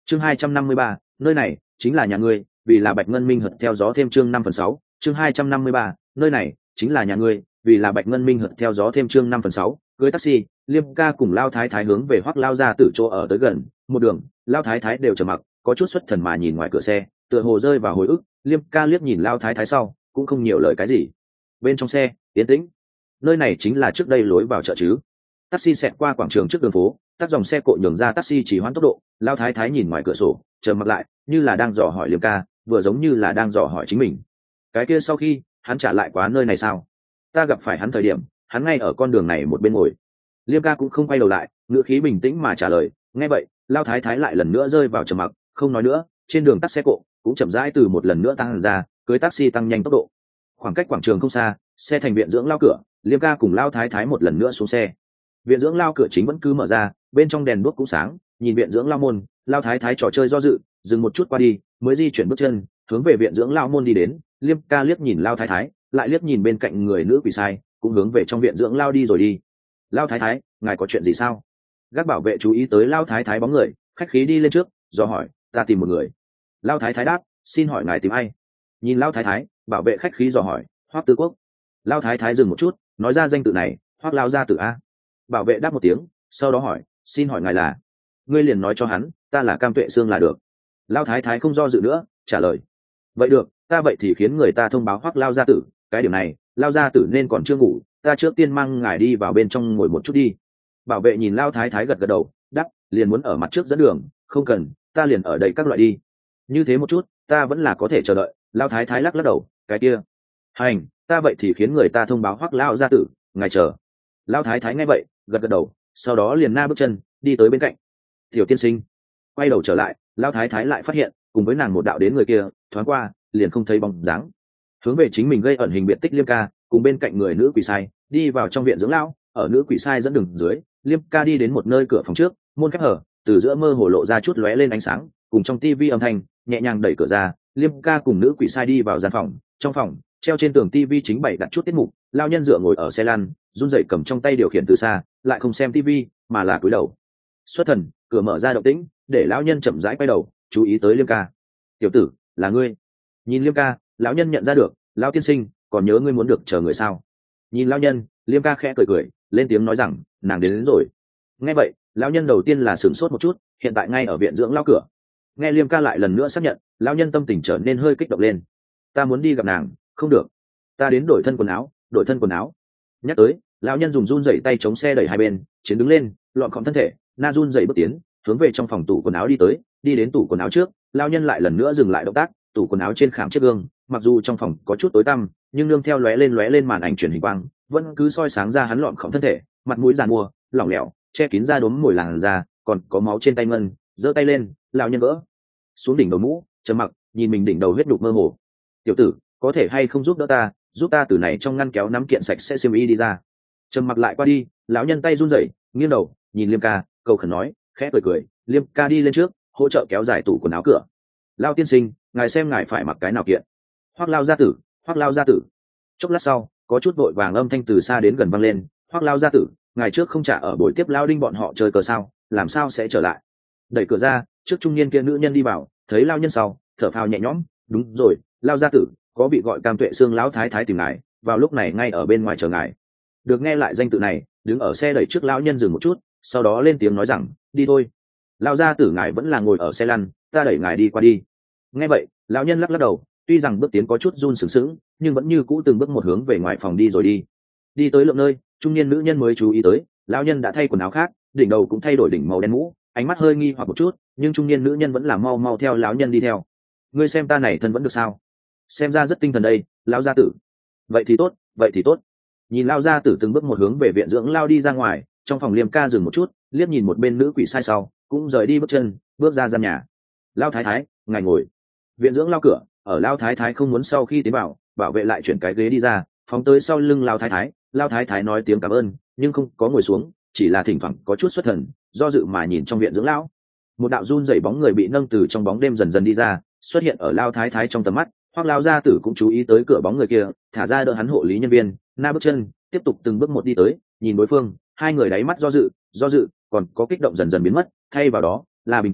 chương 253, nơi này chính là nhà ngươi, vì là Bạch Ngân Minh hợt theo gió thêm chương 5/6, chương 253, nơi này chính là nhà ngươi, vì là Bạch Ngân Minh hợt theo gió thêm chương 5/6. Cưới taxi, Liêm ca cùng Lao Thái Thái hướng về Hoắc lao gia tử chỗ ở tới gần, một đường, Lao Thái Thái đều trầm mặc, có chút xuất thần mà nhìn ngoài cửa xe, tựa hồ rơi vào hồi ức. Liêm ca liếc nhìn Lao Thái Thái sau, cũng không nhiều lời cái gì. Bên trong xe, yên tĩnh. Nơi này chính là trước đây lối vào chợ chứ? Taxi xẹt qua quảng trường trước đường phố, tắt dòng xe cộ nhường ra taxi chỉ hoãn tốc độ. Lao Thái Thái nhìn ngoài cửa sổ, trầm mặc lại, như là đang dò hỏi Liêm ca, vừa giống như là đang dò hỏi chính mình. Cái kia sau khi hắn trả lại quá nơi này sao? Ta gặp phải hắn thời điểm, hắn ngay ở con đường này một bên ngồi. Liêm ca cũng không quay đầu lại, ngữ khí bình tĩnh mà trả lời. Nghe vậy, Lao Thái Thái lại lần nữa rơi vào trầm mặc, không nói nữa. Trên đường tắt xe cộ cũng chậm rãi từ một lần nữa tăng ra, cưới taxi tăng nhanh tốc độ. Khoảng cách quảng trường không xa, xe thành viện dưỡng lao cửa, Liêm ca cùng Lao Thái Thái một lần nữa xuống xe. Viện dưỡng lao cửa chính vẫn cứ mở ra, bên trong đèn đuốc cũng sáng. Nhìn viện dưỡng lao môn, Lao Thái Thái trò chơi do dự, dừng một chút qua đi, mới di chuyển bước chân hướng về viện dưỡng lao môn đi đến. Liêm ca liếc nhìn Lao Thái Thái, lại liếc nhìn bên cạnh người nữ quỷ sai, cũng hướng về trong viện dưỡng lao đi rồi đi. Lao Thái Thái, ngài có chuyện gì sao? Gác bảo vệ chú ý tới Lao Thái Thái bóng người, khách khí đi lên trước, dò hỏi, ta tìm một người. Lao Thái Thái đáp, xin hỏi ngài tìm ai? Nhìn Lao Thái Thái, bảo vệ khách khí dò hỏi, Hoắc Tư Quốc. Lao Thái Thái dừng một chút, nói ra danh tự này, Hoắc lao gia tử a. Bảo vệ đáp một tiếng, sau đó hỏi, xin hỏi ngài là? Ngươi liền nói cho hắn, ta là Cam Tuệ Sương là được. Lao Thái Thái không do dự nữa, trả lời. Vậy được, ta vậy thì khiến người ta thông báo Hoắc lao gia tử, cái điểm này, Lao gia tử nên còn chưa ngủ, ta trước tiên mang ngài đi vào bên trong ngồi một chút đi. Bảo vệ nhìn Lao Thái Thái gật gật đầu, đáp, liền muốn ở mặt trước dẫn đường, không cần, ta liền ở đây các loại đi. Như thế một chút, ta vẫn là có thể chờ đợi. Lao Thái Thái lắc lắc đầu, cái kia hành, ta vậy thì khiến người ta thông báo Hoắc lao gia tử, ngài chờ. Lao Thái Thái nghe vậy, gật gật đầu, sau đó liền na bước chân đi tới bên cạnh. Tiểu tiên sinh. Quay đầu trở lại, Lao Thái Thái lại phát hiện cùng với nàng một đạo đến người kia, thoáng qua liền không thấy bóng dáng. Hướng về chính mình gây ẩn hình biệt tích Liêm ca cùng bên cạnh người nữ quỷ sai đi vào trong viện dưỡng lão. Ở nữ quỷ sai dẫn đường dưới, Liêm ca đi đến một nơi cửa phòng trước, môn khép hở, từ giữa mơ hồ lộ ra chút lóe lên ánh sáng, cùng trong tivi âm thanh, nhẹ nhàng đẩy cửa ra. Liêm ca cùng nữ quỷ sai đi vào gian phòng. Trong phòng treo trên tường tivi chính bày đặt chút tiết mục. Lao nhân dựa ngồi ở xe lăn, run rẩy cầm trong tay điều khiển từ xa, lại không xem tivi mà là cúi đầu. Xuất thần, cửa mở ra động tĩnh, để lão nhân chậm rãi quay đầu, chú ý tới Liêm ca. Tiểu tử, là ngươi? Nhìn Liêm ca, lão nhân nhận ra được, lão tiên sinh, còn nhớ ngươi muốn được chờ người sao? Nhìn lão nhân, Liêm ca khẽ cười cười, lên tiếng nói rằng, nàng đến rồi. Nghe vậy, lão nhân đầu tiên là sửng sốt một chút, hiện tại ngay ở viện dưỡng lao cửa. Nghe Liêm ca lại lần nữa xác nhận, lão nhân tâm tình trở nên hơi kích động lên. Ta muốn đi gặp nàng, không được. Ta đến đổi thân quần áo, đổi thân quần áo. Nhắc tới, lão nhân dùng run rẩy tay chống xe đẩy hai bên, chiến đứng lên, lọn khom thân thể, na run rẩy bước tiến, hướng về trong phòng tủ quần áo đi tới. Đi đến tủ quần áo trước, lão nhân lại lần nữa dừng lại động tác, tủ quần áo trên khảm chiếc gương, mặc dù trong phòng có chút tối tăm, nhưng nương theo lóe lên màn ảnh truyền hình quang, vẫn cứ soi sáng ra hắn lọn khom thân thể, mặt mũi giàn mua, lỏng lẻo, che kín da đốm mồi làn da, còn có máu trên tay ngân. Giơ tay lên, lão nhân gỡ xuống đỉnh đầu mũ, trầm mặc, nhìn mình đỉnh đầu huyết đục mơ hồ. Tiểu tử, có thể hay không giúp đỡ ta, giúp ta từ này trong ngăn kéo nắm kiện sạch sẽ xiêm y đi ra. Trầm mặc lại qua đi, lão nhân tay run rẩy, nghiêng đầu nhìn Liêm ca, cầu khẩn nói, khẽ cười cười. Liêm ca đi lên trước, hỗ trợ kéo dài tủ quần áo cửa. Lao tiên sinh, ngài xem ngài phải mặc cái nào kiện? Hoắc lao gia tử, Hoắc lao gia tử. Chốc lát sau, có chút vội vàng âm thanh từ xa đến gần vang lên. Hoắc lao gia tử, ngài trước không trả ở buổi tiếp Lao Đinh bọn họ chơi cờ sao, làm sao sẽ trở lại? Đẩy cửa ra, trước trung niên kia nữ nhân đi vào, thấy Lao nhân sau, thở phào nhẹ nhõm, đúng rồi, Lao gia tử, có bị gọi Cam Tuệ Sương lão thái thái tìm ngài, vào lúc này ngay ở bên ngoài chờ ngài. Được nghe lại danh tự này, đứng ở xe đẩy trước lão nhân dừng một chút, sau đó lên tiếng nói rằng, đi thôi. Lao gia tử ngài vẫn là ngồi ở xe lăn, ta đẩy ngài đi qua đi. Nghe vậy, lão nhân lắc lắc đầu, tuy rằng bước tiến có chút run sừng sững, nhưng vẫn như cũ từng bước một hướng về ngoài phòng đi rồi đi. Đi tới lượng nơi, trung niên nữ nhân mới chú ý tới, lão nhân đã thay quần áo khác, đỉnh đầu cũng thay đổi đỉnh màu đen mũ, ánh mắt hơi nghi hoặc một chút, nhưng trung niên nữ nhân vẫn là mau mau theo lão nhân đi theo. Ngươi xem ta này thân vẫn được sao? Xem ra rất tinh thần đây, lão gia tử. Vậy thì tốt, vậy thì tốt. Nhìn lão gia tử từng bước một hướng về viện dưỡng lao đi ra ngoài, trong phòng Liêm ca dừng một chút, liếc nhìn một bên nữ quỷ sai sau, cũng rời đi bước chân, bước ra gian nhà. Lao thái thái, ngài ngồi. Viện dưỡng lao cửa, ở Lao thái thái không muốn sau khi tiến vào, bảo vệ lại chuyển cái ghế đi ra, phóng tới sau lưng Lao thái thái. Lao thái thái nói tiếng cảm ơn, nhưng không có ngồi xuống, chỉ là thỉnh thoảng có chút xuất thần, do dự mà nhìn trong viện dưỡng lão. Một đạo run rẩy bóng người bị nâng từ trong bóng đêm dần dần đi ra, xuất hiện ở Lao thái thái trong tầm mắt. Hoặc Lao gia tử cũng chú ý tới cửa bóng người kia, thả ra đỡ hắn hộ lý nhân viên, na bước chân, tiếp tục từng bước một đi tới, nhìn đối phương, hai người đáy mắt do dự, còn có kích động dần dần biến mất, thay vào đó là bình tĩnh,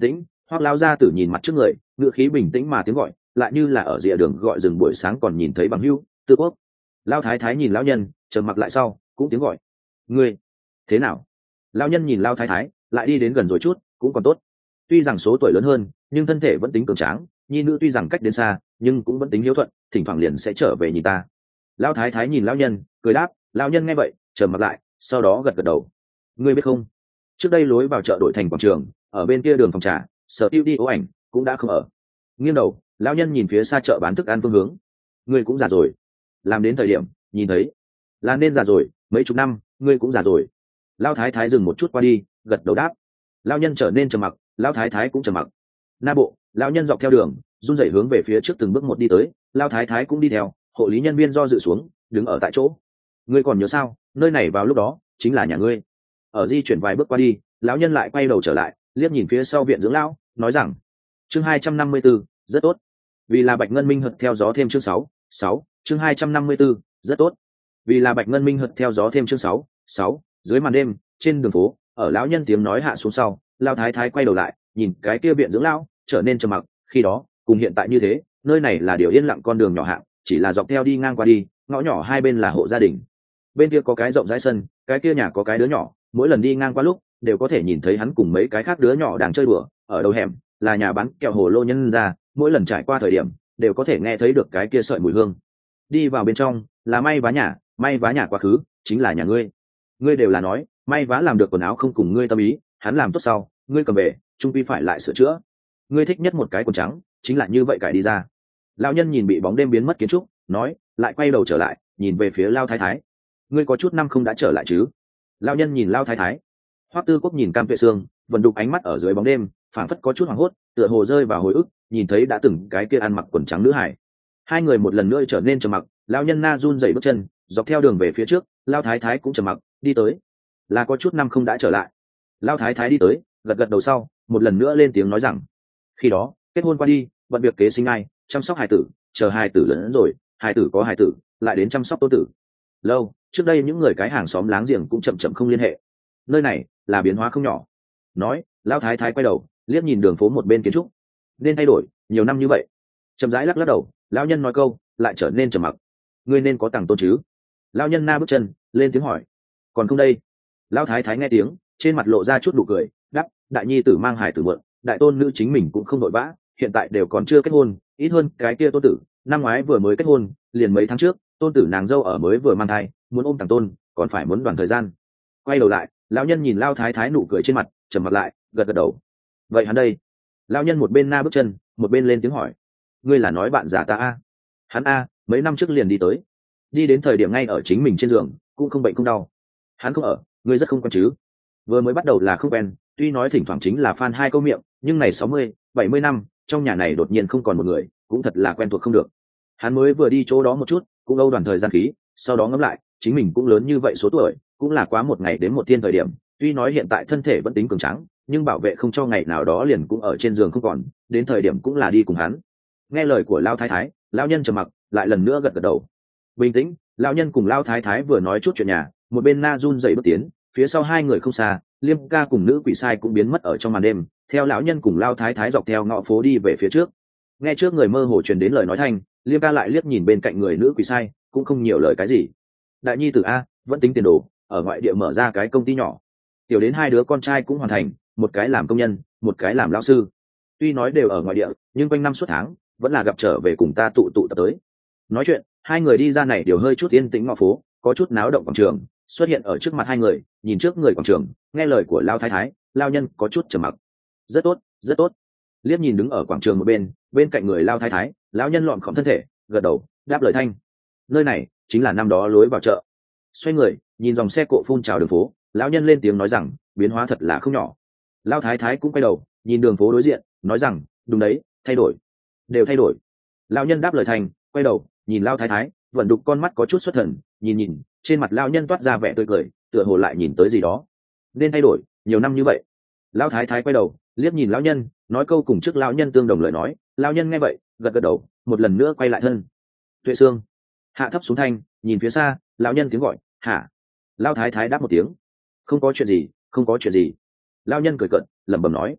Hoắc lão gia tử nhìn mặt trước người, ngựa khí bình tĩnh mà tiếng gọi lại như là ở rìa đường gọi rừng buổi sáng còn nhìn thấy bằng hữu. Tư Quốc. Lão thái thái nhìn lão nhân, trầm mặc lại sau cũng tiếng gọi. Ngươi thế nào? Lão nhân nhìn Lão thái thái, lại đi đến gần rồi chút, cũng còn tốt. Tuy rằng số tuổi lớn hơn, nhưng thân thể vẫn tính cường tráng, nhi nữ tuy rằng cách đến xa, nhưng cũng vẫn tính hiếu thuận, thỉnh thoảng liền sẽ trở về nhìn ta. Lão thái thái nhìn lão nhân, cười đáp. Lão nhân nghe vậy trầm mặc lại, sau đó gật gật đầu. Ngươi biết không, trước đây lối vào chợ đổi thành quảng trường, ở bên kia đường phòng trà, sở tiêu đi ố ảnh cũng đã không ở. Nghiêng đầu, lão nhân nhìn phía xa chợ bán thức ăn phương hướng. Ngươi cũng già rồi, làm đến thời điểm nhìn thấy là nên già rồi, mấy chục năm ngươi cũng già rồi. Lão thái thái dừng một chút qua đi, gật đầu đáp. Lão nhân trở nên trầm mặc, lão thái thái cũng trầm mặc. Na bộ, lão nhân dọc theo đường run rẩy hướng về phía trước từng bước một đi tới, lão thái thái cũng đi theo. Hộ lý nhân viên do dự xuống, đứng ở tại chỗ. Ngươi còn nhớ sao, nơi này vào lúc đó chính là nhà ngươi. Ở di chuyển vài bước qua đi, lão nhân lại quay đầu trở lại, liếc nhìn phía sau viện dưỡng lão, nói rằng: chương 254, rất tốt. Vì là Bạch Ngân Minh hợt theo gió thêm chương 6, chương 254, rất tốt. Vì là Bạch Ngân Minh hợt theo gió thêm chương 6. Dưới màn đêm, trên đường phố, ở lão nhân tiếng nói hạ xuống sau, lão thái thái quay đầu lại, nhìn cái kia viện dưỡng lão, trở nên trầm mặc. Khi đó, cùng hiện tại như thế, nơi này là điều yên lặng con đường nhỏ hạng, chỉ là dọc theo đi ngang qua đi, ngõ nhỏ hai bên là hộ gia đình. Bên kia có cái rộng rãi sân, cái kia nhà có cái đứa nhỏ, mỗi lần đi ngang qua lúc đều có thể nhìn thấy hắn cùng mấy cái khác đứa nhỏ đang chơi đùa. Ở đầu hẻm là nhà bán kẹo hồ lô nhân ra, mỗi lần trải qua thời điểm đều có thể nghe thấy được cái kia sợi mùi hương. Đi vào bên trong là may vá nhà quá khứ chính là nhà ngươi. Ngươi đều là nói may vá làm được quần áo không cùng ngươi tâm ý, hắn làm tốt sau ngươi cầm về trung quy phải lại sửa chữa. Ngươi thích nhất một cái quần trắng, chính là như vậy cải đi ra. Lão nhân nhìn bị bóng đêm biến mất kiến trúc, nói, lại quay đầu trở lại, nhìn về phía Lao thái thái. Ngươi có chút năm không đã trở lại chứ? Lão nhân nhìn Lao thái thái. Hoắc Tư Quốc nhìn Cam Tuệ Sương, vận đục ánh mắt ở dưới bóng đêm, phảng phất có chút hoảng hốt, tựa hồ rơi vào hồi ức, nhìn thấy đã từng cái kia ăn mặc quần trắng nữ hải. Hai người một lần nữa trở nên trầm mặc. Lão nhân na run rẩy bước chân, dọc theo đường về phía trước. Lao thái thái cũng trầm mặc, đi tới. Là có chút năm không đã trở lại. Lao thái thái đi tới, gật gật đầu sau, một lần nữa lên tiếng nói rằng, khi đó kết hôn qua đi, bận việc kế sinh ai, chăm sóc hài tử, chờ hài tử lớn rồi, hài tử có hài tử, lại đến chăm sóc tô tử. Lâu trước đây những người cái hàng xóm láng giềng cũng chậm chậm không liên hệ. Nơi này là biến hóa không nhỏ. Nói, Lão thái thái quay đầu liếc nhìn đường phố một bên kiến trúc. Nên thay đổi nhiều năm như vậy. Chậm rãi lắc lắc đầu, lão nhân nói câu lại trở nên trầm mặc. Ngươi nên có tàng tôn chứ? Lão nhân na bước chân lên tiếng hỏi. Còn không đây? Lão thái thái nghe tiếng, trên mặt lộ ra chút nụ cười, đáp, đại nhi tử mang hài tử mượn, đại tôn nữ chính mình cũng không vội vã, hiện tại đều còn chưa kết hôn, ít hơn cái kia tôn tử năm ngoái vừa mới kết hôn, liền mấy tháng trước tôn tử nàng dâu ở mới vừa mang thai, muốn ôm thằng tôn còn phải muốn đoàn thời gian. Quay đầu lại, lão nhân nhìn Lao thái thái nụ cười trên mặt, trầm mặt lại, gật gật đầu. Vậy hắn đây? Lão nhân một bên na bước chân, một bên lên tiếng hỏi. Ngươi là nói bạn già ta a? Hắn a, mấy năm trước liền đi tới, đi đến thời điểm ngay ở chính mình trên giường, cũng không bệnh không đau. Hắn không ở, ngươi rất không quen chứ? Vừa mới bắt đầu là không quen, tuy nói thỉnh thoảng chính là phan hai câu miệng, nhưng này 60, 70 năm trong nhà này đột nhiên không còn một người, cũng thật là quen thuộc không được. Hắn mới vừa đi chỗ đó một chút, cũng âu đoàn thời gian khí, sau đó ngẫm lại, chính mình cũng lớn như vậy số tuổi, cũng là quá một ngày đến một thiên thời điểm. Tuy nói hiện tại thân thể vẫn tính cường tráng, nhưng bảo vệ không cho ngày nào đó liền cũng ở trên giường không còn, đến thời điểm cũng là đi cùng hắn. Nghe lời của Lao thái thái, lão nhân trầm mặc, lại lần nữa gật gật đầu. Bình tĩnh, lão nhân cùng Lao thái thái vừa nói chút chuyện nhà, một bên na run dậy bước tiến, phía sau hai người không xa, Liêm ca cùng nữ quỷ sai cũng biến mất ở trong màn đêm, theo lão nhân cùng Lao thái thái dọc theo ngõ phố đi về phía trước. Nghe trước người mơ hồ truyền đến lời nói thanh, Liêm ca lại liếc nhìn bên cạnh người nữ quỷ sai, cũng không nhiều lời cái gì. Đại nhi tử a, vẫn tính tiền đồ, ở ngoại địa mở ra cái công ty nhỏ, tiểu đến hai đứa con trai cũng hoàn thành, một cái làm công nhân, một cái làm lão sư. Tuy nói đều ở ngoại địa, nhưng quanh năm suốt tháng vẫn là gặp trở về cùng ta tụ tập tới. Nói chuyện, hai người đi ra này đều hơi chút yên tĩnh ngõ phố, có chút náo động quảng trường xuất hiện ở trước mặt hai người. Nhìn trước người quảng trường, nghe lời của Lao thái thái, Lao nhân có chút trầm mặc. Rất tốt, rất tốt. Liếc nhìn đứng ở quảng trường một bên cạnh người Lao thái thái, lão nhân lọn khom thân thể, gật đầu đáp lời thanh. Nơi này chính là năm đó lối vào chợ. Xoay người nhìn dòng xe cộ phun trào đường phố, lão nhân lên tiếng nói rằng, biến hóa thật là không nhỏ. Lao thái thái cũng quay đầu nhìn đường phố đối diện, nói rằng, đúng đấy, thay đổi, đều thay đổi. Lão nhân đáp lời thành, quay đầu nhìn Lao thái thái, vẫn đục con mắt có chút xuất thần, nhìn trên mặt lão nhân toát ra vẻ tươi cười, tựa hồ lại nhìn tới gì đó. Nên thay đổi nhiều năm như vậy. Lao thái thái quay đầu liếc nhìn lão nhân, nói câu cùng trước lão nhân tương đồng lời nói. Lão nhân nghe vậy gật gật đầu, một lần nữa quay lại thân. Tuệ Sương hạ thấp xuống thanh, nhìn phía xa, lão nhân tiếng gọi, hả? Lao thái thái đáp một tiếng, không có chuyện gì, không có chuyện gì. Lão nhân cười cợt lẩm bẩm nói.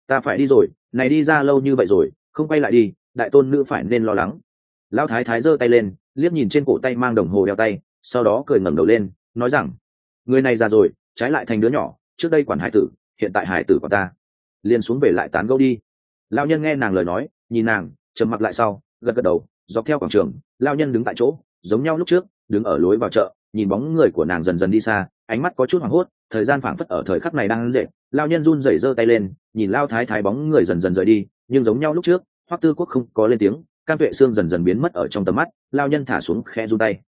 Ta phải đi rồi, này đi ra lâu như vậy rồi, không quay lại đi, đại tôn nữ phải nên lo lắng. Lão thái thái giơ tay lên, liếc nhìn trên cổ tay mang đồng hồ đeo tay, sau đó cười ngẩng đầu lên, nói rằng: người này già rồi, trái lại thành đứa nhỏ, trước đây quản hải tử, hiện tại hải tử của ta, liền xuống về lại tán gẫu đi. Lão nhân nghe nàng lời nói, nhìn nàng, trầm mặc lại sau, gật gật đầu. Dọc theo quảng trường, lão nhân đứng tại chỗ, giống nhau lúc trước, đứng ở lối vào chợ, nhìn bóng người của nàng dần dần đi xa, ánh mắt có chút hoảng hốt. Thời gian phảng phất ở thời khắc này đang dệt. Lão nhân run rẩy giơ tay lên, nhìn Lão thái thái bóng người dần dần rời đi, nhưng giống nhau lúc trước, Hoắc Tư Quốc không có lên tiếng. Cam Tuệ Sương dần dần biến mất ở trong tầm mắt, lão nhân thả xuống khẽ run tay.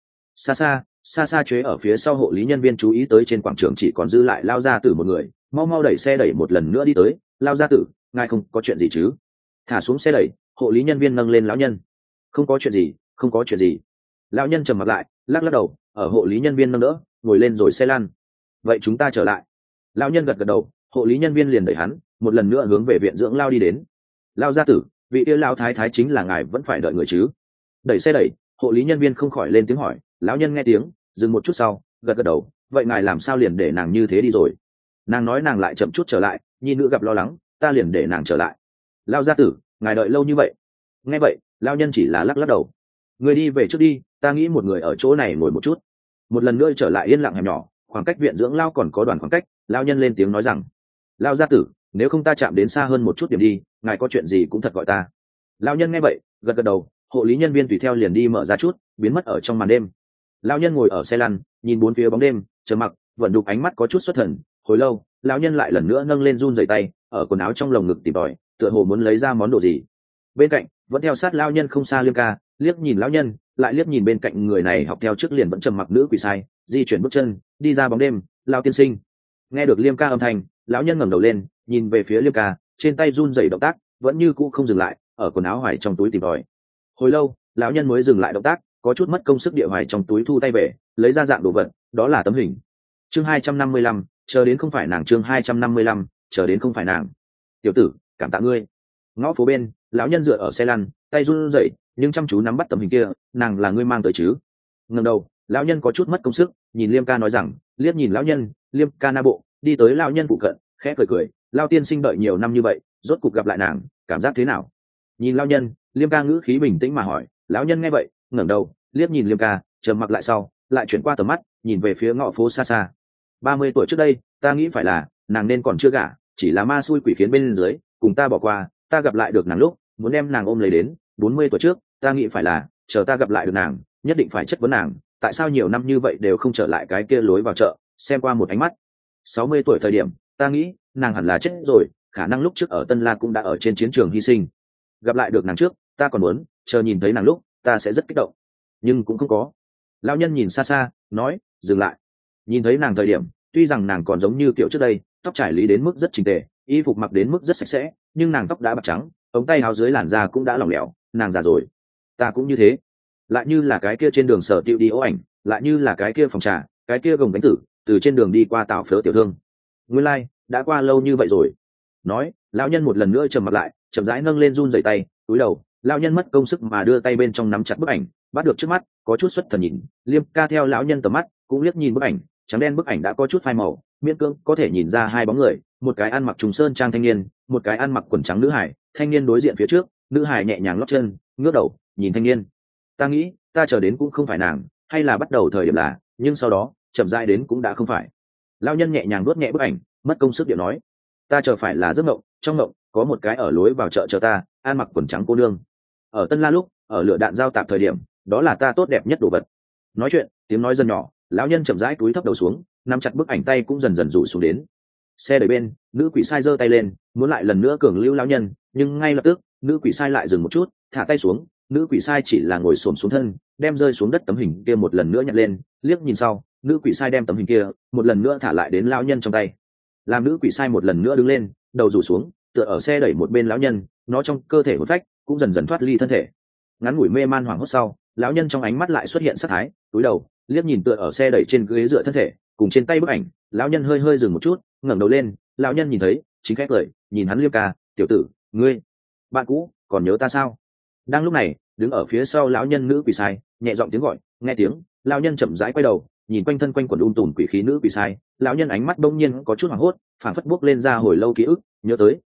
Xa xa chế ở phía sau hộ lý nhân viên chú ý tới trên quảng trường chỉ còn dư lại Lão gia tử một người, mau mau đẩy xe đẩy một lần nữa đi tới. Lão gia tử, ngài không có chuyện gì chứ? Thả xuống xe đẩy, hộ lý nhân viên nâng lên lão nhân. Không có chuyện gì, không có chuyện gì. Lão nhân trầm mặt lại, lắc lắc đầu, ở hộ lý nhân viên nâng đỡ, ngồi lên rồi xe lăn. Vậy chúng ta trở lại. Lão nhân gật gật đầu, hộ lý nhân viên liền đẩy hắn một lần nữa hướng về viện dưỡng lao đi đến. Lão gia tử, vị yêu lão thái thái chính là ngài vẫn phải đợi người chứ? Đẩy xe đẩy, hộ lý nhân viên không khỏi lên tiếng hỏi. Lão nhân nghe tiếng, dừng một chút sau, gật gật đầu. Vậy ngài làm sao liền để nàng như thế đi rồi? Nàng nói nàng lại chậm chút trở lại, nhi nữ gặp lo lắng, ta liền để nàng trở lại. Lão gia tử, ngài đợi lâu như vậy? Nghe vậy, lão nhân chỉ là lắc lắc đầu. Người đi về trước đi, ta nghĩ một người ở chỗ này ngồi một chút. Một lần nữa trở lại yên lặng hẻm nhỏ, khoảng cách viện dưỡng lao còn có đoạn khoảng cách. Lão nhân lên tiếng nói rằng: lão gia tử, nếu không ta chạm đến xa hơn một chút điểm đi, ngài có chuyện gì cũng thật gọi ta. Lão nhân nghe vậy, gật gật đầu. Hộ lý nhân viên tùy theo liền đi mở ra chút, biến mất ở trong màn đêm. Lão nhân ngồi ở xe lăn, nhìn bốn phía bóng đêm, trầm mặc, vận đục ánh mắt có chút xuất thần. Hồi lâu, lão nhân lại lần nữa nâng lên run rẩy tay, ở quần áo trong lồng ngực tìm tòi, tựa hồ muốn lấy ra món đồ gì. Bên cạnh vẫn theo sát lão nhân không xa Liêm Ca, liếc nhìn lão nhân, lại liếc nhìn bên cạnh người này học theo trước liền vẫn trầm mặc nữ quỷ sai, di chuyển bước chân đi ra bóng đêm. Lão tiên sinh. Nghe được Liêm Ca âm thanh, lão nhân ngẩng đầu lên, nhìn về phía Liêm Ca, trên tay run rẩy động tác vẫn như cũ không dừng lại, ở quần áo hoài trong túi tìm tòi. Hồi lâu, lão nhân mới dừng lại động tác, có chút mất công sức địa hoài trong túi thu tay về, lấy ra dạng đồ vật, đó là tấm hình. Chương 255, chờ đến không phải nàng. Chương 255, chờ đến không phải nàng. Tiểu tử, cảm tạ ngươi. Ngõ phố bên, lão nhân dựa ở xe lăn, tay run rẩy, nhưng chăm chú nắm bắt tấm hình kia. Nàng là ngươi mang tới chứ? Ngẩng đầu, lão nhân có chút mất công sức, nhìn Liêm Ca nói rằng, liếc nhìn lão nhân, Liêm Ca na bộ đi tới lão nhân phụ cận, khẽ cười cười. Lão tiên sinh đợi nhiều năm như vậy, rốt cục gặp lại nàng, cảm giác thế nào? Nhìn lão nhân, Liêm Ca ngữ khí bình tĩnh mà hỏi. Lão nhân nghe vậy, ngẩng đầu, liếc nhìn Liêm Ca, trầm mặc lại sau, lại chuyển qua tầm mắt, nhìn về phía ngõ phố xa xa. 30 tuổi trước đây, ta nghĩ phải là nàng nên còn chưa gả, chỉ là ma xui quỷ khiến bên dưới cùng ta bỏ qua. Ta gặp lại được nàng lúc muốn đem nàng ôm lấy đến. 40 tuổi trước, ta nghĩ phải là chờ ta gặp lại được nàng, nhất định phải chất vấn nàng, tại sao nhiều năm như vậy đều không trở lại cái kia lối vào chợ xem qua một ánh mắt. 60 tuổi thời điểm, ta nghĩ nàng hẳn là chết rồi, khả năng lúc trước ở Tân La cũng đã ở trên chiến trường hy sinh. Gặp lại được nàng trước, ta còn muốn chờ nhìn thấy nàng lúc, ta sẽ rất kích động, nhưng cũng không có. Lão nhân nhìn xa xa, nói, dừng lại. Nhìn thấy nàng thời điểm, tuy rằng nàng còn giống như kiểu trước đây, tóc trải lý đến mức rất chỉnh tề, y phục mặc đến mức rất sạch sẽ, nhưng nàng tóc đã bạc trắng, ống tay áo dưới làn da cũng đã lỏng lẻo. Nàng già rồi. Ta cũng như thế. Lại như là cái kia trên đường Sở Tiệu đi ố ảnh, lại như là cái kia phòng trà, cái kia gồng bánh tử, từ trên đường đi qua tảo phớ tiểu thương. Nguyên lai, đã qua lâu như vậy rồi. Nói, lão nhân một lần nữa trầm mặt lại, chậm rãi nâng lên run rẩy tay, cúi đầu. Lão nhân mất công sức mà đưa tay bên trong nắm chặt bức ảnh, bắt được trước mắt, có chút xuất thần nhìn. Liêm Ca theo lão nhân tầm mắt, cũng liếc nhìn bức ảnh, trắng đen bức ảnh đã có chút phai màu, miễn cưỡng có thể nhìn ra hai bóng người, một cái ăn mặc trùng sơn trang thanh niên, một cái ăn mặc quần trắng nữ hải. Thanh niên đối diện phía trước, nữ hải nhẹ nhàng lót chân, ngước đầu nhìn thanh niên. Ta nghĩ ta chờ đến cũng không phải nàng, hay là bắt đầu thời điểm là, nhưng sau đó chậm rãi đến cũng đã không phải. Lão nhân nhẹ nhàng nuốt nhẹ bức ảnh, mất công sức điệu nói, ta chờ phải là giấc mộng, trong mộng có một cái ở lối vào chợ chờ ta, ăn mặc quần trắng cô nương. Ở Tân La lúc, ở lửa đạn giao tạp thời điểm, đó là ta tốt đẹp nhất đồ vật. Nói chuyện, tiếng nói dần nhỏ, lão nhân chậm rãi cúi thấp đầu xuống, nắm chặt bức ảnh tay cũng dần dần rủ xuống đến. Xe đẩy bên, nữ quỷ sai giơ tay lên, muốn lại lần nữa cường lưu lão nhân, nhưng ngay lập tức, nữ quỷ sai lại dừng một chút, thả tay xuống. Nữ quỷ sai chỉ là ngồi xổm xuống thân, đem rơi xuống đất tấm hình kia một lần nữa nhặt lên, liếc nhìn sau, nữ quỷ sai đem tấm hình kia một lần nữa thả lại đến lão nhân trong tay. Làm nữ quỷ sai một lần nữa đứng lên, đầu rủ xuống, tựa ở xe đẩy một bên lão nhân, nó trong cơ thể hồn phách cũng dần dần thoát ly thân thể. Ngắn ngủi mê man hoảng hốt sau, lão nhân trong ánh mắt lại xuất hiện sát thái, cúi đầu liếc nhìn tựa ở xe đẩy trên ghế dựa thân thể cùng trên tay bức ảnh. Lão nhân hơi hơi dừng một chút, ngẩng đầu lên, lão nhân nhìn thấy chính khẽ cười, nhìn hắn. Liêm Ca, tiểu tử, ngươi bạn cũ còn nhớ ta sao? Đang lúc này, đứng ở phía sau lão nhân nữ quỷ sai nhẹ giọng tiếng gọi. Nghe tiếng, lão nhân chậm rãi quay đầu, nhìn quanh thân quanh quần tùm quỷ khí nữ quỷ sai. Lão nhân ánh mắt đông nhiên có chút hoảng hốt, phảng phất buốc lên ra hồi lâu ký ức, nhớ tới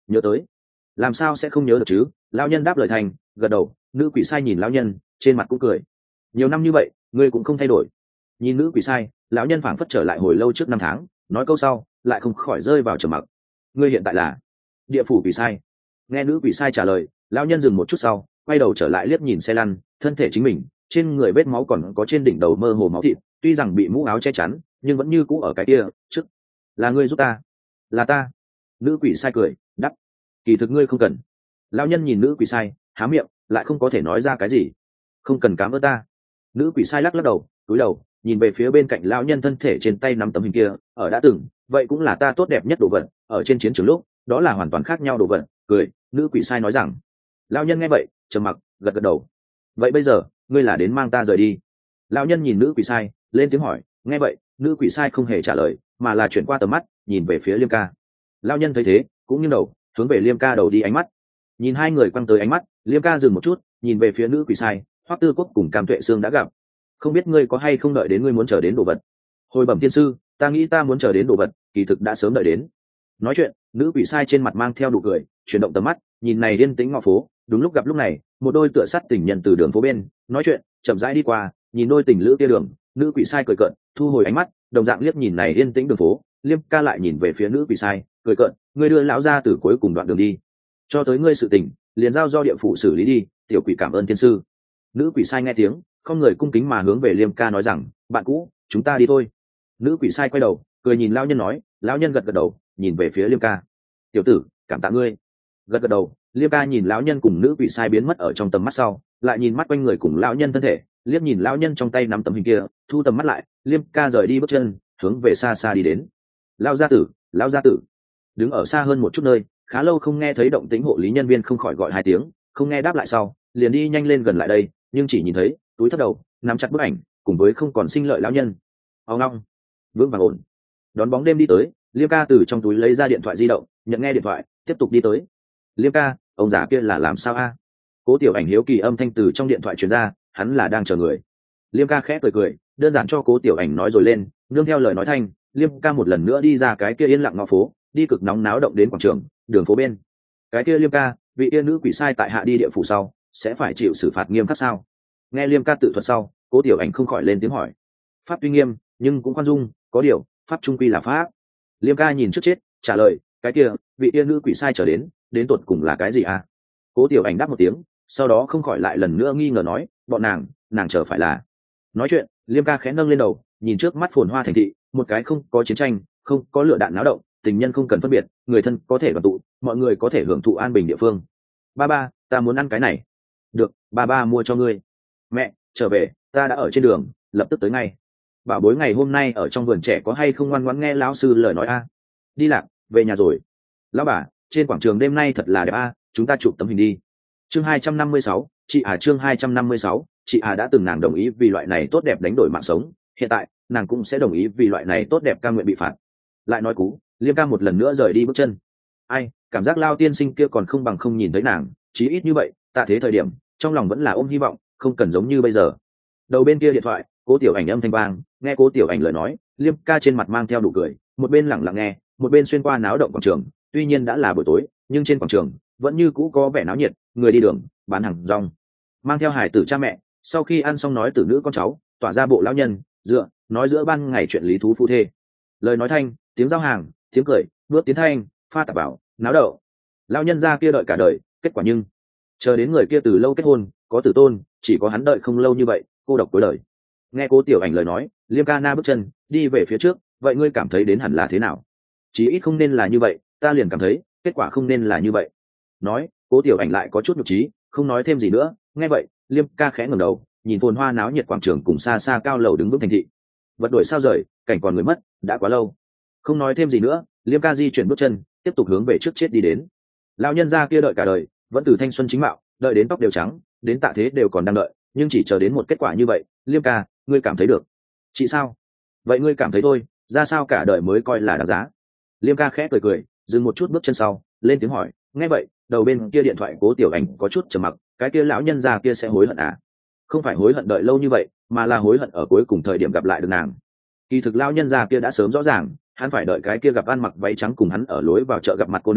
nhớ tới. Làm sao sẽ không nhớ được chứ? Lão nhân đáp lời thành, gật đầu. Nữ quỷ sai nhìn lão nhân, trên mặt cũng cười. Nhiều năm như vậy, ngươi cũng không thay đổi. Nhìn nữ quỷ sai, lão nhân phảng phất trở lại hồi lâu trước năm tháng, nói câu sau lại không khỏi rơi vào trầm mặc. Ngươi hiện tại là địa phủ quỷ sai. Nghe nữ quỷ sai trả lời, lão nhân dừng một chút sau, quay đầu trở lại liếc nhìn xe lăn, thân thể chính mình, trên người vết máu còn có trên đỉnh đầu mơ hồ máu thịt, tuy rằng bị mũ áo che chắn, nhưng vẫn như cũ ở cái kia. Trước là ngươi giúp ta. Là ta. Nữ quỷ sai cười đắp, kỳ thực ngươi không cần. Lão nhân nhìn nữ quỷ sai, há miệng lại không có thể nói ra cái gì. Không cần cảm ơn ta. Nữ quỷ sai lắc lắc đầu, cúi đầu nhìn về phía bên cạnh lão nhân, thân thể trên tay nắm tấm hình kia, ở đã từng vậy cũng là ta tốt đẹp nhất đồ vật, ở trên chiến trường lúc đó là hoàn toàn khác nhau đồ vật. Cười, nữ quỷ sai nói rằng. Lão nhân nghe vậy trầm mặc, gật gật đầu. Vậy bây giờ ngươi là đến mang ta rời đi? Lão nhân nhìn nữ quỷ sai, lên tiếng hỏi. Nghe vậy nữ quỷ sai không hề trả lời, mà là chuyển qua tầm mắt nhìn về phía Liêm ca. Lão nhân thấy thế cũng nghiêng đầu hướng về Liêm ca đầu đi ánh mắt. Nhìn hai người quăng tới ánh mắt, Liêm ca dừng một chút, nhìn về phía nữ quỷ sai. Hoắc Tư Quốc cùng Cam Tuệ Sương đã gặp, không biết ngươi có hay không đợi đến ngươi muốn chờ đến đồ vật. Hồi bẩm tiên sư, ta nghĩ ta muốn chờ đến đồ vật kỳ thực đã sớm đợi đến. Nói chuyện, nữ quỷ sai trên mặt mang theo nụ cười, chuyển động tầm mắt nhìn này điên tĩnh ngõ phố. Đúng lúc này, một đôi tựa sắt tình nhân từ đường phố bên nói chuyện chậm rãi đi qua, nhìn đôi tình lữ kia đường. Nữ quỷ sai cười cợt, thu hồi ánh mắt, đồng dạng liếc nhìn này điên tĩnh đường phố. Liêm ca lại nhìn về phía nữ quỷ sai, cười cợt, ngươi đưa lão ra từ cuối cùng đoạn đường đi, cho tới ngươi sự tình liền giao do địa phủ xử lý đi. Tiểu quỷ cảm ơn tiên sư. Nữ quỷ sai nghe tiếng, không người cung kính mà hướng về Liêm ca nói rằng, bạn cũ, chúng ta đi thôi. Nữ quỷ sai quay đầu cười nhìn lão nhân nói. Lão nhân gật gật đầu nhìn về phía Liêm ca. Tiểu tử, cảm tạ ngươi. Gật gật đầu, Liêm ca nhìn lão nhân cùng nữ quỷ sai biến mất ở trong tầm mắt sau, lại nhìn mắt quanh người cùng lão nhân thân thể, liếc nhìn lão nhân trong tay nắm tấm hình kia, thu tầm mắt lại. Liêm ca rời đi bước chân, hướng về xa xa đi đến. Lão gia tử, lão gia tử. Đứng ở xa hơn một chút nơi, khá lâu không nghe thấy động tĩnh, hộ lý nhân viên không khỏi gọi hai tiếng, không nghe đáp lại sau, liền đi nhanh lên gần lại đây, nhưng chỉ nhìn thấy túi thấp đầu nắm chặt bức ảnh cùng với không còn sinh lợi lão nhân. Ao ngong, vững vàng ổn. Đón bóng đêm đi tới, Liêm ca từ trong túi lấy ra điện thoại di động, nhận nghe điện thoại, tiếp tục đi tới. Liêm ca, ông già kia là làm sao a? Cố Tiểu Ảnh hiếu kỳ âm thanh từ trong điện thoại truyền ra, hắn là đang chờ người. Liêm ca khẽ cười cười, đơn giản cho Cố Tiểu Ảnh nói rồi lên, nương theo lời nói thanh, Liêm ca một lần nữa đi ra cái kia yên lặng ngõ phố, đi cực nóng náo động đến quảng trường, đường phố bên. Cái kia Liêm ca, vị tiên nữ quỷ sai tại hạ đi địa phủ sau, sẽ phải chịu xử phạt nghiêm khắc sao? Nghe Liêm ca tự thuật sau, Cố Tiểu Ảnh không khỏi lên tiếng hỏi. Pháp tuy nghiêm, nhưng cũng khoan dung, có điều pháp trung quy là pháp. Liêm ca nhìn trước chết, trả lời, cái kia vị tiên nữ quỷ sai trở đến tột cùng là cái gì à? Cố Tiểu Ảnh đáp một tiếng, sau đó không khỏi lại lần nữa nghi ngờ nói, bọn nàng chờ phải là. Nói chuyện, Liêm ca khẽ nâng lên đầu, nhìn trước mắt phồn hoa thành thị, một cái không có chiến tranh, không có lửa đạn náo động, tình nhân không cần phân biệt, người thân có thể đoàn tụ, mọi người có thể hưởng thụ an bình địa phương. Ba, ta muốn ăn cái này. Được, ba mua cho ngươi. Mẹ, trở về, ta đã ở trên đường, lập tức tới ngay. Bảo bối ngày hôm nay ở trong vườn trẻ có hay không ngoan ngoãn nghe lão sư lời nói a? Đi lạc, về nhà rồi. Lão bà, trên quảng trường đêm nay thật là đẹp a, chúng ta chụp tấm hình đi. Chương 256, chương 256, chị đã từng nàng đồng ý vì loại này tốt đẹp đánh đổi mạng sống, hiện tại nàng cũng sẽ đồng ý vì loại này tốt đẹp cam nguyện bị phạt. Lại nói cú, Liêm ca một lần nữa rời đi bước chân. Ai, cảm giác Lao tiên sinh kia còn không bằng không nhìn thấy nàng, chí ít như vậy, tại thế thời điểm, trong lòng vẫn là ôm hy vọng, không cần giống như bây giờ. Đầu bên kia điện thoại, Cố Tiểu Ảnh âm thanh vang, nghe Cố Tiểu Ảnh lời nói, Liêm ca trên mặt mang theo nụ cười, một bên lặng lặng nghe, một bên xuyên qua náo động quảng trường. Tuy nhiên đã là buổi tối, nhưng trên quảng trường vẫn như cũ có vẻ náo nhiệt, người đi đường, bán hàng rong, mang theo hài tử cha mẹ, sau khi ăn xong nói tử nữ con cháu, tỏa ra bộ lão nhân, dựa, nói giữa ban ngày chuyện lý thú phu thê. Lời nói thanh, tiếng giao hàng, tiếng cười, bước tiến thanh, pha tạp bảo, náo đậu. Lão nhân gia kia đợi cả đời, kết quả nhưng chờ đến người kia từ lâu kết hôn, có tử tôn, chỉ có hắn đợi không lâu như vậy, cô độc cuối đời. Nghe Cố Tiểu Ảnh lời nói, Liêm ca na bước chân đi về phía trước. Vậy ngươi cảm thấy đến hẳn là thế nào? Chí ít không nên là như vậy, ta liền cảm thấy kết quả không nên là như vậy. Nói, Cố Tiểu Ảnh lại có chút nhục trí, không nói thêm gì nữa. Nghe vậy, Liêm ca khẽ ngẩng đầu, nhìn phồn hoa náo nhiệt quảng trường cùng xa xa cao lầu đứng vững thành thị. Vật đổi sao rời, cảnh còn người mất, đã quá lâu. Không nói thêm gì nữa, Liêm ca di chuyển bước chân, tiếp tục hướng về trước chết đi đến. Lão nhân gia kia đợi cả đời, vẫn từ thanh xuân chính mạo, đợi đến tóc đều trắng, đến tạ thế đều còn đang đợi, nhưng chỉ chờ đến một kết quả như vậy. Liêm ca, ngươi cảm thấy được? Chị sao? Vậy ngươi cảm thấy thôi, ra sao cả đời mới coi là đáng giá? Liêm ca khẽ cười cười, dừng một chút bước chân sau, lên tiếng hỏi. Nghe vậy, đầu bên kia điện thoại Cố Tiểu Ảnh có chút trầm mặc. Cái kia lão nhân già kia sẽ hối hận à? Không phải hối hận đợi lâu như vậy, mà là hối hận ở cuối cùng thời điểm gặp lại được nàng. Kỳ thực lão nhân già kia đã sớm rõ ràng, hắn phải đợi cái kia gặp ăn mặc váy trắng cùng hắn ở lối vào chợ gặp mặt cô nương,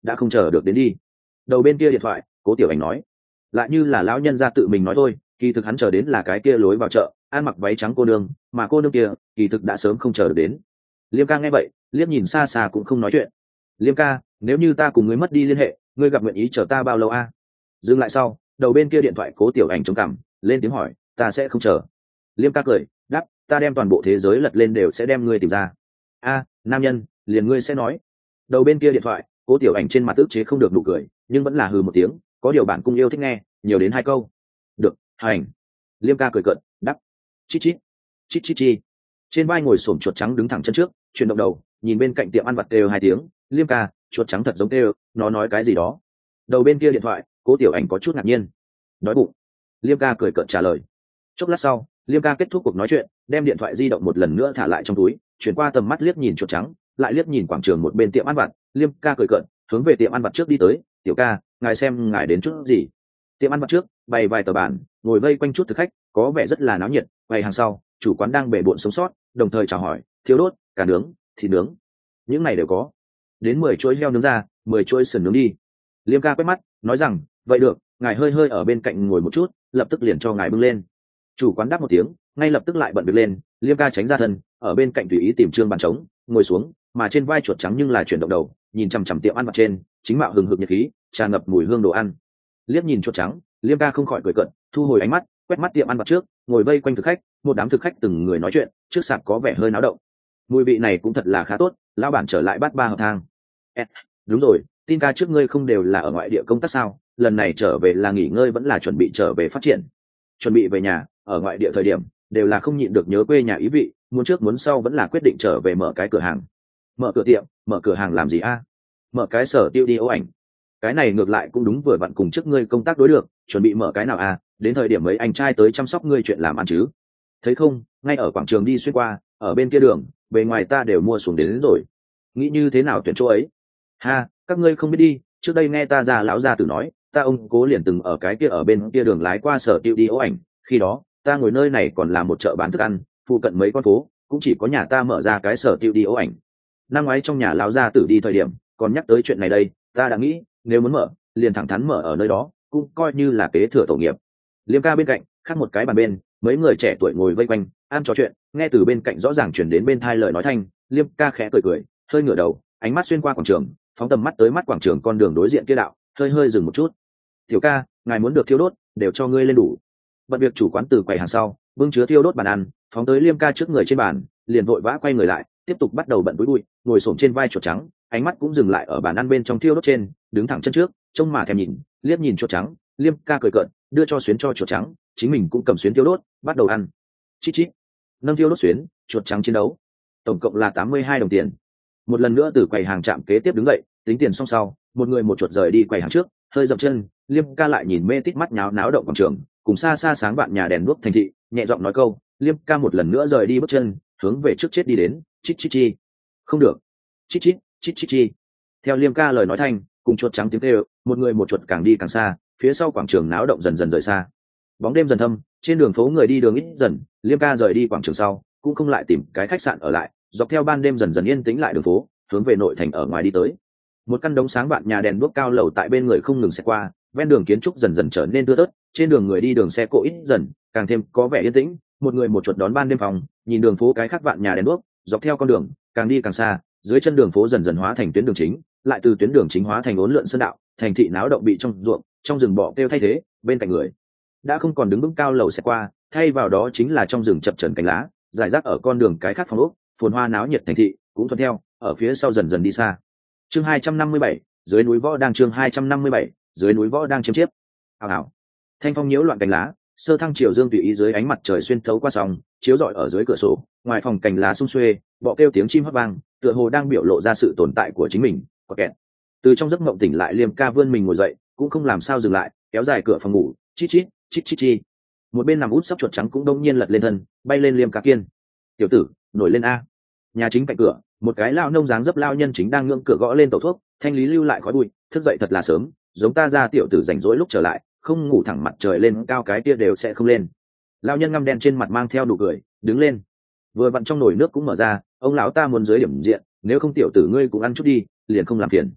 đã không chờ được đến đi. Đầu bên kia điện thoại Cố Tiểu Ảnh nói, lại như là lão nhân gia tự mình nói thôi, kỳ thực hắn chờ đến là cái kia lối vào chợ ăn mặc váy trắng cô nương, mà cô nương kia kỳ thực đã sớm không chờ được đến. Liêm ca nghe vậy liếc nhìn xa xa cũng không nói chuyện. Liêm ca, nếu như ta cùng ngươi mất đi liên hệ, ngươi gặp nguyện ý chờ ta bao lâu a? Dừng lại sau, đầu bên kia điện thoại Cố Tiểu Ảnh chống cằm lên tiếng hỏi, ta sẽ không chờ. Liêm ca cười đáp, ta đem toàn bộ thế giới lật lên đều sẽ đem ngươi tìm ra. A, nam nhân, liền ngươi sẽ nói. Đầu bên kia điện thoại Cố Tiểu Ảnh trên mặt ức chế không được nụ cười, nhưng vẫn là hừ một tiếng, có điều bạn cũng yêu thích nghe, nhiều đến 2 câu. Được, hành. Liêm ca cười cợt đáp, chít chít chít chít chi. Trên vai ngồi xổm chuột trắng đứng thẳng chân trước, chuyển động đầu nhìn bên cạnh tiệm ăn vặt kêu 2 tiếng. Liêm ca, chuột trắng thật giống kêu, nó nói cái gì đó. Đầu bên kia điện thoại Cố Tiểu Ảnh có chút ngạc nhiên. Đói bụng. Liêm ca cười cợt trả lời. Chốc lát sau, Liêm ca kết thúc cuộc nói chuyện, đem điện thoại di động một lần nữa thả lại trong túi, chuyển qua tầm mắt liếc nhìn chuột trắng, lại liếc nhìn quảng trường một bên tiệm ăn vặt. Liêm ca cười cợt hướng về tiệm ăn vặt trước đi tới. Tiểu ca, ngài xem ngài đến chút gì? Tiệm ăn vặt trước bày vài tờ bàn, ngồi vây quanh chút thực khách, có vẻ rất là náo nhiệt. Bày hàng sau, chủ quán đang bể bộn sống sót, đồng thời chào hỏi, thiếu đốt, cá nướng, thịt nướng, những này đều có. Đến 10 chuỗi heo nướng ra, 10 chuỗi sườn nướng đi. Liêm ca quét mắt nói rằng, vậy được, ngài hơi hơi ở bên cạnh ngồi một chút, lập tức liền cho ngài bưng lên. Chủ quán đáp một tiếng, ngay lập tức lại bận việc lên. Liêm ca tránh ra thân, ở bên cạnh tùy ý tìm trương bàn trống ngồi xuống, mà trên vai chuột trắng nhưng là chuyển động đầu nhìn chằm chằm tiệm ăn vặt trên, chính mạo hừng hực nhiệt khí, tràn ngập mùi hương đồ ăn. Liếc nhìn chuột trắng, Liêm ca không khỏi cười cợt, thu hồi ánh mắt, quét mắt tiệm ăn vặt trước, ngồi vây quanh thực khách, một đám thực khách từng người nói chuyện, trước sạp có vẻ hơi náo động. Mùi vị này cũng thật là khá tốt, lão bản trở lại bát ba hợp thang. Đúng rồi, tin ca trước ngươi không đều là ở ngoại địa công tác sao, lần này trở về là nghỉ ngơi vẫn là chuẩn bị trở về phát triển? Chuẩn bị về nhà, ở ngoại địa thời điểm đều là không nhịn được nhớ quê nhà ý vị, muốn trước muốn sau vẫn là quyết định trở về mở cái cửa hàng. Mở cửa tiệm, mở cửa hàng làm gì a? Mở cái sở tiêu đi ấu ảnh. Cái này ngược lại cũng đúng, vừa vặn cùng trước ngươi công tác đối được, chuẩn bị mở cái nào a? Đến thời điểm mấy anh trai tới chăm sóc ngươi chuyện làm ăn chứ. Thấy không, ngay ở quảng trường đi xuyên qua, ở bên kia đường, bề ngoài ta đều mua xuống đến rồi. Nghĩ như thế nào tuyển chỗ ấy? Ha, các ngươi không biết đi, trước đây nghe ta già lão gia tử nói, ta ông cố liền từng ở cái kia ở bên kia đường lái qua sở tiêu đi ấu ảnh, khi đó ta ngồi nơi này còn là một chợ bán thức ăn, phụ cận mấy con phố cũng chỉ có nhà ta mở ra cái sở tiêu đi ấu ảnh. Năm ngoái trong nhà lão gia tử đi thời điểm còn nhắc tới chuyện này đây, ta đã nghĩ nếu muốn mở liền thẳng thắn mở ở nơi đó, cũng coi như là kế thừa tổ nghiệp. Liêm ca bên cạnh khác một cái bàn bên, mấy người trẻ tuổi ngồi vây quanh ăn trò chuyện, nghe từ bên cạnh rõ ràng chuyển đến bên thai lời nói thanh. Liêm ca khẽ cười cười, hơi ngửa đầu, ánh mắt xuyên qua quảng trường, phóng tầm mắt tới mắt quảng trường con đường đối diện kia đạo, hơi hơi dừng một chút. Tiểu ca, ngài muốn được thiêu đốt đều cho ngươi lên đủ. Bận việc chủ quán từ quầy hàng sau bưng chứa thiêu đốt bàn ăn phóng tới Liêm ca trước người trên bàn, liền vội vã quay người lại tiếp tục bắt đầu bận búi bụi, ngồi xổm trên vai chuột trắng, ánh mắt cũng dừng lại ở bàn ăn bên trong thiêu đốt trên, đứng thẳng chân trước trông mà thèm nhìn, liếc nhìn chuột trắng. Liêm ca cười cợt, đưa cho xuyến cho chuột trắng, chính mình cũng cầm xuyến thiêu đốt bắt đầu ăn. Chít chít, nâng thiêu đốt xuyến, chuột trắng chiến đấu, tổng cộng là 82 đồng tiền. Một lần nữa từ quầy hàng trạm kế tiếp đứng dậy tính tiền xong sau, một người một chuột rời đi quầy hàng trước, hơi dậm chân. Liêm ca lại nhìn mê tít mắt nháo náo động quảng trường cùng xa xa sáng vạn nhà đèn đuốc thành thị, nhẹ giọng nói câu. Liêm ca một lần nữa rời đi bước chân, hướng về trước chết đi đến. Chít chít chi, không được, chít chít chít chít chi. Theo Liêm ca lời nói thanh cùng chuột trắng tiếng kêu, một người một chuột càng đi càng xa, phía sau quảng trường náo động dần dần rời xa. Bóng đêm dần thâm, trên đường phố người đi đường ít dần. Liêm ca rời đi quảng trường sau cũng không lại tìm cái khách sạn ở lại, dọc theo ban đêm dần dần yên tĩnh lại đường phố, hướng về nội thành ở ngoài đi tới. Một căn đống sáng vạn nhà đèn đuốc cao lầu tại bên người không ngừng xẹt qua, ven đường kiến trúc dần dần trở nên tưa tớt, trên đường người đi đường xe cộ ít dần, càng thêm có vẻ yên tĩnh. Một người một chuột đón ban đêm phòng, nhìn đường phố cái khác vạn nhà đèn đuốc, dọc theo con đường càng đi càng xa, dưới chân đường phố dần dần hóa thành tuyến đường chính, lại từ tuyến đường chính hóa thành uốn lượn sơn đạo, thành thị náo động bị trong ruộng, trong rừng bọ kêu thay thế. Bên cạnh người đã không còn đứng vững cao lầu xẹt qua, thay vào đó chính là trong rừng chập chờn cánh lá, rải rác ở con đường cái khác phòng ốc, phồn hoa náo nhiệt thành thị cũng thuận theo ở phía sau dần dần đi xa. Chương 257, dưới núi võ đang. Chương 257, dưới núi võ đang chiếm chiếp. Ảo ảo, thanh phong nhiễu loạn cánh lá, sơ thăng chiều dương tùy ý dưới ánh mặt trời xuyên thấu qua sóng, chiếu rọi ở dưới cửa sổ. Ngoài phòng cành lá sum xuê, bọ kêu tiếng chim hót vang, tựa hồ đang biểu lộ ra sự tồn tại của chính mình. Có kẹt. Từ trong giấc mộng tỉnh lại, Liêm ca vươn mình ngồi dậy, cũng không làm sao dừng lại, kéo dài cửa phòng ngủ, chít chít chít chít chi. Một bên nằm út sấp chuột trắng cũng đông nhiên lật lên thân, bay lên Liêm ca kiên. Tiểu tử, nổi lên a. Nhà chính cạnh cửa, một cái lao nông dáng dấp lao nhân chính đang ngưỡng cửa gõ lên tẩu thuốc, thanh lý lưu lại khói bụi. Thức dậy thật là sớm, giống ta ra tiểu tử rảnh rỗi lúc trở lại, không ngủ thẳng mặt trời lên cao cái kia đều sẽ không lên. Lao nhân ngăm đen trên mặt mang theo nụ cười, đứng lên. Vừa vặn trong nồi nước cũng mở ra, ông lão ta muốn dưới điểm diện, nếu không tiểu tử ngươi cũng ăn chút đi, liền không làm phiền.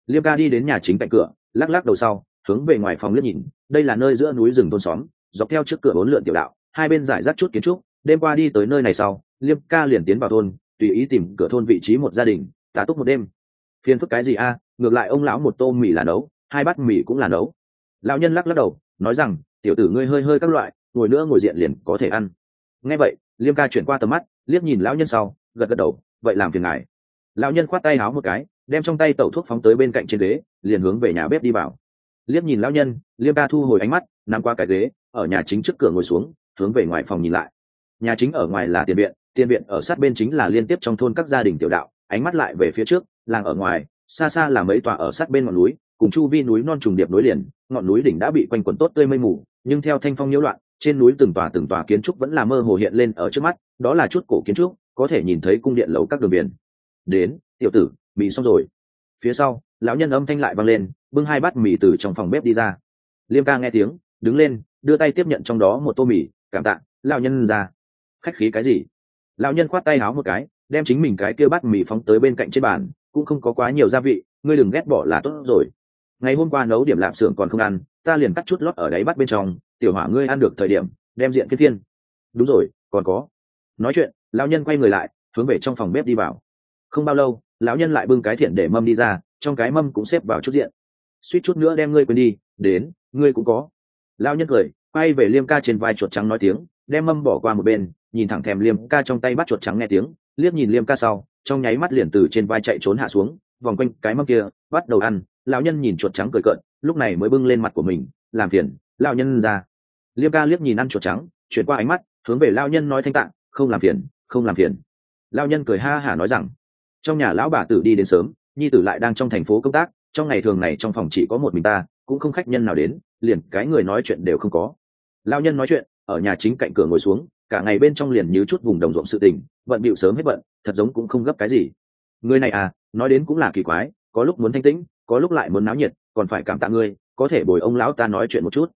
Liêm ca đi đến nhà chính cạnh cửa, lắc lắc đầu sau hướng về ngoài phòng liếc nhìn. Đây là nơi giữa núi rừng thôn xóm, dọc theo trước cửa bốn lượn tiểu đạo, hai bên giải rác chút kiến trúc. Đêm qua đi tới nơi này sau, Liêm ca liền tiến vào thôn, tùy ý tìm cửa thôn vị trí một gia đình tá túc một đêm. Phiền phức cái gì a, ngược lại ông lão một tô mì là nấu, hai bát mì cũng là nấu. Lão nhân lắc lắc đầu nói rằng, tiểu tử ngươi hơi hơi các loại, ngồi nữa ngồi diện liền có thể ăn. Nghe vậy Liêm ca chuyển qua tầm mắt liếc nhìn lão nhân sau gật gật đầu, vậy làm phiền ngài. Lão nhân khoát tay áo một cái, đem trong tay tẩu thuốc phóng tới bên cạnh trên ghế, liền hướng về nhà bếp đi vào. Liếc nhìn lão nhân, Liêm ca thu hồi ánh mắt, nằm qua cái ghế, ở nhà chính trước cửa ngồi xuống, hướng về ngoài phòng nhìn lại. Nhà chính ở ngoài là tiền viện ở sát bên chính là liên tiếp trong thôn các gia đình tiểu đạo. Ánh mắt lại về phía trước, làng ở ngoài, xa xa là mấy tòa ở sát bên ngọn núi, cùng chu vi núi non trùng điệp nối liền. Ngọn núi đỉnh đã bị quanh quẩn tốt tươi mây mù, nhưng theo thanh phong nhiễu loạn, trên núi từng tòa kiến trúc vẫn là mơ hồ hiện lên ở trước mắt. Đó là chút cổ kiến trúc, có thể nhìn thấy cung điện lầu các đường biển. Đến, tiểu tử, mì xong rồi. Phía sau lão nhân âm thanh lại vang lên, bưng hai bát mì từ trong phòng bếp đi ra. Liêm ca nghe tiếng đứng lên, đưa tay tiếp nhận trong đó một tô mì, cảm tạ. Lão nhân ra, khách khí cái gì? Lão nhân khoát tay áo một cái, đem chính mình cái kia bát mì phóng tới bên cạnh trên bàn, cũng không có quá nhiều gia vị, ngươi đừng ghét bỏ là tốt rồi. Ngày hôm qua nấu điểm lạp xưởng còn không ăn, ta liền cắt chút lót ở đáy bát bên trong, tiểu hỏa ngươi ăn được thời điểm đem diện phiên phiên. Đúng rồi, còn có. Nói chuyện lão nhân quay người lại, hướng về trong phòng bếp đi vào. Không bao lâu lão nhân lại bưng cái thiện để mâm đi ra, trong cái mâm cũng xếp vào chút diện. Suýt chút nữa đem ngươi quên đi, đến ngươi cũng có. Lão nhân cười quay về Liêm ca trên vai chuột trắng nói tiếng, đem mâm bỏ qua một bên, nhìn thẳng thèm Liêm ca trong tay bắt chuột trắng nghe tiếng, liếc nhìn Liêm ca sau trong nháy mắt liền từ trên vai chạy trốn hạ xuống, vòng quanh cái mâm kia bắt đầu ăn. Lão nhân nhìn chuột trắng cười cợt, lúc này mới bưng lên mặt của mình, làm phiền lão nhân ra. Liêm ca liếc nhìn ăn chuột trắng, chuyển qua ánh mắt hướng về lão nhân nói thanh tạng, không làm phiền không làm phiền. Lão nhân cười ha hả nói rằng, trong nhà lão bà tử đi đến sớm, nhi tử lại đang trong thành phố công tác, trong ngày thường này trong phòng chỉ có một mình ta, cũng không khách nhân nào đến, liền cái người nói chuyện đều không có. Lão nhân nói chuyện ở nhà chính cạnh cửa ngồi xuống, cả ngày bên trong liền như chút vùng đồng ruộng sự tình, bận bịu sớm hết bận, thật giống cũng không gấp cái gì. Người này à, nói đến cũng là kỳ quái, có lúc muốn thanh tĩnh, có lúc lại muốn náo nhiệt, còn phải cảm tạ ngươi có thể bồi ông lão ta nói chuyện một chút.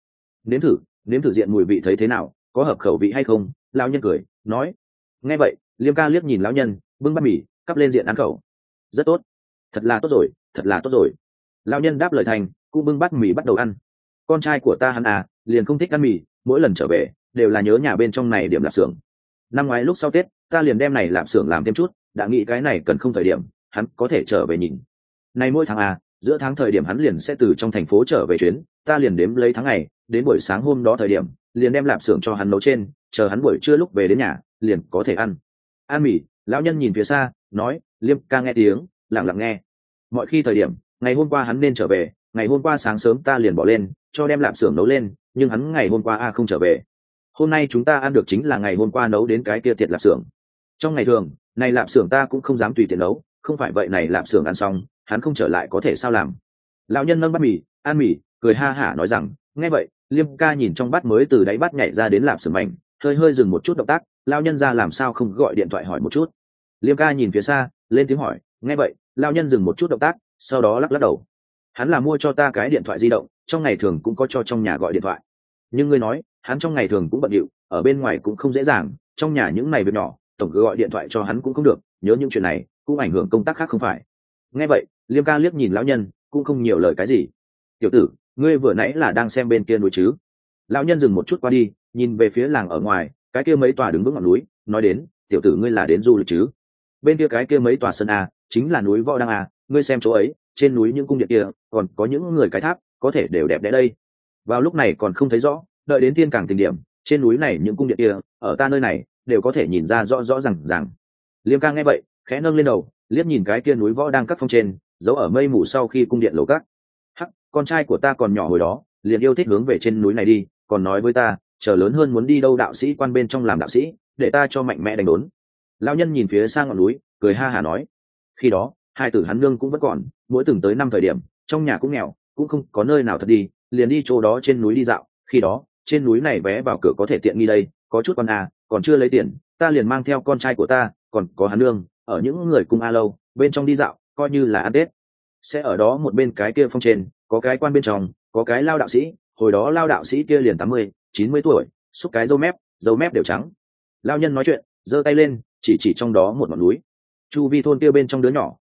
Nếm thử diện mùi vị thấy thế nào, có hợp khẩu vị hay không? Lão nhân cười nói. Nghe vậy Liêm ca liếc nhìn lão nhân, bưng bát mì cắp lên diện ăn khẩu. Rất tốt, thật là tốt rồi, thật là tốt rồi. Lão nhân đáp lời thành, cũng bưng bát mì bắt đầu ăn. Con trai của ta hắn à, liền không thích ăn mì, mỗi lần trở về đều là nhớ nhà bên trong này điểm lạp xưởng. Năm ngoái lúc sau Tết ta liền đem này lạp xưởng làm thêm chút, đã nghĩ cái này cần không thời điểm hắn có thể trở về nhìn. Này mỗi tháng à, giữa tháng thời điểm hắn liền sẽ từ trong thành phố trở về chuyến, ta liền đếm lấy tháng ngày, đến buổi sáng hôm đó thời điểm liền đem lạp xưởng cho hắn nấu trên, chờ hắn buổi trưa lúc về đến nhà liền có thể ăn. Ăn mì. Lão nhân nhìn phía xa nói, Liêm ca nghe tiếng lặng lặng nghe. Mọi khi thời điểm ngày hôm qua hắn nên trở về, ngày hôm qua sáng sớm ta liền bỏ lên cho đem lạp xưởng nấu lên, nhưng hắn ngày hôm qua không trở về. Hôm nay chúng ta ăn được chính là ngày hôm qua nấu đến cái kia tiệt lạp xưởng. Trong ngày thường này lạp xưởng ta cũng không dám tùy tiện nấu, không phải vậy này lạp xưởng ăn xong hắn không trở lại có thể sao làm. Lão nhân nâng bát mì ăn mì cười ha hả nói rằng, nghe vậy Liêm ca nhìn trong bát mới từ đáy bát nhảy ra đến lạp xưởng mảnh, hơi dừng một chút động tác. Lão nhân ra làm sao không gọi điện thoại hỏi một chút. Liêm ca nhìn phía xa lên tiếng hỏi. Nghe vậy lão nhân dừng một chút động tác, sau đó lắc đầu. Hắn là mua cho ta cái điện thoại di động, trong ngày thường cũng có cho trong nhà gọi điện thoại. Nhưng ngươi nói hắn trong ngày thường cũng bận rộn, ở bên ngoài cũng không dễ dàng, trong nhà những này việc nhỏ tổng cứ gọi điện thoại cho hắn cũng không được, nhớ những chuyện này cũng ảnh hưởng công tác khác không phải. Nghe vậy Liêm ca liếc nhìn lão nhân, cũng không nhiều lời cái gì. Tiểu tử, ngươi vừa nãy là đang xem bên kia núi chứ? Lão nhân dừng một chút qua đi, nhìn về phía làng ở ngoài, cái kia mấy tòa đứng vững ngọn núi, nói đến, tiểu tử ngươi là đến du lịch chứ? Bên kia cái kia mấy tòa sơn a, chính là núi Võ Đăng a, ngươi xem chỗ ấy, trên núi những cung điện kia, còn có những người cái tháp, có thể đều đẹp đẽ đây. Vào lúc này còn không thấy rõ, đợi đến thiên càng tình điểm, trên núi này những cung điện kia, ở ta nơi này đều có thể nhìn ra rõ ràng. Liêm ca nghe vậy khẽ nâng lên đầu, liếc nhìn cái kia núi Võ Đang các phong trên giấu ở mây mù sau khi cung điện lầu các. Hắc, con trai của ta còn nhỏ hồi đó liền yêu thích hướng về trên núi này đi, còn nói với ta chờ lớn hơn muốn đi đâu đạo sĩ quan bên trong làm đạo sĩ, để ta cho mạnh mẽ đánh đốn. Lão nhân nhìn phía sang ngọn núi cười ha hả nói, khi đó hai tử hắn nương cũng vẫn còn, mỗi từng tới năm thời điểm trong nhà cũng nghèo, cũng không có nơi nào thật đi, liền đi chỗ đó trên núi đi dạo. Khi đó trên núi này vé vào cửa có thể tiện nghi đây, có chút con còn chưa lấy tiền, ta liền mang theo con trai của ta còn có hắn nương ở những người cung lâu bên trong đi dạo, coi như là ăn Tết. Sẽ ở đó một bên cái kia phong trên có cái quan bên trong có cái lao đạo sĩ, hồi đó lao đạo sĩ kia liền 80-90 tuổi, xúc cái dâu mép đều trắng. Lao nhân nói chuyện giơ tay lên chỉ trong đó một ngọn núi. Chu vi thôn kia bên trong đứa nhỏ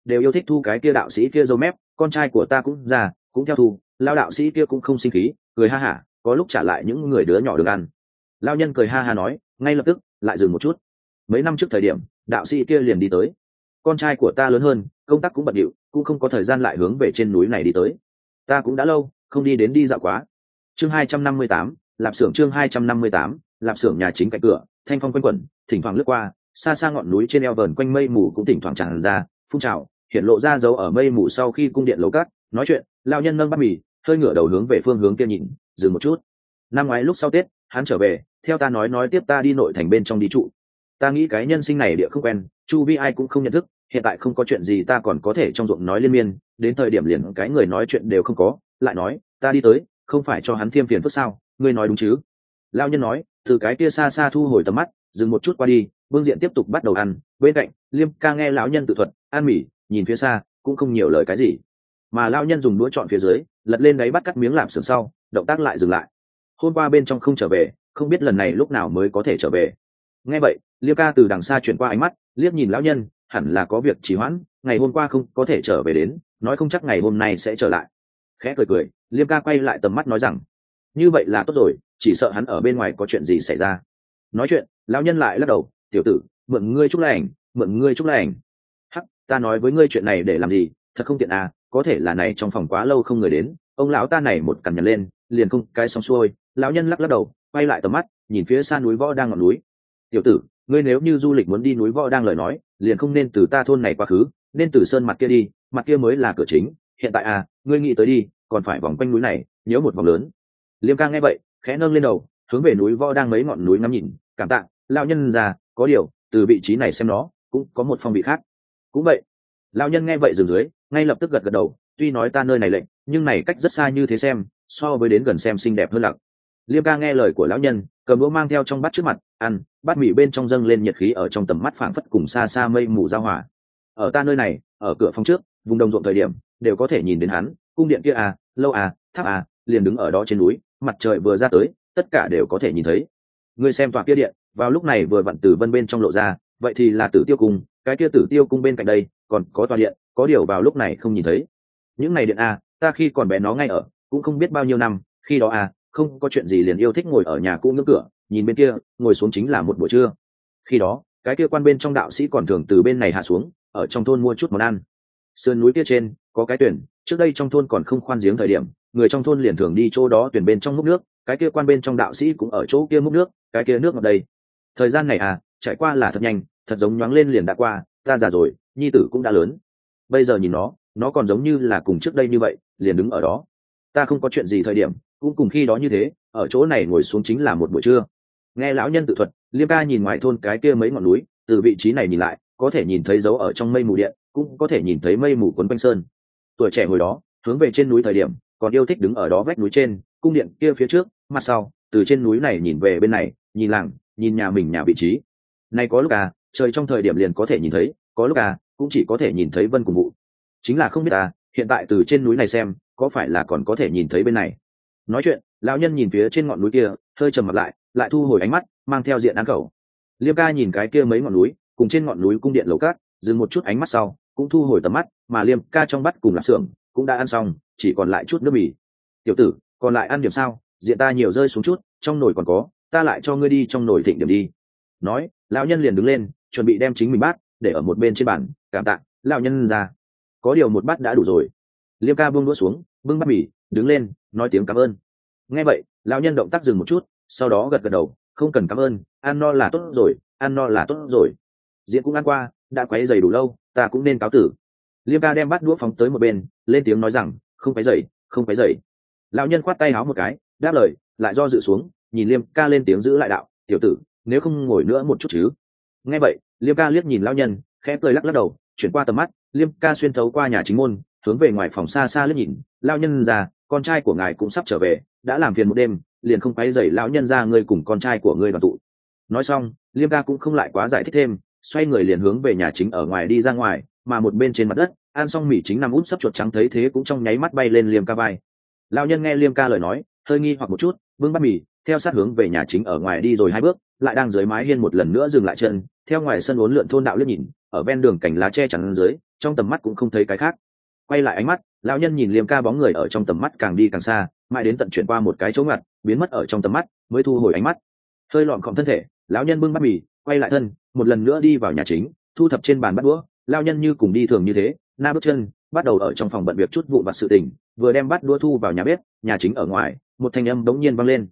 đều yêu thích thu cái kia đạo sĩ kia dâu mép, con trai của ta cũng già cũng theo thu. Lao đạo sĩ kia cũng không sinh khí, cười ha hả, có lúc trả lại những người đứa nhỏ được ăn. Lao nhân cười ha ha nói, ngay lập tức lại dừng một chút. Mấy năm trước thời điểm, đạo sĩ kia liền đi tới. Con trai của ta lớn hơn, công tác cũng bận rộn, cũng không có thời gian lại hướng về trên núi này đi tới. Ta cũng đã lâu không đi đến đi dạo quá. Chương 258, lạp xưởng. Chương 258, lạp xưởng. Nhà chính cạnh cửa, thanh phong quanh quẩn, thỉnh thoảng lướt qua, xa xa ngọn núi trên eo vờn quanh mây mù cũng thỉnh thoảng tràn ra, phun trào, hiện lộ ra dấu ở mây mù sau khi cung điện lầu cát. Nói chuyện, lão nhân nâng bát mì, hơi ngửa đầu hướng về phương hướng kia nhìn, dừng một chút. Năm ngoái lúc sau Tết, hắn trở về, theo ta nói tiếp ta đi nội thành bên trong đi trụ. Ta nghĩ cái nhân sinh này địa không quen, chu vi ai cũng không nhận thức, hiện tại không có chuyện gì ta còn có thể trong ruộng nói liên miên, đến thời điểm liền cái người nói chuyện đều không có, lại nói, ta đi tới, không phải cho hắn thêm phiền phức sao? Ngươi nói đúng chứ? Lão nhân nói, từ cái kia xa xa thu hồi tầm mắt, dừng một chút qua đi, Vương Diện tiếp tục bắt đầu ăn. Bên cạnh, Liêm Ca nghe lão nhân tự thuật, ăn mỉ, nhìn phía xa, cũng không nhiều lời cái gì. Mà lão nhân dùng đũa chọn phía dưới, lật lên đáy bắt cắt miếng lạp xưởng sau, động tác lại dừng lại. Hôm qua bên trong không trở về, không biết lần này lúc nào mới có thể trở về. Nghe vậy, Liêm Ca từ đằng xa chuyển qua ánh mắt, liếc nhìn lão nhân, hẳn là có việc trì hoãn, ngày hôm qua không có thể trở về đến, nói không chắc ngày hôm nay sẽ trở lại. Khẽ cười cười, Liêm Ca quay lại tầm mắt nói rằng, như vậy là tốt rồi, chỉ sợ hắn ở bên ngoài có chuyện gì xảy ra. Nói chuyện, lão nhân lại lắc đầu, tiểu tử, mượn ngươi chúc lành, mượn ngươi chúc lành. Hắc, ta nói với ngươi chuyện này để làm gì, thật không tiện à, có thể là này trong phòng quá lâu không người đến, ông lão ta này một cằn nhằn lên, liền không cái xong xuôi. Lão nhân lắc đầu, quay lại tầm mắt, nhìn phía xa núi Võ đang ngọn núi. Tiểu tử, ngươi nếu như du lịch muốn đi núi Võ đang lời nói, liền không nên từ ta thôn này quá khứ, nên từ sơn mặt kia đi, mặt kia mới là cửa chính. Hiện tại à, ngươi nghĩ tới đi, còn phải vòng quanh núi này, nhớ một vòng lớn. Liêm Ca nghe vậy, khẽ nâng lên đầu, hướng về núi Võ đang mấy ngọn núi ngắm nhìn, cảm tạ, lão nhân già, có điều, từ vị trí này xem nó, cũng có một phong vị khác. Cũng vậy. Lão nhân nghe vậy dừng dưới, ngay lập tức gật gật đầu, tuy nói ta nơi này lệnh, nhưng này cách rất xa như thế xem, so với đến gần xem xinh đẹp hơn lặc. Liêm Ca nghe lời của lão nhân, cầm đũa mang theo trong bát trước mặt, ăn, bát mì bên trong dâng lên nhiệt khí ở trong tầm mắt phảng phất cùng xa xa mây mù giao hòa. Ở ta nơi này, ở cửa phòng trước, vùng đồng ruộng thời điểm, đều có thể nhìn đến hắn, cung điện kia à, lâu à, tháp à, liền đứng ở đó trên núi, mặt trời vừa ra tới, tất cả đều có thể nhìn thấy. Ngươi xem tòa kia điện, vào lúc này vừa vặn Tử Vân bên trong lộ ra, vậy thì là Tử Tiêu cung, cái kia Tử Tiêu cung bên cạnh đây, còn có tòa điện, có điều vào lúc này không nhìn thấy. Những này điện à, ta khi còn bé nó ngay ở, cũng không biết bao nhiêu năm, khi đó à, không có chuyện gì liền yêu thích ngồi ở nhà cũ ngưỡng cửa, nhìn bên kia, ngồi xuống chính là một buổi trưa. Khi đó, cái kia quan bên trong đạo sĩ còn thường từ bên này hạ xuống, ở trong thôn mua chút món ăn. Sườn núi kia trên có cái tuyển, trước đây trong thôn còn không khoan giếng thời điểm, người trong thôn liền thường đi chỗ đó tuyển bên trong múc nước, cái kia quan bên trong đạo sĩ cũng ở chỗ kia múc nước, cái kia nước ngọt đây. Thời gian này à, trải qua là thật nhanh, thật giống nhoáng lên liền đã qua, ta già rồi, nhi tử cũng đã lớn. Bây giờ nhìn nó còn giống như là cùng trước đây như vậy, liền đứng ở đó. Ta không có chuyện gì thời điểm, cũng cùng khi đó như thế, ở chỗ này ngồi xuống chính là một buổi trưa. Nghe lão nhân tự thuật, Liêm Ca nhìn ngoài thôn cái kia mấy ngọn núi, từ vị trí này nhìn lại, có thể nhìn thấy dấu ở trong mây mù điện, cũng có thể nhìn thấy mây mù quấn quanh sơn. Tuổi trẻ hồi đó, hướng về trên núi thời điểm, còn yêu thích đứng ở đó vách núi trên, cung điện kia phía trước, mặt sau, từ trên núi này nhìn về bên này, nhìn làng, nhìn nhà mình nhà vị trí. Nay có lúc à, trời trong thời điểm liền có thể nhìn thấy, có lúc à, cũng chỉ có thể nhìn thấy vân cùng vụ. Chính là không biết à, hiện tại từ trên núi này xem, có phải là còn có thể nhìn thấy bên này. Nói chuyện, lão nhân nhìn phía trên ngọn núi kia, hơi trầm mặt lại thu hồi ánh mắt, mang theo diện án khẩu. Liêm Ca nhìn cái kia mấy ngọn núi, cùng trên ngọn núi cung điện lầu cát, dừng một chút ánh mắt sau, cũng thu hồi tầm mắt, mà Liêm Ca trong bát cùng lạp xưởng cũng đã ăn xong, chỉ còn lại chút nước mì. Tiểu tử, còn lại ăn điểm sao? Diện ta nhiều rơi xuống chút, trong nồi còn có, ta lại cho ngươi đi trong nồi thịnh điểm đi. Nói, lão nhân liền đứng lên, chuẩn bị đem chính mình bát để ở một bên trên bàn, cảm tạ, lão nhân ra. Có điều một bát đã đủ rồi. Liêm Ca buông đũa xuống, bưng bát mì, đứng lên, nói tiếng cảm ơn. Nghe vậy, lão nhân động tác dừng một chút, sau đó gật gật đầu, không cần cảm ơn, ăn no là tốt rồi, ăn no là tốt rồi. Diện cũng ăn qua, đã quấy rầy đủ lâu, ta cũng nên cáo tử. Liêm Ca đem bát đũa phóng tới một bên, lên tiếng nói rằng, không quấy rầy, không quấy rầy. Lão nhân khoát tay áo một cái, đáp lời, lại do dự xuống, nhìn Liêm Ca lên tiếng giữ lại đạo, tiểu tử, nếu không ngồi nữa một chút chứ. Nghe vậy, Liêm Ca liếc nhìn lão nhân, khẽ cười lắc lắc đầu, chuyển qua tầm mắt, Liêm Ca xuyên thấu qua nhà chính môn, hướng về ngoài phòng xa xa liếc nhìn, lão nhân già, con trai của ngài cũng sắp trở về, đã làm phiền một đêm, liền không quấy rầy lão nhân ra ngươi cùng con trai của ngươi đoàn tụ. Nói xong, Liêm Ca cũng không lại quá giải thích thêm, xoay người liền hướng về nhà chính ở ngoài đi ra ngoài, mà một bên trên mặt đất, ăn xong mì chính nằm út sấp chuột trắng thấy thế cũng trong nháy mắt bay lên Liêm Ca vai. Lão nhân nghe Liêm Ca lời nói, hơi nghi hoặc một chút, bưng bát mì, theo sát hướng về nhà chính ở ngoài đi rồi hai bước, lại đang dưới mái hiên một lần nữa dừng lại chân, theo ngoài sân uốn lượn thôn đạo liếc nhìn, ở ven đường cành lá che chắn dưới, trong tầm mắt cũng không thấy cái khác. Quay lại ánh mắt, lão nhân nhìn Liêm ca bóng người ở trong tầm mắt càng đi càng xa, mãi đến tận chuyển qua một cái chỗ ngặt, biến mất ở trong tầm mắt, mới thu hồi ánh mắt. Hơi lọn khom thân thể, lão nhân bưng bát mì, quay lại thân, một lần nữa đi vào nhà chính, thu thập trên bàn bát đũa. Lão nhân như cùng đi thường như thế, na bước chân, bắt đầu ở trong phòng bận việc chút vụn vặt sự tình, vừa đem bát đũa thu vào nhà bếp. Nhà chính ở ngoài, một thanh âm đống nhiên vang lên.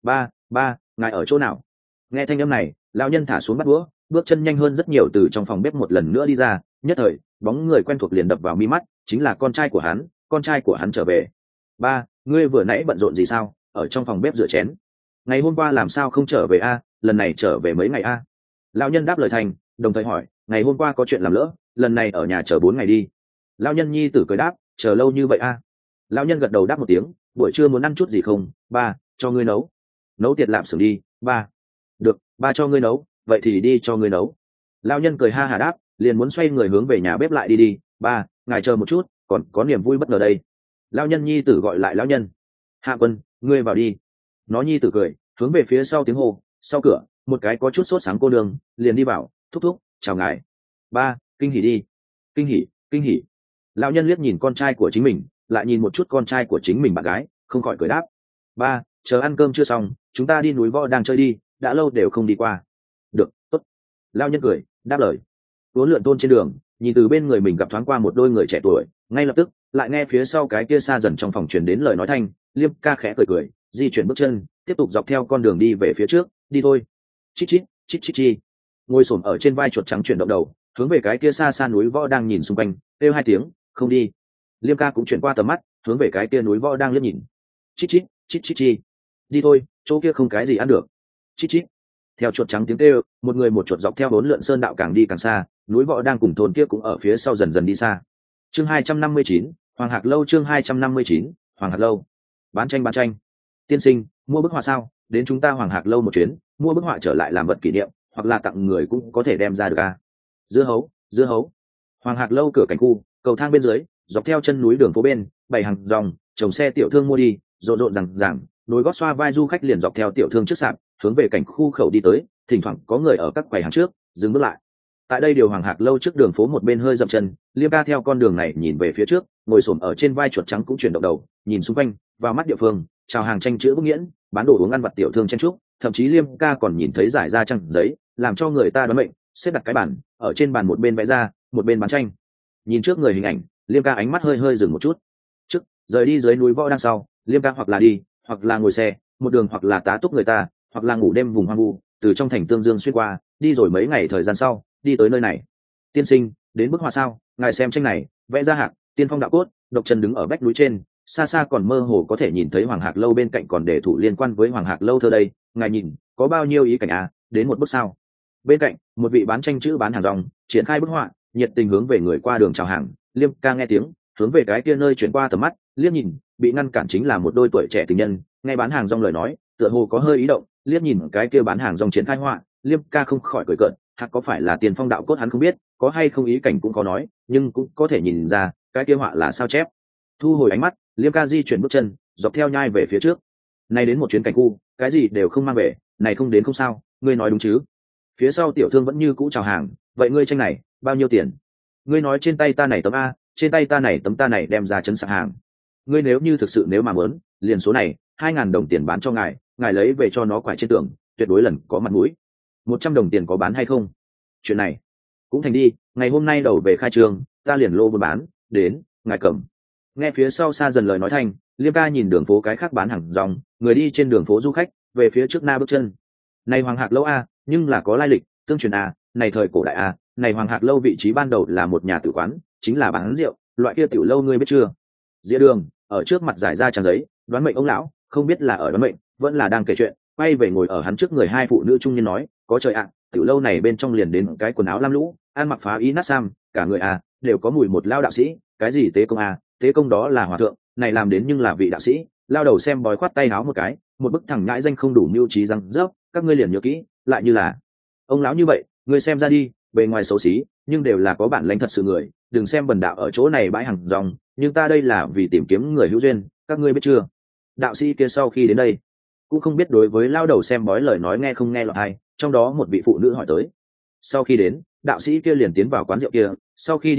Ba, ngài ở chỗ nào? Nghe thanh âm này, lão nhân thả xuống bát đũa, bước chân nhanh hơn rất nhiều, từ trong phòng bếp một lần nữa đi ra. Nhất thời, bóng người quen thuộc liền đập vào mi mắt, chính là con trai của hắn trở về. Ba, ngươi vừa nãy bận rộn gì sao? Ở trong phòng bếp rửa chén. Ngày hôm qua làm sao không trở về a? Lần này trở về mấy ngày a? Lão nhân đáp lời thành, đồng thời hỏi, ngày hôm qua có chuyện làm lỡ, lần này ở nhà chờ 4 ngày đi. Lão nhân nhi tử cười đáp, chờ lâu như vậy a? Lão nhân gật đầu đáp một tiếng, buổi trưa muốn ăn chút gì không? Ba, cho ngươi nấu. Nấu tiệt lạp xưởng đi. Ba. Được, ba cho ngươi nấu, vậy thì đi cho ngươi nấu. Lão nhân cười ha hà đáp, liền muốn xoay người hướng về nhà bếp lại đi. Ba, ngài chờ một chút, còn có niềm vui bất ngờ đây. Lão nhân nhi tử gọi lại lão nhân. Hạ Quân, ngươi vào đi. Nó nhi tử cười, hướng về phía sau tiếng hô. Sau cửa, một cái có chút sốt sáng cô đường liền đi vào, thúc thúc, chào ngài. Ba, kinh hỉ đi. Kinh hỉ. Lão nhân liếc nhìn con trai của chính mình, lại nhìn một chút con trai của chính mình bạn gái, không khỏi cười đáp. Ba, chờ ăn cơm chưa xong, chúng ta đi núi Võ đang chơi đi, đã lâu đều không đi qua. Được, tốt. Lão nhân cười, đáp lời. Uốn lượn tôn trên đường, nhìn từ bên người mình gặp thoáng qua một đôi người trẻ tuổi, ngay lập tức lại nghe phía sau cái kia xa dần trong phòng truyền đến lời nói thanh. Liêm ca khẽ cười, di chuyển bước chân, tiếp tục dọc theo con đường đi về phía trước. Đi thôi. Chít chi. Ngồi xổm ở trên vai chuột trắng chuyển động đầu, hướng về cái kia xa xa núi Võ đang nhìn xung quanh, kêu 2 tiếng, không đi. Liêm ca cũng chuyển qua tầm mắt, hướng về cái kia núi Võ đang liếc nhìn. Chít chi. Đi thôi, chỗ kia không cái gì ăn được. Chít. Theo chuột trắng tiếng kêu, một người một chuột dọc theo 4 lượn sơn đạo càng đi càng xa, núi Võ đang cùng thôn kia cũng ở phía sau dần dần đi xa. Chương 259, Hoàng Hạc lâu. Chương 259, Hoàng Hạc lâu. Bán tranh. Tiên sinh, mua bức họa sao? Đến chúng ta Hoàng Hạc lâu một chuyến, mua bức họa trở lại làm vật kỷ niệm, hoặc là tặng người cũng có thể đem ra được à? Dưa hấu. Hoàng Hạc lâu cửa cảnh khu, cầu thang bên dưới, dọc theo chân núi đường phố bên, bày hàng dòng, chồng xe tiểu thương mua đi, rộn rằng, nối gót xoa vai du khách liền dọc theo tiểu thương trước sạp, hướng về cảnh khu khẩu đi tới, thỉnh thoảng có người ở các quầy hàng trước dừng bước lại. Tại đây điều Hoàng Hạc lâu trước đường phố một bên hơi dậm chân, Liêm ca theo con đường này nhìn về phía trước, ngồi xổm ở trên vai chuột trắng cũng chuyển động đầu, nhìn xung quanh, vào mắt địa phương, chào hàng tranh chữ bức nghiễn, bán đồ uống ăn vặt tiểu thương chen trúc, thậm chí Liêm ca còn nhìn thấy giải ra trang giấy, làm cho người ta đoán mệnh, xếp đặt cái bàn, ở trên bàn một bên vẽ ra, một bên bán tranh. Nhìn trước người hình ảnh, Liêm ca ánh mắt hơi dừng một chút. Trước, rời đi dưới núi Võ đang sau, Liêm ca hoặc là đi, hoặc là ngồi xe, một đường hoặc là tá túc người ta, hoặc là ngủ đêm vùng hoang vu, từ trong thành Tương Dương xuyên qua, đi rồi mấy ngày thời gian sau, đi tới nơi này. Tiên sinh, đến bức họa sao? Ngài xem tranh này, vẽ ra Hạc, tiên phong đạo cốt, độc chân đứng ở vách núi trên, xa còn mơ hồ có thể nhìn thấy Hoàng Hạc lâu bên cạnh còn để thủ liên quan với Hoàng Hạc lâu thơ đây. Ngài nhìn, có bao nhiêu ý cảnh à? Đến một bức sao? Bên cạnh, một vị bán tranh chữ bán hàng rong, triển khai bức họa, nhiệt tình hướng về người qua đường chào hàng. Liêm ca nghe tiếng, hướng về cái kia nơi chuyển qua tầm mắt, liếc nhìn, bị ngăn cản chính là một đôi tuổi trẻ tình nhân, nghe bán hàng rong lời nói, tựa hồ có hơi ý động, liếc nhìn cái kia bán hàng rong triển khai họa, Liêm ca không khỏi cười cợt, Hạc có phải là tiền phong đạo cốt hắn không biết, có hay không ý cảnh cũng có nói, nhưng cũng có thể nhìn ra, cái kia họa là sao chép. Thu hồi ánh mắt, Liêm ca di chuyển bước chân, dọc theo nhai về phía trước. Nay đến một chuyến cảnh khu, cái gì đều không mang về, này không đến không sao, ngươi nói đúng chứ? Phía sau tiểu thương vẫn như cũ chào hàng, vậy ngươi tranh này bao nhiêu tiền? Ngươi nói trên tay ta này tấm a, trên tay ta này tấm ta này đem ra chấn sạc hàng. Ngươi nếu như thực sự nếu mà muốn, liền số này, 2.000 đồng tiền bán cho ngài, ngài lấy về cho nó quải trên tường, tuyệt đối lần có mặt mũi. 100 đồng tiền có bán hay không? Chuyện này cũng thành đi, ngày hôm nay đầu về khai trương, ta liền lô buôn bán, đến, ngài cầm. Nghe phía sau xa dần lời nói thanh, Liêm ca nhìn đường phố cái khác bán hàng rong, người đi trên đường phố du khách, về phía trước na bước chân. Này Hoàng Hạc lâu a, nhưng là có lai lịch, tương truyền a, này thời cổ đại a, này Hoàng Hạc lâu vị trí ban đầu là một nhà tử quán, chính là bán rượu, loại kia tiểu lâu ngươi biết chưa? Dĩa đường, ở trước mặt giải ra trang giấy, đoán mệnh ông lão, không biết là ở đoán mệnh, vẫn là đang kể chuyện, quay về ngồi ở hắn trước người hai phụ nữ trung niên nói, có trời ạ, tiểu lâu này bên trong liền đến cái quần áo lam lũ, ăn mặc phá ý nát sam, cả người a, đều có mùi một lao đạo sĩ, cái gì tế công a, tế công đó là hòa thượng, này làm đến nhưng là vị đạo sĩ, lao đầu xem bói khoát tay áo một cái, một bức thẳng nhãi danh không đủ mưu trí răng rớp, các ngươi liền nhớ kỹ, lại như là ông lão như vậy, ngươi xem ra đi, bề ngoài xấu xí, nhưng đều là có bản lĩnh thật sự người, đừng xem bần đạo ở chỗ này bãi hàng rong, nhưng ta đây là vì tìm kiếm người hữu duyên, các ngươi biết chưa? Đạo sĩ kia sau khi đến đây, cũng không biết đối với lao đầu xem bói lời nói nghe không nghe lọt hay, trong đó một vị phụ nữ hỏi tới. Sau khi đến, đạo sĩ kia liền tiến vào quán rượu kia, sau khi đi vào,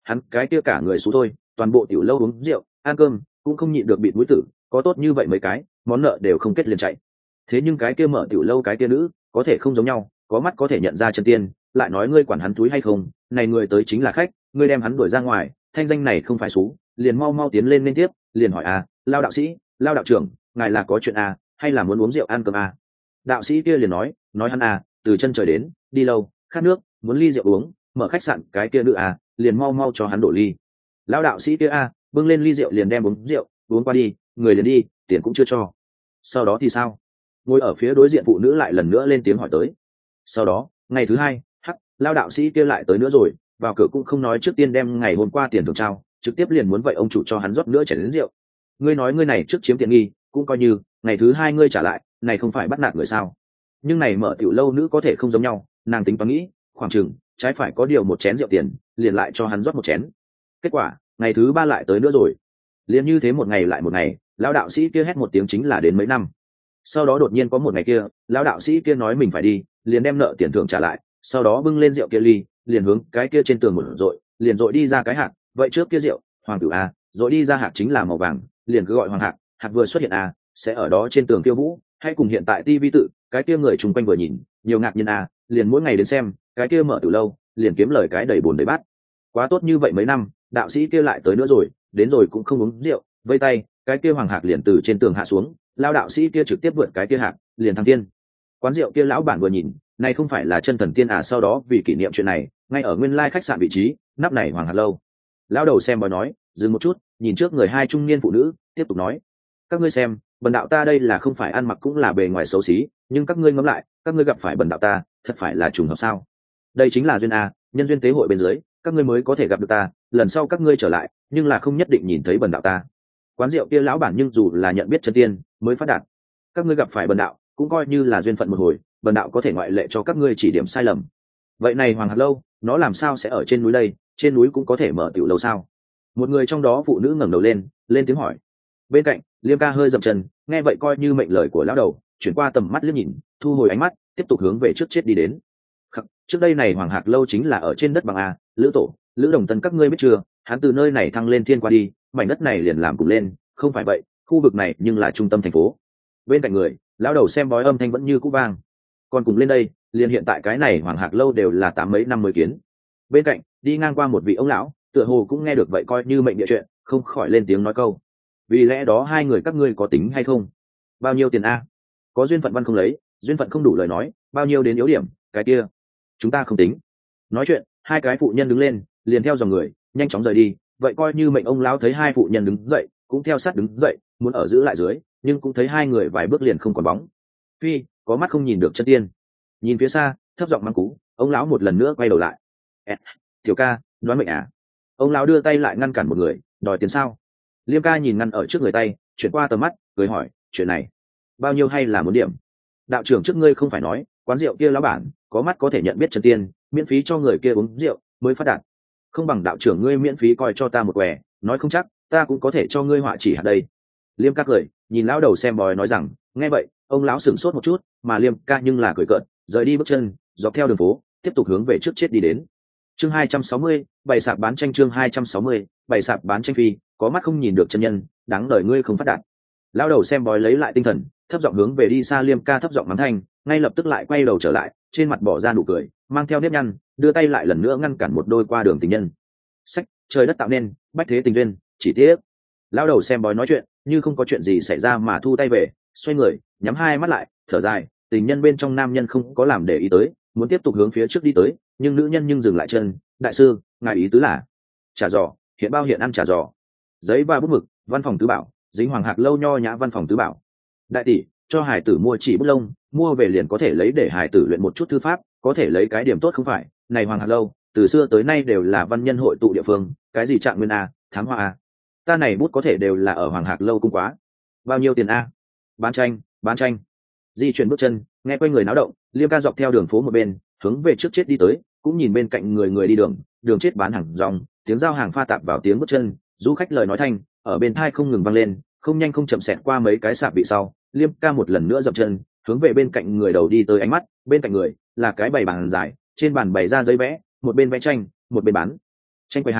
hắn cái kia cả người xú thôi, toàn bộ tiểu lâu uống rượu ăn cơm cũng không nhịn được bị mũi tử, có tốt như vậy mấy cái món nợ đều không kết liền chạy. Thế nhưng cái kia mở tiểu lâu cái kia nữ có thể không giống nhau, có mắt có thể nhận ra chân tiên, lại nói ngươi quản hắn túi hay không, này người tới chính là khách, ngươi đem hắn đuổi ra ngoài, thanh danh này không phải xú, liền mau mau tiến lên liên tiếp, liền hỏi lao đạo sĩ, lao đạo trưởng, ngài là có chuyện hay là muốn uống rượu ăn cơm đạo sĩ kia liền nói hắn từ chân trời đến đi lâu khát nước muốn ly rượu uống, mở khách sạn cái kia nữ liền mau mau cho hắn đổ ly. Lao đạo sĩ kia bưng lên ly rượu liền đem uống rượu uống qua đi, người liền đi, tiền cũng chưa cho. Sau đó thì sao? Ngồi ở phía đối diện phụ nữ lại lần nữa lên tiếng hỏi tới. Sau đó ngày thứ hai lao đạo sĩ kia lại tới nữa rồi, vào cửa cũng không nói trước tiên đem ngày hôm qua tiền thưởng trao, trực tiếp liền muốn vậy ông chủ cho hắn rót nữa chảy đến rượu. Ngươi nói ngươi này trước chiếm tiện nghi cũng coi như, ngày thứ hai ngươi trả lại, này không phải bắt nạt người sao? Nhưng này mở tiểu lâu nữ có thể không giống nhau, nàng tính toán nghĩ khoảng chừng trái phải có điều một chén rượu tiền, liền lại cho hắn rót một chén. Kết quả ngày thứ ba lại tới nữa rồi, liền như thế một ngày lại một ngày, lão đạo sĩ kia hét một tiếng chính là đến mấy năm. Sau đó đột nhiên có một ngày kia, lão đạo sĩ kia nói mình phải đi, liền đem nợ tiền thưởng trả lại, sau đó bưng lên rượu kia ly, liền hướng cái kia trên tường một dội, liền dội đi ra cái hạt. Vậy trước kia rượu hoàng tử dội đi ra hạt chính là màu vàng, liền cứ gọi hoàng hạt vừa xuất hiện sẽ ở đó trên tường tiêu vũ, hay cùng hiện tại tivi tự cái kia người chung quanh vừa nhìn nhiều ngạc nhiên liền mỗi ngày đến xem cái kia mở từ lâu, liền kiếm lời cái đầy bồn đầy bát. Quá tốt như vậy mấy năm, đạo sĩ kia lại tới nữa rồi, đến rồi cũng không uống rượu, vây tay cái kia hoàng hạt liền từ trên tường hạ xuống, lao đạo sĩ kia trực tiếp vượt cái kia hạt liền thăng tiên. Quán rượu kia lão bản vừa nhìn, này không phải là chân thần tiên sau đó vì kỷ niệm chuyện này, ngay ở nguyên lai khách sạn vị trí nắp này hoàng hạt lâu. Lão đầu xem bói nói dừng một chút, nhìn trước người hai trung niên phụ nữ, tiếp tục nói, các ngươi xem, bần đạo ta đây là không phải ăn mặc cũng là bề ngoài xấu xí, nhưng các ngươi ngẫm lại, các ngươi gặp phải bần đạo ta thật phải là trùng hợp sao? Đây chính là duyên nhân duyên tế hội bên dưới, các ngươi mới có thể gặp được ta, lần sau các ngươi trở lại nhưng là không nhất định nhìn thấy bần đạo ta. Quán rượu kia lão bản nhưng dù là nhận biết chân tiên mới phát đạt, các ngươi gặp phải bần đạo cũng coi như là duyên phận một hồi, bần đạo có thể ngoại lệ cho các ngươi chỉ điểm sai lầm. Vậy này hoàng hạt lâu nó làm sao sẽ ở trên núi đây, trên núi cũng có thể mở tiểu lâu sao? Một người trong đó phụ nữ ngẩng đầu lên tiếng hỏi. Bên cạnh Liêm ca hơi dậm chân, nghe vậy coi như mệnh lời của lão đầu, chuyển qua tầm mắt liếc nhìn, thu hồi ánh mắt, tiếp tục hướng về trước chết đi đến. Trước đây này hoàng hạt lâu chính là ở trên đất bằng lữ tổ lữ đồng tân các ngươi biết chưa, hắn từ nơi này thăng lên thiên qua đi, mảnh đất này liền làm cùng lên, không phải vậy khu vực này nhưng là trung tâm thành phố. Bên cạnh người lão đầu xem bói âm thanh vẫn như cũ vang, còn cùng lên đây liền hiện tại cái này hoàng hạt lâu đều là 8 mấy năm mới kiến. Bên cạnh đi ngang qua một vị ông lão, tựa hồ cũng nghe được vậy coi như mệnh địa chuyện, không khỏi lên tiếng nói câu, vì lẽ đó hai người các ngươi có tính hay không? Bao nhiêu tiền có duyên phận văn không lấy, duyên phận không đủ lời nói, bao nhiêu đến yếu điểm cái kia chúng ta không tính. Nói chuyện hai cái phụ nhân đứng lên, liền theo dòng người nhanh chóng rời đi. Vậy coi như mệnh ông lão thấy hai phụ nhân đứng dậy cũng theo sát đứng dậy, muốn ở giữ lại dưới, nhưng cũng thấy hai người vài bước liền không còn bóng. Phi có mắt không nhìn được chân tiên. Nhìn phía xa thấp giọng mắng cú, ông lão một lần nữa quay đầu lại. Tiểu ca đoán mệnh ông lão đưa tay lại ngăn cản một người, đòi tiền sao? Liêm ca nhìn ngăn ở trước người tay, chuyển qua tầm mắt cười hỏi, chuyện này bao nhiêu hay là muốn điểm? Đạo trưởng trước ngươi không phải nói quán rượu kia lão bản có mắt có thể nhận biết chân tiên, miễn phí cho người kia uống rượu mới phát đạt, không bằng đạo trưởng ngươi miễn phí coi cho ta một quẻ, nói không chắc ta cũng có thể cho ngươi họa chỉ hạt đây. Liêm ca cười nhìn lão đầu xem bói nói rằng, nghe vậy ông lão sửng sốt một chút, mà Liêm ca nhưng là cười cợt, rời đi bước chân dọc theo đường phố tiếp tục hướng về trước chết đi đến. Chương 260, bày sạp bán tranh. Chương 260, bày sạp bán tranh. Phi có mắt không nhìn được chân nhân, đáng đời ngươi không phát đạt. Lão đầu xem bói lấy lại tinh thần, thấp giọng hướng về đi xa Liêm ca thấp giọng mắng thanh, ngay lập tức lại quay đầu trở lại, trên mặt bỏ ra nụ cười mang theo nếp nhăn, đưa tay lại lần nữa ngăn cản một đôi qua đường tình nhân. Sách trời đất tạo nên bách thế tình duyên, chỉ tiếc. Lão đầu xem bói nói chuyện như không có chuyện gì xảy ra mà thu tay về, xoay người nhắm hai mắt lại thở dài. Tình nhân bên trong nam nhân không có làm để ý tới, muốn tiếp tục hướng phía trước đi tới, nhưng nữ nhân nhưng dừng lại chân. Đại sư ngài ý tứ là? Trả giò hiện bao hiện ăn trả giò, giấy và bút mực, văn phòng tứ bảo, dính hoàng hạt lâu nho nhã văn phòng tứ bảo. Đại tỷ cho hải tử mua chỉ bút lông, mua về liền có thể lấy để hải tử luyện một chút thư pháp, có thể lấy cái điểm tốt không phải? Này hoàng hạt lâu từ xưa tới nay đều là văn nhân hội tụ địa phương, cái gì trạng nguyên thám hoa ta này bút có thể đều là ở hoàng hạt lâu cung quá. Bao nhiêu tiền bán tranh. Di chuyển bước chân nghe quay người náo động, Liêm ca dọc theo đường phố một bên hướng về trước chết đi tới, cũng nhìn bên cạnh người đi đường chết bán hàng rong, tiếng giao hàng pha tạp vào tiếng bước chân, du khách lời nói thanh ở bên thai không ngừng vang lên, không nhanh không chậm xẹt qua mấy cái sạp vị sau, Liêm ca một lần nữa dậm chân hướng về bên cạnh người đầu đi tới. Ánh mắt bên cạnh người là cái bày bàn dài, trên bàn bày ra giấy vẽ, một bên vẽ tranh một bên bán tranh quầy hàng,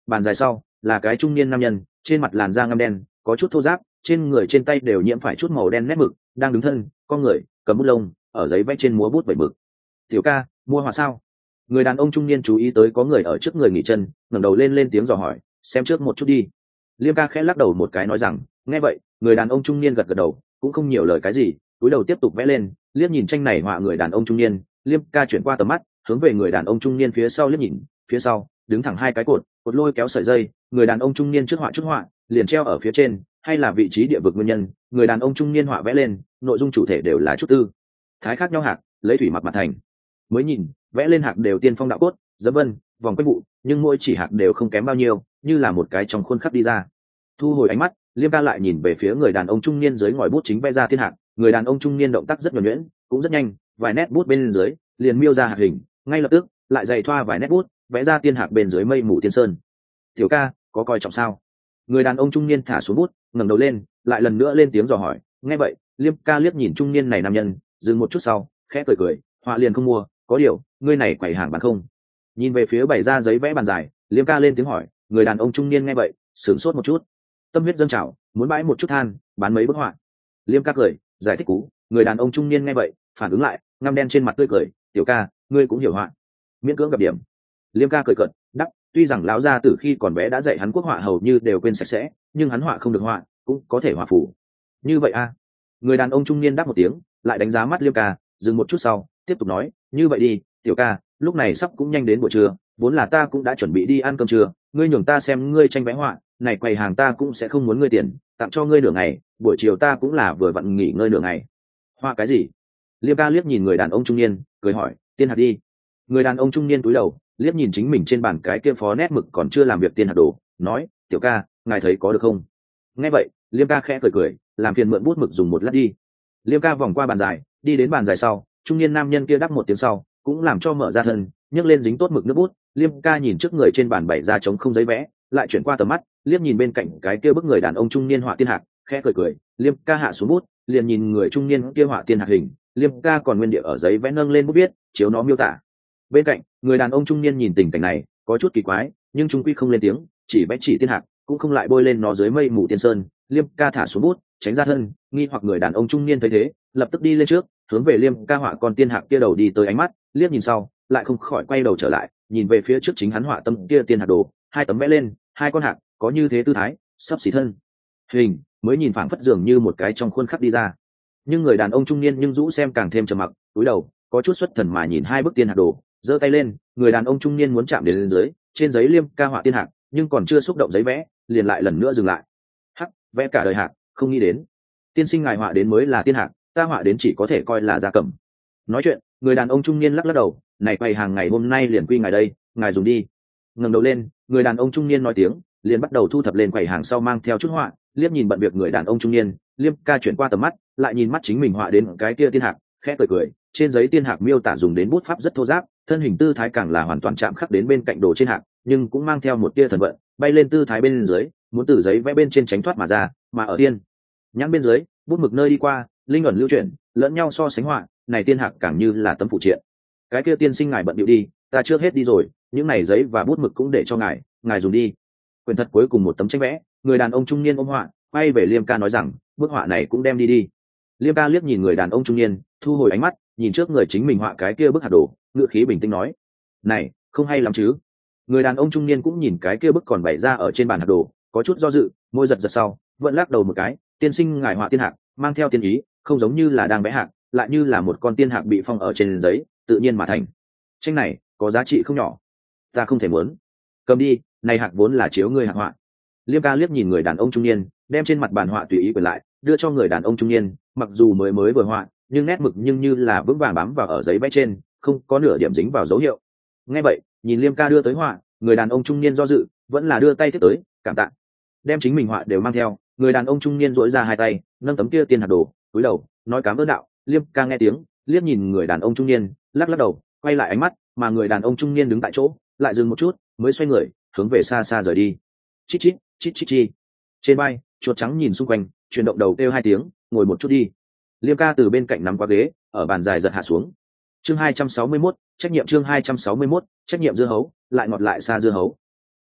bàn dài sau là cái trung niên nam nhân, trên mặt làn da ngăm đen, có chút thô ráp, trên người trên tay đều nhiễm phải chút màu đen nét mực, đang đứng thân con người cầm bút lông ở giấy vẽ trên múa bút vẩy mực. Tiểu ca, mua họa sao? Người đàn ông trung niên chú ý tới có người ở trước người nghỉ chân, ngẩng đầu lên tiếng dò hỏi, xem trước một chút đi. Liêm ca khẽ lắc đầu một cái nói rằng, nghe vậy người đàn ông trung niên gật gật đầu, cũng không nhiều lời cái gì, cúi đầu tiếp tục vẽ lên. Liếc nhìn tranh này họa người đàn ông trung niên, Liêm ca chuyển qua tầm mắt hướng về người đàn ông trung niên phía sau liếc nhìn, phía sau đứng thẳng hai cái cột lôi kéo sợi dây, người đàn ông trung niên trước họa chút họa liền treo ở phía trên, hay là vị trí địa vực nguyên nhân, người đàn ông trung niên họa vẽ lên nội dung chủ thể đều là chút tư thái khác nhau hạc, lấy thủy mặc mặt thành. Mới nhìn vẽ lên hạc đều tiên phong đạo cốt, dẫm vân vòng quanh vụ, nhưng mỗi chỉ hạc đều không kém bao nhiêu, như là một cái trong khuôn khắc đi ra. Thu hồi ánh mắt, Liêm ca lại nhìn về phía người đàn ông trung niên dưới ngòi bút chính vẽ ra thiên hạc. Người đàn ông trung niên động tác rất nhuần nhuyễn, cũng rất nhanh, vài nét bút bên dưới liền miêu ra hạc hình, ngay lập tức lại dày thoa vài nét bút vẽ ra tiên hạc bên dưới mây mù tiên sơn. Tiểu ca, có coi trọng sao? Người đàn ông trung niên thả xuống bút, ngẩng đầu lên, lại lần nữa lên tiếng dò hỏi. Nghe vậy Liêm ca liếc nhìn trung niên này nam nhân, dừng một chút sau khẽ cười, họa liền không mua, có điều ngươi này quầy hàng bán không? Nhìn về phía bày ra giấy vẽ bàn dài, Liêm ca lên tiếng hỏi. Người đàn ông trung niên nghe vậy sửng sốt một chút, tâm huyết dâng trào, muốn bãi một chút than bán mấy bức họa. Liêm ca cười giải thích cú. Người đàn ông trung niên nghe vậy phản ứng lại, ngăm đen trên mặt tươi cười, tiểu ca ngươi cũng hiểu họa, miễn cưỡng gặp điểm. Liêm ca cười cợt đắp, tuy rằng lão gia từ khi còn bé đã dạy hắn quốc họa hầu như đều quên sạch sẽ, nhưng hắn họa không được họa cũng có thể họa phủ. Như vậy a? Người đàn ông trung niên đáp một tiếng, lại đánh giá mắt Liêm ca, dừng một chút sau tiếp tục nói, như vậy đi tiểu ca, lúc này sắp cũng nhanh đến buổi trưa, vốn là ta cũng đã chuẩn bị đi ăn cơm trưa, ngươi nhường ta xem ngươi tranh vẽ họa này, quầy hàng ta cũng sẽ không muốn ngươi tiền, tặng cho ngươi nửa ngày, buổi chiều ta cũng là vừa vặn nghỉ ngơi nửa ngày. Họa cái gì? Liêm ca liếc nhìn người đàn ông trung niên, cười hỏi, tiên hạt đi. Người đàn ông trung niên cúi đầu liếc nhìn chính mình trên bàn cái kia phó nét mực còn chưa làm việc tiên hạt đồ, nói, tiểu ca ngài thấy có được không? Nghe vậy Liêm ca khẽ cười, làm phiền mượn bút mực dùng một lát đi. Liêm ca vòng qua bàn dài, đi đến bàn dài sau, trung niên nam nhân kia đáp một tiếng sau cũng làm cho mở ra thân, nhấc lên dính tốt mực nước bút. Liêm ca nhìn trước người trên bàn bày ra trống không giấy vẽ, lại chuyển qua tầm mắt liếc nhìn bên cạnh cái kia bức người đàn ông trung niên họa tiên hạc, khẽ cười. Liêm ca hạ xuống bút, liền nhìn người trung niên kia họa tiên hạc hình, Liêm ca còn nguyên địa ở giấy vẽ nâng lên bút viết, chiếu nó miêu tả. Bên cạnh người đàn ông trung niên nhìn tình cảnh này có chút kỳ quái, nhưng trung quy không lên tiếng, chỉ vẽ chỉ tiên hạc, cũng không lại bôi lên nó dưới mây mù tiên sơn. Liêm ca thả xuống bút, tránh ra thân, nghi hoặc người đàn ông trung niên thấy thế lập tức đi lên trước, hướng về Liêm ca họa con tiên hạc kia đầu đi tới, ánh mắt liếc nhìn sau lại không khỏi quay đầu trở lại, nhìn về phía trước chính hắn họa tấm kia tiên hạc đồ, hai tấm vẽ lên hai con hạc có như thế tư thái sắp xỉ thân hình, mới nhìn phảng phất dường như một cái trong khuôn khắc đi ra. Nhưng người đàn ông trung niên nhưng rũ xem càng thêm trầm mặc, cúi đầu có chút xuất thần mà nhìn hai bức tiên hạc đồ, giơ tay lên, người đàn ông trung niên muốn chạm đến lên dưới trên giấy Liêm ca họa tiên hạc, nhưng còn chưa xúc động giấy vẽ liền lại lần nữa dừng lại. Hắc, vẽ cả đời hạc, không nghĩ đến tiên sinh ngài họa đến mới là tiên hạc, ta họa đến chỉ có thể coi là gia cầm. Nói chuyện người đàn ông trung niên lắc đầu, này quầy hàng ngày hôm nay liền quy ngài đây, ngài dùng đi. Ngẩng đầu lên người đàn ông trung niên nói tiếng, liền bắt đầu thu thập lên quầy hàng sau mang theo chút họa. Liếc nhìn bận việc người đàn ông trung niên, Liêm ca chuyển qua tầm mắt lại nhìn mắt chính mình họa đến cái kia tiên hạc, khẽ cười. Trên giấy tiên hạc miêu tả dùng đến bút pháp rất thô ráp, thân hình tư thái càng là hoàn toàn chạm khắc đến bên cạnh đồ trên hạc, nhưng cũng mang theo một tia thần vận, bay lên tư thái bên dưới, muốn từ giấy vẽ bên trên tránh thoát mà ra, mà ở tiên nhãn bên dưới bút mực nơi đi qua linh ẩn lưu chuyển lẫn nhau so sánh họa, này tiên hạc càng như là tấm phụ triện. Cái kia tiên sinh ngài bận điệu đi, ta trước hết đi rồi, những này giấy và bút mực cũng để cho ngài dùng đi. Quyền thật cuối cùng một tấm tranh vẽ, người đàn ông trung niên ôm họa quay về Liêm ca nói rằng, bức họa này cũng đem đi. Liêm ca liếc nhìn người đàn ông trung niên, thu hồi ánh mắt nhìn trước người chính mình họa cái kia bức hạt đồ, ngữ khí bình tĩnh nói, này không hay lắm chứ. Người đàn ông trung niên cũng nhìn cái kia bức còn bày ra ở trên bàn hạt đồ, có chút do dự, môi giật sau vẫn lắc đầu một cái, tiên sinh ngài họa tiên hạc mang theo tiên ý, không giống như là đang vẽ hạc, lại như là một con tiên hạc bị phong ở trên giấy tự nhiên mà thành. Tranh này có giá trị không nhỏ, ta không thể muốn. Cầm đi, này hạc vốn là chiếu ngươi hạc họa. Liêm ca liếc nhìn người đàn ông trung niên, đem trên mặt bàn họa tùy ý quyền lại đưa cho người đàn ông trung niên, mặc dù mới vừa họa nhưng nét mực nhưng như là vững vàng bám vào ở giấy vẽ trên, không có nửa điểm dính vào dấu hiệu. Nghe vậy nhìn Liêm ca đưa tới họa, người đàn ông trung niên do dự vẫn là đưa tay tiếp tới, cảm tạ. Đem chính mình họa đều mang theo, người đàn ông trung niên duỗi ra hai tay nâng tấm kia tiên hạt đồ, cúi đầu nói cảm ơn đạo. Liêm ca nghe tiếng liếc nhìn người đàn ông trung niên, lắc đầu quay lại ánh mắt, mà người đàn ông trung niên đứng tại chỗ lại dừng một chút mới xoay người hướng về xa xa rời đi. Chít chít chít chít chi. Trên bay chuột trắng nhìn xung quanh, chuyển động đầu kêu hai tiếng, ngồi một chút đi. Liêm ca từ bên cạnh nắm qua ghế ở bàn dài giật hạ xuống. Chương 261, trách nhiệm. Chương 261, trách nhiệm dưa hấu lại ngọt lại xa dưa hấu.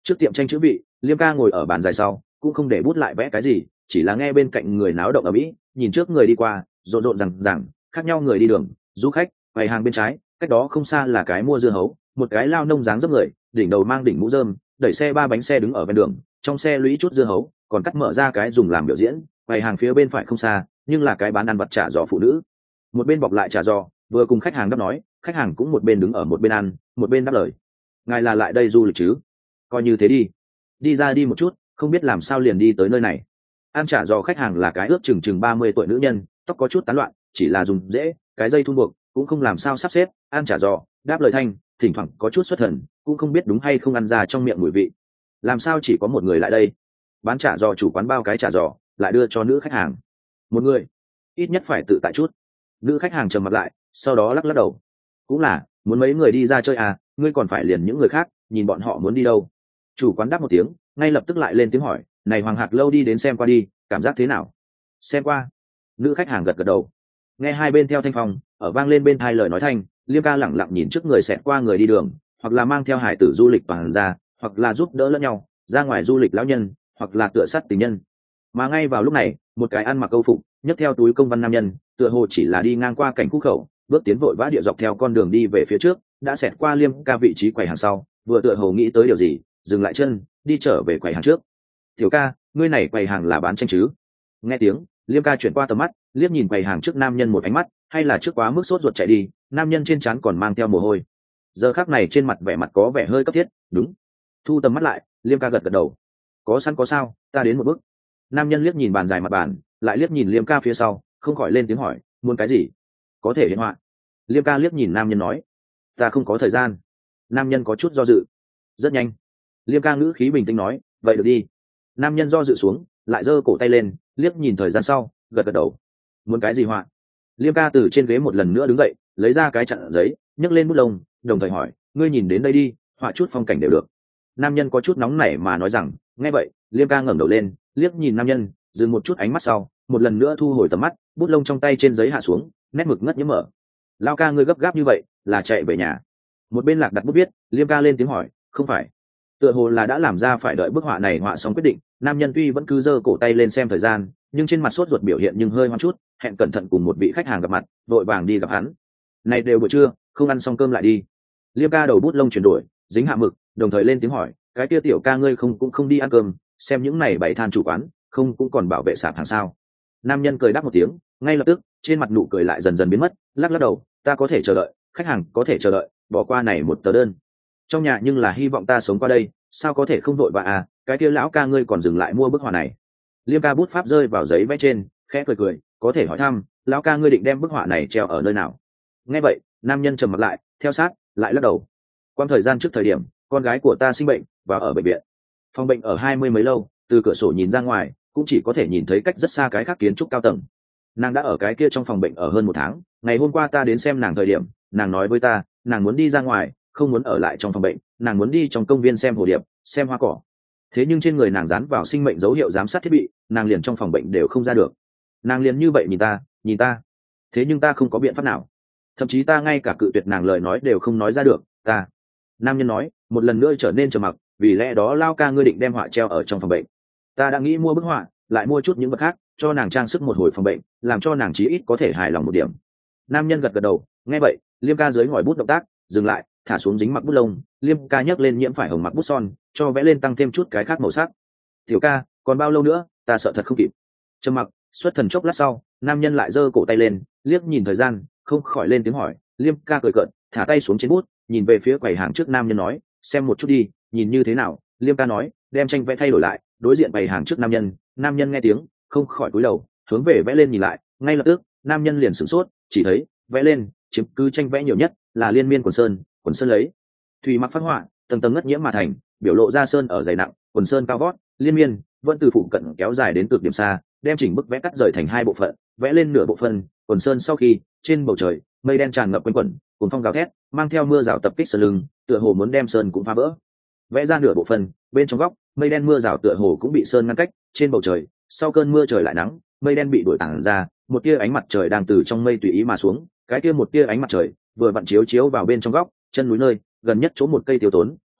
Trước tiệm tranh chữ vị, Liêm ca ngồi ở bàn dài sau, cũng không để bút lại vẽ cái gì, chỉ là nghe bên cạnh người náo động ở mỹ, nhìn trước người đi qua, rộn rộn rằng khác nhau người đi đường, du khách, bày hàng bên trái, cách đó không xa là cái mua dưa hấu, một cái lao nông dáng dấp người, đỉnh đầu mang đỉnh mũ rơm, đẩy xe ba bánh xe đứng ở ven đường, trong xe lũy chút dưa hấu, còn cắt mở ra cái dùng làm biểu diễn, bày hàng phía bên phải không xa, nhưng là cái bán ăn vặt chả giò phụ nữ, một bên bọc lại chả giò, vừa cùng khách hàng đáp nói, khách hàng cũng một bên đứng ở một bên ăn, một bên đáp lời. Ngài là lại đây du lịch chứ? Coi như thế đi ra đi một chút, không biết làm sao liền đi tới nơi này. Ăn chả giò khách hàng là cái ước chừng 30 tuổi nữ nhân, tóc có chút tán loạn, chỉ là dùng dễ cái dây thun buộc, cũng không làm sao sắp xếp. Ăn chả giò, đáp lời thanh, thỉnh thoảng có chút xuất thần, cũng không biết đúng hay không ăn ra trong miệng mùi vị. Làm sao chỉ có một người lại đây? Bán chả giò chủ quán bao cái chả giò, lại đưa cho nữ khách hàng. Một người, ít nhất phải tự tại chút. Nữ khách hàng trầm mặt lại, sau đó lắc lắc đầu. Cũng là, muốn mấy người đi ra chơi à, ngươi còn phải liền những người khác, nhìn bọn họ muốn đi đâu. Chủ quán đáp một tiếng, ngay lập tức lại lên tiếng hỏi, này Hoàng Hạc lâu đi đến xem qua đi, cảm giác thế nào? Xem qua. Nữ khách hàng gật gật đầu. Nghe hai bên theo thanh phong, ở vang lên bên tai lời nói thanh, Liêm ca lẳng lặng nhìn trước người xẹt qua người đi đường, hoặc là mang theo hải tử du lịch toàn ra, hoặc là giúp đỡ lẫn nhau, ra ngoài du lịch lão nhân, hoặc là tựa sát tình nhân. Mà ngay vào lúc này, một cái ăn mặc câu phục, nhấc theo túi công văn nam nhân, tựa hồ chỉ là đi ngang qua cảnh khu khẩu, bước tiến vội vã địa dọc theo con đường đi về phía trước, đã xẹt qua Liêm ca vị trí quầy hàng sau, vừa tựa hồ nghĩ tới điều gì, dừng lại chân, đi trở về quầy hàng trước. Tiểu ca, ngươi này quầy hàng là bán tranh chứ? Nghe tiếng, Liêm ca chuyển qua tầm mắt, liếc nhìn quầy hàng trước nam nhân một ánh mắt, hay là trước quá mức sốt ruột chạy đi, nam nhân trên trán còn mang theo mồ hôi. Giờ khắc này trên mặt vẻ mặt có vẻ hơi cấp thiết, đúng. Thu tầm mắt lại, Liêm ca gật gật đầu. Có sẵn có sao, ta đến một bước. Nam nhân liếc nhìn bàn dài mặt bàn, lại liếc nhìn Liêm ca phía sau, không khỏi lên tiếng hỏi, muốn cái gì? Có thể hiện họa. Liêm ca liếc nhìn nam nhân nói, ta không có thời gian. Nam nhân có chút do dự. Rất nhanh. Liêm ca ngữ khí bình tĩnh nói, vậy được đi. Nam nhân do dự xuống, lại giơ cổ tay lên, liếc nhìn thời gian sau, gật gật đầu. Muốn cái gì họa? Liêm ca từ trên ghế một lần nữa đứng dậy, lấy ra cái chặn giấy, nhấc lên bút lông, đồng thời hỏi, ngươi nhìn đến đây đi, họa chút phong cảnh đều được. Nam nhân có chút nóng nảy mà nói rằng, nghe vậy, Liêm ca ngẩng đầu lên, liếc nhìn nam nhân, dừng một chút ánh mắt sau, một lần nữa thu hồi tầm mắt, bút lông trong tay trên giấy hạ xuống, nét mực ngất nhiễm mở. Lao ca ngươi gấp gáp như vậy, là chạy về nhà? Một bên Lạc đặt bút viết, Liêm ca lên tiếng hỏi, không phải. Tựa hồ là đã làm ra phải đợi bức họa này họa xong quyết định, nam nhân tuy vẫn cứ giơ cổ tay lên xem thời gian, nhưng trên mặt sốt ruột biểu hiện nhưng hơi hoang chút, hẹn cẩn thận cùng một vị khách hàng gặp mặt, vội vàng đi gặp hắn. Này đều buổi trưa, không ăn xong cơm lại đi. Liêm ca đầu bút lông chuyển đổi, dính hạ mực, đồng thời lên tiếng hỏi, cái kia tiểu ca ngươi không cũng không đi ăn cơm, xem những này bày than chủ quán, không cũng còn bảo vệ sạp hàng sao? Nam nhân cười đáp một tiếng, ngay lập tức trên mặt nụ cười lại dần dần biến mất, lắc lắc đầu, ta có thể chờ đợi, khách hàng có thể chờ đợi, bỏ qua này một tờ đơn. Trong nhà nhưng là hy vọng ta sống qua đây, sao có thể không vội vã à? Cái kia lão ca ngươi còn dừng lại mua bức họa này? Liêm ca bút pháp rơi vào giấy vẽ trên, khẽ cười cười, có thể hỏi thăm, lão ca ngươi định đem bức họa này treo ở nơi nào? Nghe vậy, nam nhân trầm mặt lại, theo sát, lại lắc đầu. Quang thời gian trước thời điểm, con gái của ta sinh bệnh và ở bệnh viện. Phòng bệnh ở 20 mấy lâu, từ cửa sổ nhìn ra ngoài, cũng chỉ có thể nhìn thấy cách rất xa cái khác kiến trúc cao tầng. Nàng đã ở cái kia trong phòng bệnh ở hơn 1 tháng, ngày hôm qua ta đến xem nàng thời điểm, nàng nói với ta, nàng muốn đi ra ngoài, không muốn ở lại trong phòng bệnh, nàng muốn đi trong công viên xem hồ điệp, xem hoa cỏ. Thế nhưng trên người nàng dán vào sinh mệnh dấu hiệu giám sát thiết bị, nàng liền trong phòng bệnh đều không ra được. Nàng liền như vậy nhìn ta. Thế nhưng ta không có biện pháp nào. Thậm chí ta ngay cả cự tuyệt nàng lời nói đều không nói ra được, ta. Nam nhân nói, một lần nữa trở nên trầm mặc, vì lẽ đó lao ca ngươi định đem họa treo ở trong phòng bệnh. Ta đã nghĩ mua bức họa, lại mua chút những vật khác, cho nàng trang sức một hồi phòng bệnh, làm cho nàng chí ít có thể hài lòng một điểm. Nam nhân gật gật đầu, nghe vậy, Liêm ca dưới ngòi bút động tác, dừng lại, thả xuống dính mặc bút lông, Liêm ca nhấc lên nhiễm phải hồng mặc bút son, cho vẽ lên tăng thêm chút cái khác màu sắc. Tiểu ca, còn bao lâu nữa, ta sợ thật không kịp. Trầm mặc, xuất thần chốc lát sau, nam nhân lại giơ cổ tay lên, liếc nhìn thời gian, không khỏi lên tiếng hỏi. Liêm ca cười cợt, thả tay xuống trên bút, nhìn về phía quầy hàng trước nam nhân nói, xem một chút đi, nhìn như thế nào? Liêm ca nói, đem tranh vẽ thay đổi lại, đối diện quầy hàng trước nam nhân. Nam nhân nghe tiếng, không khỏi cúi đầu, hướng về vẽ lên nhìn lại, ngay lập tức, nam nhân liền sửng sốt, chỉ thấy vẽ lên chiếm cứ tranh vẽ nhiều nhất là liên miên quần sơn lấy thùy mặc phát họa, tầng tầng ngất nhiễm mà thành, biểu lộ ra sơn ở dày nặng, quần sơn cao vót, liên miên vẫn từ phụ cận kéo dài đến cực điểm xa, đem chỉnh bức vẽ cắt rời thành 2 bộ phận, vẽ lên nửa bộ phận quần sơn sau khi, trên bầu trời mây đen tràn ngập quanh quẩn, cuồng phong gào thét, mang theo mưa rào tập kích sơn lưng, tựa hồ muốn đem sơn cũng phá vỡ. Vẽ ra nửa bộ phận, bên trong góc mây đen mưa rào tựa hồ cũng bị sơn ngăn cách, trên bầu trời sau cơn mưa trời lại nắng, mây đen bị đuổi tản ra, một tia ánh mặt trời đang từ trong mây tùy ý mà xuống, cái kia một tia ánh mặt trời vừa vặn chiếu vào bên trong góc chân núi nơi gần nhất chỗ một cây tiêu tốn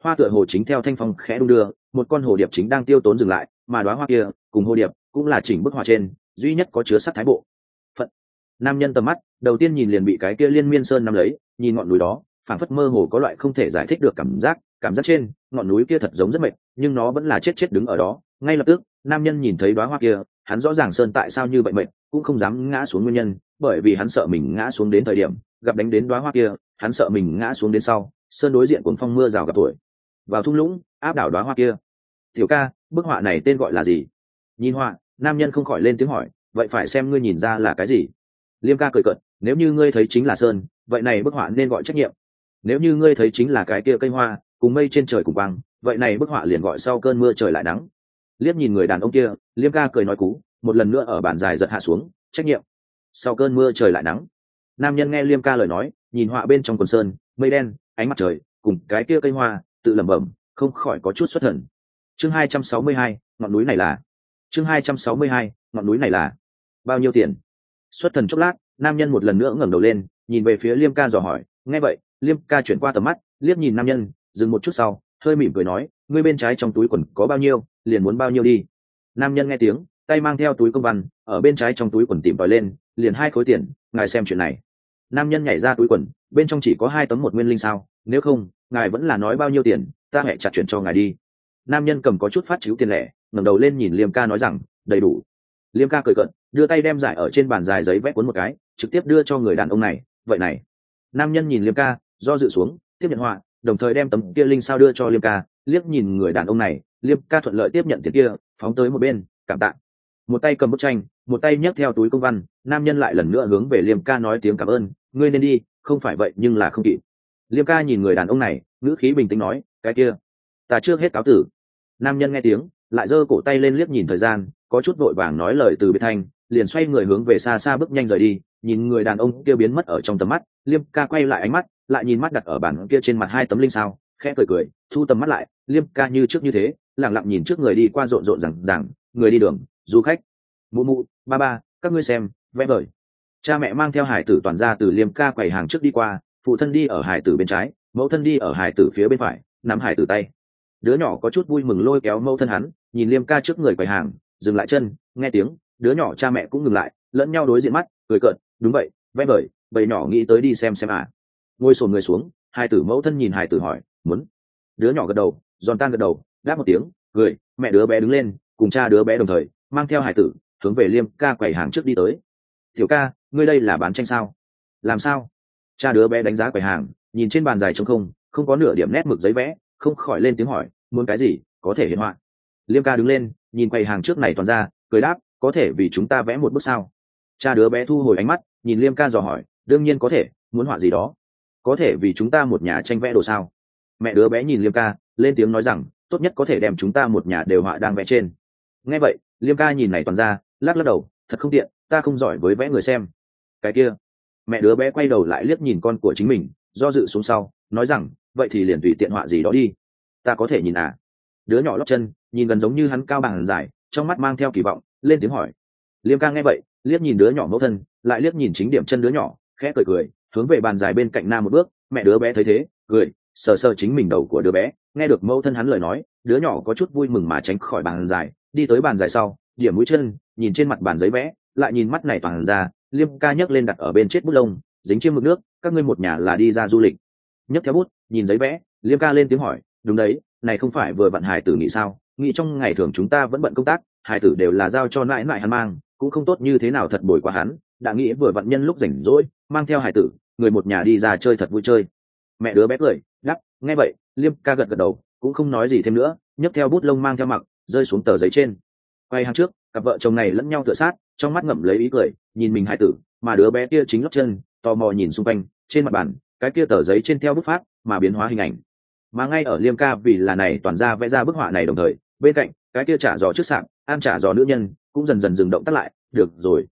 hoa tựa hồ chính theo thanh phong khẽ đung đưa, một con hồ điệp chính đang tiêu tốn dừng lại, mà đóa hoa kia cùng hồ điệp cũng là chỉnh bức họa trên duy nhất có chứa sắc thái bộ phận. Nam nhân tầm mắt đầu tiên nhìn liền bị cái kia liên miên sơn nắm lấy, nhìn ngọn núi đó phảng phất mơ hồ có loại không thể giải thích được cảm giác trên ngọn núi kia thật giống rất mệt, nhưng nó vẫn là chết đứng ở đó. Ngay lập tức nam nhân nhìn thấy đóa hoa kia, hắn rõ ràng sơn tại sao như vậy mệt cũng không dám ngã xuống nguyên nhân, bởi vì hắn sợ mình ngã xuống đến thời điểm gặp đánh đến đóa hoa kia, hắn sợ mình ngã xuống đến sau sơn đối diện cuồng phong mưa rào gặp tuổi vào thung lũng áp đảo đóa hoa kia. Tiểu ca, bức họa này tên gọi là gì? Nhìn họa, nam nhân không khỏi lên tiếng hỏi. Vậy phải xem ngươi nhìn ra là cái gì. Liêm ca cười cợt, nếu như ngươi thấy chính là sơn, vậy này bức họa nên gọi trách nhiệm. Nếu như ngươi thấy chính là cái kia cây hoa cùng mây trên trời cùng quang, vậy này bức họa liền gọi sau cơn mưa trời lại nắng. Liếc nhìn người đàn ông kia, Liêm ca cười nói cú, một lần nữa ở bàn dài giật hạ xuống. Trách nhiệm, sau cơn mưa trời lại nắng. Nam nhân nghe Liêm ca lời nói, nhìn họa bên trong quần sơn, mây đen, ánh mặt trời cùng cái kia cây hoa, tự lẩm bẩm, không khỏi có chút xuất thần. Chương 262, ngọn núi này là. Chương 262, ngọn núi này là bao nhiêu tiền? Xuất thần chốc lát, nam nhân một lần nữa ngẩng đầu lên, nhìn về phía Liêm ca dò hỏi. Nghe vậy, Liêm ca chuyển qua tầm mắt, liếc nhìn nam nhân, dừng một chút sau, hơi mỉm cười nói, ngươi bên trái trong túi quần có bao nhiêu, liền muốn bao nhiêu đi. Nam nhân nghe tiếng, tay mang theo túi công văn, ở bên trái trong túi quần tìm tòi lên, liền 2 khối tiền, ngài xem chuyện này. Nam nhân nhảy ra túi quần, bên trong chỉ có 2 tấm 1 nguyên linh sao, nếu không, ngài vẫn là nói bao nhiêu tiền, ta hẹ chặt chuyển cho ngài đi. Nam nhân cầm có chút phát chiếu tiền lẻ, ngẩng đầu lên nhìn Liêm ca nói rằng, đầy đủ. Liêm ca cười cợt, đưa tay đem giải ở trên bàn dài giấy vẽ cuốn một cái, trực tiếp đưa cho người đàn ông này. Vậy này. Nam nhân nhìn Liêm ca, do dự xuống, tiếp nhận họa, đồng thời đem tấm kia linh sao đưa cho Liêm ca, liếc nhìn người đàn ông này, Liêm ca thuận lợi tiếp nhận tiền kia, phóng tới một bên, cảm tạ. Một tay cầm bức tranh, một tay nhấc theo túi công văn, nam nhân lại lần nữa hướng về Liêm ca nói tiếng cảm ơn, ngươi nên đi, không phải vậy nhưng là không kịp. Liêm ca nhìn người đàn ông này, ngữ khí bình tĩnh nói, cái kia, ta chưa hết cáo tử. Nam nhân nghe tiếng, lại giơ cổ tay lên liếc nhìn thời gian, có chút vội vàng nói lời từ biệt thanh, liền xoay người hướng về xa xa bước nhanh rời đi. Nhìn người đàn ông kia biến mất ở trong tầm mắt, Liêm ca quay lại ánh mắt, lại nhìn mắt đặt ở bàn kia trên mặt 2 tấm linh sao, khẽ cười cười, thu tầm mắt lại. Liêm ca như trước như thế, lặng lặng nhìn trước người đi qua rộn rộn rằng người đi đường, du khách, mụ mụ, ba ba, các ngươi xem, vẽ vời. Cha mẹ mang theo hải tử toàn ra từ Liêm ca quầy hàng trước đi qua, phụ thân đi ở hải tử bên trái, mẫu thân đi ở hải tử phía bên phải, nắm hải tử tay. Đứa nhỏ có chút vui mừng lôi kéo mẫu thân hắn, nhìn Liêm ca trước người quầy hàng, dừng lại chân, nghe tiếng, đứa nhỏ cha mẹ cũng ngừng lại, lẫn nhau đối diện mắt, cười cợt, đúng vậy, vẽ vời, bầy nhỏ nghĩ tới đi xem à. Ngồi xổm người xuống, hải tử mẫu thân nhìn hải tử hỏi, muốn. Đứa nhỏ gật đầu, giòn tan gật đầu, đáp một tiếng, cười. Mẹ đứa bé đứng lên, cùng cha đứa bé đồng thời mang theo hải tử hướng về Liêm ca quầy hàng trước đi tới. Tiểu ca, ngươi đây là bán tranh sao? Làm sao? Cha đứa bé đánh giá quầy hàng, nhìn trên bàn dài trống không, không có nửa điểm nét mực giấy vẽ, không khỏi lên tiếng hỏi, muốn cái gì, có thể hiện họa. Liêm ca đứng lên, nhìn quầy hàng trước này toàn ra, cười đáp, có thể vì chúng ta vẽ một bức sao? Cha đứa bé thu hồi ánh mắt, nhìn Liêm ca dò hỏi, đương nhiên có thể, muốn họa gì đó? Có thể vì chúng ta một nhà tranh vẽ đồ sao? Mẹ đứa bé nhìn Liêm ca, lên tiếng nói rằng, tốt nhất có thể đem chúng ta một nhà đều họa đang vẽ trên. Nghe vậy, Liêm ca nhìn này toàn ra, lắc lắc đầu, thật không tiện, ta không giỏi với vẽ người xem. Cái kia. Mẹ đứa bé quay đầu lại liếc nhìn con của chính mình, do dự xuống sau, nói rằng, vậy thì liền tùy tiện họa gì đó đi. Ta có thể nhìn à? Đứa nhỏ lót chân, nhìn gần giống như hắn cao bằng dài, trong mắt mang theo kỳ vọng, lên tiếng hỏi. Liêm ca nghe vậy, liếc nhìn đứa nhỏ mẫu thân, lại liếc nhìn chính điểm chân đứa nhỏ, khẽ cười cười, hướng về bàn dài bên cạnh nam một bước. Mẹ đứa bé thấy thế, cười, sờ sờ chính mình đầu của đứa bé, nghe được mẫu thân hắn lời nói, đứa nhỏ có chút vui mừng mà tránh khỏi bàn dài, đi tới bàn dài sau, điểm mũi chân, nhìn trên mặt bàn giấy vẽ, lại nhìn mắt này toàn ra. Liêm ca nhấc lên đặt ở bên chết bút lông, dính chiêm mực nước, các ngươi một nhà là đi ra du lịch. Nhấc theo bút, nhìn giấy vẽ, Liêm ca lên tiếng hỏi, đúng đấy, này không phải vừa vặn hải tử nghĩ sao? Nghĩ trong ngày thường chúng ta vẫn bận công tác, hải tử đều là giao cho nãi nãi hắn mang, cũng không tốt như thế nào thật bồi qua hắn, đã nghĩ vừa vặn nhân lúc rảnh rỗi, mang theo hải tử, người một nhà đi ra chơi thật vui chơi. Mẹ đứa bé cười, đáp, nghe vậy, Liêm ca gật gật đầu, cũng không nói gì thêm nữa, nhấc theo bút lông mang theo mặc, rơi xuống tờ giấy trên. Quay hàng trước, cặp vợ chồng này lẫn nhau tựa sát, trong mắt ngậm lấy ý cười, nhìn mình hải tử, mà đứa bé kia chính lót chân, tò mò nhìn xung quanh, trên mặt bàn, cái kia tờ giấy trên theo bút pháp, mà biến hóa hình ảnh. Mà ngay ở Liêm ca vì là này toàn ra vẽ ra bức họa này đồng thời, bên cạnh, cái kia chả giò trước sạp, ăn chả giò nữ nhân, cũng dần dần dừng động tắt lại, được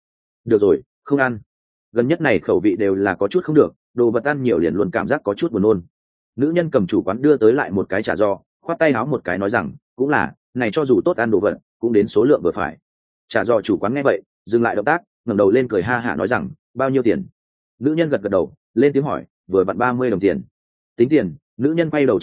rồi, không ăn. Gần nhất này khẩu vị đều là có chút không được, đồ vật ăn nhiều liền luôn cảm giác có chút buồn nôn. Nữ nhân cầm chủ quán đưa tới lại một cái chả giò, khoát tay áo một cái nói rằng, cũng là, này cho dù tốt ăn đồ vật, cũng đến số lượng vừa phải. Chả giò chủ quán nghe vậy, dừng lại động tác, ngẩng đầu lên cười ha hả nói rằng, bao nhiêu tiền? Nữ nhân gật gật đầu, lên tiếng hỏi, vừa vặn 30 đồng tiền. Tính tiền. Nữ nhân quay đầu trở lại,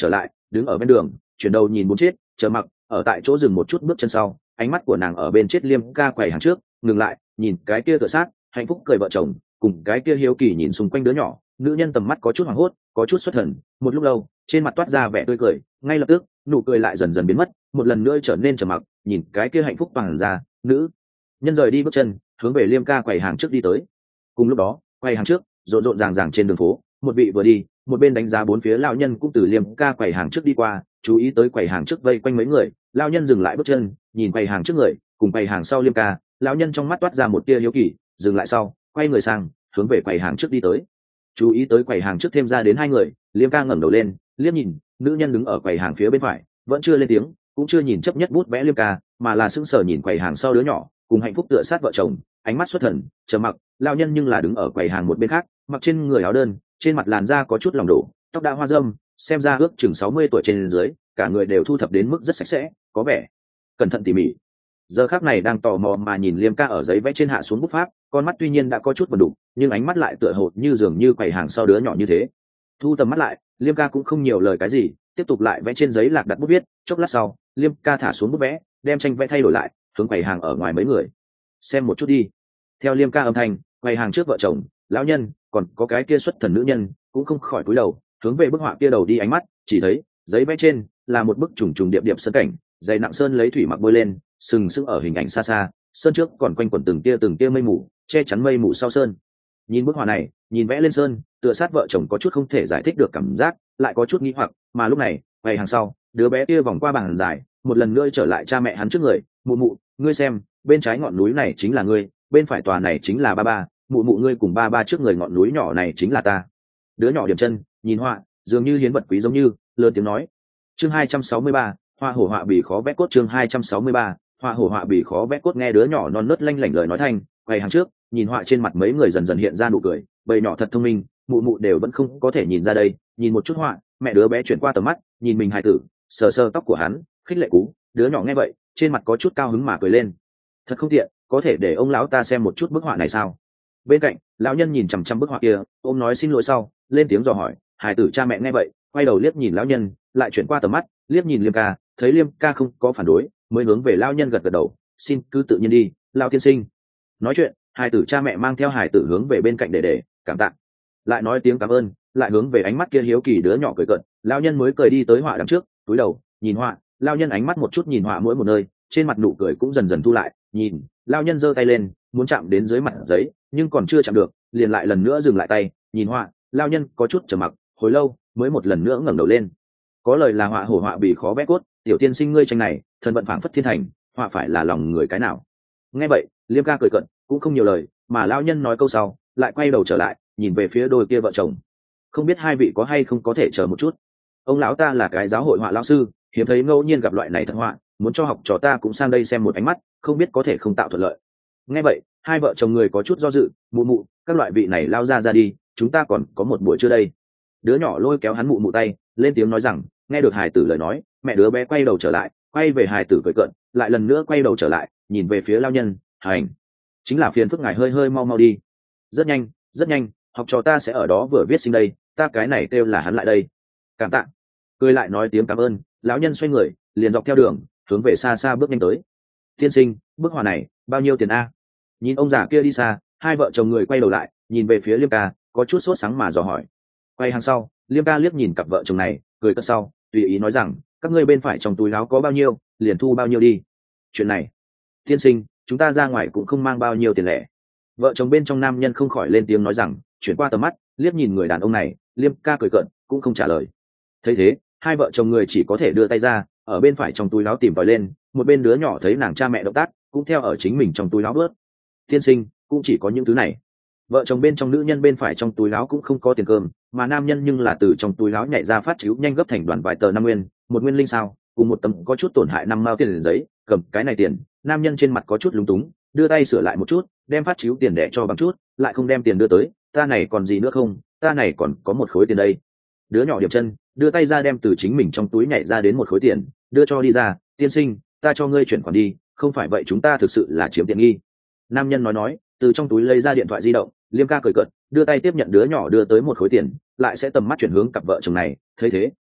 đứng ở bên đường chuyển đầu nhìn bốn chết chờ mặc ở tại chỗ dừng một chút bước chân sau, ánh mắt của nàng ở bên chết Liêm ca quầy hàng trước ngừng lại, nhìn cái kia tựa sát hạnh phúc cười vợ chồng cùng cái kia hiếu kỳ nhìn xung quanh đứa nhỏ. Nữ nhân tầm mắt có chút hoảng hốt, có chút xuất thần, một lúc lâu trên mặt toát ra vẻ tươi cười, ngay lập tức nụ cười lại dần dần biến mất, một lần nữa trở nên trầm mặc, nhìn cái kia hạnh phúc toàn ra. Nữ nhân rời đi bước chân, hướng về Liêm ca quầy hàng trước đi tới. Cùng lúc đó quầy hàng trước rộn rộn ràng ràng trên đường phố, một vị vừa đi một bên đánh giá bốn phía lão nhân cũng từ Liêm ca quầy hàng trước đi qua, chú ý tới quầy hàng trước vây quanh mấy người. Lão nhân dừng lại bước chân, nhìn quầy hàng trước người cùng quầy hàng sau Liêm ca. Lão nhân trong mắt toát ra một tia hiếu kỳ, dừng lại sau quay người sang hướng về quầy hàng trước đi tới. Chú ý tới quầy hàng trước thêm ra đến hai người, Liêm ca ngẩng đầu lên liếc nhìn nữ nhân đứng ở quầy hàng phía bên phải, vẫn chưa lên tiếng, cũng chưa nhìn chấp nhất bút vẽ Liêm ca, mà là sững sờ nhìn quầy hàng sau đứa nhỏ cùng hạnh phúc tựa sát vợ chồng, ánh mắt xuất thần trầm mặc. Lão nhân nhưng là đứng ở quầy hàng một bên khác, mặc trên người áo đơn, trên mặt làn da có chút lỏng đổ, tóc đã hoa râm, xem ra ước chừng 60 tuổi trên dưới, cả người đều thu thập đến mức rất sạch sẽ, có vẻ cẩn thận tỉ mỉ. Giờ khắc này đang tò mò mà nhìn Liêm ca ở giấy vẽ trên hạ xuống bút pháp, con mắt tuy nhiên đã có chút buồn đục, nhưng ánh mắt lại tựa hồ như dường như quầy hàng sau đứa nhỏ như thế. Thu tầm mắt lại, Liêm ca cũng không nhiều lời cái gì, tiếp tục lại vẽ trên giấy lạc đặt bút viết. Chốc lát sau, Liêm ca thả xuống bút vẽ, đem tranh vẽ thay đổi lại, hướng quầy hàng ở ngoài mấy người. Xem một chút đi. Theo Liêm ca âm thanh, quầy hàng trước vợ chồng, lão nhân, còn có cái kia xuất thần nữ nhân, cũng không khỏi cúi đầu, hướng về bức họa kia đầu đi ánh mắt, chỉ thấy giấy vẽ trên là một bức trùng trùng điệp điệp sơn cảnh, dày nặng sơn lấy thủy mặc bôi lên, sừng sững ở hình ảnh xa xa, sơn trước còn quanh quẩn từng tia mây mù, che chắn mây mù sau sơn. Nhìn bức họa này, nhìn vẽ lên sơn, tựa sát vợ chồng có chút không thể giải thích được cảm giác, lại có chút nghi hoặc, mà lúc này, ngày hàng sau, đứa bé kia vòng qua bàn dài, một lần nữa trở lại cha mẹ hắn trước người. Mụ mụ, ngươi xem, bên trái ngọn núi này chính là ngươi, bên phải tòa này chính là ba ba, mụ mụ ngươi cùng ba ba trước người ngọn núi nhỏ này chính là ta. Đứa nhỏ điểm chân, nhìn họa, dường như hiến vật quý giống như, lớn tiếng nói. Chương 263, hoa hổ họa bì khó vẽ cốt. Chương 263, hoa hổ họa bì khó vẽ cốt. Nghe đứa nhỏ non nớt lanh lảnh lời nói thanh, ngày hàng trước, nhìn họa trên mặt mấy người dần dần hiện ra nụ cười. Bầy nhỏ thật thông minh, mụ mụ đều vẫn không có thể nhìn ra đây. Nhìn một chút họa, mẹ đứa bé chuyển qua tầm mắt, nhìn mình hài tử, sờ sờ tóc của hắn, khích lệ cú. Đứa nhỏ nghe vậy, trên mặt có chút cao hứng mà cười lên. Thật không tiện, có thể để ông lão ta xem một chút bức họa này sao? Bên cạnh, lão nhân nhìn chằm chằm bức họa kia, ôm nói xin lỗi sau, lên tiếng dò hỏi. Hài tử cha mẹ nghe vậy, quay đầu liếc nhìn lão nhân, lại chuyển qua tầm mắt, liếc nhìn Liêm ca, thấy Liêm ca không có phản đối, mới hướng về lão nhân gật gật đầu, xin cứ tự nhiên đi, lão tiên sinh. Nói chuyện, hài tử cha mẹ mang theo hài tử hướng về bên cạnh để cảm tạ, lại nói tiếng cảm ơn, lại hướng về ánh mắt kia hiếu kỳ đứa nhỏ cười cợt. Lão nhân mới cười đi tới họa đằng trước, cúi đầu nhìn họa. Lão nhân ánh mắt một chút nhìn họa mỗi một nơi, trên mặt nụ cười cũng dần dần thu lại. Nhìn, lão nhân giơ tay lên, muốn chạm đến dưới mặt giấy, nhưng còn chưa chạm được, liền lại lần nữa dừng lại tay. Nhìn họa, lão nhân có chút trầm mặc, hồi lâu mới một lần nữa ngẩng đầu lên. Có lời là họa hổ họa bì khó vẽ cốt, tiểu tiên sinh ngươi tranh này, thần vận phảng phất thiên thành, họa phải là lòng người cái nào. Nghe vậy, Liêm ca cười cận, cũng không nhiều lời, mà lão nhân nói câu sau, lại quay đầu trở lại, nhìn về phía đôi kia vợ chồng. Không biết hai vị có hay không có thể chờ một chút. Ông lão ta là cái giáo hội họa lão sư, hiếm thấy ngẫu nhiên gặp loại này thật họa, muốn cho học trò ta cũng sang đây xem một ánh mắt, không biết có thể không tạo thuận lợi. Nghe vậy, hai vợ chồng người có chút do dự. Mụ mụ, các loại vị này lao ra đi, chúng ta còn có một buổi trưa đây. Đứa nhỏ lôi kéo hắn mụ mụ tay, lên tiếng nói rằng. Nghe được hài tử lời nói, mẹ đứa bé quay đầu trở lại, quay về hài tử cười cợt, lại lần nữa quay đầu trở lại, nhìn về phía lao nhân. Hành, chính là phiền phức ngài hơi mau đi. Rất nhanh, học trò ta sẽ ở đó vừa viết sinh đây, ta cái này kêu là hắn lại đây. Cảm tạ. Cười lại nói tiếng cảm ơn, lão nhân xoay người, liền dọc theo đường, hướng về xa xa bước nhanh tới. Tiên sinh, bức họa này bao nhiêu tiền a? Nhìn ông già kia đi xa, hai vợ chồng người quay đầu lại, nhìn về phía Liêm ca, có chút sốt sắng mà dò hỏi. Quay hàng sau, Liêm ca liếc nhìn cặp vợ chồng này, cười cất sau, tùy ý nói rằng, các ngươi bên phải trong túi áo có bao nhiêu, liền thu bao nhiêu đi. Chuyện này, tiên sinh, chúng ta ra ngoài cũng không mang bao nhiêu tiền lẻ. Vợ chồng bên trong nam nhân không khỏi lên tiếng nói rằng, chuyển qua tầm mắt, liếc nhìn người đàn ông này. Liêm ca cười cợt, cũng không trả lời. Thấy thế, hai vợ chồng người chỉ có thể đưa tay ra, ở bên phải trong túi áo tìm tòi lên. Một bên đứa nhỏ thấy nàng cha mẹ động tác, cũng theo ở chính mình trong túi áo bớt. Tiên sinh, cũng chỉ có những thứ này. Vợ chồng bên trong nữ nhân bên phải trong túi áo cũng không có tiền cơm, mà nam nhân nhưng là từ trong túi áo nhảy ra phát chiếu nhanh gấp thành đoàn vài tờ 5 nguyên, một nguyên linh sao, cùng một tấm có chút tổn hại 5 mao tiền giấy. Cầm cái này tiền, nam nhân trên mặt có chút lúng túng, đưa tay sửa lại một chút, đem phát chiếu tiền đẻ cho bằng chút, lại không đem tiền đưa tới. Ta này còn gì nữa không, ta này còn có một khối tiền đây. Đứa nhỏ điểm chân, đưa tay ra đem từ chính mình trong túi nhảy ra đến một khối tiền, đưa cho đi ra. Tiên sinh, ta cho ngươi chuyển khoản đi, không phải vậy chúng ta thực sự là chiếm tiện nghi. Nam nhân nói, từ trong túi lấy ra điện thoại di động. Liêm ca cười cợt, đưa tay tiếp nhận đứa nhỏ đưa tới một khối tiền, lại sẽ tầm mắt chuyển hướng cặp vợ chồng này. Thấy thế,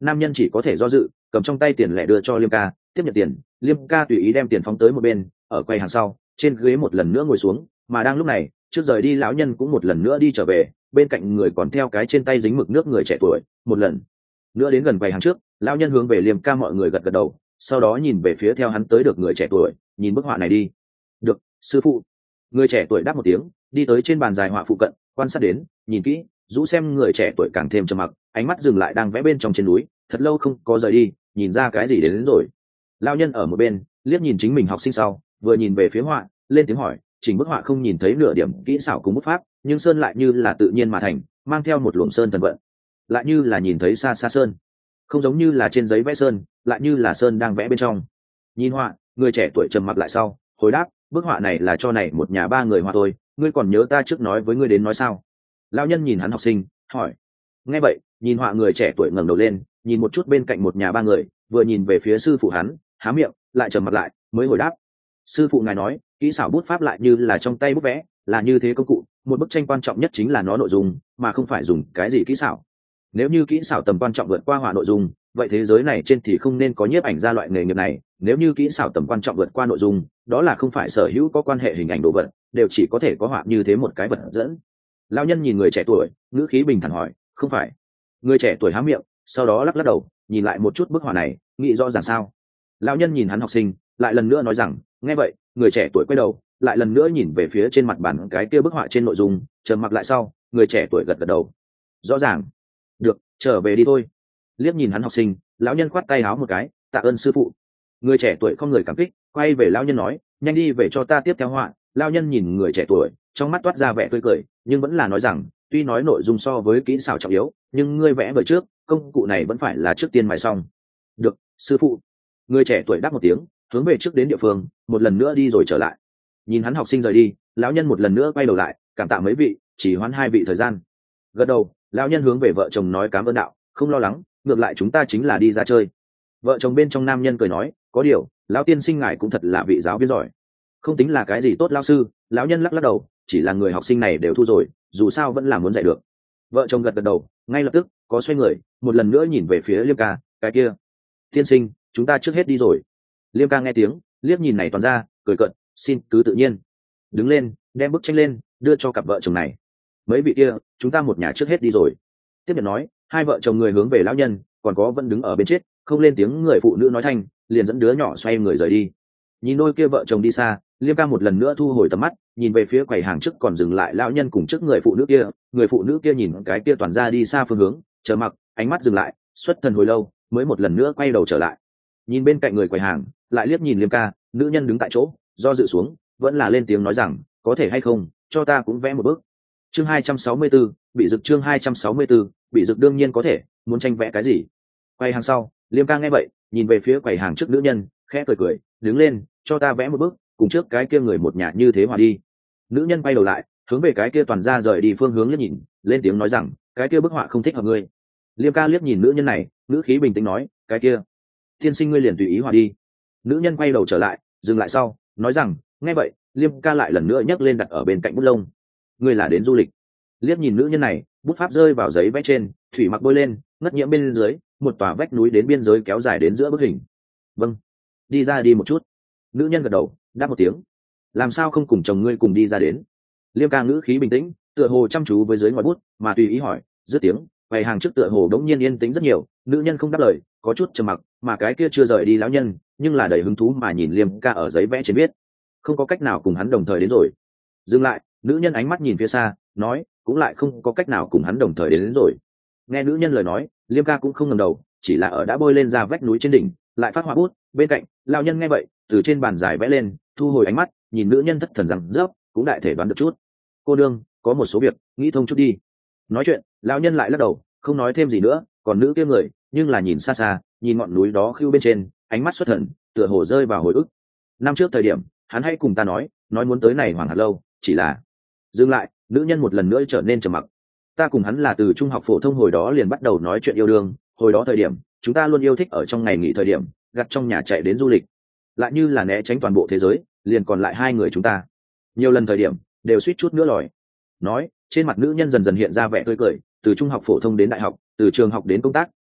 nam nhân chỉ có thể do dự, cầm trong tay tiền lẻ đưa cho Liêm ca, tiếp nhận tiền. Liêm ca tùy ý đem tiền phóng tới một bên, ở quầy hàng sau trên ghế một lần nữa ngồi xuống. Mà đang lúc này, trước rời đi lão nhân cũng một lần nữa đi trở về, bên cạnh người còn theo cái trên tay dính mực nước người trẻ tuổi, một lần nữa đến gần quầy hàng trước. Lão nhân hướng về Liêm ca mọi người gật gật đầu, sau đó nhìn về phía theo hắn tới được người trẻ tuổi, nhìn bức họa này đi. Được, sư phụ. Người trẻ tuổi đáp một tiếng, đi tới trên bàn dài họa phụ cận, quan sát đến, nhìn kỹ, rũ xem người trẻ tuổi càng thêm trầm mặc, ánh mắt dừng lại đang vẽ bên trong trên núi, thật lâu không có rời đi, nhìn ra cái gì đến rồi. Lão nhân ở một bên liếc nhìn chính mình học sinh sau, vừa nhìn về phía họa, lên tiếng hỏi, chỉnh bức họa không nhìn thấy nửa điểm kỹ xảo cùng bút pháp, nhưng sơn lại như là tự nhiên mà thành, mang theo một luồng sơn thần vận, lại như là nhìn thấy xa xa sơn, không giống như là trên giấy vẽ sơn, lại như là sơn đang vẽ bên trong. Nhìn họa, người trẻ tuổi trầm mặc lại sau, hồi đáp, bức họa này là cho này một nhà ba người họa tôi, ngươi còn nhớ ta trước nói với ngươi đến nói sao? Lão nhân nhìn hắn học sinh, hỏi. Nghe vậy, nhìn họa người trẻ tuổi ngẩng đầu lên, nhìn một chút bên cạnh một nhà ba người, vừa nhìn về phía sư phụ hắn, há miệng, lại trầm mặt lại, mới hồi đáp. Sư phụ ngài nói, kỹ xảo bút pháp lại như là trong tay bút vẽ, là như thế công cụ, một bức tranh quan trọng nhất chính là nó nội dung, mà không phải dùng cái gì kỹ xảo. Nếu như kỹ xảo tầm quan trọng vượt qua họa nội dung, vậy thế giới này trên thì không nên có nhiếp ảnh gia loại nghề nghiệp này. Nếu như kỹ xảo tầm quan trọng vượt qua nội dung, đó là không phải sở hữu có quan hệ hình ảnh đồ vật, đều chỉ có thể có họa như thế một cái vật dẫn. Lão nhân nhìn người trẻ tuổi, ngữ khí bình thản hỏi, không phải? Người trẻ tuổi há miệng, sau đó lắc lắc đầu, nhìn lại một chút bức họa này, nghĩ rõ ràng sao? Lão nhân nhìn hắn học sinh, lại lần nữa nói rằng, nghe vậy, người trẻ tuổi quay đầu, lại lần nữa nhìn về phía trên mặt bàn cái kia bức họa trên nội dung, trầm mặc lại sau, người trẻ tuổi gật gật đầu. Rõ ràng. Được, trở về đi thôi. Liếc nhìn hắn học sinh, lão nhân khoát tay áo một cái, tạ ơn sư phụ. Người trẻ tuổi không người cảm kích, quay về lão nhân nói, nhanh đi về cho ta tiếp theo họa. Lão nhân nhìn người trẻ tuổi, trong mắt toát ra vẻ tươi cười, nhưng vẫn là nói rằng, tuy nói nội dung so với kỹ xảo trọng yếu, nhưng ngươi vẽ bởi trước, công cụ này vẫn phải là trước tiên mài xong. Được, sư phụ. Người trẻ tuổi đáp một tiếng, hướng về trước đến địa phương, một lần nữa đi rồi trở lại. Nhìn hắn học sinh rời đi, lão nhân một lần nữa quay đầu lại, cảm tạ mấy vị, chỉ hoãn hai vị thời gian. Gật đầu, lão nhân hướng về vợ chồng nói cảm ơn đạo, không lo lắng, ngược lại chúng ta chính là đi ra chơi. Vợ chồng bên trong nam nhân cười nói, có điều, lão tiên sinh ngài cũng thật là vị giáo viên giỏi. Không tính là cái gì tốt lão sư, lão nhân lắc lắc đầu, chỉ là người học sinh này đều thu rồi, dù sao vẫn là muốn dạy được. Vợ chồng gật gật đầu, ngay lập tức có xoay người, một lần nữa nhìn về phía Liêm ca, cái kia. Tiên sinh, chúng ta trước hết đi rồi. Liêm ca nghe tiếng, liếc nhìn này toàn ra, cười cợt, xin cứ tự nhiên. Đứng lên, đem bức tranh lên, đưa cho cặp vợ chồng này. Mấy vị kia, chúng ta một nhà trước hết đi rồi. Tiếp nhận nói, hai vợ chồng người hướng về lão nhân, còn có vẫn đứng ở bên chết, không lên tiếng người phụ nữ nói thanh, liền dẫn đứa nhỏ xoay người rời đi. Nhìn đôi kia vợ chồng đi xa, Liêm ca một lần nữa thu hồi tầm mắt, nhìn về phía quầy hàng trước còn dừng lại lão nhân cùng trước người phụ nữ kia. Người phụ nữ kia nhìn cái kia toàn ra đi xa phương hướng, chờ mặc, ánh mắt dừng lại, xuất thần hồi lâu, mới một lần nữa quay đầu trở lại. Nhìn bên cạnh người quầy hàng, lại liếc nhìn Liêm ca, nữ nhân đứng tại chỗ, do dự xuống, vẫn là lên tiếng nói rằng, có thể hay không, cho ta cũng vẽ một bức. Chương 264, bị dực. Chương 264, bị dực. Đương nhiên có thể, muốn tranh vẽ cái gì? Quầy hàng sau, Liêm ca nghe vậy, nhìn về phía quầy hàng trước nữ nhân, khẽ cười cười, đứng lên, cho ta vẽ một bức, cùng trước cái kia người một nhà như thế hòa đi. Nữ nhân quay đầu lại, hướng về cái kia toàn ra rời đi phương hướng liếc nhìn, lên tiếng nói rằng, cái kia bức họa không thích hợp ngươi. Liêm ca liếc nhìn nữ nhân này, ngữ khí bình tĩnh nói, cái kia, tiên sinh ngươi liền tùy ý hòa đi. Nữ nhân quay đầu trở lại, dừng lại sau, nói rằng, nghe vậy, Liêm ca lại lần nữa nhấc lên đặt ở bên cạnh bút lông. Ngươi là đến du lịch. Liếc nhìn nữ nhân này, bút pháp rơi vào giấy vẽ trên, thủy mặc bôi lên, ngất nhiễm bên dưới, một tòa vách núi đến biên giới kéo dài đến giữa bức hình. Vâng, đi ra đi một chút. Nữ nhân gật đầu, đáp một tiếng. Làm sao không cùng chồng ngươi cùng đi ra đến? Liêm ca ngữ khí bình tĩnh, tựa hồ chăm chú với dưới ngòi bút, mà tùy ý hỏi, dứt tiếng, quầy hàng trước tựa hồ đống nhiên yên tĩnh rất nhiều. Nữ nhân không đáp lời, có chút trầm mặc, mà cái kia chưa rời đi lão nhân, nhưng là đầy hứng thú mà nhìn Liêm ca ở giấy vẽ trên viết, không có cách nào cùng hắn đồng thời đến rồi. Dừng lại, nữ nhân ánh mắt nhìn phía xa, nói, cũng lại không có cách nào cùng hắn đồng thời đến rồi. Nghe nữ nhân lời nói, Liêm ca cũng không ngẩng đầu, chỉ là ở đã bôi lên ra vách núi trên đỉnh, lại phát họa bút. Bên cạnh, lão nhân nghe vậy, từ trên bàn dài vẽ lên, thu hồi ánh mắt, nhìn nữ nhân thất thần rằng rớp, cũng đại thể đoán được chút. Cô đương, có một số việc, nghĩ thông chút đi. Nói chuyện, lão nhân lại lắc đầu, không nói thêm gì nữa. Còn nữ kia người, nhưng là nhìn xa xa, nhìn ngọn núi đó khiêu bên trên, ánh mắt xuất thần, tựa hồ rơi vào hồi ức. Năm trước thời điểm, hắn hãy cùng ta nói muốn tới này Hoàng Hạt lâu, chỉ là dừng lại. Nữ nhân một lần nữa trở nên trầm mặc. Ta cùng hắn là từ trung học phổ thông hồi đó liền bắt đầu nói chuyện yêu đương, hồi đó thời điểm chúng ta luôn yêu thích ở trong ngày nghỉ thời điểm gặt trong nhà chạy đến du lịch, lại như là né tránh toàn bộ thế giới, liền còn lại hai người chúng ta. Nhiều lần thời điểm đều suýt chút nữa lòi. Nói, trên mặt nữ nhân dần dần hiện ra vẻ tươi cười, từ trung học phổ thông đến đại học, từ trường học đến công tác,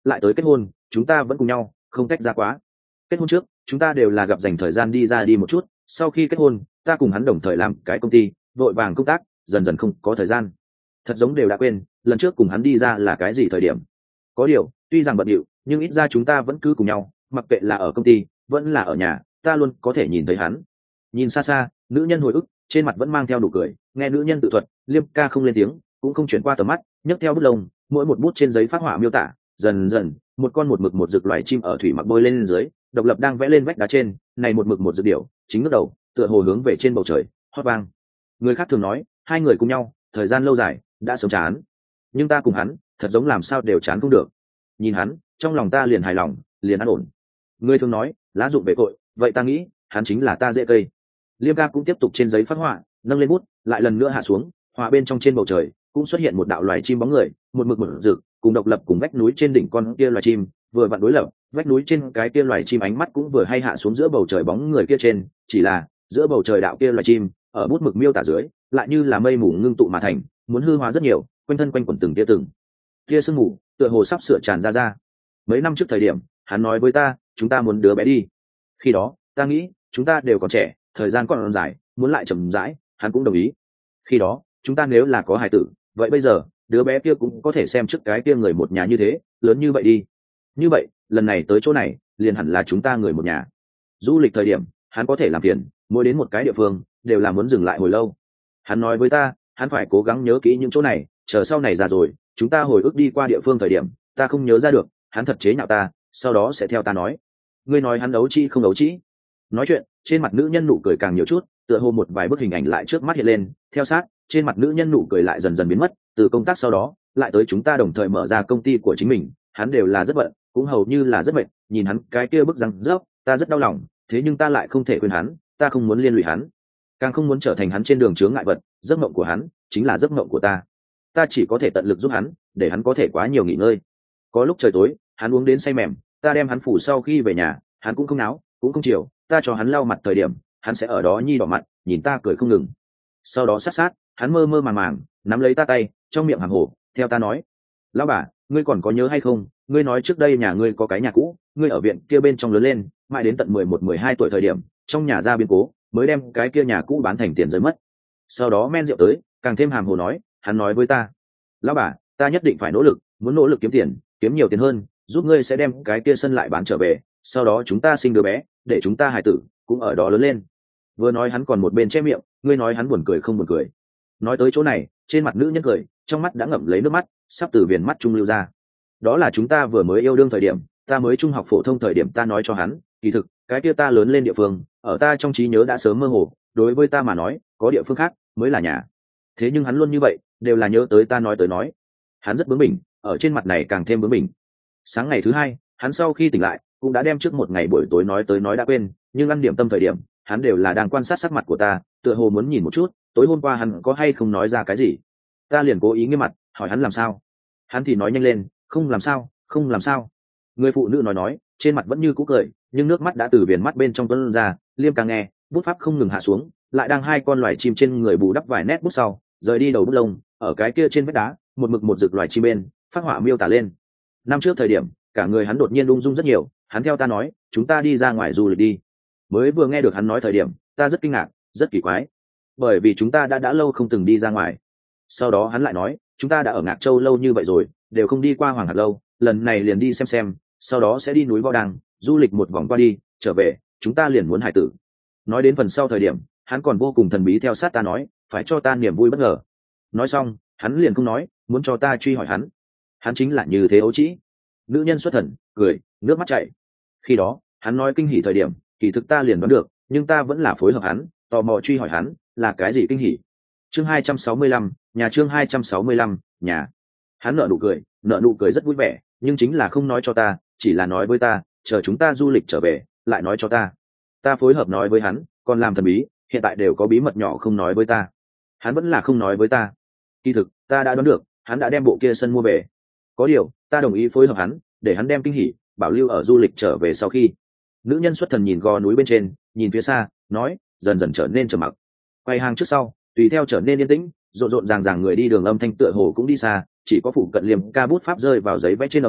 lại tới kết hôn chúng ta vẫn cùng nhau không tách ra quá. Kết hôn trước chúng ta đều là gặp dành thời gian đi ra đi một chút, sau khi kết hôn ta cùng hắn đồng thời làm cái công ty, vội vàng công tác, dần dần không có thời gian, thật giống đều đã quên lần trước cùng hắn đi ra là cái gì thời điểm. Có điều tuy rằng bận điệu nhưng ít ra chúng ta vẫn cứ cùng nhau, mặc kệ là ở công ty vẫn là ở nhà, ta luôn có thể nhìn thấy hắn. Nhìn xa xa, nữ nhân hồi ức trên mặt vẫn mang theo nụ cười, nghe nữ nhân tự thuật, Liêm ca không lên tiếng cũng không chuyển qua tầm mắt, nhấc theo bút lông, mỗi một bút trên giấy phát họa miêu tả, dần dần một con một mực một rực loài chim ở thủy mặc bơi lên dưới, độc lập đang vẽ lên vách đá trên, này một mực một rực điểu chính ngước đầu tựa hồ hướng về trên bầu trời hót vang. Người khác thường nói hai người cùng nhau thời gian lâu dài đã sớm chán, nhưng ta cùng hắn thật giống làm sao đều chán không được. Nhìn hắn trong lòng ta liền hài lòng, liền an ổn. Người thường nói lá dụng về cội, vậy ta nghĩ hắn chính là ta dễ cây. Liêm ca cũng tiếp tục trên giấy phát họa, nâng lên bút lại lần nữa hạ xuống, họa bên trong trên bầu trời cũng xuất hiện một đạo loài chim bóng người, một mực một rực cùng độc lập cùng vách núi trên đỉnh con kia loài chim vừa vặn đối lập, vách núi trên cái kia loài chim ánh mắt cũng vừa hay hạ xuống giữa bầu trời bóng người kia trên, chỉ là giữa bầu trời đạo kia loài chim ở bút mực miêu tả dưới lại như là mây mù ngưng tụ mà thành, muốn hư hóa rất nhiều, quanh thân quanh quẩn từng tia sương mù tựa hồ sắp sửa tràn ra. Mấy năm trước thời điểm hắn nói với ta chúng ta muốn đứa bé đi, khi đó ta nghĩ chúng ta đều còn trẻ, thời gian còn dài, muốn lại chậm rãi, hắn cũng đồng ý. Khi đó chúng ta nếu là có hài tử, vậy bây giờ đứa bé kia cũng có thể xem trước cái kia người một nhà như thế lớn như vậy đi. Như vậy lần này tới chỗ này liền hẳn là chúng ta người một nhà. Du lịch thời điểm hắn có thể làm phiền, mỗi đến một cái địa phương đều là muốn dừng lại hồi lâu. Hắn nói với ta hắn phải cố gắng nhớ kỹ những chỗ này, chờ sau này già rồi chúng ta hồi ức đi qua địa phương thời điểm ta không nhớ ra được, hắn thật chế nhạo ta, sau đó sẽ theo ta nói ngươi nói hắn đấu chi không đấu chi. Nói chuyện trên mặt nữ nhân nụ cười càng nhiều chút, tựa hồ một vài bức hình ảnh lại trước mắt hiện lên, theo sát trên mặt nữ nhân nụ cười lại dần dần biến mất. Từ công tác sau đó lại tới chúng ta đồng thời mở ra công ty của chính mình, hắn đều là rất bận, cũng hầu như là rất mệt. Nhìn hắn cái kia bức răng rớp ta rất đau lòng, thế nhưng ta lại không thể quên hắn, ta không muốn liên lụy hắn, càng không muốn trở thành hắn trên đường chướng ngại vật. Giấc mộng của hắn chính là giấc mộng của ta, ta chỉ có thể tận lực giúp hắn để hắn có thể quá nhiều nghỉ ngơi. Có lúc trời tối hắn uống đến say mềm, ta đem hắn phủ sau khi về nhà hắn cũng không náo cũng không chiều, ta cho hắn lau mặt thời điểm hắn sẽ ở đó nhi đỏ mặt nhìn ta cười không ngừng. Sau đó sát sát hắn mơ mơ màng màng nắm lấy ta tay, trong miệng hàm hồ theo ta nói lão bà ngươi còn có nhớ hay không, ngươi nói trước đây nhà ngươi có cái nhà cũ, ngươi ở viện kia bên trong lớn lên, mãi đến tận 11-12 tuổi thời điểm trong nhà ra biến cố mới đem cái kia nhà cũ bán thành tiền rơi mất. Sau đó men rượu tới càng thêm hàm hồ nói, hắn nói với ta lão bà ta nhất định phải nỗ lực, muốn nỗ lực kiếm tiền, kiếm nhiều tiền hơn, giúp ngươi sẽ đem cái kia sân lại bán trở về, sau đó chúng ta sinh đứa bé để chúng ta hài tử cũng ở đó lớn lên. Vừa nói hắn còn một bên che miệng, ngươi nói hắn buồn cười không buồn cười. Nói tới chỗ này trên mặt nữ nhân cười, trong mắt đã ngậm lấy nước mắt sắp từ viền mắt trung lưu ra. Đó là chúng ta vừa mới yêu đương thời điểm, ta mới trung học phổ thông thời điểm ta nói cho hắn, kỳ thực cái kia ta lớn lên địa phương ở ta trong trí nhớ đã sớm mơ hồ, đối với ta mà nói có địa phương khác mới là nhà. Thế nhưng hắn luôn như vậy đều là nhớ tới ta nói tới nói. Hắn rất bướng bỉnh, ở trên mặt này càng thêm bướng bỉnh. Sáng ngày thứ hai hắn sau khi tỉnh lại cũng đã đem trước một ngày buổi tối nói tới nói đã quên, nhưng ăn điểm tâm thời điểm hắn đều là đang quan sát sắc mặt của ta, tựa hồ muốn nhìn một chút tối hôm qua hắn có hay không nói ra cái gì. Ta liền cố ý nghiêm mặt hỏi hắn làm sao, hắn thì nói nhanh lên, không làm sao không làm sao. Người phụ nữ nói trên mặt vẫn như cũ cười, nhưng nước mắt đã từ viền mắt bên trong tuôn ra. Liêm càng nghe bút pháp không ngừng hạ xuống, lại đang hai con loài chim trên người bù đắp vài nét bút sau rời đi đầu bút lông, ở cái kia trên vách đá một mực một rực loài chim bên phát họa miêu tả lên. Năm trước thời điểm cả người hắn đột nhiên ung dung rất nhiều, hắn theo ta nói chúng ta đi ra ngoài du lịch đi. Mới vừa nghe được hắn nói thời điểm ta rất kinh ngạc rất kỳ quái, bởi vì chúng ta đã lâu không từng đi ra ngoài. Sau đó hắn lại nói chúng ta đã ở Ngạc Châu lâu như vậy rồi đều không đi qua Hoàng Hạt lâu, lần này liền đi xem, sau đó sẽ đi núi Võ Đăng du lịch một vòng qua đi trở về chúng ta liền muốn hải tử. Nói đến phần sau thời điểm hắn còn vô cùng thần bí theo sát ta nói phải cho ta niềm vui bất ngờ. Nói xong hắn liền không nói, muốn cho ta truy hỏi hắn chính là như thế ấu trĩ. Nữ nhân xuất thần cười nước mắt chảy. Khi đó hắn nói kinh hỉ thời điểm kỳ thực ta liền đoán được, nhưng ta vẫn là phối hợp hắn tò mò truy hỏi hắn là cái gì kinh hỉ. Chương 265, nhà. Chương 265, nhà. Hắn nở nụ cười rất vui vẻ, nhưng chính là không nói cho ta, chỉ là nói với ta chờ chúng ta du lịch trở về lại nói cho ta. Ta phối hợp nói với hắn còn làm thần bí, hiện tại đều có bí mật nhỏ không nói với ta, hắn vẫn là không nói với ta. Kỳ thực ta đã đoán được hắn đã đem bộ kia sân mua về, có điều ta đồng ý phối hợp hắn để hắn đem kinh hỉ bảo lưu ở du lịch trở về sau khi. Nữ nhân xuất thần nhìn gò núi bên trên, nhìn phía xa nói dần dần trở nên trầm mặc. Quay hàng trước sau tùy theo trở nên yên tĩnh, rộn ràng người đi đường âm thanh tựa hồ cũng đi xa, chỉ có phụ cận Liêm ca bút pháp rơi vào giấy vẽ trên âm thanh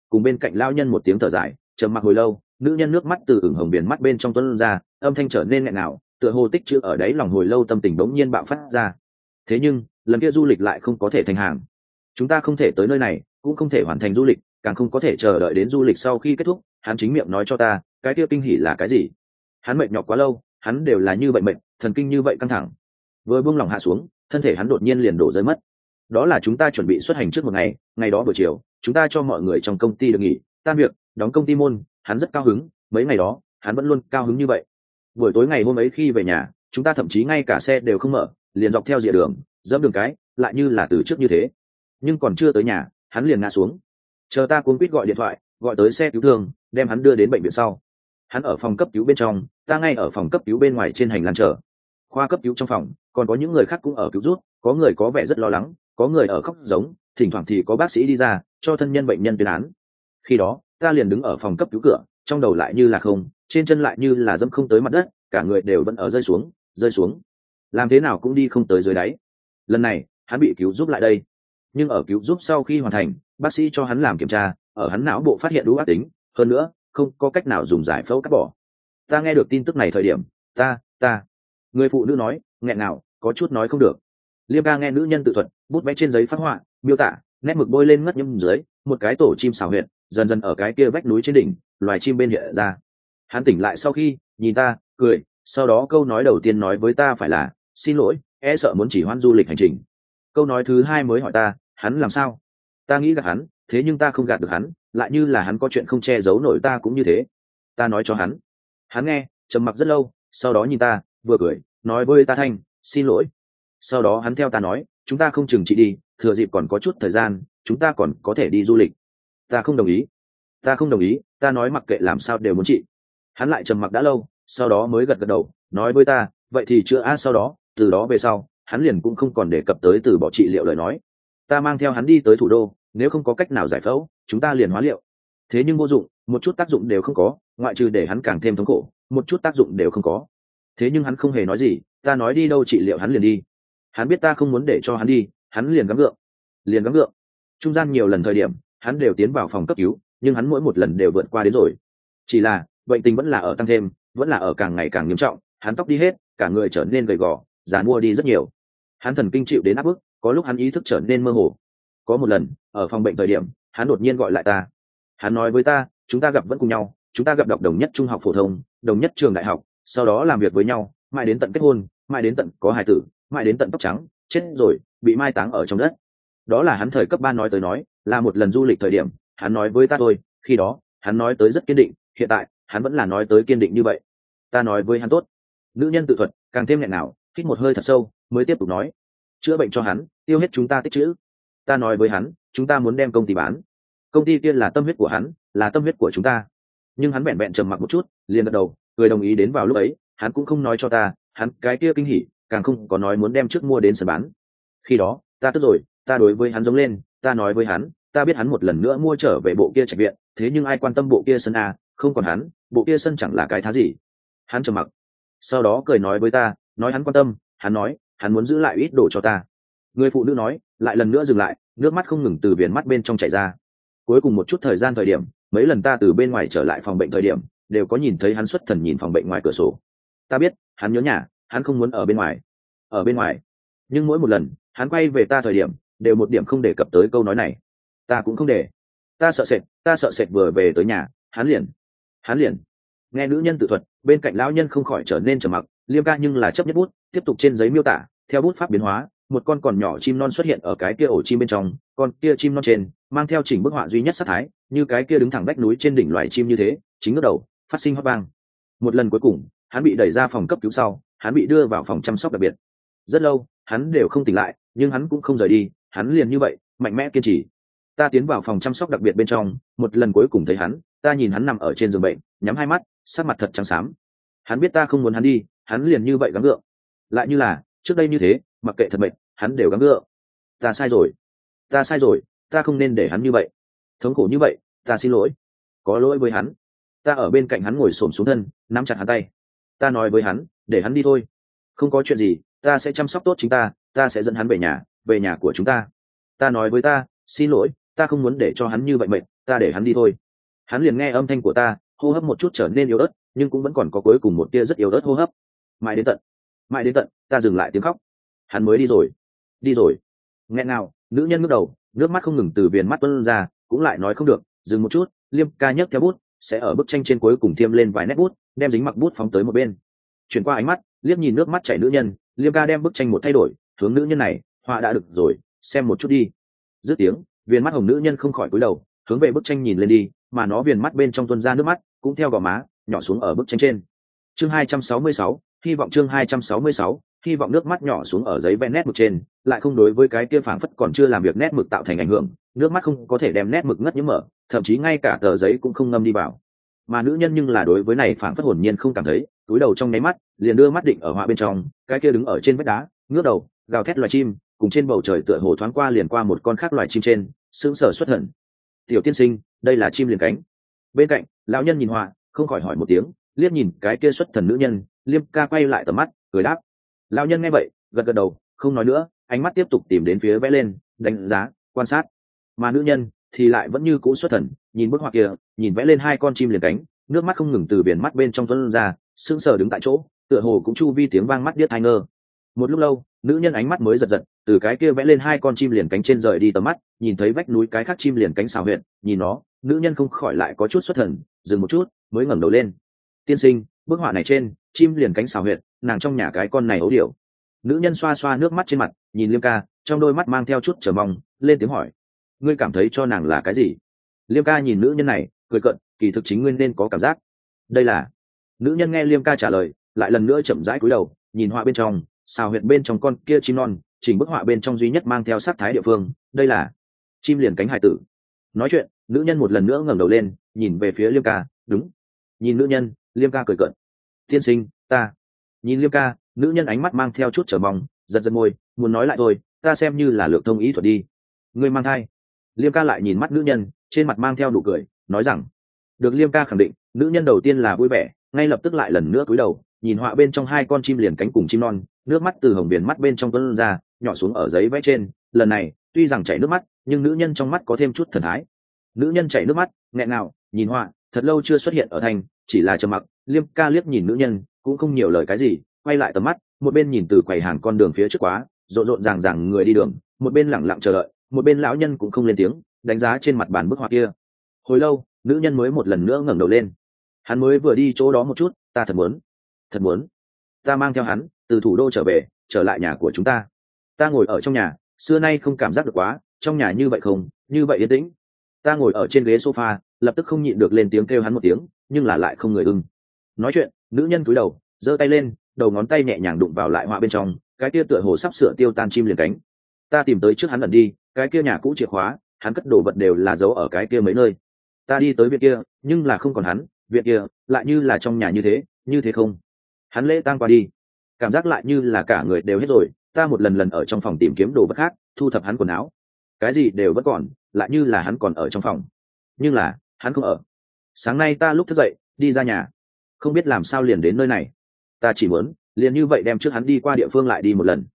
cùng bên cạnh lao nhân một tiếng thở dài, trầm mặc hồi lâu. Nữ nhân nước mắt từ ửng hồng biển mắt bên trong tuôn ra, âm thanh trở nên nghẹn ngào, tựa hồ tích trữ ở đáy lòng hồi lâu tâm tình bỗng nhiên bạo phát ra. Thế nhưng lần kia du lịch lại không có thể thành hàng, chúng ta không thể tới nơi này, cũng không thể hoàn thành du lịch, càng không có thể chờ đợi đến du lịch sau khi kết thúc. Hắn chính miệng nói cho ta, cái kia kinh hỉ là cái gì. Hắn mệt nhọc quá lâu, hắn đều là như vậy mệt, thần kinh như vậy căng thẳng. Vừa buông lỏng hạ xuống, thân thể hắn đột nhiên liền đổ rơi mất. Đó là chúng ta chuẩn bị xuất hành trước một ngày, ngày đó buổi chiều chúng ta cho mọi người trong công ty được nghỉ, tan việc, đóng công ty môn. Hắn rất cao hứng, mấy ngày đó hắn vẫn luôn cao hứng như vậy. Buổi tối ngày hôm ấy khi về nhà, chúng ta thậm chí ngay cả xe đều không mở, liền dọc theo rìa đường dẫm đường cái, lại như là từ trước như thế. Nhưng còn chưa tới nhà, hắn liền ngã xuống. Chờ ta cuống quýt gọi điện thoại, gọi tới xe cứu thương, đem hắn đưa đến bệnh viện sau. Hắn ở phòng cấp cứu bên trong, ta ngay ở phòng cấp cứu bên ngoài trên hành lang chờ. Khoa cấp cứu trong phòng còn có những người khác cũng ở cứu rút, có người có vẻ rất lo lắng, có người ở khóc giống, thỉnh thoảng thì có bác sĩ đi ra cho thân nhân bệnh nhân tuyên án. Khi đó ta liền đứng ở phòng cấp cứu cửa, trong đầu lại như là không, trên chân lại như là dẫm không tới mặt đất, cả người đều vẫn ở rơi xuống, rơi xuống, làm thế nào cũng đi không tới dưới đáy. Lần này hắn bị cứu giúp lại đây, nhưng ở cứu giúp sau khi hoàn thành, bác sĩ cho hắn làm kiểm tra, ở hắn não bộ phát hiện u ác tính, hơn nữa không có cách nào dùng giải phẫu cắt bỏ. Ta nghe được tin tức này thời điểm, ta người phụ nữ nói nghẹn nào có chút nói không được. Liêm ca nghe nữ nhân tự thuật, bút vẽ trên giấy phát họa miêu tả, nét mực bôi lên ngất nhâm dưới, một cái tổ chim xào huyệt dần dần ở cái kia vách núi trên đỉnh, loài chim bên hiện ra. Hắn tỉnh lại sau khi nhìn ta cười, sau đó câu nói đầu tiên nói với ta phải là xin lỗi, e sợ muốn chỉ hoãn du lịch hành trình. Câu nói thứ hai mới hỏi ta hắn làm sao. Ta nghĩ gạt hắn, thế nhưng ta không gạt được hắn, lại như là hắn có chuyện không che giấu nổi. Ta cũng như thế, ta nói cho hắn nghe, trầm mặc rất lâu, sau đó nhìn ta vừa cười nói với ta thanh xin lỗi. Sau đó hắn theo ta nói chúng ta không chừng chị đi, thừa dịp còn có chút thời gian, chúng ta còn có thể đi du lịch. Ta không đồng ý, ta nói mặc kệ làm sao đều muốn chị. Hắn lại trầm mặc đã lâu, sau đó mới gật gật đầu nói với ta vậy thì chưa a. Sau đó từ đó về sau hắn liền cũng không còn đề cập tới từ bỏ trị liệu lời nói. Ta mang theo hắn đi tới thủ đô, nếu không có cách nào giải phẫu chúng ta liền hóa liệu. Thế nhưng vô dụng, một chút tác dụng đều không có, ngoại trừ để hắn càng thêm thống khổ, một chút tác dụng đều không có. Thế nhưng hắn không hề nói gì, ta nói đi đâu trị liệu hắn liền đi. Hắn biết ta không muốn để cho hắn đi, hắn liền gắng gượng. Trung gian nhiều lần thời điểm hắn đều tiến vào phòng cấp cứu, nhưng hắn mỗi một lần đều vượt qua đến rồi. Chỉ là bệnh tình vẫn là ở tăng thêm, vẫn là ở càng ngày càng nghiêm trọng. Hắn tóc đi hết, cả người trở nên gầy gò, già mua đi rất nhiều. Hắn thần kinh chịu đến áp bức, có lúc hắn ý thức trở nên mơ hồ. Có một lần ở phòng bệnh thời điểm, hắn đột nhiên gọi lại ta. Hắn nói với ta chúng ta gặp vẫn cùng nhau, chúng ta gặp đọc đồng nhất trung học phổ thông, đồng nhất trường đại học, sau đó làm việc với nhau, mãi đến tận kết hôn, mãi đến tận có hài tử, mãi đến tận tóc trắng chết rồi bị mai táng ở trong đất. Đó là hắn thời cấp 3 nói tới, nói là một lần du lịch thời điểm hắn nói với ta thôi. Khi đó hắn nói tới rất kiên định, hiện tại hắn vẫn là nói tới kiên định như vậy. Ta nói với hắn tốt. Nữ nhân tự thuật càng thêm nghẹn nào, hít một hơi thật sâu mới tiếp tục nói chữa bệnh cho hắn, tiêu hết chúng ta tích chữ. Ta nói với hắn chúng ta muốn đem công ty bán, công ty kia là tâm huyết của hắn, là tâm huyết của chúng ta. Nhưng hắn vẹn vẹn trầm mặc một chút liền gật đầu cười đồng ý. Đến vào lúc ấy hắn cũng không nói cho ta hắn cái kia kinh hỉ, càng không có nói muốn đem trước mua đến sân bán. Khi đó ta tức rồi, ta đối với hắn giống lên, ta nói với hắn ta biết hắn một lần nữa mua trở về bộ kia trạch viện, thế nhưng ai quan tâm bộ kia sân a, không còn hắn bộ kia sân chẳng là cái thá gì. Hắn trầm mặc, sau đó cười nói với ta nói hắn quan tâm, hắn nói hắn muốn giữ lại ít đồ cho ta. Người phụ nữ nói lại lần nữa dừng lại, nước mắt không ngừng từ viền mắt bên trong chảy ra. Cuối cùng một chút thời gian thời điểm, mấy lần ta từ bên ngoài trở lại phòng bệnh thời điểm đều có nhìn thấy hắn xuất thần nhìn phòng bệnh ngoài cửa sổ. Ta biết hắn nhớ nhà, hắn không muốn ở bên ngoài. Nhưng mỗi một lần hắn quay về ta thời điểm đều một điểm không đề cập tới câu nói này. Ta cũng không để. Ta sợ sệt vừa về tới nhà hắn liền nghe nữ nhân tự thuật, bên cạnh lão nhân không khỏi trở nên trầm mặc. Liêm ca nhưng là chấp nhất bút tiếp tục trên giấy miêu tả, theo bút pháp biến hóa, một con còn nhỏ chim non xuất hiện ở cái kia ổ chim bên trong. Con kia chim non trên mang theo chỉnh bức họa duy nhất sắc thái, như cái kia đứng thẳng vách núi trên đỉnh loài chim như thế, chính ngước đầu phát sinh hót vang. Một lần cuối cùng hắn bị đẩy ra phòng cấp cứu sau, hắn bị đưa vào phòng chăm sóc đặc biệt. Rất lâu hắn đều không tỉnh lại, nhưng hắn cũng không rời đi, hắn liền như vậy mạnh mẽ kiên trì. Ta tiến vào phòng chăm sóc đặc biệt bên trong, một lần cuối cùng thấy hắn, ta nhìn hắn nằm ở trên giường bệnh, nhắm hai mắt, sắc mặt thật trắng xám. Hắn biết ta không muốn hắn đi, hắn liền như vậy gắng gượng, lại như là trước đây như thế, mặc kệ thật mệnh hắn đều gắng gượng. Ta sai rồi, ta không nên để hắn như vậy thống khổ như vậy, ta xin lỗi, có lỗi với hắn. Ta ở bên cạnh hắn ngồi xổm xuống thân, nắm chặt hắn tay. Ta nói với hắn để hắn đi thôi, không có chuyện gì, ta sẽ chăm sóc tốt chính ta sẽ dẫn hắn về nhà của chúng ta. Ta nói với ta xin lỗi, ta không muốn để cho hắn như vậy mệt, ta để hắn đi thôi. Hắn liền nghe âm thanh của ta, hô hấp một chút trở nên yếu ớt, nhưng cũng vẫn còn có cuối cùng một tia rất yếu ớt hô hấp. Mãi đến tận ta dừng lại tiếng khóc, hắn mới đi rồi. Đi rồi. Nghẹn nào, nữ nhân ngước đầu, nước mắt không ngừng từ viền mắt tuôn ra, cũng lại nói không được, dừng một chút, Liêm ca nhấc theo bút, sẽ ở bức tranh trên cuối cùng thiêm lên vài nét bút, đem dính mặc bút phóng tới một bên. Chuyển qua ánh mắt, liếc nhìn nước mắt chảy nữ nhân, Liêm ca đem bức tranh một thay đổi, hướng nữ nhân này, họa đã được rồi, xem một chút đi. Dứt tiếng, viền mắt hồng nữ nhân không khỏi cúi đầu, hướng về bức tranh nhìn lên đi, mà nó viền mắt bên trong tuôn ra nước mắt, cũng theo gò má, nhỏ xuống ở bức tranh trên. Chương 266, hy vọng chương 266, hy vọng nước mắt nhỏ xuống ở giấy vẽ nét mực trên, lại không đối với cái kia phảng phất còn chưa làm việc nét mực tạo thành ảnh hưởng, nước mắt không có thể đem nét mực ngất nhiễm mở, thậm chí ngay cả tờ giấy cũng không ngâm đi vào. Mà nữ nhân nhưng là đối với này phảng phất hồn nhiên không cảm thấy, túi đầu trong nháy mắt, liền đưa mắt định ở họa bên trong, cái kia đứng ở trên vách đá, ngước đầu, gào thét loài chim, cùng trên bầu trời tựa hồ thoáng qua liền qua một con khác loài chim trên, sững sờ xuất hận. Tiểu tiên sinh, đây là chim liền cánh. Bên cạnh, lão nhân nhìn họa, không khỏi hỏi một tiếng, liếc nhìn cái kia xuất thần nữ nhân, Liêm ca quay lại tầm mắt, cười đáp. Lão nhân nghe vậy, gật gật đầu, không nói nữa, ánh mắt tiếp tục tìm đến phía vẽ lên, đánh giá, quan sát. Mà nữ nhân thì lại vẫn như cũ xuất thần, nhìn bức họa kia, nhìn vẽ lên hai con chim liền cánh, nước mắt không ngừng từ biển mắt bên trong tuôn ra, sững sờ đứng tại chỗ, tựa hồ cũng chu vi tiếng vang mắt điếc tai ngơ. Một lúc lâu, nữ nhân ánh mắt mới giật giật, từ cái kia vẽ lên hai con chim liền cánh trên rời đi tầm mắt, nhìn thấy vách núi cái khác chim liền cánh xào huyệt, nhìn nó, nữ nhân không khỏi lại có chút xuất thần, dừng một chút, mới ngẩng đầu lên. Tiên sinh, bức họa này trên, chim liền cánh xào huyệt, nàng trong nhà cái con này ấu điểu. Nữ nhân xoa xoa nước mắt trên mặt, nhìn Liêm ca, trong đôi mắt mang theo chút chờ mong, lên tiếng hỏi: ngươi cảm thấy cho nàng là cái gì? Liêm ca nhìn nữ nhân này, cười cợt, kỳ thực chính nguyên nên có cảm giác. Đây là. Nữ nhân nghe Liêm ca trả lời, lại lần nữa chậm rãi cúi đầu, nhìn họa bên trong, xào huyệt bên trong con kia chim non, chỉnh bức họa bên trong duy nhất mang theo sắc thái địa phương, đây là chim liền cánh hải tử. Nói chuyện, nữ nhân một lần nữa ngẩng đầu lên, nhìn về phía Liêm ca, đúng. Nhìn nữ nhân, Liêm ca cười cợt. Tiên sinh, ta. Nhìn Liêm ca, nữ nhân ánh mắt mang theo chút chờ mong, giật giật môi, muốn nói lại thôi, ta xem như là lược thông ý thuật đi. Ngươi mang thai. Liêm ca lại nhìn mắt nữ nhân, trên mặt mang theo nụ cười, nói rằng. Được Liêm ca khẳng định, nữ nhân đầu tiên là vui vẻ, ngay lập tức lại lần nữa cúi đầu, nhìn họa bên trong hai con chim liền cánh cùng chim non, nước mắt từ hồng biển mắt bên trong tuôn ra, nhỏ xuống ở giấy vẽ trên. Lần này, tuy rằng chảy nước mắt, nhưng nữ nhân trong mắt có thêm chút thần thái. Nữ nhân chảy nước mắt, nghẹn ngào, nhìn họa, thật lâu chưa xuất hiện ở thành, chỉ là trầm mặc. Liêm ca liếc nhìn nữ nhân, cũng không nhiều lời cái gì, quay lại tầm mắt, một bên nhìn từ quầy hàng con đường phía trước quá, rộn rộn ràng ràng người đi đường, một bên lẳng lặng chờ đợi, một bên lão nhân cũng không lên tiếng, đánh giá trên mặt bàn bức họa kia. Hồi lâu, nữ nhân mới một lần nữa ngẩng đầu lên. Hắn mới vừa đi chỗ đó một chút, ta thật muốn, ta mang theo hắn từ thủ đô trở về, trở lại nhà của chúng ta. Ta ngồi ở trong nhà, xưa nay không cảm giác được quá, trong nhà như vậy không, như vậy yên tĩnh. Ta ngồi ở trên ghế sofa, lập tức không nhịn được lên tiếng kêu hắn một tiếng, nhưng là lại không người ưng. Nói chuyện, nữ nhân cúi đầu, giơ tay lên, đầu ngón tay nhẹ nhàng đụng vào lại họa bên trong, cái kia tựa hồ sắp sửa tiêu tan chim liền cánh. Ta tìm tới trước hắn ẩn đi, cái kia nhà cũ chìa khóa, hắn cất đồ vật đều là giấu ở cái kia mấy nơi. Ta đi tới viện kia, nhưng là không còn hắn, viện kia lại như là trong nhà như thế không. Hắn lễ tang qua đi, cảm giác lại như là cả người đều hết rồi. Ta một lần lần ở trong phòng tìm kiếm đồ vật khác, thu thập hắn quần áo, cái gì đều vẫn còn, lại như là hắn còn ở trong phòng, nhưng là hắn không ở. Sáng nay ta lúc thức dậy, đi ra nhà, không biết làm sao liền đến nơi này. Ta chỉ muốn liền như vậy đem trước hắn đi qua địa phương lại đi một lần.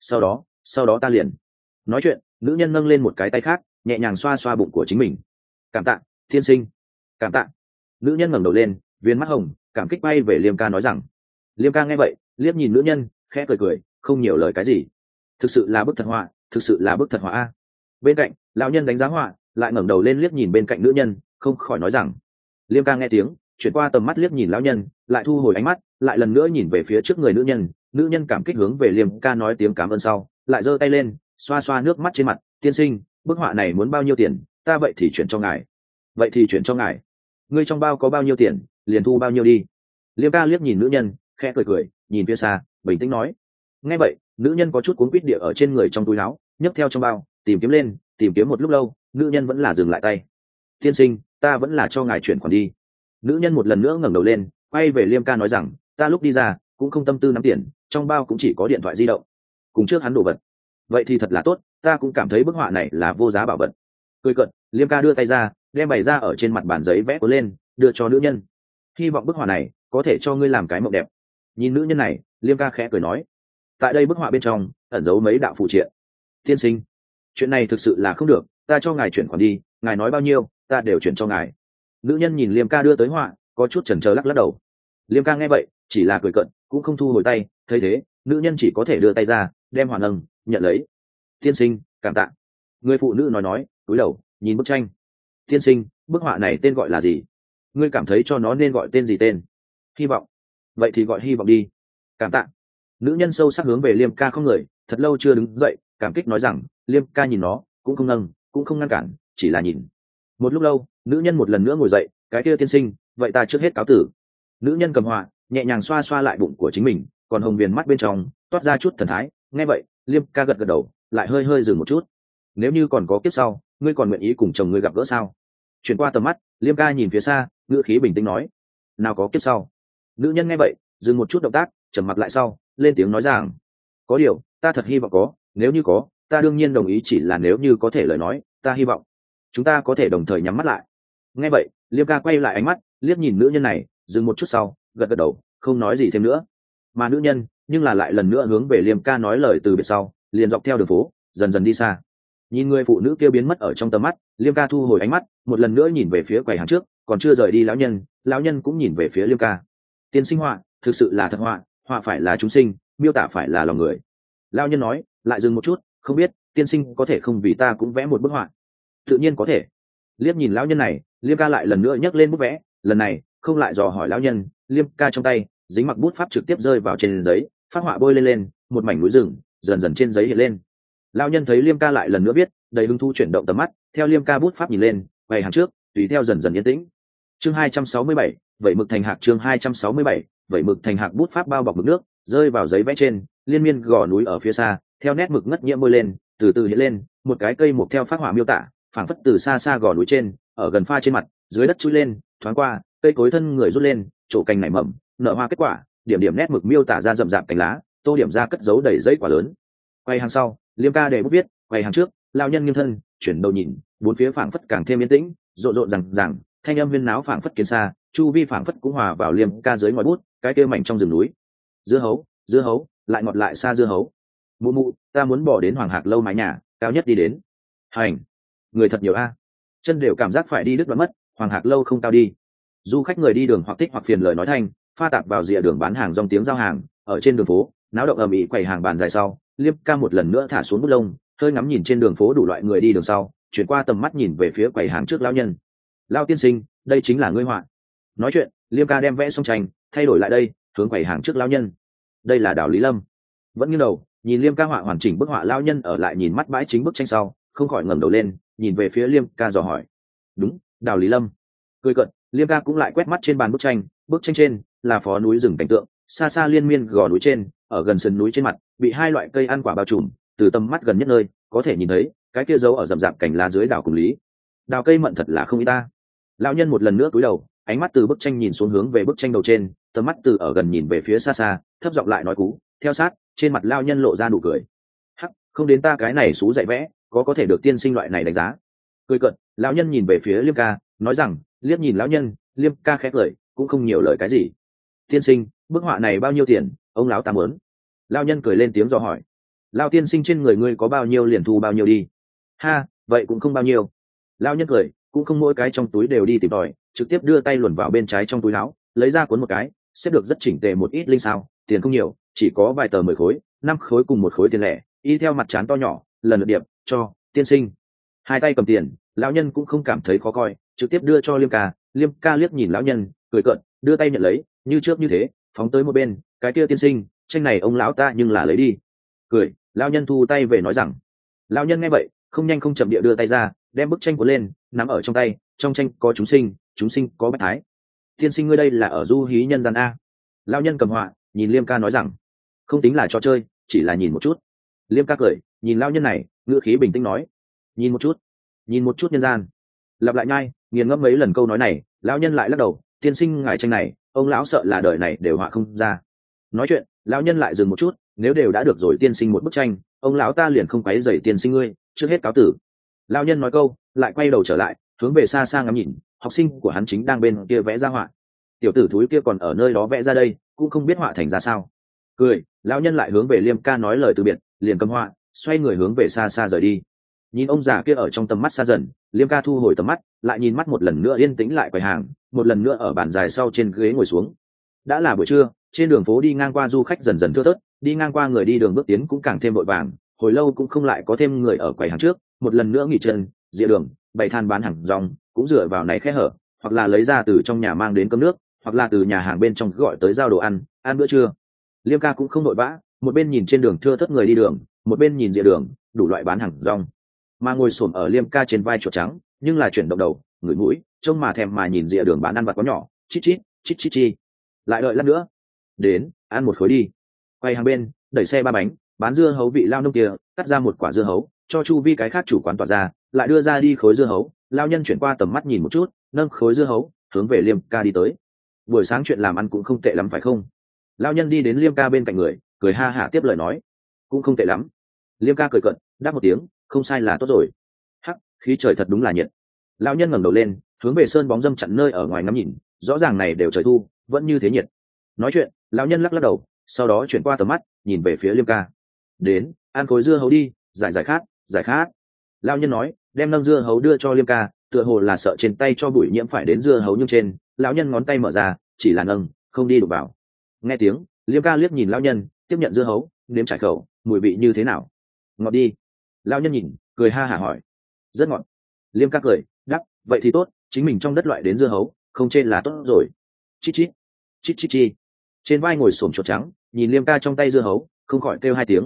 Sau đó ta liền. Nói chuyện, nữ nhân nâng lên một cái tay khác, nhẹ nhàng xoa xoa bụng của chính mình. Cảm tạ, thiên sinh. Cảm tạ. Nữ nhân ngẩng đầu lên, viên mắt hồng, cảm kích bay về Liêm ca nói rằng. Liêm ca nghe vậy, liếc nhìn nữ nhân, khẽ cười cười, không nhiều lời cái gì. Thực sự là bức thật họa, thực sự là bức thật họa a. Bên cạnh, lão nhân đánh giá họa, lại ngẩng đầu lên liếc nhìn bên cạnh nữ nhân, không khỏi nói rằng. Liêm ca nghe tiếng, chuyển qua tầm mắt liếc nhìn lão nhân, lại thu hồi ánh mắt, lại lần nữa nhìn về phía trước người nữ nhân. Nữ nhân cảm kích hướng về Liêm ca nói tiếng cảm ơn sau, lại giơ tay lên, xoa xoa nước mắt trên mặt. Tiên sinh, bức họa này muốn bao nhiêu tiền? Ta vậy thì chuyển cho ngài. Vậy thì chuyển cho ngài. Ngươi trong bao có bao nhiêu tiền, liền thu bao nhiêu đi. Liêm ca liếc nhìn nữ nhân, khẽ cười cười, nhìn phía xa, bình tĩnh nói. Nghe vậy, nữ nhân có chút cuốn quýt địa ở trên người trong túi áo, nhấc theo trong bao, tìm kiếm lên, tìm kiếm một lúc lâu, nữ nhân vẫn là dừng lại tay. Tiên sinh, ta vẫn là cho ngài chuyển khoản đi. Nữ nhân một lần nữa ngẩng đầu lên, quay về Liêm ca nói rằng, ta lúc đi ra cũng không tâm tư nắm tiền, trong bao cũng chỉ có điện thoại di động cùng trước hắn đồ vật. Vậy thì thật là tốt, ta cũng cảm thấy bức họa này là vô giá bảo vật. Cười cợt, Liêm ca đưa tay ra, đem bày ra ở trên mặt bàn giấy vẽ cuốn lên, đưa cho nữ nhân. Hy vọng bức họa này có thể cho ngươi làm cái mộng đẹp. Nhìn nữ nhân này, Liêm ca khẽ cười nói, tại đây bức họa bên trong ẩn giấu mấy đạo phụ triện. Tiên sinh, chuyện này thực sự là không được, ta cho ngài chuyển khoản đi, ngài nói bao nhiêu ta đều chuyển cho ngài. Nữ nhân nhìn Liêm ca đưa tới họa, có chút chần chờ lắc lắc đầu. Liêm ca nghe vậy chỉ là cười cợt, cũng không thu hồi tay. Thấy thế, nữ nhân chỉ có thể đưa tay ra đem họa nâng nhận lấy. Tiên sinh, cảm tạ. Người phụ nữ nói cúi đầu nhìn bức tranh. Tiên sinh, bức họa này tên gọi là gì? Ngươi cảm thấy cho nó nên gọi tên gì tên? Hy vọng. Vậy thì gọi hy vọng đi. Cảm tạ. Nữ nhân sâu sắc hướng về Liêm ca không người, thật lâu chưa đứng dậy, cảm kích nói rằng. Liêm ca nhìn nó cũng không nâng cũng không ngăn cản, chỉ là nhìn. Một lúc lâu, nữ nhân một lần nữa ngồi dậy. Cái kia tiên sinh, vậy ta trước hết cáo tử. Nữ nhân cầm họa nhẹ nhàng xoa xoa lại bụng của chính mình, còn hồng viền mắt bên trong toát ra chút thần thái. Nghe vậy, Liêm ca gật gật đầu, lại hơi hơi dừng một chút. Nếu như còn có kiếp sau, ngươi còn nguyện ý cùng chồng ngươi gặp gỡ sao? Chuyển qua tầm mắt, Liêm ca nhìn phía xa, ngữ khí bình tĩnh nói. Nào có kiếp sau. Nữ nhân nghe vậy dừng một chút động tác, trầm mặc lại sau lên tiếng nói rằng. Có điều ta thật hy vọng có, nếu như có, ta đương nhiên đồng ý, chỉ là nếu như có thể lời nói, ta hy vọng chúng ta có thể đồng thời nhắm mắt lại. Nghe vậy, Liêm ca quay lại ánh mắt liếc nhìn nữ nhân này, dừng một chút sau gật gật đầu, không nói gì thêm nữa. Mà nữ nhân nhưng là lại lần nữa hướng về Liêm ca nói lời từ biệt sau, liền dọc theo đường phố dần dần đi xa. Nhìn người phụ nữ kia biến mất ở trong tầm mắt, Liêm ca thu hồi ánh mắt, một lần nữa nhìn về phía quầy hàng trước, còn chưa rời đi lão nhân cũng nhìn về phía Liêm ca. Tiên sinh họa thực sự là thật họa, họa phải là chúng sinh, miêu tả phải là lòng người. Lão nhân nói, lại dừng một chút, không biết tiên sinh có thể không vì ta cũng vẽ một bức họa? Tự nhiên có thể. Liếc nhìn lão nhân này, Liêm ca lại lần nữa nhấc lên bút vẽ, lần này không lại dò hỏi lão nhân. Liêm ca trong tay dính mặc bút pháp trực tiếp rơi vào trên giấy, phát họa bôi lên một mảnh núi rừng dần dần trên giấy hiện lên. Lão nhân thấy Liêm ca lại lần nữa biết, đầy hứng thú chuyển động tầm mắt theo Liêm ca bút pháp nhìn lên quầy hàng trước, tùy theo dần dần yên tĩnh. Chương 267, vậy mực thành hạc. Chương 267, vậy mực thành hạc. Bút pháp bao bọc mực nước rơi vào giấy vẽ trên, liên miên gò núi ở phía xa theo nét mực ngất nhiễm bôi lên, từ từ hiện lên một cái cây mục theo phát họa miêu tả, phảng phất từ xa xa gò núi trên, ở gần pha trên mặt, dưới đất chui lên, thoáng qua, cây cối thân người rút lên, chỗ cành nảy mầm, nở hoa kết quả, điểm điểm nét mực miêu tả ra rậm rạp cành lá, tô điểm ra cất giấu đầy giấy quả lớn. Quay hàng sau, Liêm ca để bút viết, quay hàng trước, lao nhân nghiêng thân, chuyển đầu nhìn, bốn phía phảng phất càng thêm yên tĩnh, rộn rộn rằng, thanh âm huyên náo phảng phất kiến xa, chu vi phảng phất cũng hòa vào Liêm ca dưới ngòi bút, cái kia mảnh trong rừng núi. Dưa hấu, lại ngọt lại xa dưa hấu. Mụ mụ, ta muốn bỏ đến Hoàng Hạc lâu mái nhà, cao nhất đi đến. Hành, người thật nhiều a. Chân đều cảm giác phải đi đứt đoạn mất, Hoàng Hạc lâu không cao đi. Du khách người đi đường hoặc thích hoặc phiền lời nói thanh, pha tạp vào rìa đường bán hàng rong tiếng giao hàng, ở trên đường phố, náo động ầm ĩ quầy hàng bàn dài sau, Liêm ca một lần nữa thả xuống bút lông, hơi ngắm nhìn trên đường phố đủ loại người đi đường sau, chuyển qua tầm mắt nhìn về phía quầy hàng trước lão nhân. Lão tiên sinh, đây chính là ngươi họa. Nói chuyện, Liêm ca đem vẽ xong tranh, thay đổi lại đây, hướng quầy hàng trước lão nhân. Đây là Đào Lý Lâm. Vẫn nghiêng đầu nhìn Liêm ca họa hoàn chỉnh bức họa, lão nhân ở lại nhìn mắt bãi chính bức tranh sau, không khỏi ngẩng đầu lên nhìn về phía Liêm ca dò hỏi. Đúng, Đào Lý Lâm. Cười cợt, Liêm ca cũng lại quét mắt trên bàn bức tranh trên là phó núi rừng cảnh tượng, xa xa liên miên gò núi trên, ở gần sườn núi trên mặt bị hai loại cây ăn quả bao trùm, từ tầm mắt gần nhất nơi có thể nhìn thấy cái kia giấu ở rậm rạp cành lá dưới đào cùng lý. Đào cây mận thật là không ít ta. Lão nhân một lần nữa cúi đầu, ánh mắt từ bức tranh nhìn xuống hướng về bức tranh đầu trên, tầm mắt từ ở gần nhìn về phía xa xa, thấp giọng lại nói cú, theo sát, trên mặt lão nhân lộ ra nụ cười. Hắc, không đến ta cái này xú dạy vẽ, có thể được tiên sinh loại này đánh giá. Cười cợt, lão nhân nhìn về phía Liêm ca, nói rằng, liếc nhìn lão nhân, Liêm ca khẽ cười, cũng không nhiều lời cái gì. Tiên sinh, bức họa này bao nhiêu tiền, ông lão ta muốn. Lão nhân cười lên tiếng dò hỏi. Lão tiên sinh trên người ngươi có bao nhiêu liền thu bao nhiêu đi. Ha, vậy cũng không bao nhiêu. Lão nhân cười, cũng không mỗi cái trong túi đều đi tìm tòi, trực tiếp đưa tay luồn vào bên trái trong túi áo, lấy ra cuốn một cái, xếp được rất chỉnh tề một ít linh sao, tiền không nhiều, chỉ có vài tờ 10 khối, 5 khối cùng một khối tiền lẻ, y theo mặt trán to nhỏ, lần lượt điệp cho tiên sinh. Hai tay cầm tiền, lão nhân cũng không cảm thấy khó coi, trực tiếp đưa cho Liêm ca liếc nhìn lão nhân, cười cợt, đưa tay nhận lấy, như trước như thế, phóng tới một bên, cái kia tiên sinh, tranh này ông lão ta nhưng là lấy đi. Cười, lão nhân thu tay về nói rằng. Lão nhân nghe vậy, không nhanh không chậm địa đưa tay ra, đem bức tranh cuốn lên, nắm ở trong tay, trong tranh có chúng sinh có bách thái. Tiên sinh ngươi đây là ở du hí nhân gian a. Lão nhân cầm họa, nhìn Liêm ca nói rằng, không tính là trò chơi, chỉ là nhìn một chút. Liêm ca cười, nhìn lão nhân này, ngữ khí bình tĩnh nói, nhìn một chút nhân gian. Lặp lại nhai, nghiền ngẫm mấy lần câu nói này, lão nhân lại lắc đầu, tiên sinh ngài tranh này, ông lão sợ là đời này đều họa không ra. Nói chuyện, lão nhân lại dừng một chút, nếu đều đã được rồi tiên sinh một bức tranh, ông lão ta liền không quấy rầy tiên sinh ngươi, trước hết cáo tử. Lão nhân nói câu, lại quay đầu trở lại, hướng về xa xa ngắm nhìn, học sinh của hắn chính đang bên kia vẽ ra họa. Tiểu tử thúi kia còn ở nơi đó vẽ ra đây, cũng không biết họa thành ra sao. Cười, lão nhân lại hướng về Liêm ca nói lời từ biệt, liền cầm họa, xoay người hướng về xa xa rời đi. Nhìn ông già kia ở trong tầm mắt xa dần, Liêm ca thu hồi tầm mắt, lại nhìn mắt một lần nữa yên tĩnh lại quầy hàng, một lần nữa ở bàn dài sau trên ghế ngồi xuống. Đã là buổi trưa, trên đường phố đi ngang qua du khách dần dần thưa thớt, đi ngang qua người đi đường bước tiến cũng càng thêm vội vàng, hồi lâu cũng không lại có thêm người ở quầy hàng trước, một lần nữa nghỉ chân, dĩa đường, bày than bán hàng rong, cũng dựa vào này khe hở, hoặc là lấy ra từ trong nhà mang đến cơm nước, hoặc là từ nhà hàng bên trong gọi tới giao đồ ăn bữa trưa. Liêm ca cũng không vội vã, một bên nhìn trên đường thưa thớt người đi đường, một bên nhìn dĩa đường, đủ loại bán hàng rong, mà ngồi xổm ở Liêm ca trên vai chuột trắng, nhưng là chuyển động đầu, ngửi mũi, trông mà thèm mà nhìn dĩa đường bán ăn vặt có nhỏ, chít chít, chít chít chi. Lại đợi lát nữa, đến, ăn một khối đi. Quay hàng bên, đẩy xe ba bánh, bán dưa hấu vị lao nông kia, cắt ra một quả dưa hấu, cho chu vi cái khác chủ quán tỏa ra, lại đưa ra đi khối dưa hấu. Lao nhân chuyển qua tầm mắt nhìn một chút, nâng khối dưa hấu, hướng về Liêm ca đi tới. Buổi sáng chuyện làm ăn cũng không tệ lắm phải không? Lao nhân đi đến Liêm ca bên cạnh người, cười ha hả tiếp lời nói, cũng không tệ lắm. Liêm ca cười cận, đáp một tiếng, không sai là tốt rồi. Hắc, khí trời thật đúng là nhiệt. Lão nhân ngẩng đầu lên, hướng về sơn bóng dâm chặn nơi ở ngoài ngắm nhìn, rõ ràng này đều trời thu, vẫn như thế nhiệt. Nói chuyện, lão nhân lắc lắc đầu, sau đó chuyển qua tầm mắt, nhìn về phía Liêm ca. Đến, ăn khối dưa hấu đi, giải giải khát, giải khát. Lão nhân nói, đem nâng dưa hấu đưa cho Liêm ca, tựa hồ là sợ trên tay cho bụi nhiễm phải đến dưa hấu nhưng trên. Lão nhân ngón tay mở ra, chỉ là nâng, không đi đụng vào. Nghe tiếng, Liêm ca liếc nhìn lão nhân, tiếp nhận dưa hấu, nếm trải khẩu, mùi vị như thế nào? Ngọt đi. Lão nhân nhìn, cười ha hả hỏi, rất ngọt. Liêm ca cười, đáp, vậy thì tốt, chính mình trong đất loại đến dưa hấu, không trên là tốt rồi. Chít chít, chít chít chi. Trên vai ngồi xổm chuột trắng, nhìn Liêm ca trong tay dưa hấu, không khỏi kêu hai tiếng.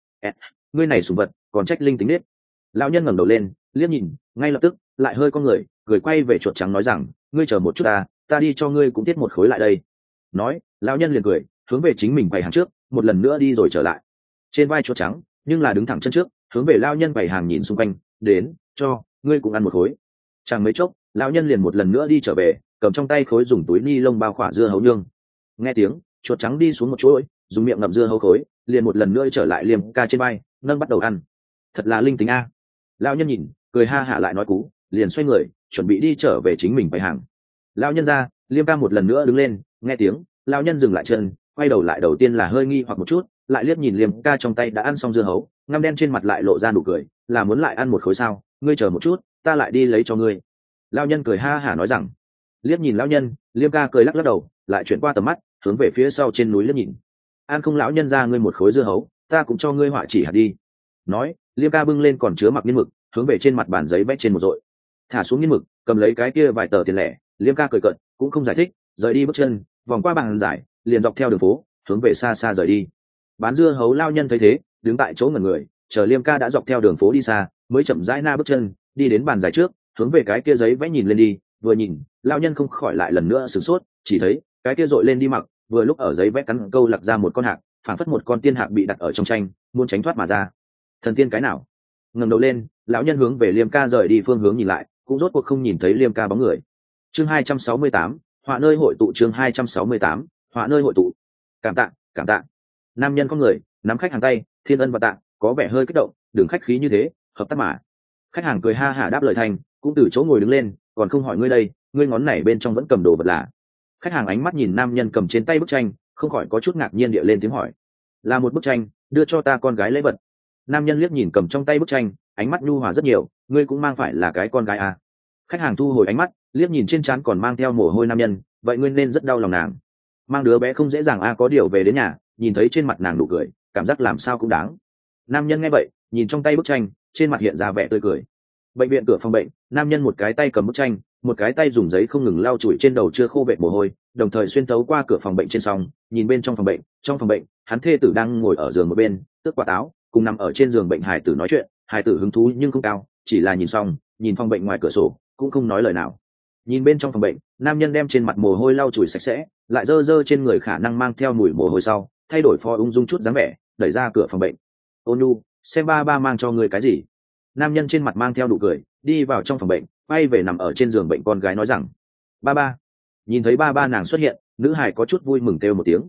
Ngươi này sủng vật, còn trách linh tính nết. Lão nhân ngẩng đầu lên, liếc nhìn, ngay lập tức lại hơi con người, cười quay về chuột trắng nói rằng, ngươi chờ một chút ta đi cho ngươi cũng tiết một khối lại đây. Nói, lão nhân liền cười, hướng về chính mình bày hàng trước, một lần nữa đi rồi trở lại. Trên vai chuột trắng, nhưng là đứng thẳng chân trước, hướng về lão nhân bày hàng nhìn xung quanh, đến, cho ngươi cũng ăn một khối. Chẳng mấy chốc, lão nhân liền một lần nữa đi trở về, cầm trong tay khối dùng túi ni lông bao khỏa dưa hấu nhương. Nghe tiếng, chuột trắng đi xuống một chuỗi, dùng miệng ngậm dưa hấu khối, liền một lần nữa trở lại Liêm ca trên vai, nâng bắt đầu ăn. Thật là linh tính a. Lão nhân nhìn, cười ha hả lại nói cú, liền xoay người, chuẩn bị đi trở về chính mình bày hàng. Lão nhân ra, Liêm ca một lần nữa đứng lên, nghe tiếng, lão nhân dừng lại chân, quay đầu lại đầu tiên là hơi nghi hoặc một chút, lại liếc nhìn Liêm ca trong tay đã ăn xong dưa hấu, ngăm đen trên mặt lại lộ ra nụ cười, là muốn lại ăn một khối sao? Ngươi chờ một chút, ta lại đi lấy cho ngươi. Lão nhân cười ha hả nói rằng. Liếc nhìn lão nhân, Liêm ca cười lắc lắc đầu, lại chuyển qua tầm mắt, hướng về phía sau trên núi liếc nhìn. An không lão nhân ra ngươi một khối dưa hấu, ta cũng cho ngươi họa chỉ hạt đi. Nói, Liêm ca bưng lên còn chứa mặc nghiên mực, hướng về trên mặt bàn giấy vẽ trên một dội. Thả xuống nghiên mực, cầm lấy cái kia vài tờ tiền lẻ, Liêm ca cười cợt, cũng không giải thích, rời đi bước chân, vòng qua bàn giải, liền dọc theo đường phố, hướng về xa xa rời đi. Bán dưa hấu lão nhân thấy thế, đứng tại chỗ ngẩn người, chờ Liêm ca đã dọc theo đường phố đi xa, mới chậm rãi na bước chân, đi đến bàn giải trước, hướng về cái kia giấy vẽ nhìn lên đi, vừa nhìn, lão nhân không khỏi lại lần nữa sửng sốt, chỉ thấy cái kia dội lên đi mặc, vừa lúc ở giấy vẽ cắn câu lặc ra một con hạc, phảng phất một con tiên hạc bị đặt ở trong tranh, muốn tránh thoát mà ra. Thần tiên cái nào? Ngẩng đầu lên, lão nhân hướng về Liêm ca rời đi phương hướng nhìn lại, cũng rốt cuộc không nhìn thấy Liêm ca bóng người. Chương 268, họa nơi hội tụ. Chương 268, họa nơi hội tụ. Cảm tạ, cảm tạ. Nam nhân có người, nắm khách hàng tay, thiên ân và tạ, có vẻ hơi kích động, đừng khách khí như thế, hợp tác mà. Khách hàng cười ha hả đáp lời thành, cũng từ chỗ ngồi đứng lên, còn không hỏi ngươi đây, ngươi ngón này bên trong vẫn cầm đồ vật lạ. Khách hàng ánh mắt nhìn nam nhân cầm trên tay bức tranh, không khỏi có chút ngạc nhiên địa lên tiếng hỏi, là một bức tranh, đưa cho ta con gái lễ vật. Nam nhân liếc nhìn cầm trong tay bức tranh, ánh mắt nhu hòa rất nhiều, ngươi cũng mang phải là cái con gái à? Khách hàng thu hồi ánh mắt, liếc nhìn trên trán còn mang theo mồ hôi nam nhân, vậy ngươi nên rất đau lòng nàng. Mang đứa bé không dễ dàng a, có điều về đến nhà, nhìn thấy trên mặt nàng nụ cười, cảm giác làm sao cũng đáng. Nam nhân nghe vậy, nhìn trong tay bức tranh, trên mặt hiện ra vẻ tươi cười. Bệnh viện cửa phòng bệnh, nam nhân một cái tay cầm bức tranh, một cái tay dùng giấy không ngừng lau chùi trên đầu chưa khô vệt mồ hôi, đồng thời xuyên thấu qua cửa phòng bệnh trên song, nhìn bên trong phòng bệnh. Trong phòng bệnh, hắn thê tử đang ngồi ở giường một bên, tước quả táo, cùng nằm ở trên giường bệnh hài tử nói chuyện. Hài tử hứng thú nhưng không cao, chỉ là nhìn xong, nhìn phòng bệnh ngoài cửa sổ, cũng không nói lời nào. Nhìn bên trong phòng bệnh, nam nhân đem trên mặt mồ hôi lau chùi sạch sẽ, lại dơ dơ trên người khả năng mang theo mùi mồ hôi sau, thay đổi phò ung dung chút dáng vẻ, đẩy ra cửa phòng bệnh. Ôn nhu, xem ba ba mang cho người cái gì. Nam nhân trên mặt mang theo nụ cười, đi vào trong phòng bệnh, quay về nằm ở trên giường bệnh con gái nói rằng, ba ba. Nhìn thấy ba ba nàng xuất hiện, nữ hài có chút vui mừng kêu một tiếng.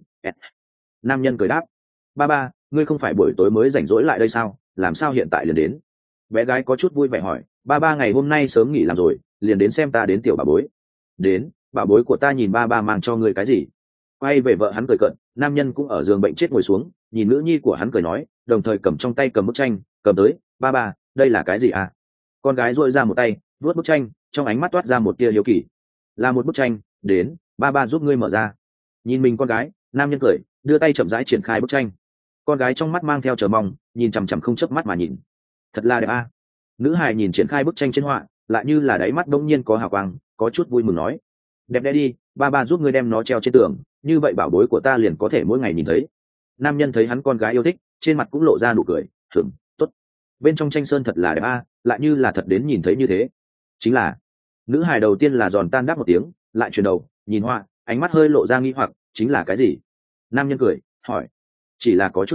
Nam nhân cười đáp, ba ba, ngươi không phải buổi tối mới rảnh rỗi lại đây sao, làm sao hiện tại liền đến? Bé gái có chút vui vẻ hỏi, ba ba ngày hôm nay sớm nghỉ làm rồi, liền đến xem ta đến tiểu bà bối. Đến, bà bối của ta nhìn ba ba mang cho ngươi cái gì. Quay về vợ hắn cười cận, nam nhân cũng ở giường bệnh chết ngồi xuống, nhìn nữ nhi của hắn cười nói, đồng thời cầm trong tay cầm bức tranh, cầm tới, ba ba, đây là cái gì à? Con gái duỗi ra một tay vuốt bức tranh, trong ánh mắt toát ra một tia hiếu kỳ. Là một bức tranh, đến, ba ba giúp ngươi mở ra. Nhìn mình con gái, nam nhân cười, đưa tay chậm rãi triển khai bức tranh. Con gái trong mắt mang theo chờ mong, nhìn chằm chằm không chớp mắt mà nhìn. Thật là đẹp à? Nữ hài nhìn triển khai bức tranh trên họa, lại như là đáy mắt bỗng nhiên có hào quang, có chút vui mừng nói: đẹp đẽ đi, ba ba giúp ngươi đem nó treo trên tường, như vậy bảo bối của ta liền có thể mỗi ngày nhìn thấy. Nam nhân thấy hắn con gái yêu thích, trên mặt cũng lộ ra nụ cười, hửng, tốt. Bên trong tranh sơn thật là đẹp a, lại như là thật đến nhìn thấy như thế. Chính là. Nữ hài đầu tiên là giòn tan đáp một tiếng, lại chuyển đầu nhìn họa, ánh mắt hơi lộ ra nghi hoặc, chính là cái gì? Nam nhân cười hỏi: chỉ là có chút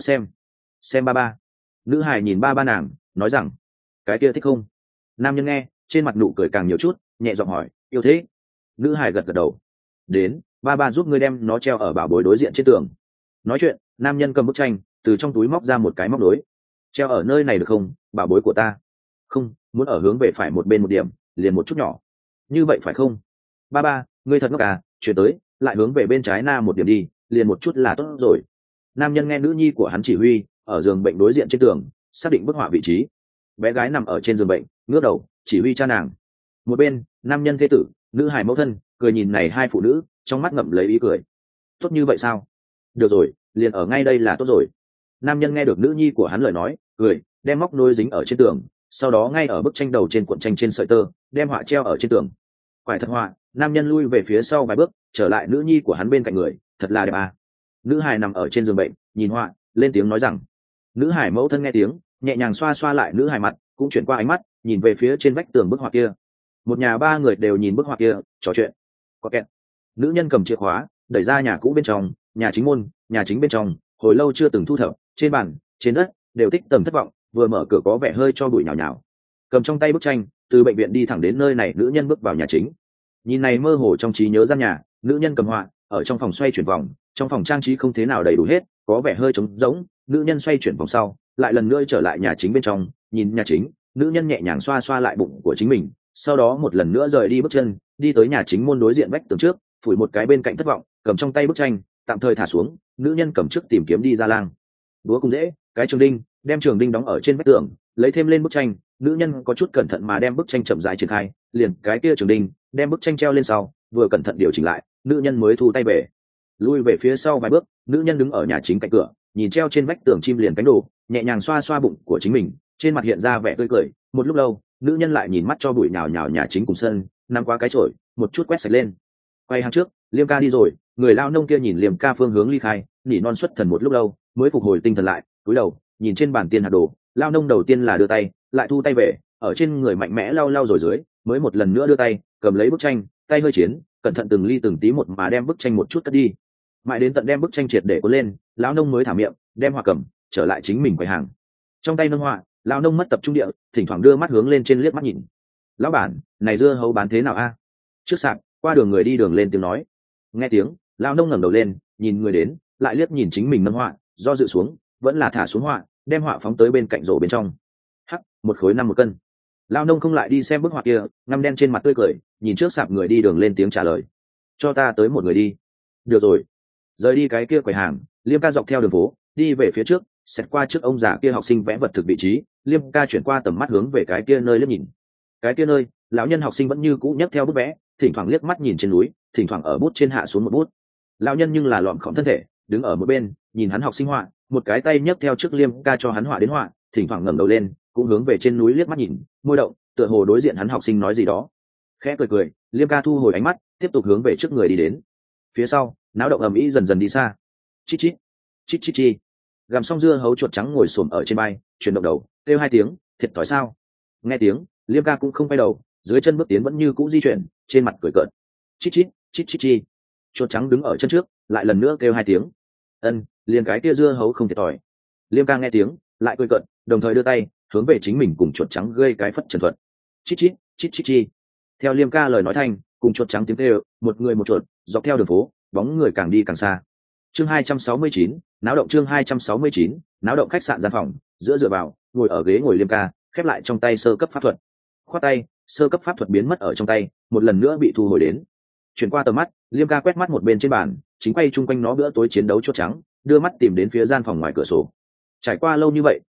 xem ba ba. Nữ hài nhìn ba ba nàng, nói rằng: cái kia thích không? Nam nhân nghe, trên mặt nụ cười càng nhiều chút, nhẹ giọng hỏi: yêu thế? Nữ hài gật gật đầu. đến, ba ba giúp ngươi đem nó treo ở bảo bối đối diện trên tường. Nói chuyện, nam nhân cầm bức tranh từ trong túi móc ra một cái móc nối. Treo ở nơi này được không, bảo bối của ta? Không, muốn ở hướng về phải một bên một điểm, liền một chút nhỏ. Như vậy phải không? Ba ba, ngươi thật ngốc à, chuyển tới, lại hướng về bên trái na một điểm đi, liền một chút là tốt rồi. Nam nhân nghe nữ nhi của hắn chỉ huy, ở giường bệnh đối diện trên tường, xác định bức họa vị trí. Bé gái nằm ở trên giường bệnh, ngước đầu chỉ huy cha nàng. Một bên, nam nhân thế tử, nữ hài mẫu thân, cười nhìn này hai phụ nữ, trong mắt ngậm lấy ý cười. Tốt như vậy sao? Được rồi, liền ở ngay đây là tốt rồi. Nam nhân nghe được nữ nhi của hắn lời nói, cười, đem móc nối dính ở trên tường, sau đó ngay ở bức tranh đầu trên cuộn tranh trên sợi tơ, đem họa treo ở trên tường. Quải thật họa, nam nhân lui về phía sau vài bước, trở lại nữ nhi của hắn bên cạnh người, thật là đẹp à. Nữ hài nằm ở trên giường bệnh, nhìn họa, lên tiếng nói rằng. Nữ hài mẫu thân nghe tiếng, nhẹ nhàng xoa xoa lại nữ hài mặt, cũng chuyển qua ánh mắt, nhìn về phía trên vách tường bức họa kia. Một nhà ba người đều nhìn bức họa kia, trò chuyện. Có kẹt. Nữ nhân cầm chìa khóa, đẩy ra nhà cũ bên trong, nhà chính môn, nhà chính bên trong, hồi lâu chưa từng thu thập, trên bàn, trên đất, đều tích tầm thất vọng, vừa mở cửa có vẻ hơi cho bụi nhào nhào. Cầm trong tay bức tranh, từ bệnh viện đi thẳng đến nơi này, nữ nhân bước vào nhà chính. Nhìn này mơ hồ trong trí nhớ gian nhà, nữ nhân cầm họa, ở trong phòng xoay chuyển vòng, trong phòng trang trí không thế nào đầy đủ hết, có vẻ hơi trống rỗng, nữ nhân xoay chuyển vòng sau, lại lần nữa trở lại nhà chính bên trong, nhìn nhà chính, nữ nhân nhẹ nhàng xoa xoa lại bụng của chính mình, sau đó một lần nữa rời đi bước chân, đi tới nhà chính môn đối diện vách tường trước, phủi một cái bên cạnh thất vọng, cầm trong tay bức tranh, tạm thời thả xuống, nữ nhân cầm trước tìm kiếm đi ra lang. Búa cùng dễ, cái trường đinh, đem trường đinh đóng ở trên vách tường, lấy thêm lên bức tranh, nữ nhân có chút cẩn thận mà đem bức tranh chậm rãi triển khai, liền cái kia trường đinh, đem bức tranh treo lên sau, vừa cẩn thận điều chỉnh lại, nữ nhân mới thu tay về. Lui về phía sau vài bước, nữ nhân đứng ở nhà chính cạnh cửa, nhìn treo trên vách tường chim liền cánh đồ, nhẹ nhàng xoa xoa bụng của chính mình, trên mặt hiện ra vẻ tươi cười. Một lúc lâu, nữ nhân lại nhìn mắt cho bụi nhào nhào nhà chính cùng sân, nằm qua cái chổi, một chút quét sạch lên. Quay hàng trước, Liêm ca đi rồi, người lao nông kia nhìn Liêm ca phương hướng ly khai, nỉ non xuất thần một lúc lâu, mới phục hồi tinh thần lại, cúi đầu, nhìn trên bàn tiền hạt đồ, lao nông đầu tiên là đưa tay, lại thu tay về, ở trên người mạnh mẽ lau lau rồi dưới, mới một lần nữa đưa tay, cầm lấy bức tranh, tay hơi chiến, cẩn thận từng ly từng tí một mà đem bức tranh một chút cất đi. Mãi đến tận đem bức tranh triệt để cuốn lên, lão nông mới thả miệng, đem họa cầm, trở lại chính mình quầy hàng. Trong tay nâng họa, lão nông mất tập trung địa, thỉnh thoảng đưa mắt hướng lên trên liếc mắt nhìn. Lão bản, này dưa hấu bán thế nào a? Trước sạp, qua đường người đi đường lên tiếng nói. Nghe tiếng, lão nông ngẩng đầu lên, nhìn người đến, lại liếc nhìn chính mình nâng họa, do dự xuống, vẫn là thả xuống họa, đem họa phóng tới bên cạnh rổ bên trong. Hắc, 1 khối 5 một cân. Lão nông không lại đi xem bức họa kia, ngăm đen trên mặt tươi cười, nhìn trước sạp người đi đường lên tiếng trả lời. Cho ta tới một người đi. Được rồi. Rời đi cái kia quầy hàng, Liêm ca dọc theo đường phố đi về phía trước, xẹt qua trước ông già kia học sinh vẽ vật thực vị trí, Liêm ca chuyển qua tầm mắt hướng về cái kia nơi liếc nhìn. Cái kia nơi, lão nhân học sinh vẫn như cũ nhấc theo bút vẽ, thỉnh thoảng liếc mắt nhìn trên núi, thỉnh thoảng ở bút trên hạ xuống một bút. Lão nhân nhưng là lọm khom thân thể, đứng ở một bên, nhìn hắn học sinh họa, một cái tay nhấc theo trước Liêm ca cho hắn họa đến họa, thỉnh thoảng ngẩng đầu lên, cũng hướng về trên núi liếc mắt nhìn, môi động, tựa hồ đối diện hắn học sinh nói gì đó. Khẽ cười cười, Liêm ca thu hồi ánh mắt, tiếp tục hướng về trước người đi đến. Phía sau, náo động ầm ĩ dần dần đi xa. Chít chít, chít chít chi. Gặm xong dưa hấu chuột trắng ngồi xổm ở trên bay, chuyển động đầu, kêu 2 tiếng, thiệt thòi sao? Nghe tiếng, Liêm ca cũng không quay đầu, dưới chân bước tiến vẫn như cũ di chuyển, trên mặt cười cợt. Chít chít, chít chít chi. Chuột trắng đứng ở chân trước, lại lần nữa kêu 2 tiếng. Ân, liền cái kia dưa hấu không thiệt thòi. Liêm ca nghe tiếng, lại cười cợt, đồng thời đưa tay, hướng về chính mình cùng chuột trắng gây cái phất trần thuật. Chít chít, chít chít chi. Theo Liêm ca lời nói thanh, cùng chuột trắng tiếng kêu, một người một chuột, dọc theo đường phố, bóng người càng đi càng xa. Chương 269, náo động. Chương 269, náo động. Khách sạn gian phòng, giữa dựa vào, ngồi ở ghế ngồi Liêm ca, khép lại trong tay sơ cấp pháp thuật. Khoát tay, sơ cấp pháp thuật biến mất ở trong tay, một lần nữa bị thu hồi đến. Chuyển qua tầm mắt, Liêm ca quét mắt một bên trên bàn, chính quay chung quanh nó bữa tối chiến đấu chuột trắng, đưa mắt tìm đến phía gian phòng ngoài cửa sổ. Trải qua lâu như vậy,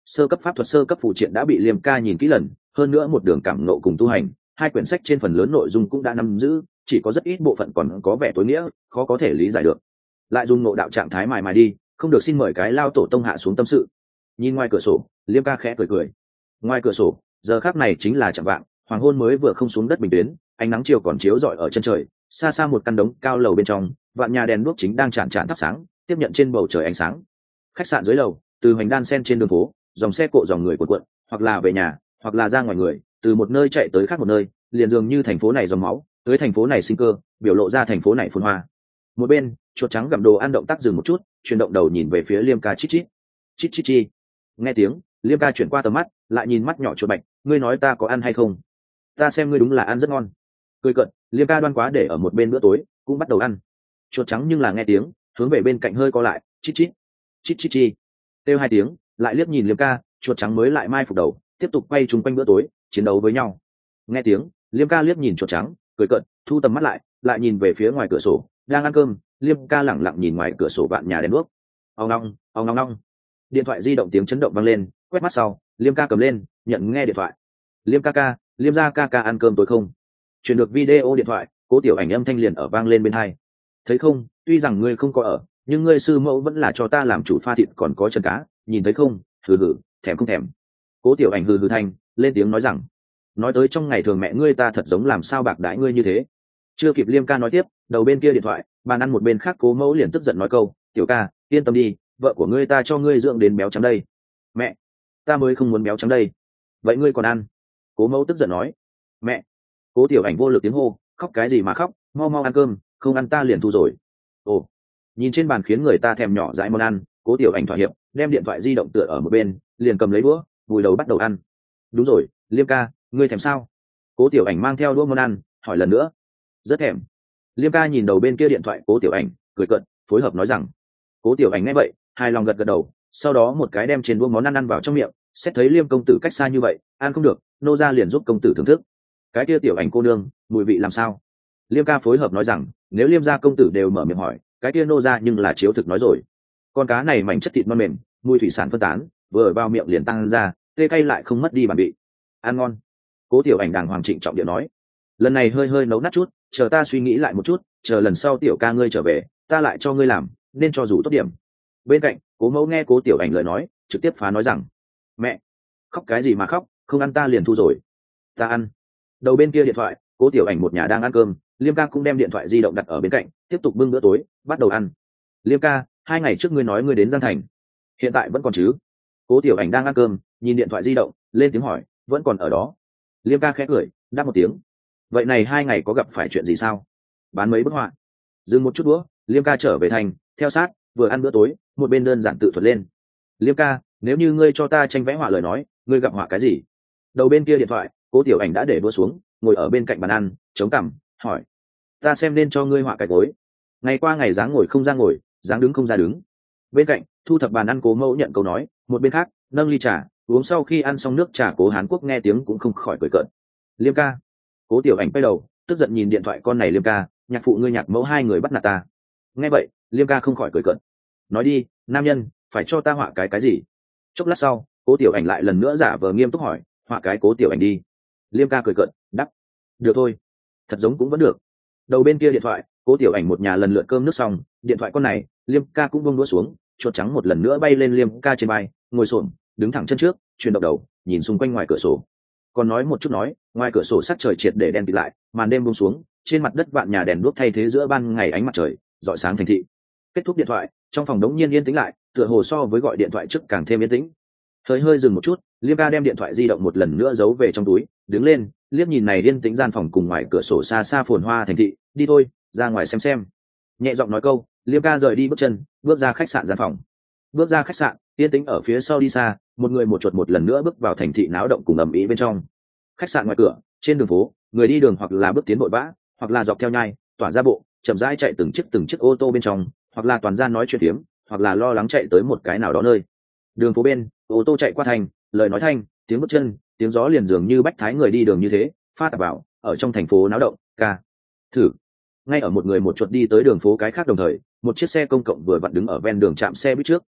sơ cấp pháp thuật, sơ cấp phụ triện đã bị Liêm ca nhìn kỹ lần, hơn nữa một đường cảm ngộ cùng tu hành, hai quyển sách trên phần lớn nội dung cũng đã nắm giữ, chỉ có rất ít bộ phận còn có vẻ tối nghĩa, khó có thể lý giải được. Lại dùng ngộ đạo trạng thái mài đi, không được xin mời cái lao tổ tông hạ xuống tâm sự. Nhìn ngoài cửa sổ, Liêm ca khẽ cười. Ngoài cửa sổ, giờ khắc này chính là chạng vạng, hoàng hôn mới vừa không xuống đất bình tuyến, ánh nắng chiều còn chiếu rọi ở chân trời, xa xa một căn đống cao lầu bên trong, vạn nhà đèn đuốc chính đang chản thắp sáng, tiếp nhận trên bầu trời ánh sáng. Khách sạn dưới lầu, từ hoành đan sen trên đường phố, dòng xe cộ dòng người cuộn cuộn, hoặc là về nhà, hoặc là ra ngoài người, từ một nơi chạy tới khác một nơi, liền dường như thành phố này dòng máu, tới thành phố này sinh cơ, biểu lộ ra thành phố này phồn hoa. Một bên, chuột trắng gặm đồ ăn động tác dừng một chút, chuyển động đầu nhìn về phía Liêm ca chít chi. Nghe tiếng, Liêm ca chuyển qua tầm mắt, lại nhìn mắt nhỏ chuột bạch, ngươi nói ta có ăn hay không? Ta xem ngươi đúng là ăn rất ngon. Cười cợt, Liêm ca đoan quá để ở một bên bữa tối, cũng bắt đầu ăn. Chuột trắng nhưng là nghe tiếng, hướng về bên cạnh hơi co lại, chít chi. Kêu hai tiếng, lại liếc nhìn Liêm ca, chuột trắng mới lại mai phục đầu, tiếp tục quay chung quanh bữa tối, chiến đấu với nhau. Nghe tiếng, Liêm ca liếc nhìn chuột trắng, cười cợt, thu tầm mắt lại nhìn về phía ngoài cửa sổ, đang ăn cơm. Liêm ca lẳng lặng nhìn ngoài cửa sổ vạn nhà đèn đuốc. Ong ong. Điện thoại di động tiếng chấn động vang lên, quét mắt sau, Liêm ca cầm lên, nhận nghe điện thoại. Liêm ca, Liêm gia ca ăn cơm tối không? Truyền được video điện thoại, Cố Tiểu Ảnh âm thanh liền ở vang lên bên tai. Thấy không, tuy rằng ngươi không có ở, nhưng ngươi sư mẫu vẫn là cho ta làm chủ pha thịt còn có chân cá, nhìn thấy không? Hừ, thèm không thèm. Cố Tiểu Ảnh hừ thanh, lên tiếng nói rằng, nói tới trong ngày thường mẹ ngươi ta thật giống làm sao bạc đãi ngươi như thế. Chưa kịp Liêm ca nói tiếp, đầu bên kia điện thoại, bàn ăn một bên khác Cố mẫu liền tức giận nói câu, tiểu ca, yên tâm đi, vợ của ngươi ta cho ngươi dưỡng đến béo trắng đây. Mẹ, ta mới không muốn béo trắng đây. Vậy ngươi còn ăn? Cố mẫu tức giận nói. Mẹ. Cố Tiểu Ảnh vô lực tiếng hô, khóc cái gì mà khóc, mau ăn cơm, không ăn ta liền thu rồi. Ồ. Nhìn trên bàn khiến người ta thèm nhỏ dãi món ăn, Cố Tiểu Ảnh thỏa hiệp, đem điện thoại di động tựa ở một bên, liền cầm lấy đũa, vùi đầu bắt đầu ăn. Đúng rồi, Liêm ca, ngươi thèm sao? Cố Tiểu Ảnh mang theo đũa món ăn, hỏi lần nữa. Rất thèm. Liêm ca nhìn đầu bên kia điện thoại Cố Tiểu Ảnh, cười cợt, phối hợp nói rằng. Cố Tiểu Ảnh nghe vậy, hài lòng gật đầu, sau đó một cái đem trên đũa món ăn vào trong miệng, xét thấy Liêm công tử cách xa như vậy, ăn không được, nô gia liền giúp công tử thưởng thức. Cái kia Tiểu Ảnh cô nương, mùi vị làm sao? Liêm ca phối hợp nói rằng, nếu Liêm gia công tử đều mở miệng hỏi, cái kia nô gia nhưng là chiếu thực nói rồi. Con cá này mảnh chất thịt non mềm, mùi thủy sản phân tán, vừa vào miệng liền tăng ra, tê cay lại không mất đi bản vị. Ăn ngon. Cố Tiểu Ảnh đàng hoàng trịnh trọng điệu nói, lần này hơi nấu nát chút, chờ ta suy nghĩ lại một chút, chờ lần sau tiểu ca ngươi trở về, ta lại cho ngươi làm, nên cho dù tốt điểm. Bên cạnh, Cố mẫu nghe Cố Tiểu Ảnh lời nói, trực tiếp phá nói rằng, mẹ, khóc cái gì mà khóc, không ăn ta liền thu rồi. Ta ăn. Đầu bên kia điện thoại, Cố Tiểu Ảnh một nhà đang ăn cơm, Liêm ca cũng đem điện thoại di động đặt ở bên cạnh, tiếp tục bưng bữa tối, bắt đầu ăn. Liêm ca, 2 ngày trước ngươi nói ngươi đến Giang Thành, hiện tại vẫn còn chứ? Cố Tiểu Ảnh đang ăn cơm, nhìn điện thoại di động, lên tiếng hỏi, vẫn còn ở đó. Liêm ca khẽ cười, đáp một tiếng. Vậy này 2 ngày có gặp phải chuyện gì sao? Bán mấy bức họa. Dừng một chút đũa, Liêm ca trở về thành, theo sát, vừa ăn bữa tối, một bên đơn giản tự thuật lên. Liêm ca, nếu như ngươi cho ta tranh vẽ họa lời nói, ngươi gặp họa cái gì? Đầu bên kia điện thoại, Cố Tiểu Ảnh đã để đũa xuống, ngồi ở bên cạnh bàn ăn, chống cằm, hỏi, ta xem nên cho ngươi họa cái gối. Ngày qua ngày dáng ngồi không ra ngồi, dáng đứng không ra đứng. Bên cạnh, thu thập bàn ăn Cố mẫu nhận câu nói, một bên khác, nâng ly trà, uống sau khi ăn xong nước trà Cố Hán Quốc nghe tiếng cũng không khỏi cười cợt. Liêm ca. Cố Tiểu Ảnh quay đầu, tức giận nhìn điện thoại con này. Liêm ca, nhạc phụ ngươi nhạc mẫu hai người bắt nạt ta. Nghe vậy, Liêm ca không khỏi cười cợt. Nói đi, nam nhân, phải cho ta họa cái gì? Chốc lát sau, Cố Tiểu Ảnh lại lần nữa giả vờ nghiêm túc hỏi, họa cái Cố Tiểu Ảnh đi. Liêm ca cười cợt, đắp, được thôi, thật giống cũng vẫn được. Đầu bên kia điện thoại, Cố Tiểu Ảnh một nhà lần lượt cơm nước xong, điện thoại con này, Liêm ca cũng buông đũa xuống, chuột trắng một lần nữa bay lên Liêm ca trên vai, ngồi xổm, đứng thẳng chân trước, chuyển động đầu, nhìn xung quanh ngoài cửa sổ. Còn nói một chút nói, ngoài cửa sổ sắc trời triệt để đen kịt lại, màn đêm buông xuống, trên mặt đất vạn nhà đèn đuốc thay thế giữa ban ngày ánh mặt trời, rọi sáng thành thị. Kết thúc điện thoại, trong phòng đống nhiên yên tĩnh lại, tựa hồ so với gọi điện thoại trước càng thêm yên tĩnh. Hơi dừng một chút, Liêm ca đem điện thoại di động một lần nữa giấu về trong túi, đứng lên, liếc nhìn này yên tĩnh gian phòng cùng ngoài cửa sổ xa xa phồn hoa thành thị, đi thôi, ra ngoài xem. Nhẹ giọng nói câu, Liêm ca rời đi bước chân, bước ra khách sạn gian phòng. Bước ra khách sạn, yên tĩnh ở phía sau đi xa, một người một chuột một lần nữa bước vào thành thị náo động cùng ầm ĩ bên trong. Khách sạn ngoài cửa, trên đường phố, người đi đường hoặc là bước tiến vội vã, hoặc là dọc theo nhai, tỏa ra bộ, chậm rãi chạy từng chiếc ô tô bên trong, hoặc là toàn ra nói chuyện phiếm, hoặc là lo lắng chạy tới một cái nào đó nơi. Đường phố bên, ô tô chạy qua thành, lời nói thanh, tiếng bước chân, tiếng gió liền dường như bách thái người đi đường như thế, pha tạp vào, ở trong thành phố náo động, ca. Thử. Ngay ở một người một chuột đi tới đường phố cái khác đồng thời, một chiếc xe công cộng vừa vặn đứng ở ven đường trạm xe buýt trước.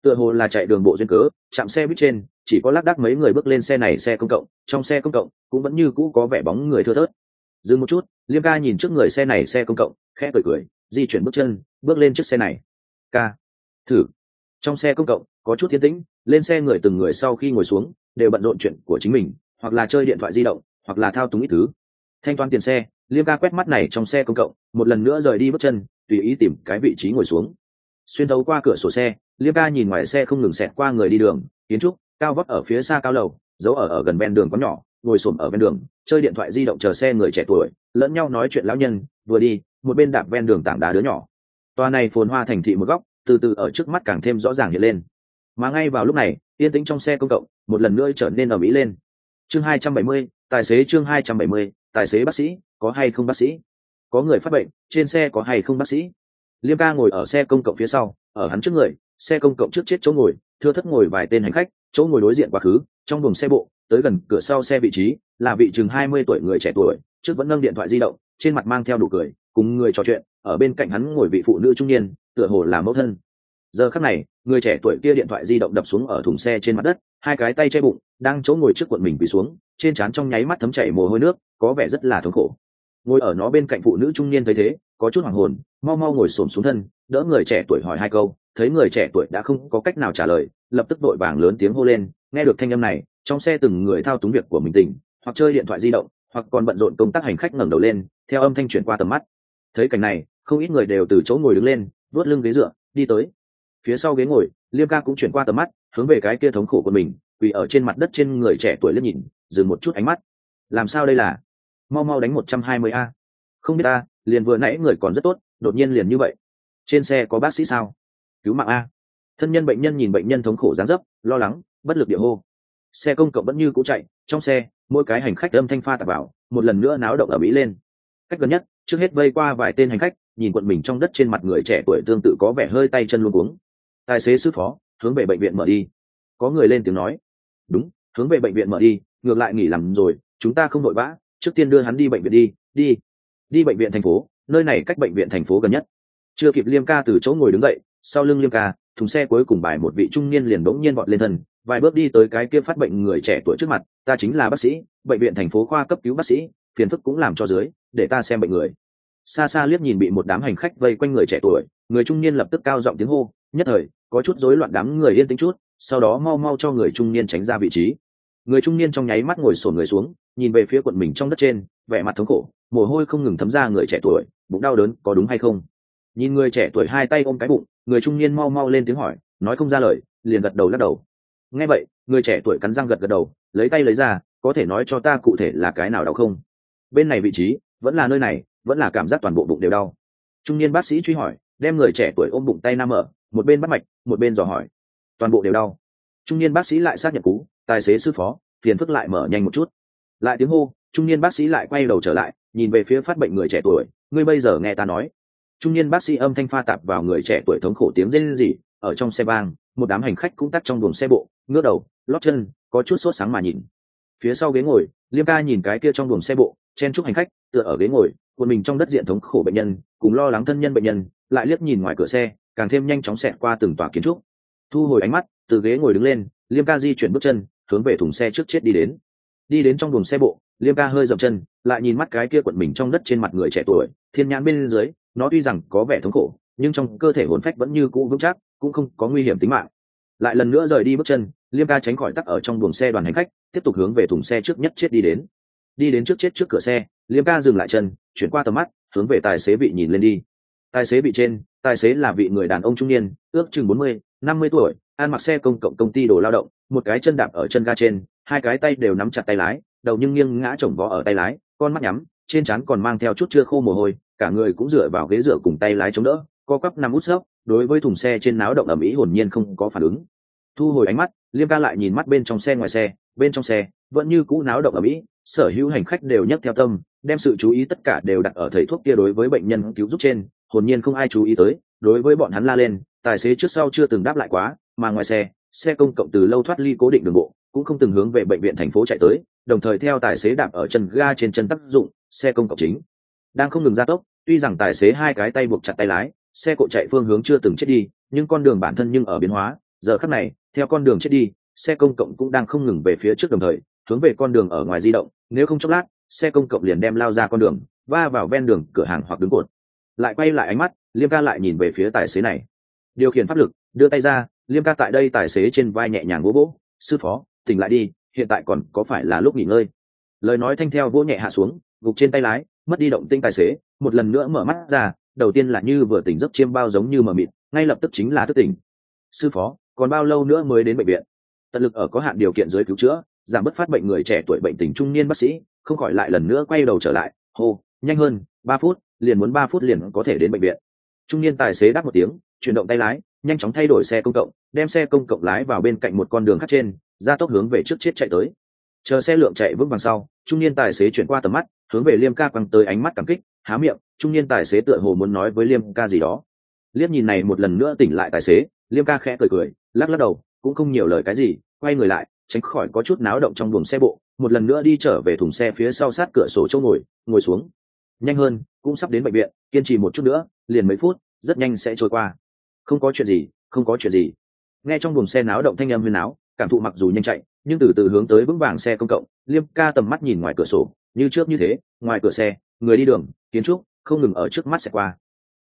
tựa hồ là chạy đường bộ duyên cớ, chạm xe buýt trên chỉ có lác đác mấy người bước lên xe này xe công cộng, trong xe công cộng cũng vẫn như cũ có vẻ bóng người thưa thớt. Dừng một chút, Liêm ca nhìn trước người xe này xe công cộng, khẽ cười cười, di chuyển bước chân bước lên chiếc xe này. Ca thử. Trong xe công cộng có chút yên tĩnh, lên xe người từng người sau khi ngồi xuống đều bận rộn chuyện của chính mình, hoặc là chơi điện thoại di động, hoặc là thao túng ít thứ. Thanh toán tiền xe, Liêm ca quét mắt này trong xe công cộng, một lần nữa rời đi bước chân, tùy ý tìm cái vị trí ngồi xuống. Xuyên thấu qua cửa sổ xe, Liêm ca nhìn ngoài xe không ngừng xẹt qua người đi đường, kiến trúc cao vấp ở phía xa cao lầu, giấu ở gần ven đường có nhỏ, ngồi xổm ở ven đường chơi điện thoại di động chờ xe người trẻ tuổi lẫn nhau nói chuyện lão nhân, vừa đi một bên đạp ven đường tảng đá đứa nhỏ. Toa này phồn hoa thành thị một góc từ từ ở trước mắt càng thêm rõ ràng hiện lên. Mà ngay vào lúc này, yên tĩnh trong xe công cộng một lần nữa trở nên ầm ĩ lên. Chương 270, tài xế. Chương 270, tài xế. Bác sĩ có hay không bác sĩ? Có người phát bệnh, trên xe có hay không bác sĩ? Liêm ca ngồi ở xe công cộng phía sau, ở hắn trước người, xe công cộng trước chết chỗ ngồi, thưa thất ngồi vài tên hành khách, chỗ ngồi đối diện quá khứ, trong buồng xe bộ, tới gần cửa sau xe vị trí, là vị chừng 20 tuổi người trẻ tuổi, trước vẫn nâng điện thoại di động, trên mặt mang theo nụ cười, cùng người trò chuyện, ở bên cạnh hắn ngồi vị phụ nữ trung niên, tựa hồ là mẫu thân. Giờ khắc này, người trẻ tuổi kia điện thoại di động đập xuống ở thùng xe trên mặt đất, hai cái tay che bụng, đang chỗ ngồi trước cuộn mình quỳ xuống, trên trán trong nháy mắt thấm chảy mồ hôi nước, có vẻ rất là thống khổ. Ngồi ở nó bên cạnh phụ nữ trung niên thấy thế, có chút hoảng hồn, mau mau ngồi xổm xuống thân, đỡ người trẻ tuổi hỏi hai câu, thấy người trẻ tuổi đã không có cách nào trả lời, lập tức vội vàng lớn tiếng hô lên. Nghe được thanh âm này, trong xe từng người thao túng việc của mình tỉnh, hoặc chơi điện thoại di động, hoặc còn bận rộn công tác hành khách ngẩng đầu lên, theo âm thanh chuyển qua tầm mắt. Thấy cảnh này, không ít người đều từ chỗ ngồi đứng lên, vuốt lưng ghế dựa, đi tới phía sau ghế ngồi. Liêm ca cũng chuyển qua tầm mắt, hướng về cái kia thống khổ của mình, quỳ ở trên mặt đất trên người trẻ tuổi liếc nhìn, dừng một chút ánh mắt. Làm sao đây là? Mau mau đánh 120 a. Không biết ta, liền vừa nãy người còn rất tốt, đột nhiên liền như vậy. Trên xe có bác sĩ sao? Cứu mạng a. Thân nhân bệnh nhân nhìn bệnh nhân thống khổ dáng dấp, lo lắng, bất lực địa hô. Xe công cộng vẫn như cũ chạy, trong xe mỗi cái hành khách âm thanh pha tạp vào, một lần nữa náo động ở mỹ lên. Cách gần nhất, trước hết vây qua vài tên hành khách, nhìn quận mình trong đất trên mặt người trẻ tuổi tương tự có vẻ hơi tay chân luống cuống. Tài xế sư phó, hướng về bệnh viện mở đi. Có người lên tiếng nói. Đúng, hướng về bệnh viện mở đi, ngược lại nghỉ làm rồi, chúng ta không vội vã, trước tiên đưa hắn đi bệnh viện đi bệnh viện thành phố, nơi này cách bệnh viện thành phố gần nhất. Chưa kịp Liêm ca từ chỗ ngồi đứng dậy, sau lưng Liêm ca, thùng xe cuối cùng bài một vị trung niên liền bỗng nhiên vọt lên thân, vài bước đi tới cái kia phát bệnh người trẻ tuổi trước mặt. Ta chính là bác sĩ, bệnh viện thành phố khoa cấp cứu bác sĩ, phiền phức cũng làm cho dưới, để ta xem bệnh người. Xa xa liếc nhìn bị một đám hành khách vây quanh người trẻ tuổi, người trung niên lập tức cao giọng tiếng hô, nhất thời có chút rối loạn, đám người yên tĩnh chút, sau đó mau mau cho người trung niên tránh ra vị trí. Người trung niên trong nháy mắt ngồi xổm người xuống, nhìn về phía quận mình trong đất trên, vẻ mặt thống khổ, mồ hôi không ngừng thấm ra. Người trẻ tuổi, bụng đau đớn có đúng hay không? Nhìn người trẻ tuổi hai tay ôm cái bụng, người trung niên mau mau lên tiếng hỏi, nói không ra lời, liền gật đầu lắc đầu. Nghe vậy, người trẻ tuổi cắn răng gật gật đầu, lấy tay lấy ra, có thể nói cho ta cụ thể là cái nào đau không? Bên này vị trí, vẫn là nơi này, vẫn là cảm giác toàn bộ bụng đều đau. Trung niên bác sĩ truy hỏi, đem người trẻ tuổi ôm bụng tay nam mở, một bên bắt mạch, một bên dò hỏi. Toàn bộ đều đau. Trung niên bác sĩ lại xác nhận cú, tài xế sư phó, phiền phức lại mở nhanh một chút. Lại tiếng hô, trung niên bác sĩ lại quay đầu trở lại, nhìn về phía phát bệnh người trẻ tuổi, ngươi bây giờ nghe ta nói. Trung niên bác sĩ âm thanh pha tạp vào người trẻ tuổi thống khổ tiếng rên rỉ, ở trong xe vang, một đám hành khách cũng tắt trong buồng xe bộ, ngước đầu, lót chân, có chút sốt sáng mà nhìn. Phía sau ghế ngồi, Liêm ca nhìn cái kia trong buồng xe bộ, chen chúc hành khách, tựa ở ghế ngồi, cuộn mình trong đất diện thống khổ bệnh nhân, cùng lo lắng thân nhân bệnh nhân, lại liếc nhìn ngoài cửa xe, càng thêm nhanh chóng xẹt qua từng tòa kiến trúc. Thu hồi ánh mắt, từ ghế ngồi đứng lên, Liêm ca di chuyển bước chân, hướng về thùng xe trước chết đi đến trong buồng xe bộ. Liêm ca hơi dậm chân, lại nhìn mắt cái kia quận mình trong đất trên mặt người trẻ tuổi, thiên nhãn bên dưới, nó tuy rằng có vẻ thống khổ, nhưng trong cơ thể hồn phách vẫn như cũ vững chắc, cũng không có nguy hiểm tính mạng. Lại lần nữa rời đi bước chân, Liêm ca tránh khỏi tắc ở trong buồng xe đoàn hành khách, tiếp tục hướng về thùng xe trước nhất chết đi đến trước chết trước cửa xe. Liêm ca dừng lại chân, chuyển qua tầm mắt, hướng về tài xế vị nhìn lên đi. Tài xế vị trên, tài xế là vị người đàn ông trung niên, ước chừng 40-50 tuổi, ăn mặc xe công cộng công ty đồ lao động, một cái chân đạp ở chân ga trên, hai cái tay đều nắm chặt tay lái, đầu nhưng nghiêng ngã chồng vó ở tay lái, con mắt nhắm, trên trán còn mang theo chút chưa khô mồ hôi, cả người cũng dựa vào ghế dựa cùng tay lái chống đỡ, co quắp nằm út sấp, đối với thùng xe trên náo động ầm ĩ hồn nhiên không có phản ứng. Thu hồi ánh mắt, Liêm ca lại nhìn mắt bên trong xe ngoài xe, bên trong xe vẫn như cũ náo động ầm ĩ, sở hữu hành khách đều nhấc theo tâm, đem sự chú ý tất cả đều đặt ở thầy thuốc kia đối với bệnh nhân cứu giúp trên, hồn nhiên không ai chú ý tới, đối với bọn hắn la lên. Tài xế trước sau chưa từng đáp lại quá, mà ngoài xe công cộng từ lâu thoát ly cố định đường bộ, cũng không từng hướng về bệnh viện thành phố chạy tới, đồng thời theo tài xế đạp ở chân ga trên chân tác dụng, xe công cộng chính đang không ngừng gia tốc. Tuy rằng tài xế hai cái tay buộc chặt tay lái, xe cộ chạy phương hướng chưa từng chết đi, nhưng con đường bản thân nhưng ở biến hóa, giờ khắc này theo con đường chết đi, xe công cộng cũng đang không ngừng về phía trước, đồng thời hướng về con đường ở ngoài di động, nếu không chốc lát xe công cộng liền đem lao ra con đường, va vào ven đường cửa hàng hoặc đứng cột. Lại quay lại ánh mắt, Liêm ca lại nhìn về phía tài xế này, điều khiển pháp lực đưa tay ra, Liêm ca tại đây tài xế trên vai nhẹ nhàng vỗ vỗ. Sư phó, tỉnh lại đi, hiện tại còn có phải là lúc nghỉ ngơi. Lời nói thanh theo vỗ nhẹ hạ xuống, gục trên tay lái, mất đi động tinh tài xế một lần nữa mở mắt ra, đầu tiên là như vừa tỉnh giấc chiêm bao giống như mờ mịt, ngay lập tức chính là thức tỉnh. Sư phó, còn bao lâu nữa mới đến bệnh viện? Tận lực ở có hạn điều kiện dưới cứu chữa, giảm bớt phát bệnh người trẻ tuổi bệnh tình trung niên bác sĩ không khỏi lại lần nữa quay đầu trở lại, hô, nhanh hơn, 3 phút, liền muốn 3 phút liền có thể đến bệnh viện. Trung niên tài xế đáp một tiếng, chuyển động tay lái, nhanh chóng thay đổi xe công cộng, đem xe công cộng lái vào bên cạnh một con đường khác trên, ra tốc hướng về trước chết chạy tới. Chờ xe lượng chạy vững vàng sau, trung niên tài xế chuyển qua tầm mắt, hướng về Liêm ca quăng tới ánh mắt cảm kích, há miệng, trung niên tài xế tựa hồ muốn nói với Liêm ca gì đó. Liếc nhìn này một lần nữa tỉnh lại tài xế, Liêm ca khẽ cười cười, lắc lắc đầu, cũng không nhiều lời cái gì, quay người lại, tránh khỏi có chút náo động trong buồng xe bộ, một lần nữa đi trở về thùng xe phía sau sát cửa sổ chỗ ngồi xuống. Nhanh hơn, cũng sắp đến bệnh viện, kiên trì một chút nữa, liền mấy phút, rất nhanh sẽ trôi qua. Không có chuyện gì, không có chuyện gì. Nghe trong buồng xe náo động thanh âm huyên náo, cảm thụ mặc dù nhanh chạy, nhưng từ từ hướng tới vững vàng xe công cộng. Liêm ca tầm mắt nhìn ngoài cửa sổ, như trước như thế, ngoài cửa xe, người đi đường, kiến trúc không ngừng ở trước mắt sẽ qua.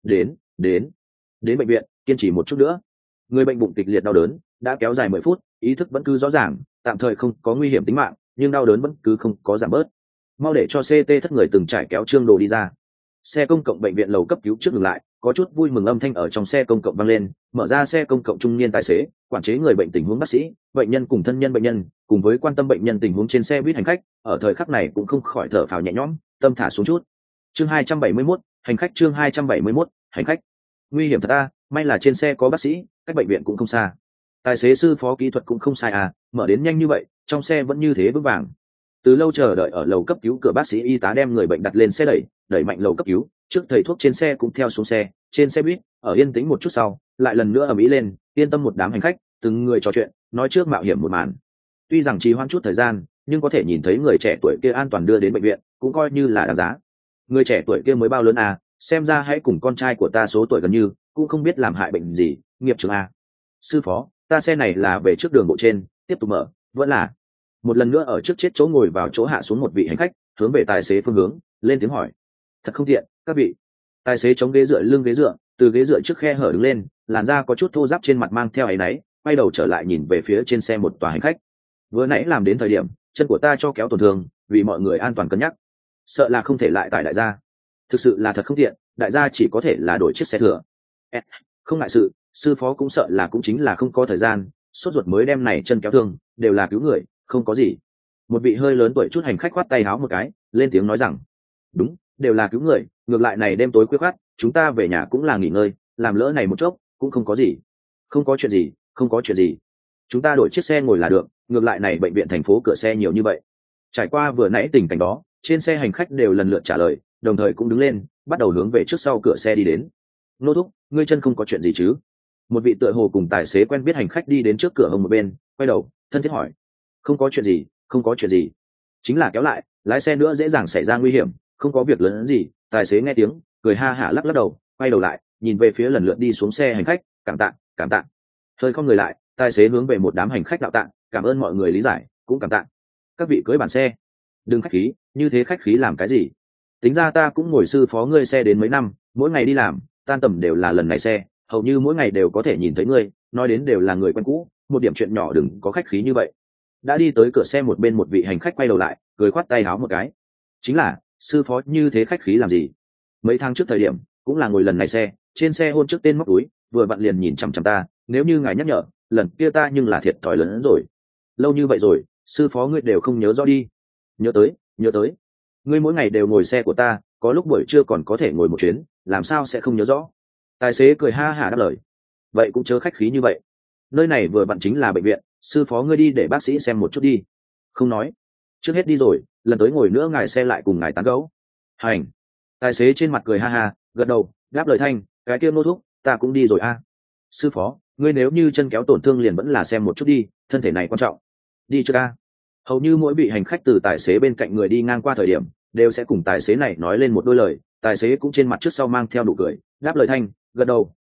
Đến bệnh viện, kiên trì một chút nữa. Người bệnh bụng kịch liệt đau đớn, đã kéo dài 10 phút, ý thức vẫn cứ rõ ràng, tạm thời không có nguy hiểm tính mạng, nhưng đau đớn vẫn cứ không có giảm bớt. Mau để cho CT thất người từng trải kéo trương đồ đi ra. Xe công cộng bệnh viện lầu cấp cứu trước ngừng lại, có chút vui mừng âm thanh ở trong xe công cộng vang lên. Mở ra xe công cộng, trung niên tài xế quản chế người bệnh tình huống bác sĩ, bệnh nhân cùng thân nhân bệnh nhân, cùng với quan tâm bệnh nhân tình huống trên xe buýt hành khách, ở thời khắc này cũng không khỏi thở phào nhẹ nhõm, tâm thả xuống chút. Chương 271, hành khách. Chương 271, hành khách. Nguy hiểm thật a, may là trên xe có bác sĩ, cách bệnh viện cũng không xa. Tài xế sư phó kỹ thuật cũng không sai à, mở đến nhanh như vậy, trong xe vẫn như thế vững vàng. Từ lâu chờ đợi ở lầu cấp cứu cửa, bác sĩ y tá đem người bệnh đặt lên xe đẩy mạnh lầu cấp cứu, trước thầy thuốc trên xe cũng theo xuống xe. Trên xe buýt ở yên tĩnh một chút sau, lại lần nữa ầm ĩ lên, yên tâm một đám hành khách, từng người trò chuyện, nói trước mạo hiểm một màn. Tuy rằng trì hoãn chút thời gian, nhưng có thể nhìn thấy người trẻ tuổi kia an toàn đưa đến bệnh viện, cũng coi như là đáng giá. Người trẻ tuổi kia mới bao lớn à, xem ra hãy cùng con trai của ta số tuổi gần như, cũng không biết làm hại bệnh gì, nghiệp trường à. Sư phó, ta xe này là về trước đường bộ trên, tiếp tục mở, vẫn là. Một lần nữa ở trước chết chỗ ngồi vào chỗ hạ xuống một vị hành khách, hướng về tài xế phương hướng lên tiếng hỏi. Thật không tiện, các vị. Tài xế chống ghế dựa, lưng ghế dựa, từ ghế dựa trước khe hở đứng lên, làn da có chút thô ráp trên mặt mang theo áy náy, quay đầu trở lại nhìn về phía trên xe một tòa hành khách. Vừa nãy làm đến thời điểm chân của ta cho kéo tổn thương, vì mọi người an toàn cân nhắc, sợ là không thể lại tại đại gia. Thực sự là thật không tiện, đại gia chỉ có thể là đổi chiếc xe thừa. Không ngại sự, sư phó cũng sợ là cũng chính là không có thời gian, sốt ruột mới đem này chân kéo thương, đều là cứu người, không có gì. Một vị hơi lớn tuổi chút hành khách khoát tay háo một cái, lên tiếng nói rằng, đúng, đều là cứu người, ngược lại này đêm tối khuya khoắt, chúng ta về nhà cũng là nghỉ ngơi, làm lỡ này một chốc cũng không có gì. Không có chuyện gì, không có chuyện gì, chúng ta đổi chiếc xe ngồi là được, ngược lại này bệnh viện thành phố cửa xe nhiều như vậy. Trải qua vừa nãy tình cảnh đó, trên xe hành khách đều lần lượt trả lời, đồng thời cũng đứng lên, bắt đầu hướng về trước sau cửa xe đi đến. Nô thúc, ngươi chân không có chuyện gì chứ? Một vị tựa hồ cùng tài xế quen biết hành khách đi đến trước cửa hông một bên, quay đầu thân thiết hỏi. Không có chuyện gì, không có chuyện gì, chính là kéo lại, lái xe nữa dễ dàng xảy ra nguy hiểm, không có việc lớn gì. Tài xế nghe tiếng cười ha hả, lắc lắc đầu, quay đầu lại nhìn về phía lần lượt đi xuống xe hành khách, cảm tạ, cảm tạ. Hơi không người lại, tài xế hướng về một đám hành khách đạo tạ, cảm ơn mọi người lý giải, cũng cảm tạ. Các vị cưới bản xe, đừng khách khí, như thế khách khí làm cái gì? Tính ra ta cũng ngồi sư phó ngươi xe đến mấy năm, mỗi ngày đi làm tan tầm đều là lần này xe, hầu như mỗi ngày đều có thể nhìn thấy ngươi, nói đến đều là người quen cũ, một điểm chuyện nhỏ đừng có khách khí như vậy. Đã đi tới cửa xe một bên, một vị hành khách quay đầu lại, cười khoát tay áo một cái. Chính là, sư phó như thế khách khí làm gì? Mấy tháng trước thời điểm cũng là ngồi lần này xe, trên xe hôn trước tên móc túi, vừa vặn liền nhìn chằm chằm ta, nếu như ngài nhắc nhở, lần kia ta nhưng là thiệt thòi lớn hơn rồi. Lâu như vậy rồi, sư phó ngươi đều không nhớ rõ đi? Nhớ tới, ngươi mỗi ngày đều ngồi xe của ta, có lúc buổi trưa còn có thể ngồi một chuyến, làm sao sẽ không nhớ rõ? Tài xế cười ha hả đáp lời. Vậy cũng chớ khách khí như vậy, nơi này vừa vặn chính là bệnh viện, sư phó ngươi đi để bác sĩ xem một chút đi. Không nói, trước hết đi rồi, lần tới ngồi nữa ngài xe lại cùng ngài tán gẫu. Hành. Tài xế trên mặt cười ha ha, gật đầu đáp lời thanh, cái kia nô thúc, ta cũng đi rồi a. Sư phó, ngươi nếu như chân kéo tổn thương liền vẫn là xem một chút đi, thân thể này quan trọng. Đi chưa ca? Hầu như mỗi vị hành khách từ tài xế bên cạnh người đi ngang qua thời điểm đều sẽ cùng tài xế này nói lên một đôi lời. Tài xế cũng trên mặt trước sau mang theo nụ cười, đáp lời thanh, gật đầu,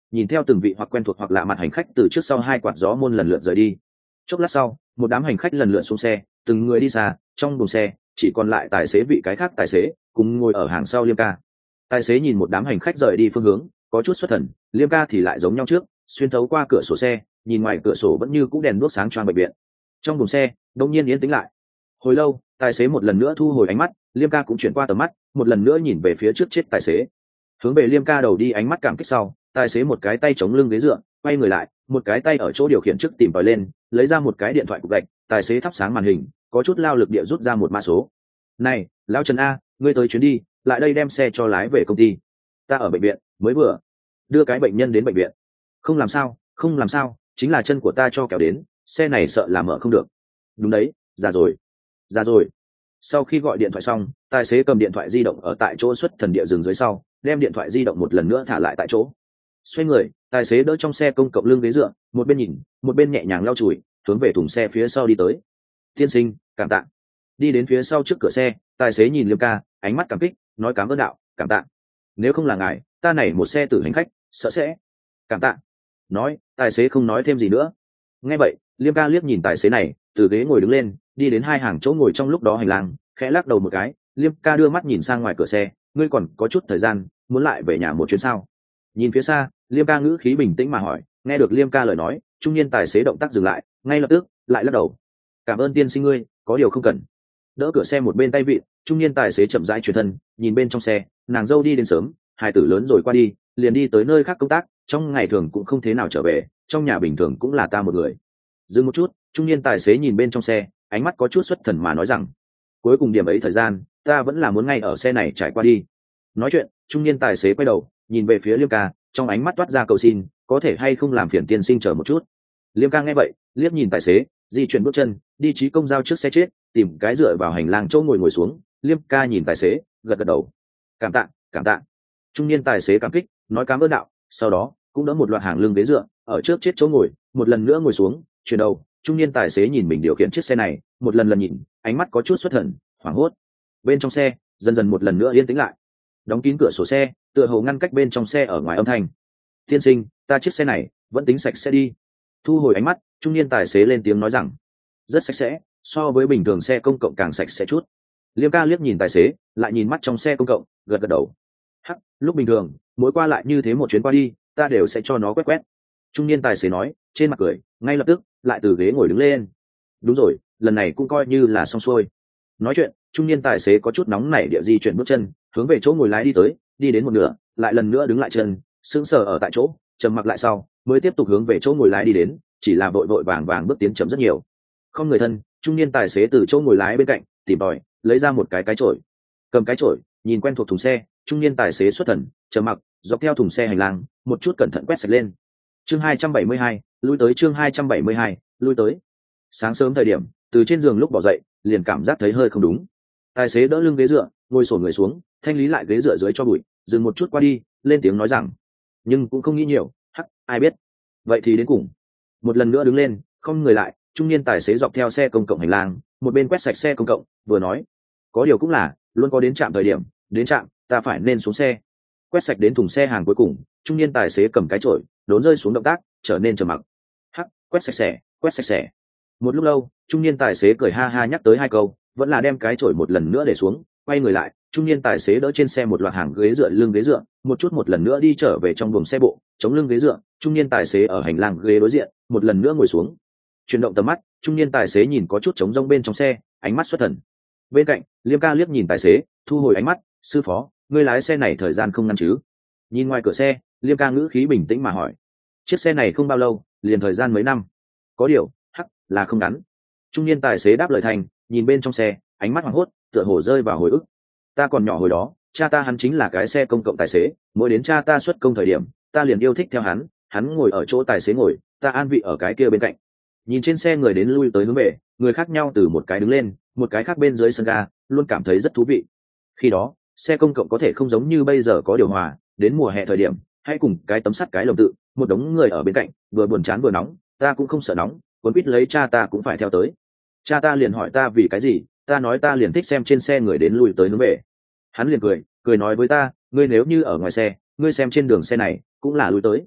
nhìn theo từng vị hoặc quen thuộc hoặc lạ mặt hành khách từ trước sau hai quạt gió môn lần lượt rời đi. Chốc lát sau, một đám hành khách lần lượt xuống xe, từng người đi xa, trong buồng xe chỉ còn lại tài xế vị cái khác tài xế cùng ngồi ở hàng sau Liêm ca. Tài xế nhìn một đám hành khách rời đi phương hướng, có chút xuất thần, Liêm ca thì lại giống nhau trước, xuyên thấu qua cửa sổ xe, nhìn ngoài cửa sổ vẫn như cũ đèn đuốc sáng choang bệnh viện. Trong buồng xe, đông nhiên yên tĩnh lại. Hồi lâu, tài xế một lần nữa thu hồi ánh mắt, Liêm ca cũng chuyển qua tầm mắt, một lần nữa nhìn về phía trước chết tài xế. Hướng về Liêm ca đầu đi ánh mắt cảm kích sau, tài xế một cái tay chống lưng ghế dựa, quay người lại, một cái tay ở chỗ điều khiển trước tìm tòi lên, lấy ra một cái điện thoại cục gạch, tài xế thắp sáng màn hình, có chút lao lực địa rút ra một mã số. Này, lão Trần A, ngươi tới chuyến đi, lại đây đem xe cho lái về công ty. Ta ở bệnh viện, mới vừa đưa cái bệnh nhân đến bệnh viện. Không làm sao, không làm sao, chính là chân của ta cho kéo đến, xe này sợ là mở không được. Đúng đấy, già rồi, già rồi. Sau khi gọi điện thoại xong, tài xế cầm điện thoại di động ở tại chỗ xuất thần địa dừng dưới sau, đem điện thoại di động một lần nữa thả lại tại chỗ. Xoay người, tài xế đỡ trong xe công cộng lưng ghế dựa, một bên nhìn, một bên nhẹ nhàng lau chùi, hướng về thùng xe phía sau đi tới. Tiên sinh, cảm tạ. Đi đến phía sau trước cửa xe, tài xế nhìn Liêm ca, ánh mắt cảm kích, nói cảm ơn đạo, cảm tạ. Nếu không là ngài, ta này một xe tử hành khách, sợ sẽ. Cảm tạ. Nói, tài xế không nói thêm gì nữa. Nghe vậy, Liêm ca liếc nhìn tài xế này, từ ghế ngồi đứng lên, đi đến hai hàng chỗ ngồi trong lúc đó hành lang, khẽ lắc đầu một cái. Liêm ca đưa mắt nhìn sang ngoài cửa xe, ngươi còn có chút thời gian, muốn lại về nhà một chuyến sao? Nhìn phía xa, Liêm ca ngữ khí bình tĩnh mà hỏi. Nghe được Liêm ca lời nói, trung niên tài xế động tác dừng lại, ngay lập tức lại lắc đầu. Cảm ơn tiên sinh ngươi, có điều không cần. Đỡ cửa xe một bên tay vịn, trung niên tài xế chậm rãi chuyển thân, nhìn bên trong xe, nàng dâu đi đến sớm, hài tử lớn rồi qua đi, liền đi tới nơi khác công tác, trong ngày thường cũng không thế nào trở về, trong nhà bình thường cũng là ta một người. Dừng một chút, trung niên tài xế nhìn bên trong xe, ánh mắt có chút xuất thần mà nói rằng, cuối cùng điểm ấy thời gian, ta vẫn là muốn ngay ở xe này trải qua đi. Nói chuyện, trung niên tài xế quay đầu, nhìn về phía Liêm ca, trong ánh mắt toát ra cầu xin, có thể hay không làm phiền tiên sinh chờ một chút. Liêm ca nghe vậy, liếc nhìn tài xế, di chuyển bước chân, đi trí công giao trước xe chết, tìm cái dựa vào hành lang chỗ ngồi xuống. Liêm ca nhìn tài xế, gật gật đầu. Cảm tạ, cảm tạ. Trung niên tài xế cảm kích, nói cảm ơn đạo, sau đó cũng đỡ một loạt hàng lưng ghế dựa, ở trước chết chỗ ngồi, một lần nữa ngồi xuống, chuyển đầu. Trung niên tài xế nhìn mình điều khiển chiếc xe này, một lần nhìn, ánh mắt có chút xuất thần, hoảng hốt. Bên trong xe, dần dần một lần nữa yên tĩnh lại. Đóng kín cửa sổ xe, tựa hồ ngăn cách bên trong xe ở ngoài âm thanh. Tiên sinh, ta chiếc xe này vẫn tính sạch sẽ đi. Thu hồi ánh mắt, trung niên tài xế lên tiếng nói rằng, rất sạch sẽ, so với bình thường xe công cộng càng sạch sẽ chút. Liêm ca liếc nhìn tài xế, lại nhìn mắt trong xe công cộng, gật gật đầu. Hắc, lúc bình thường, mỗi qua lại như thế một chuyến qua đi, ta đều sẽ cho nó quét quét. Trung niên tài xế nói, trên mặt cười, ngay lập tức lại từ ghế ngồi đứng lên. Đúng rồi, lần này cũng coi như là xong xuôi. Nói chuyện, trung niên tài xế có chút nóng nảy địa di chuyển bước chân, hướng về chỗ ngồi lái đi tới, đi đến một nửa, lại lần nữa đứng lại chân, sững sờ ở tại chỗ, trầm mặc lại sau, mới tiếp tục hướng về chỗ ngồi lái đi đến, chỉ là vội vội vàng vàng bước tiến chậm rất nhiều. Không người thân, trung niên tài xế từ chỗ ngồi lái bên cạnh tìm tòi, lấy ra một cái chổi, cầm cái chổi, nhìn quen thuộc thùng xe, trung niên tài xế xuất thần, trầm mặc, dọc theo thùng xe hành lang, một chút cẩn thận quét sạch lên. Chương 272, lui tới chương 272, lui tới. Sáng sớm thời điểm, từ trên giường lúc bỏ dậy, liền cảm giác thấy hơi không đúng. Tài xế đỡ lưng ghế dựa, ngồi xổm người xuống, thanh lý lại ghế dựa dưới cho bụi, dừng một chút qua đi, lên tiếng nói rằng, nhưng cũng không nghĩ nhiều, hắc, ai biết. Vậy thì đến cùng. Một lần nữa đứng lên, không người lại, trung niên tài xế dọc theo xe công cộng hành lang, một bên quét sạch xe công cộng, vừa nói, có điều cũng là, luôn có đến trạm thời điểm, đến trạm, ta phải nên xuống xe. Quét sạch đến thùng xe hàng cuối cùng, trung niên tài xế cầm cái chổi, đốn rơi xuống động tác, trở nên trầm mặc. Hắc, quét sạch sẽ, quét sạch sẽ. Một lúc lâu, trung niên tài xế cười ha ha nhắc tới hai câu, vẫn là đem cái chổi một lần nữa để xuống, quay người lại, trung niên tài xế đỡ trên xe một loạt hàng ghế dựa lưng ghế dựa, một lần nữa đi trở về trong buồng xe bộ, chống lưng ghế dựa, trung niên tài xế ở hành lang ghế đối diện, một lần nữa ngồi xuống. Chuyển động tầm mắt, trung niên tài xế nhìn có chút trống rỗng bên trong xe, ánh mắt xuất thần. Bên cạnh, Liêm ca liếc nhìn tài xế, thu hồi ánh mắt, sư phó, ngươi lái xe này thời gian không ngắn chứ? Nhìn ngoài cửa xe, Liêm ca ngữ khí bình tĩnh mà hỏi, chiếc xe này không bao lâu, liền thời gian mấy năm. Có điều, hắc, là không ngắn. Trung niên tài xế đáp lời thành, nhìn bên trong xe, ánh mắt hoảng hốt, tựa hồ rơi vào hồi ức. Ta còn nhỏ hồi đó, cha ta hắn chính là cái xe công cộng tài xế, mỗi đến cha ta xuất công thời điểm, ta liền yêu thích theo hắn ngồi ở chỗ tài xế ngồi, ta an vị ở cái kia bên cạnh. Nhìn trên xe người đến lui tới hướng về, người khác nhau từ một cái đứng lên, một cái khác bên dưới sân ga, luôn cảm thấy rất thú vị. Khi đó, xe công cộng có thể không giống như bây giờ có điều hòa, đến mùa hè thời điểm, hãy cùng cái tấm sắt cái lồng tự, một đống người ở bên cạnh, vừa buồn chán vừa nóng, ta cũng không sợ nóng, cuốn quýt lấy cha ta cũng phải theo tới. Cha ta liền hỏi ta vì cái gì, ta nói ta liền thích xem trên xe người đến lui tới hướng về. Hắn liền cười nói với ta, ngươi nếu như ở ngoài xe, ngươi xem trên đường xe này cũng là lui tới.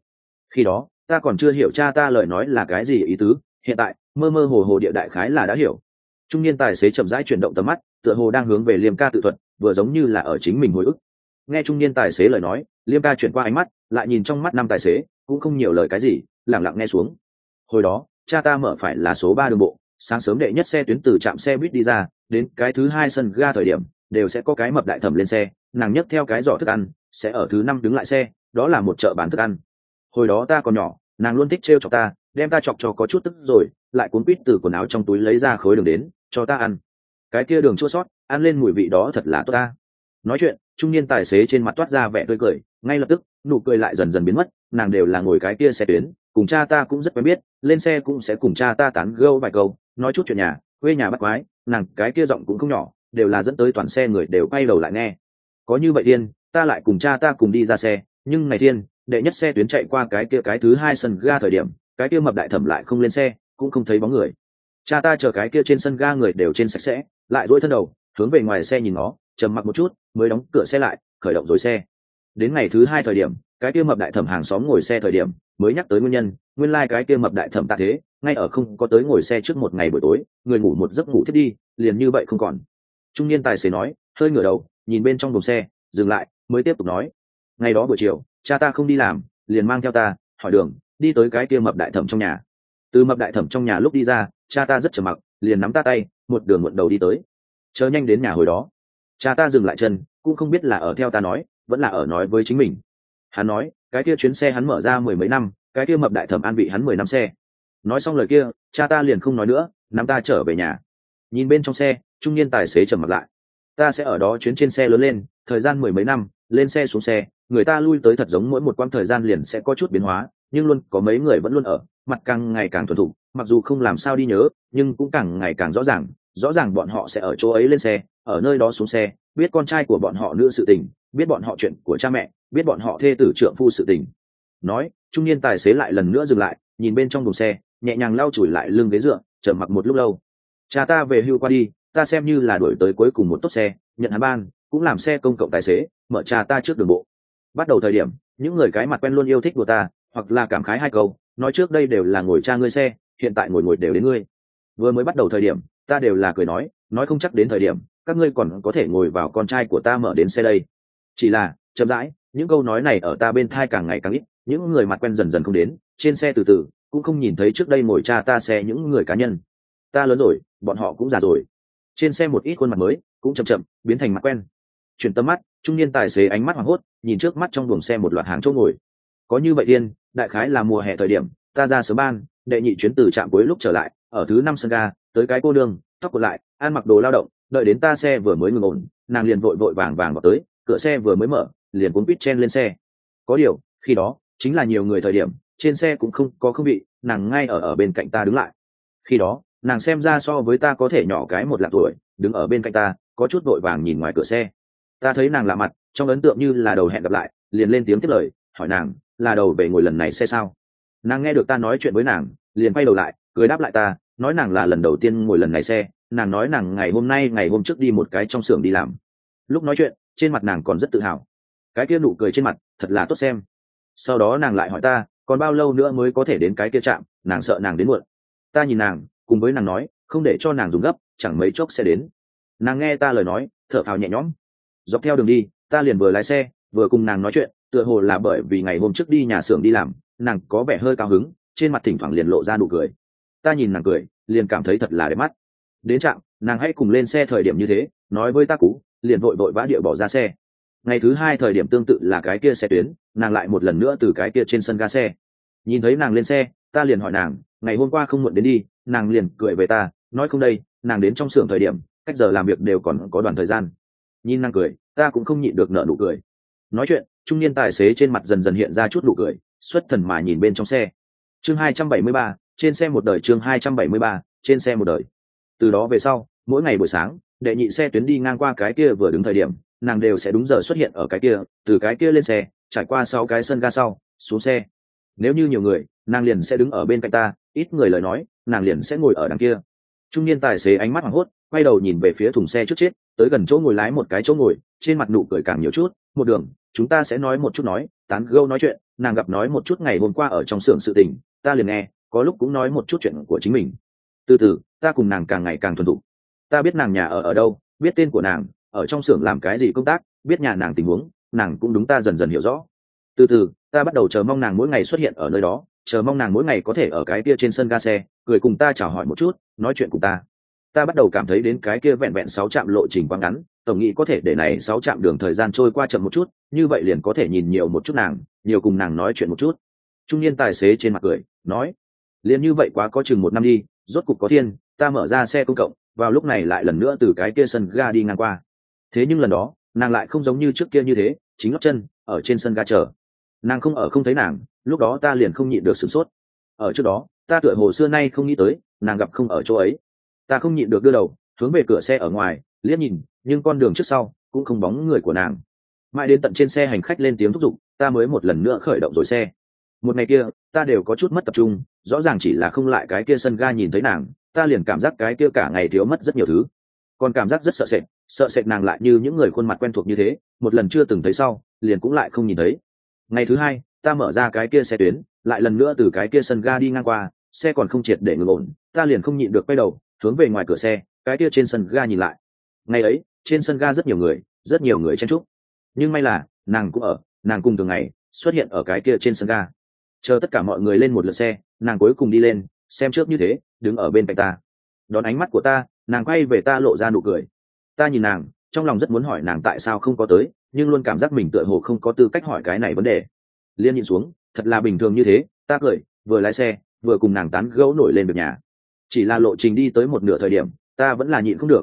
Khi đó ta còn chưa hiểu cha ta lời nói là cái gì ý tứ, hiện tại mơ mơ hồ hồ địa đại khái là đã hiểu. Trung niên tài xế chậm rãi chuyển động tầm mắt, tựa hồ đang hướng về Liêm ca tự thuật, vừa giống như là ở chính mình hồi ức. Nghe trung niên tài xế lời nói, Liêm ca chuyển qua ánh mắt, lại nhìn trong mắt năm tài xế, cũng không nhiều lời cái gì, lặng lặng nghe xuống. Hồi đó cha ta mở phải là số 3 đường bộ, sáng sớm đệ nhất xe tuyến từ trạm xe buýt đi ra, đến cái thứ hai sân ga thời điểm đều sẽ có cái mập đại thẩm lên xe, nàng nhấc theo cái giỏ thức ăn, sẽ ở thứ 5 đứng lại xe, đó là một chợ bán thức ăn. Hồi đó ta còn nhỏ, nàng luôn thích trêu chọc ta, đem ta chọc cho có chút tức rồi, lại cuốn quýt từ quần áo trong túi lấy ra khối đường đến cho ta ăn. Cái kia đường chua sót, ăn lên mùi vị đó thật là tốt ta. Nói chuyện, trung niên tài xế trên mặt toát ra vẻ tươi cười, ngay lập tức nụ cười lại dần dần biến mất. Nàng đều là ngồi cái kia xe tuyến, cùng cha ta cũng rất quen biết, lên xe cũng sẽ cùng cha ta tán gẫu vài câu, nói chút chuyện nhà quê nhà bắt quái. Nàng cái kia giọng cũng không nhỏ, đều là dẫn tới toàn xe người đều quay đầu lại nghe. Có như vậy thiên, ta lại cùng cha ta cùng đi ra xe, nhưng này thiên, đệ nhất xe tuyến chạy qua cái kia cái thứ hai sân ga thời điểm, cái kia mập đại thẩm lại không lên xe, cũng không thấy bóng người. Cha ta chờ cái kia trên sân ga người đều trên sạch sẽ, lại duỗi thân đầu hướng về ngoài xe nhìn nó, trầm mặc một chút mới đóng cửa xe lại, khởi động rồi xe. Đến ngày thứ hai thời điểm, cái kia mập đại thẩm hàng xóm ngồi xe thời điểm mới nhắc tới nguyên nhân, nguyên lai cái kia mập đại thẩm tạ thế, ngay ở không có tới ngồi xe trước một ngày buổi tối, người ngủ một giấc ngủ thiết đi, liền như vậy không còn. Trung niên tài xế nói, hơi ngửa đầu nhìn bên trong buồng xe, dừng lại mới tiếp tục nói, ngày đó buổi chiều cha ta không đi làm, liền mang theo ta hỏi đường đi tới cái kia mập đại thẩm trong nhà. Từ mập đại thẩm trong nhà lúc đi ra, cha ta rất trầm mặc, liền nắm ta tay một đường muộn đầu đi tới. Chờ nhanh đến nhà hồi đó, cha ta dừng lại chân, cũng không biết là ở theo ta nói vẫn là ở nói với chính mình. Hắn nói cái kia chuyến xe hắn mở ra 10 mấy năm, cái kia mập đại thẩm an vị hắn 10 năm xe. Nói xong lời kia, cha ta liền không nói nữa, nắm ta trở về nhà. Nhìn bên trong xe, trung niên tài xế trầm mặc lại. Ta sẽ ở đó chuyến trên xe lớn lên, thời gian 10 mấy năm, lên xe xuống xe, người ta lui tới thật giống mỗi một quãng thời gian liền sẽ có chút biến hóa, nhưng luôn có mấy người vẫn luôn ở, mặt càng ngày càng thuần thục, mặc dù không làm sao đi nhớ, nhưng cũng càng ngày càng rõ ràng bọn họ sẽ ở chỗ ấy lên xe, ở nơi đó xuống xe, biết con trai của bọn họ nữ sự tình, biết bọn họ chuyện của cha mẹ, biết bọn họ thê tử trượng phu sự tình. Nói, trung niên tài xế lại lần nữa dừng lại, nhìn bên trong buồng xe, nhẹ nhàng lau chùi lại lưng ghế dựa, trầm mặc một lúc lâu. Cha ta về hưu qua đi, ta xem như là đuổi tới cuối cùng một tốt xe, nhận hắn ban, cũng làm xe công cộng tài xế, mở cha ta trước đường bộ. Bắt đầu thời điểm, những người cái mặt quen luôn yêu thích của ta, hoặc là cảm khái hai câu, nói trước đây đều là ngồi cha ngươi xe, hiện tại ngồi đều đến ngươi. Vừa mới bắt đầu thời điểm, ta đều là cười nói không chắc đến thời điểm các ngươi còn có thể ngồi vào con trai của ta mở đến xe đây. Chỉ là chậm rãi, những câu nói này ở ta bên thai càng ngày càng ít, những người mặt quen dần dần không đến, trên xe từ từ cũng không nhìn thấy trước đây ngồi cha ta xe những người cá nhân. Ta lớn rồi, bọn họ cũng già rồi. Trên xe một ít khuôn mặt mới cũng chậm chậm biến thành mặt quen. Chuyển tầm mắt, trung niên tài xế ánh mắt hoảng hốt nhìn trước mắt trong buồng xe một loạt hàng chỗ ngồi. Có như vậy điên, đại khái là mùa hè thời điểm ta ra sớm ban, đệ nhị chuyến từ trạm cuối lúc trở lại, ở thứ 5 sân ga tới cái cô nương tóc cột lại, ăn mặc đồ lao động, đợi đến ta xe vừa mới ngừng ổn, nàng liền vội vàng vào tới, cửa xe vừa mới mở, liền cuốn quýt chen lên xe. Có điều khi đó chính là nhiều người thời điểm, trên xe cũng không có không vị, nàng ngay ở bên cạnh ta đứng lại. Khi đó nàng xem ra so với ta có thể nhỏ cái 1 lạc tuổi, đứng ở bên cạnh ta, có chút vội vàng nhìn ngoài cửa xe. Ta thấy nàng lạ mặt, trong ấn tượng như là đầu hẹn gặp lại, liền lên tiếng tiếp lời, hỏi nàng là đầu về ngồi lần này xe sao. Nàng nghe được ta nói chuyện với nàng, liền quay đầu lại cười đáp lại ta, nói nàng là lần đầu tiên ngồi lần này xe. Nàng nói nàng ngày hôm trước đi một cái trong xưởng đi làm. Lúc nói chuyện, trên mặt nàng còn rất tự hào, cái kia nụ cười trên mặt thật là tốt xem. Sau đó nàng lại hỏi ta còn bao lâu nữa mới có thể đến cái kia trạm, nàng sợ nàng đến muộn. Ta nhìn nàng, cùng với nàng nói không để cho nàng dùng gấp, chẳng mấy chốc sẽ đến. Nàng nghe ta lời nói, thở phào nhẹ nhõm. Dọc theo đường đi, ta liền vừa lái xe vừa cùng nàng nói chuyện, tựa hồ là bởi vì ngày hôm trước đi nhà xưởng đi làm, nàng có vẻ hơi cao hứng, trên mặt thỉnh thoảng liền lộ ra nụ cười. Ta nhìn nàng cười, liền cảm thấy thật là đẹp mắt. Đến trạm, nàng hãy cùng lên xe thời điểm như thế, nói với ta cú, liền vội vã địa bỏ ra xe. Ngày thứ hai thời điểm tương tự là cái kia xe tuyến, nàng lại một lần nữa từ cái kia trên sân ga xe. Nhìn thấy nàng lên xe, ta liền hỏi nàng ngày hôm qua không muộn đến đi, nàng liền cười về ta, nói không đây, nàng đến trong xưởng thời điểm cách giờ làm việc đều còn có đoạn thời gian. Nhìn nàng cười, ta cũng không nhịn được nở nụ cười. Nói chuyện, trung niên tài xế trên mặt dần dần hiện ra chút nụ cười, xuất thần mà nhìn bên trong xe. Chương 273, trên xe một đời. Chương 273, trên xe một đời. Từ đó về sau, mỗi ngày buổi sáng, đệ nhị xe tuyến đi ngang qua cái kia vừa đứng thời điểm, nàng đều sẽ đúng giờ xuất hiện ở cái kia, từ cái kia lên xe, trải qua 6 cái sân ga sau, xuống xe. Nếu như nhiều người, nàng liền sẽ đứng ở bên cạnh ta, ít người lời nói, nàng liền sẽ ngồi ở đằng kia. Trung niên tài xế ánh mắt hoảng hốt, quay đầu nhìn về phía thùng xe trước chết, tới gần chỗ ngồi lái một cái chỗ ngồi, trên mặt nụ cười càng nhiều chút. Một đường, chúng ta sẽ nói một chút tán gẫu nói chuyện, nàng gặp nói một chút ngày hôm qua ở trong xưởng sự tình, ta liền nghe, có lúc cũng nói một chút chuyện của chính mình. Từ từ ta cùng nàng càng ngày càng thuần thục, ta biết nàng nhà ở đâu, biết tên của nàng, ở trong xưởng làm cái gì công tác, biết nhà nàng tình huống, nàng cũng đúng ta dần dần hiểu rõ. Từ từ ta bắt đầu chờ mong nàng mỗi ngày xuất hiện ở nơi đó, chờ mong nàng mỗi ngày có thể ở cái kia trên sân ga xe cười cùng ta chào hỏi một chút, nói chuyện cùng ta bắt đầu cảm thấy đến cái kia vẹn vẹn 6 trạm lộ trình quá ngắn, tổng nghĩ có thể để này 6 trạm đường thời gian trôi qua chậm một chút, như vậy liền có thể nhìn nhiều một chút nàng, nhiều cùng nàng nói chuyện một chút. Trung niên tài xế trên mặt cười nói, liền như vậy quá có chừng 1 năm đi, rốt cục có thiên, ta mở ra xe công cộng, vào lúc này lại lần nữa từ cái kia sân ga đi ngang qua. Thế nhưng lần đó nàng lại không giống như trước kia như thế, chính lót chân ở trên sân ga chờ. Nàng không ở không thấy nàng, lúc đó ta liền không nhịn được sửng sốt. Ở trước đó ta tựa hồ xưa nay không nghĩ tới nàng gặp không ở chỗ ấy. Ta không nhịn được đưa đầu hướng về cửa xe ở ngoài liếc nhìn, nhưng con đường trước sau cũng không bóng người của nàng. Mãi đến tận trên xe hành khách lên tiếng thúc giục, ta mới một lần nữa khởi động rồi xe. Một ngày kia ta đều có chút mất tập trung, rõ ràng chỉ là không lại cái kia sân ga nhìn thấy nàng, ta liền cảm giác cái kia cả ngày thiếu mất rất nhiều thứ, còn cảm giác rất sợ sệt nàng lại như những người khuôn mặt quen thuộc như thế, một lần chưa từng thấy sau liền cũng lại không nhìn thấy. Ngày thứ hai ta mở ra cái kia xe tuyến, lại lần nữa từ cái kia sân ga đi ngang qua, xe còn không triệt để ngừng ổn, ta liền không nhịn được quay đầu hướng về ngoài cửa xe cái kia trên sân ga nhìn lại. Ngày ấy trên sân ga rất nhiều người chen chúc, nhưng may là nàng cũng ở, nàng cùng thường ngày xuất hiện ở cái kia trên sân ga. Chờ tất cả mọi người lên một lượt xe, nàng cuối cùng đi lên, xem trước như thế, đứng ở bên cạnh ta, đón ánh mắt của ta, nàng quay về ta lộ ra nụ cười. Ta nhìn nàng, trong lòng rất muốn hỏi nàng tại sao không có tới, nhưng luôn cảm giác mình tựa hồ không có tư cách hỏi cái này vấn đề. Liên nhìn xuống, thật là bình thường như thế, ta cười, vừa lái xe vừa cùng nàng tán gẫu nổi lên việc nhà. Chỉ là lộ trình đi tới một nửa thời điểm, ta vẫn là nhịn không được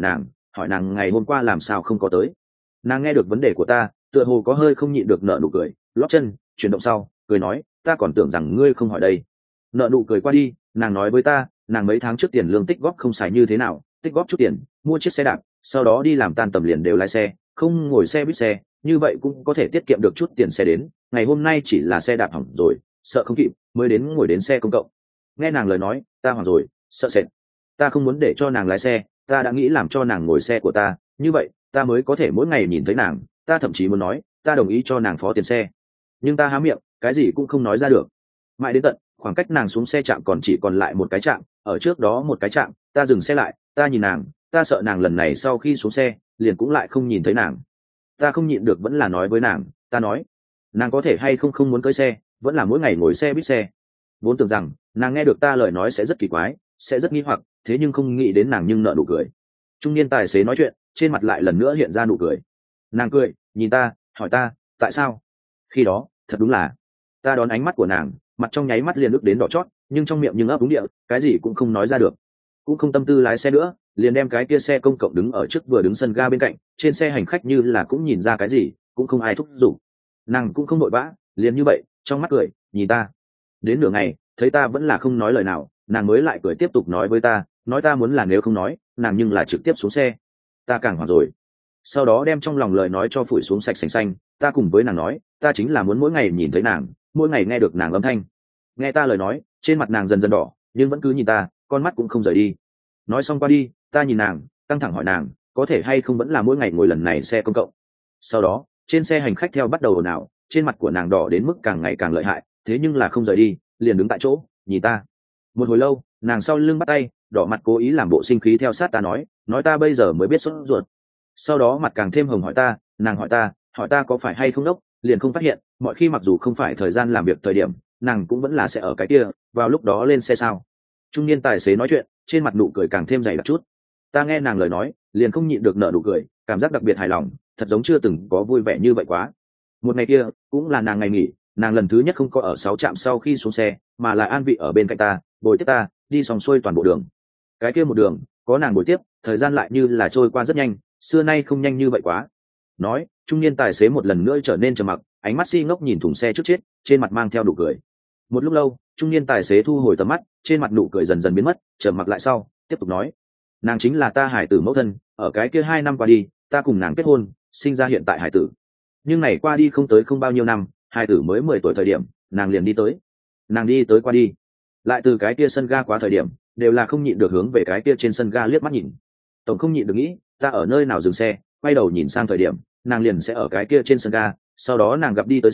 hỏi nàng ngày hôm qua làm sao không có tới. Nàng nghe được vấn đề của ta, tựa hồ có hơi không nhịn được nở nụ cười, lót chân chuyển động sau cười nói, ta còn tưởng rằng ngươi không hỏi đây. Nở nụ cười qua đi, nàng nói với ta, nàng mấy tháng trước tiền lương tích góp không xài như thế nào, tích góp chút tiền mua chiếc xe đạp, sau đó đi làm tan tầm liền đều lái xe, không ngồi xe buýt xe, như vậy cũng có thể tiết kiệm được chút tiền xe đến. Ngày hôm nay chỉ là xe đạp hỏng rồi, sợ không kịp mới đến ngồi đến xe công cộng. Nghe nàng lời nói, ta hoảng rồi, sợ sệt. Ta không muốn để cho nàng lái xe, ta đã nghĩ làm cho nàng ngồi xe của ta, như vậy ta mới có thể mỗi ngày nhìn thấy nàng. Ta thậm chí muốn nói ta đồng ý cho nàng phó tiền xe, nhưng ta há miệng cái gì cũng không nói ra được. Mãi đến tận khoảng cách nàng xuống xe trạm còn chỉ còn lại một cái trạm, ở trước đó một cái trạm ta dừng xe lại, ta nhìn nàng, ta sợ nàng lần này sau khi xuống xe liền cũng lại không nhìn thấy nàng. Ta không nhịn được vẫn là nói với nàng, ta nói, nàng có thể hay không muốn cưới xe, vẫn là mỗi ngày ngồi xe buýt xe. Vốn tưởng rằng nàng nghe được ta lời nói sẽ rất kỳ quái, sẽ rất nghi hoặc, thế nhưng không nghĩ đến nàng nhưng nở nụ cười. Trung niên tài xế nói chuyện, trên mặt lại lần nữa hiện ra nụ cười. Nàng cười nhìn ta, hỏi ta tại sao. Khi đó thật đúng là, ta đón ánh mắt của nàng, mặt trong nháy mắt liền ước đến đỏ chót, nhưng trong miệng nhưng ấp úng điệu, cái gì cũng không nói ra được, cũng không tâm tư lái xe nữa, liền đem cái kia xe công cộng đứng ở trước vừa đứng sân ga bên cạnh, trên xe hành khách như là cũng nhìn ra cái gì, cũng không ai thúc giục. Nàng cũng không vội vã, liền như vậy trong mắt cười nhìn ta. Đến nửa ngày thấy ta vẫn là không nói lời nào, nàng mới lại cười tiếp tục nói với ta, nói ta muốn là nếu không nói nàng nhưng là trực tiếp xuống xe. Ta càng hoảng rồi, sau đó đem trong lòng lời nói cho phủi xuống sạch sành xanh. Ta cùng với nàng nói, ta chính là muốn mỗi ngày nhìn thấy nàng, mỗi ngày nghe được nàng âm thanh. Nghe ta lời nói, trên mặt nàng dần dần đỏ, nhưng vẫn cứ nhìn ta, con mắt cũng không rời đi. Nói xong qua đi, ta nhìn nàng, căng thẳng hỏi nàng có thể hay không vẫn là mỗi ngày ngồi lần này xe công cộng. Sau đó trên xe hành khách theo bắt đầu ồn ào, trên mặt của nàng đỏ đến mức càng ngày càng lợi hại, thế nhưng là không rời đi, liền đứng tại chỗ nhìn ta. Một hồi lâu nàng sau lưng bắt tay, đỏ mặt cố ý làm bộ sinh khí theo sát ta nói ta bây giờ mới biết sốt ruột. Sau đó mặt càng thêm hồng hỏi ta, nàng hỏi ta có phải hay không đốc, liền không phát hiện mọi khi mặc dù không phải thời gian làm việc thời điểm, nàng cũng vẫn là sẽ ở cái kia, vào lúc đó lên xe sao. Trung niên tài xế nói chuyện, trên mặt nụ cười càng thêm dày đặc chút. Ta nghe nàng lời nói liền không nhịn được nở nụ cười, cảm giác đặc biệt hài lòng, thật giống chưa từng có vui vẻ như vậy quá. Một ngày kia cũng là nàng ngày nghỉ, nàng lần thứ nhất không có ở 6 trạm sau khi xuống xe, mà là an vị ở bên cạnh ta, bồi tiếp ta đi xong xuôi toàn bộ đường. Cái kia một đường có nàng bồi tiếp, thời gian lại như là trôi qua rất nhanh, xưa nay không nhanh như vậy quá. Nói, trung niên tài xế một lần nữa trở nên trầm mặc, ánh mắt si ngốc nhìn thùng xe trước chết, trên mặt mang theo nụ cười. Một lúc lâu trung niên tài xế thu hồi tầm mắt, trên mặt nụ cười dần dần biến mất, trầm mặc lại sau tiếp tục nói, nàng chính là ta hải tử mẫu thân, ở cái kia 2 năm qua đi ta cùng nàng kết hôn, sinh ra hiện tại hải tử. Nhưng này qua đi không tới không bao nhiêu năm, hải tử mới 10 tuổi thời điểm nàng liền đi tới. Nàng đi tới qua đi lại từ cái kia sân ga quá thời điểm, đều là không nhịn được hướng về cái kia trên sân ga liếc mắt nhìn. Tổng không nhịn được nghĩ ta ở nơi nào dừng xe, quay đầu nhìn sang thời điểm nàng liền sẽ ở cái kia trên sân ga, sau đó nàng gặp đi tới xe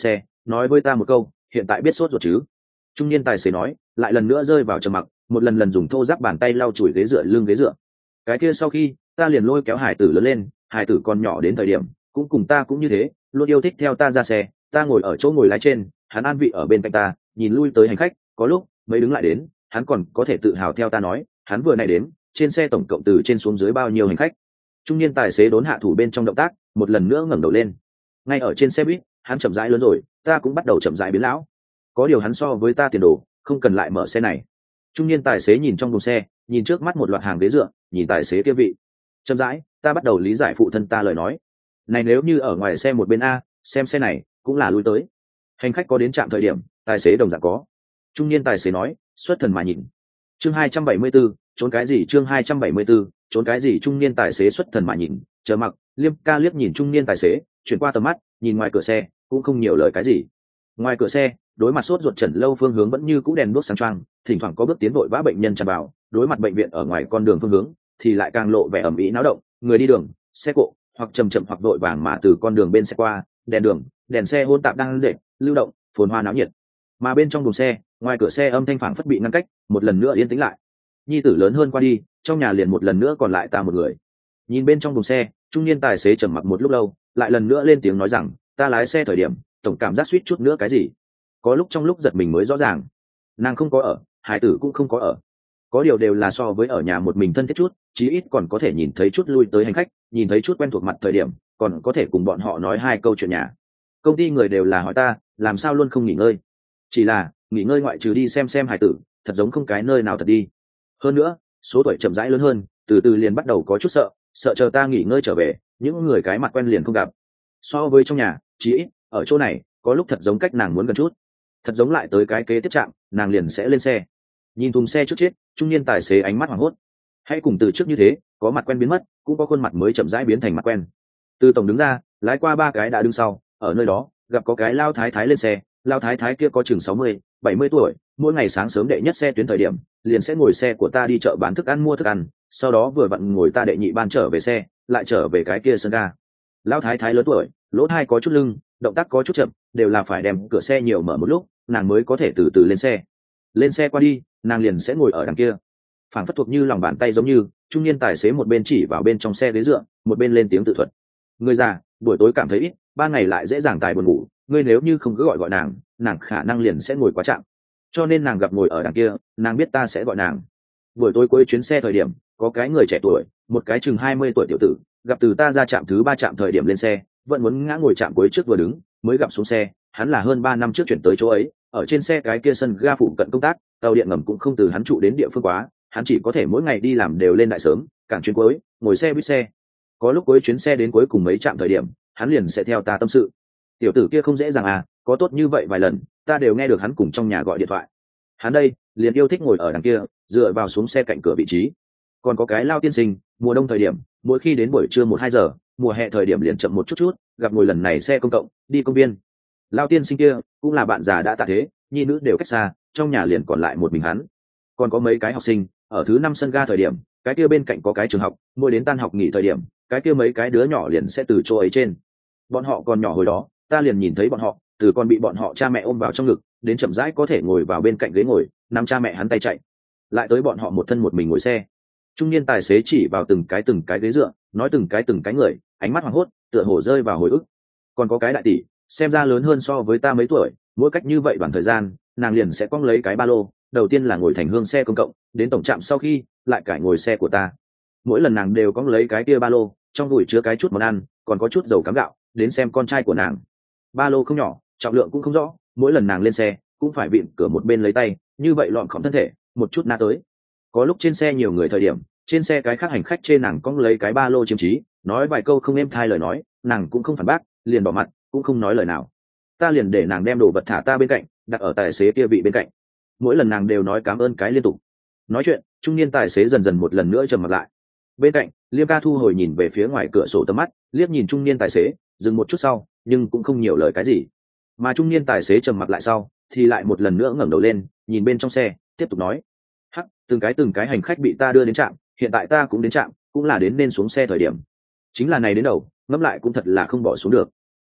nói với ta một câu, hiện tại biết sốt ruột chứ? Trung niên tài xế nói, lại lần nữa rơi vào trầm mặc, một lần lần dùng thô ráp bàn tay lau chùi ghế dựa lưng ghế dựa. Cái kia sau khi ta liền lôi kéo hải tử lớn lên, hải tử còn nhỏ đến thời điểm cũng cùng ta cũng như thế, luôn yêu thích theo ta ra xe, ta ngồi ở chỗ ngồi lái trên, hắn an vị ở bên cạnh ta, nhìn lui tới hành khách, có lúc mới đứng lại đến, hắn còn có thể tự hào theo ta nói, hắn vừa này đến, trên xe tổng cộng từ trên xuống dưới bao nhiêu hành khách. Trung niên tài xế đốn hạ thủ bên trong động tác, một lần nữa ngẩng đầu lên. Ngay ở trên xe buýt, hắn chậm rãi lớn rồi, ta cũng bắt đầu chậm rãi biến lão. Có điều hắn so với ta tiền đồ, không cần lại mở xe này. Trung niên tài xế nhìn trong thùng xe, nhìn trước mắt một loạt hàng ghế dựa, nhìn tài xế kia vị. Chậm rãi, ta bắt đầu lý giải phụ thân ta lời nói. Này nếu như ở ngoài xe một bên a, xem xe này cũng là lui tới. Hành khách có đến trạm thời điểm, tài xế đồng dạng có. Trung niên tài xế nói, xuất thần mà nhìn. Chương 274, trốn cái gì? Chương 274, trốn cái gì? Trung niên tài xế xuất thần mà nhìn, chờ mặc, Liêm ca liếc nhìn trung niên tài xế, chuyển qua tầm mắt, nhìn ngoài cửa xe, cũng không nhiều lời cái gì. Ngoài cửa xe, đối mặt sốt ruột Trần Lâu phương hướng vẫn như cũ đèn đuốc sáng choang, thỉnh thoảng có bước tiến vội vã bệnh nhân tràn vào, đối mặt bệnh viện ở ngoài con đường phương hướng thì lại càng lộ vẻ ẩm ĩ náo động, người đi đường, xe cộ, hoặc chậm chậm hoặc vội vàng mà từ con đường bên xe qua, đèn đường, đèn xe hỗn tạp đang dệt, lưu động, phồn hoa náo nhiệt. Mà bên trong buồng xe, ngoài cửa xe âm thanh phảng phất bị ngăn cách, một lần nữa yên tĩnh lại. Nhi tử lớn hơn qua đi, trong nhà liền một lần nữa còn lại ta một người. Nhìn bên trong buồng xe, trung niên tài xế trầm mặc một lúc lâu, lại lần nữa lên tiếng nói rằng, ta lái xe thời điểm, tổng cảm giác suýt chút nữa cái gì. Có lúc trong lúc giật mình mới rõ ràng, nàng không có ở, hải tử cũng không có ở. Có điều đều là so với ở nhà một mình thân thiết chút, chí ít còn có thể nhìn thấy chút lui tới hành khách, nhìn thấy chút quen thuộc mặt thời điểm, còn có thể cùng bọn họ nói hai câu chuyện nhà. Công ty người đều là hỏi ta, làm sao luôn không nghỉ ngơi. Chỉ là, nghỉ ngơi ngoại trừ đi xem hải tử, thật giống không cái nơi nào thật đi. Hơn nữa, số tuổi chậm rãi lớn hơn, từ từ liền bắt đầu có chút sợ chờ ta nghỉ ngơi trở về, những người cái mặt quen liền không gặp. So với trong nhà, chí ít, ở chỗ này, có lúc thật giống cách nàng muốn gần chút. Thật giống lại tới cái kế tiếp trạm, nàng liền sẽ lên xe. Nhìn thùng xe trước chết, trung niên tài xế ánh mắt hoảng hốt. Hãy cùng từ trước như thế, có mặt quen biến mất, cũng có khuôn mặt mới chậm rãi biến thành mặt quen. Từ tổng đứng ra, lái qua ba cái đã đứng sau, ở nơi đó, gặp có cái lao thái thái lên xe, lao thái thái kia có chừng 60, 70 tuổi, mỗi ngày sáng sớm đệ nhất xe tuyến thời điểm, liền sẽ ngồi xe của ta đi chợ bán thức ăn mua thức ăn, sau đó vừa vặn ngồi ta đệ nhị ban trở về xe, lại trở về cái kia sân ga. Lao thái thái lớn tuổi, lỗ tai có chút lưng, động tác có chút chậm, đều là phải đem cửa xe nhiều mở một lúc, nàng mới có thể từ từ lên xe. Lên xe qua đi, nàng liền sẽ ngồi ở đằng kia, phảng phất thuộc như lòng bàn tay, giống như trung niên tài xế một bên chỉ vào bên trong xe ghế dựa, một bên lên tiếng tự thuật. Người già, buổi tối cảm thấy ít, ban ngày lại dễ dàng tài buồn ngủ, ngươi nếu như không cứ gọi nàng khả năng liền sẽ ngồi quá chậm. Cho nên nàng gặp ngồi ở đằng kia, nàng biết ta sẽ gọi nàng. Buổi tối cuối chuyến xe thời điểm, có cái người trẻ tuổi, một cái chừng 20 tuổi tiểu tử, gặp từ ta ra trạm thứ 3 trạm thời điểm lên xe, vẫn muốn ngã ngồi trạm cuối trước vừa đứng, mới gặp xuống xe, hắn là hơn 3 năm trước chuyển tới chỗ ấy, ở trên xe cái kia sân ga phụ cận công tác, tàu điện ngầm cũng không từ hắn trụ đến địa phương quá, hắn chỉ có thể mỗi ngày đi làm đều lên đại sớm, cảng chuyến cuối, ngồi xe buýt xe. Có lúc cuối chuyến xe đến cuối cùng mấy trạm thời điểm, hắn liền sẽ theo ta tâm sự. Tiểu tử kia không dễ dàng à, có tốt như vậy vài lần, ta đều nghe được hắn cùng trong nhà gọi điện thoại. Hắn đây, liền yêu thích ngồi ở đằng kia, dựa vào xuống xe cạnh cửa vị trí. Còn có cái lao tiên sinh, mùa đông thời điểm, mỗi khi đến buổi trưa 1-2 giờ, mùa hè thời điểm liền chậm một chút, gặp ngồi lần này xe công cộng, đi công viên. Lao tiên sinh kia, cũng là bạn già đã tạ thế, nhi nữ đều cách xa, trong nhà liền còn lại một mình hắn. Còn có mấy cái học sinh, ở thứ 5 sân ga thời điểm, cái kia bên cạnh có cái trường học, mỗi đến tan học nghỉ thời điểm, cái kia mấy cái đứa nhỏ liền sẽ từ chỗ ấy trên. Bọn họ còn nhỏ hồi đó, ta liền nhìn thấy bọn họ, từ còn bị bọn họ cha mẹ ôm vào trong ngực, đến chậm rãi có thể ngồi vào bên cạnh ghế ngồi, nắm cha mẹ hắn tay chạy. Lại tới bọn họ một thân một mình ngồi xe. Trung niên tài xế chỉ vào từng cái ghế dựa, nói từng cái người, ánh mắt hoảng hốt, tựa hồ rơi vào hồi ức. Còn có cái đại tỷ, xem ra lớn hơn so với ta mấy tuổi, mỗi cách như vậy đoạn thời gian, nàng liền sẽ quăng lấy cái ba lô, đầu tiên là ngồi thành hương xe công cộng, đến tổng trạm sau khi, lại cải ngồi xe của ta. Mỗi lần nàng đều quăng lấy cái kia ba lô, trong đùi chứa cái chút món ăn, còn có chút dầu cám gạo, đến xem con trai của nàng. Ba lô không nhỏ, trọng lượng cũng không rõ, mỗi lần nàng lên xe, cũng phải vịn cửa một bên lấy tay, như vậy lọn khom thân thể, một chút na tới. Có lúc trên xe nhiều người thời điểm, trên xe cái khác hành khách trên nàng cong lấy cái ba lô chiếm trí, nói vài câu không êm thai lời nói, nàng cũng không phản bác, liền bỏ mặt, cũng không nói lời nào. Ta liền để nàng đem đồ vật thả ta bên cạnh, đặt ở tài xế kia vị bên cạnh. Mỗi lần nàng đều nói cảm ơn cái liên tục. Nói chuyện, trung niên tài xế dần dần một lần nữa trầm mặt lại. Bên cạnh, Liêm ca thu hồi nhìn về phía ngoài cửa sổ tầm mắt, liếc nhìn trung niên tài xế, dừng một chút sau, nhưng cũng không nhiều lời cái gì. Mà trung niên tài xế trầm mặt lại sau, thì lại một lần nữa ngẩng đầu lên, nhìn bên trong xe, tiếp tục nói: "Hắc, từng cái hành khách bị ta đưa đến trạm, hiện tại ta cũng đến trạm, cũng là đến nên xuống xe thời điểm. Chính là này đến đầu, ngẫm lại cũng thật là không bỏ xuống được.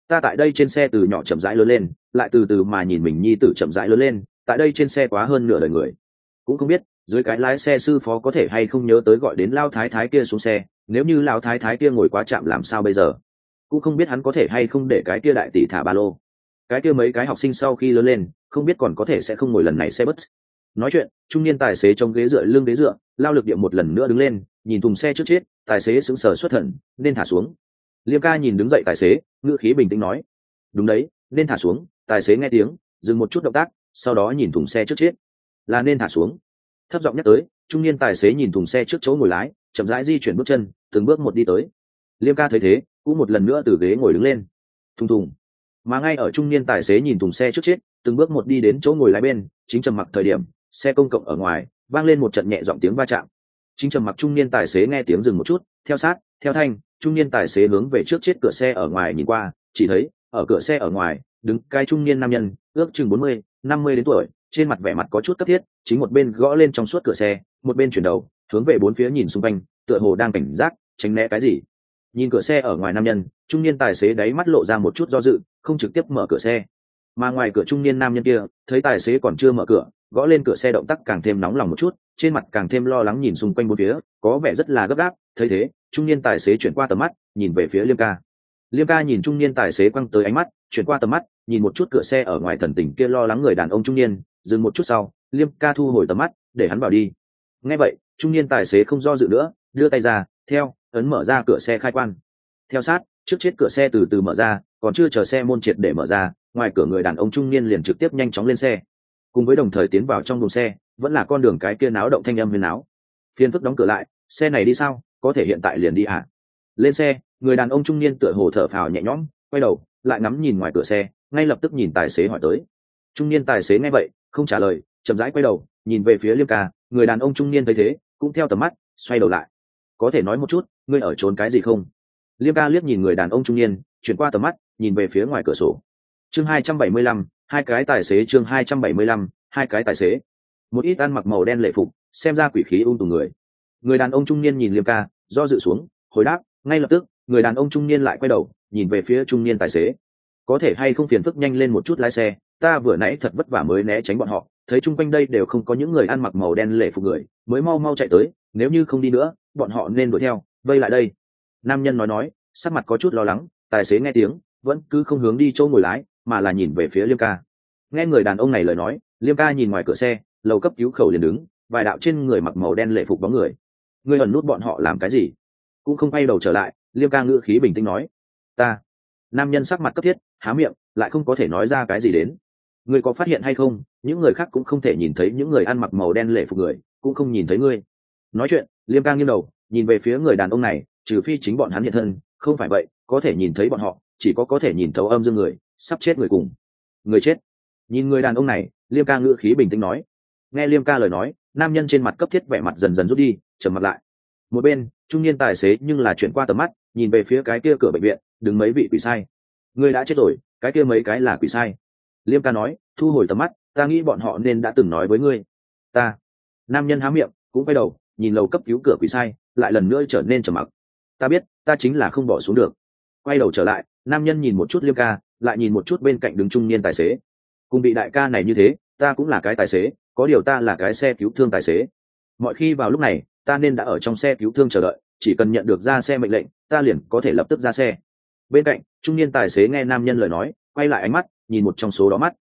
ta tại đây trên xe từ nhỏ chậm rãi lớn lên, lại từ từ mà nhìn mình nhi tử chậm rãi lớn lên, tại đây trên xe quá hơn nửa đời người, cũng không biết dưới cái lái xe sư phó có thể hay không nhớ tới gọi đến lao thái thái kia xuống xe, nếu như lao thái thái kia ngồi quá chạm làm sao bây giờ, cũng không biết hắn có thể hay không để cái kia đại tỷ thả ba lô, cái kia mấy cái học sinh sau khi lớn lên không biết còn có thể sẽ không ngồi lần này xe bus. Nói chuyện trung niên tài xế trong ghế dựa lưng ghế dựa lao lực điệu một lần nữa đứng lên, nhìn thùng xe trước chết, tài xế sững sờ xuất thần, nên thả xuống. Liêm ca nhìn đứng dậy tài xế, ngữ khí bình tĩnh nói, đúng đấy, nên thả xuống. Tài xế nghe tiếng dừng một chút động tác, sau đó nhìn thùng xe trước chết, là nên thả xuống. Thấp giọng nhắc tới, trung niên tài xế nhìn thùng xe trước chỗ ngồi lái chậm rãi di chuyển bước chân, từng bước một đi tới. Liêm ca thấy thế cũng một lần nữa từ ghế ngồi đứng lên. Thùng thùng. Mà ngay ở trung niên tài xế nhìn thùng xe trước chết từng bước một đi đến chỗ ngồi lái bên chính trầm mặc thời điểm, xe công cộng ở ngoài vang lên một trận nhẹ giọng tiếng va chạm. Chính trầm mặc trung niên tài xế nghe tiếng dừng một chút, theo sát theo thanh trung niên tài xế hướng về trước chết cửa xe ở ngoài nhìn qua, chỉ thấy ở cửa xe ở ngoài đứng cái trung niên nam nhân ước chừng 40-50 đến tuổi, trên mặt vẻ mặt có chút cấp thiết, chính một bên gõ lên trong suốt cửa xe, một bên chuyển đầu hướng về bốn phía nhìn xung quanh, tựa hồ đang cảnh giác tránh né cái gì. Nhìn cửa xe ở ngoài nam nhân, trung niên tài xế đáy mắt lộ ra một chút do dự, không trực tiếp mở cửa xe. Mà ngoài cửa trung niên nam nhân kia thấy tài xế còn chưa mở cửa, gõ lên cửa xe động tác càng thêm nóng lòng một chút, trên mặt càng thêm lo lắng nhìn xung quanh bốn phía, có vẻ rất là gấp gáp. Thấy thế trung niên tài xế chuyển qua tầm mắt nhìn về phía Liêm ca. Liêm ca nhìn trung niên tài xế quăng tới ánh mắt, chuyển qua tầm mắt nhìn một chút cửa xe ở ngoài thần tình kia lo lắng người đàn ông trung niên, dừng một chút sau Liêm ca thu hồi tầm mắt để hắn vào đi. Nghe vậy trung niên tài xế không do dự nữa, đưa tay ra theo ấn mở ra cửa xe khai quan. Theo sát trước chết cửa xe từ từ mở ra, còn chưa chờ xe môn triệt để mở ra, ngoài cửa người đàn ông trung niên liền trực tiếp nhanh chóng lên xe, cùng với đồng thời tiến vào trong đồn xe. Vẫn là con đường cái kia náo động thanh âm huyền áo. Phiền phức đóng cửa lại, xe này đi sao, có thể hiện tại liền đi hả? Lên xe người đàn ông trung niên tựa hồ thở phào nhẹ nhõm, quay đầu lại ngắm nhìn ngoài cửa xe, ngay lập tức nhìn tài xế hỏi tới. Trung niên tài xế nghe vậy không trả lời, chậm rãi quay đầu nhìn về phía Liêm ca. Người đàn ông trung niên thấy thế cũng theo tầm mắt xoay đầu lại, có thể nói một chút ngươi ở trốn cái gì không? Liêm ca liếc nhìn người đàn ông trung niên, chuyển qua tầm mắt nhìn về phía ngoài cửa sổ. Chương 275, hai cái tài xế. Chương 275, hai cái tài xế. Một ít ăn mặc màu đen lễ phục, xem ra quỷ khí tùng người. Người đàn ông trung niên nhìn Liêm ca, do dự xuống hồi đáp. Ngay lập tức người đàn ông trung niên lại quay đầu nhìn về phía trung niên tài xế, có thể hay không phiền phức nhanh lên một chút lái xe, ta vừa nãy thật vất vả mới né tránh bọn họ, thấy chung quanh đây đều không có những người ăn mặc màu đen lễ phục người, mới mau mau chạy tới, nếu như không đi nữa bọn họ nên đuổi theo vây lại đây. Nam nhân nói sắc mặt có chút lo lắng. Tài xế nghe tiếng vẫn cứ không hướng đi chỗ ngồi lái, mà là nhìn về phía Liêm ca. Nghe người đàn ông này lời nói, Liêm ca nhìn ngoài cửa xe, lầu cấp cứu khẩu liền đứng vài đạo trên người mặc màu đen lễ phục bóng người. Ngươi ẩn nút bọn họ làm cái gì? Cũng không quay đầu trở lại, Liêm ca ngữ khí bình tĩnh nói. Ta. Nam nhân sắc mặt cấp thiết há miệng lại không có thể nói ra cái gì đến. Ngươi có phát hiện hay không, những người khác cũng không thể nhìn thấy những người ăn mặc màu đen lễ phục người cũng không nhìn thấy ngươi. Nói chuyện Liêm ca nghiêng đầu nhìn về phía người đàn ông này, trừ phi chính bọn hắn hiện thân, không phải vậy có thể nhìn thấy bọn họ chỉ có thể nhìn thấu âm dương người sắp chết người cùng người chết. Nhìn người đàn ông này, Liêm ca ngữ khí bình tĩnh nói. Nghe Liêm ca lời nói, nam nhân trên mặt cấp thiết vẻ mặt dần dần rút đi, trầm mặt lại. Một bên trung niên tài xế nhưng là chuyển qua tầm mắt nhìn về phía cái kia cửa bệnh viện đứng mấy vị quỷ sai. Ngươi đã chết rồi, cái kia mấy cái là quỷ sai. Liêm ca nói, thu hồi tầm mắt, ta nghĩ bọn họ nên đã từng nói với ngươi. Ta. Nam nhân há miệng cũng quay đầu nhìn lầu cấp cứu cửa quỷ sai, lại lần nữa trở nên trầm mặc. Ta biết, ta chính là không bỏ xuống được. Quay đầu trở lại, nam nhân nhìn một chút Liêm ca, lại nhìn một chút bên cạnh đứng trung niên tài xế. Cùng bị đại ca này như thế, ta cũng là cái tài xế, có điều ta là cái xe cứu thương tài xế. Mọi khi vào lúc này ta nên đã ở trong xe cứu thương chờ đợi, chỉ cần nhận được ra xe mệnh lệnh ta liền có thể lập tức ra xe. Bên cạnh trung niên tài xế nghe nam nhân lời nói, quay lại ánh mắt nhìn một trong số đó mắt.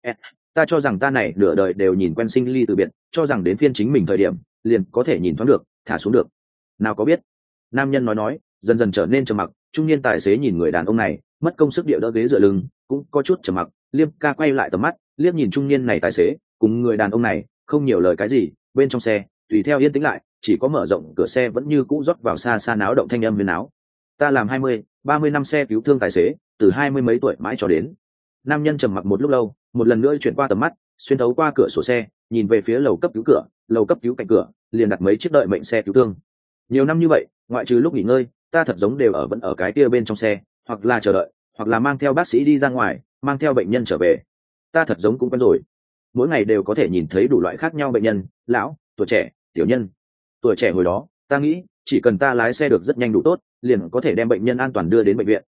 Ta cho rằng ta này nửa đời đều nhìn quen sinh ly từ biệt, cho rằng đến phiên chính mình thời điểm liền có thể nhìn thoáng được thả xuống được, nào có biết. Nam nhân nói dần dần trở nên trầm mặc. Trung niên tài xế nhìn người đàn ông này mất công sức điệu đỡ ghế dựa lưng, cũng có chút trầm mặc. Liêm ca quay lại tầm mắt liếc nhìn trung niên này tài xế cùng người đàn ông này, không nhiều lời cái gì. Bên trong xe tùy theo yên tĩnh lại, chỉ có mở rộng cửa xe vẫn như cũ rót vào xa xa náo động thanh âm huyền áo. Ta làm 20-30 năm xe cứu thương tài xế, từ 20 mấy tuổi mãi cho đến. Nam nhân trầm mặc một lúc lâu, một lần nữa chuyển qua tầm mắt, xuyên thấu qua cửa sổ xe nhìn về phía lầu cấp cứu cửa. Lầu cấp cứu cạnh cửa liền đặt mấy chiếc đợi mệnh xe cứu thương. Nhiều năm như vậy, ngoại trừ lúc nghỉ ngơi, ta thật giống đều vẫn ở cái kia bên trong xe, hoặc là chờ đợi, hoặc là mang theo bác sĩ đi ra ngoài, mang theo bệnh nhân trở về. Ta thật giống cũng quen rồi, mỗi ngày đều có thể nhìn thấy đủ loại khác nhau bệnh nhân, lão, tuổi trẻ, tiểu nhân. Tuổi trẻ hồi đó ta nghĩ chỉ cần ta lái xe được rất nhanh đủ tốt, liền có thể đem bệnh nhân an toàn đưa đến bệnh viện,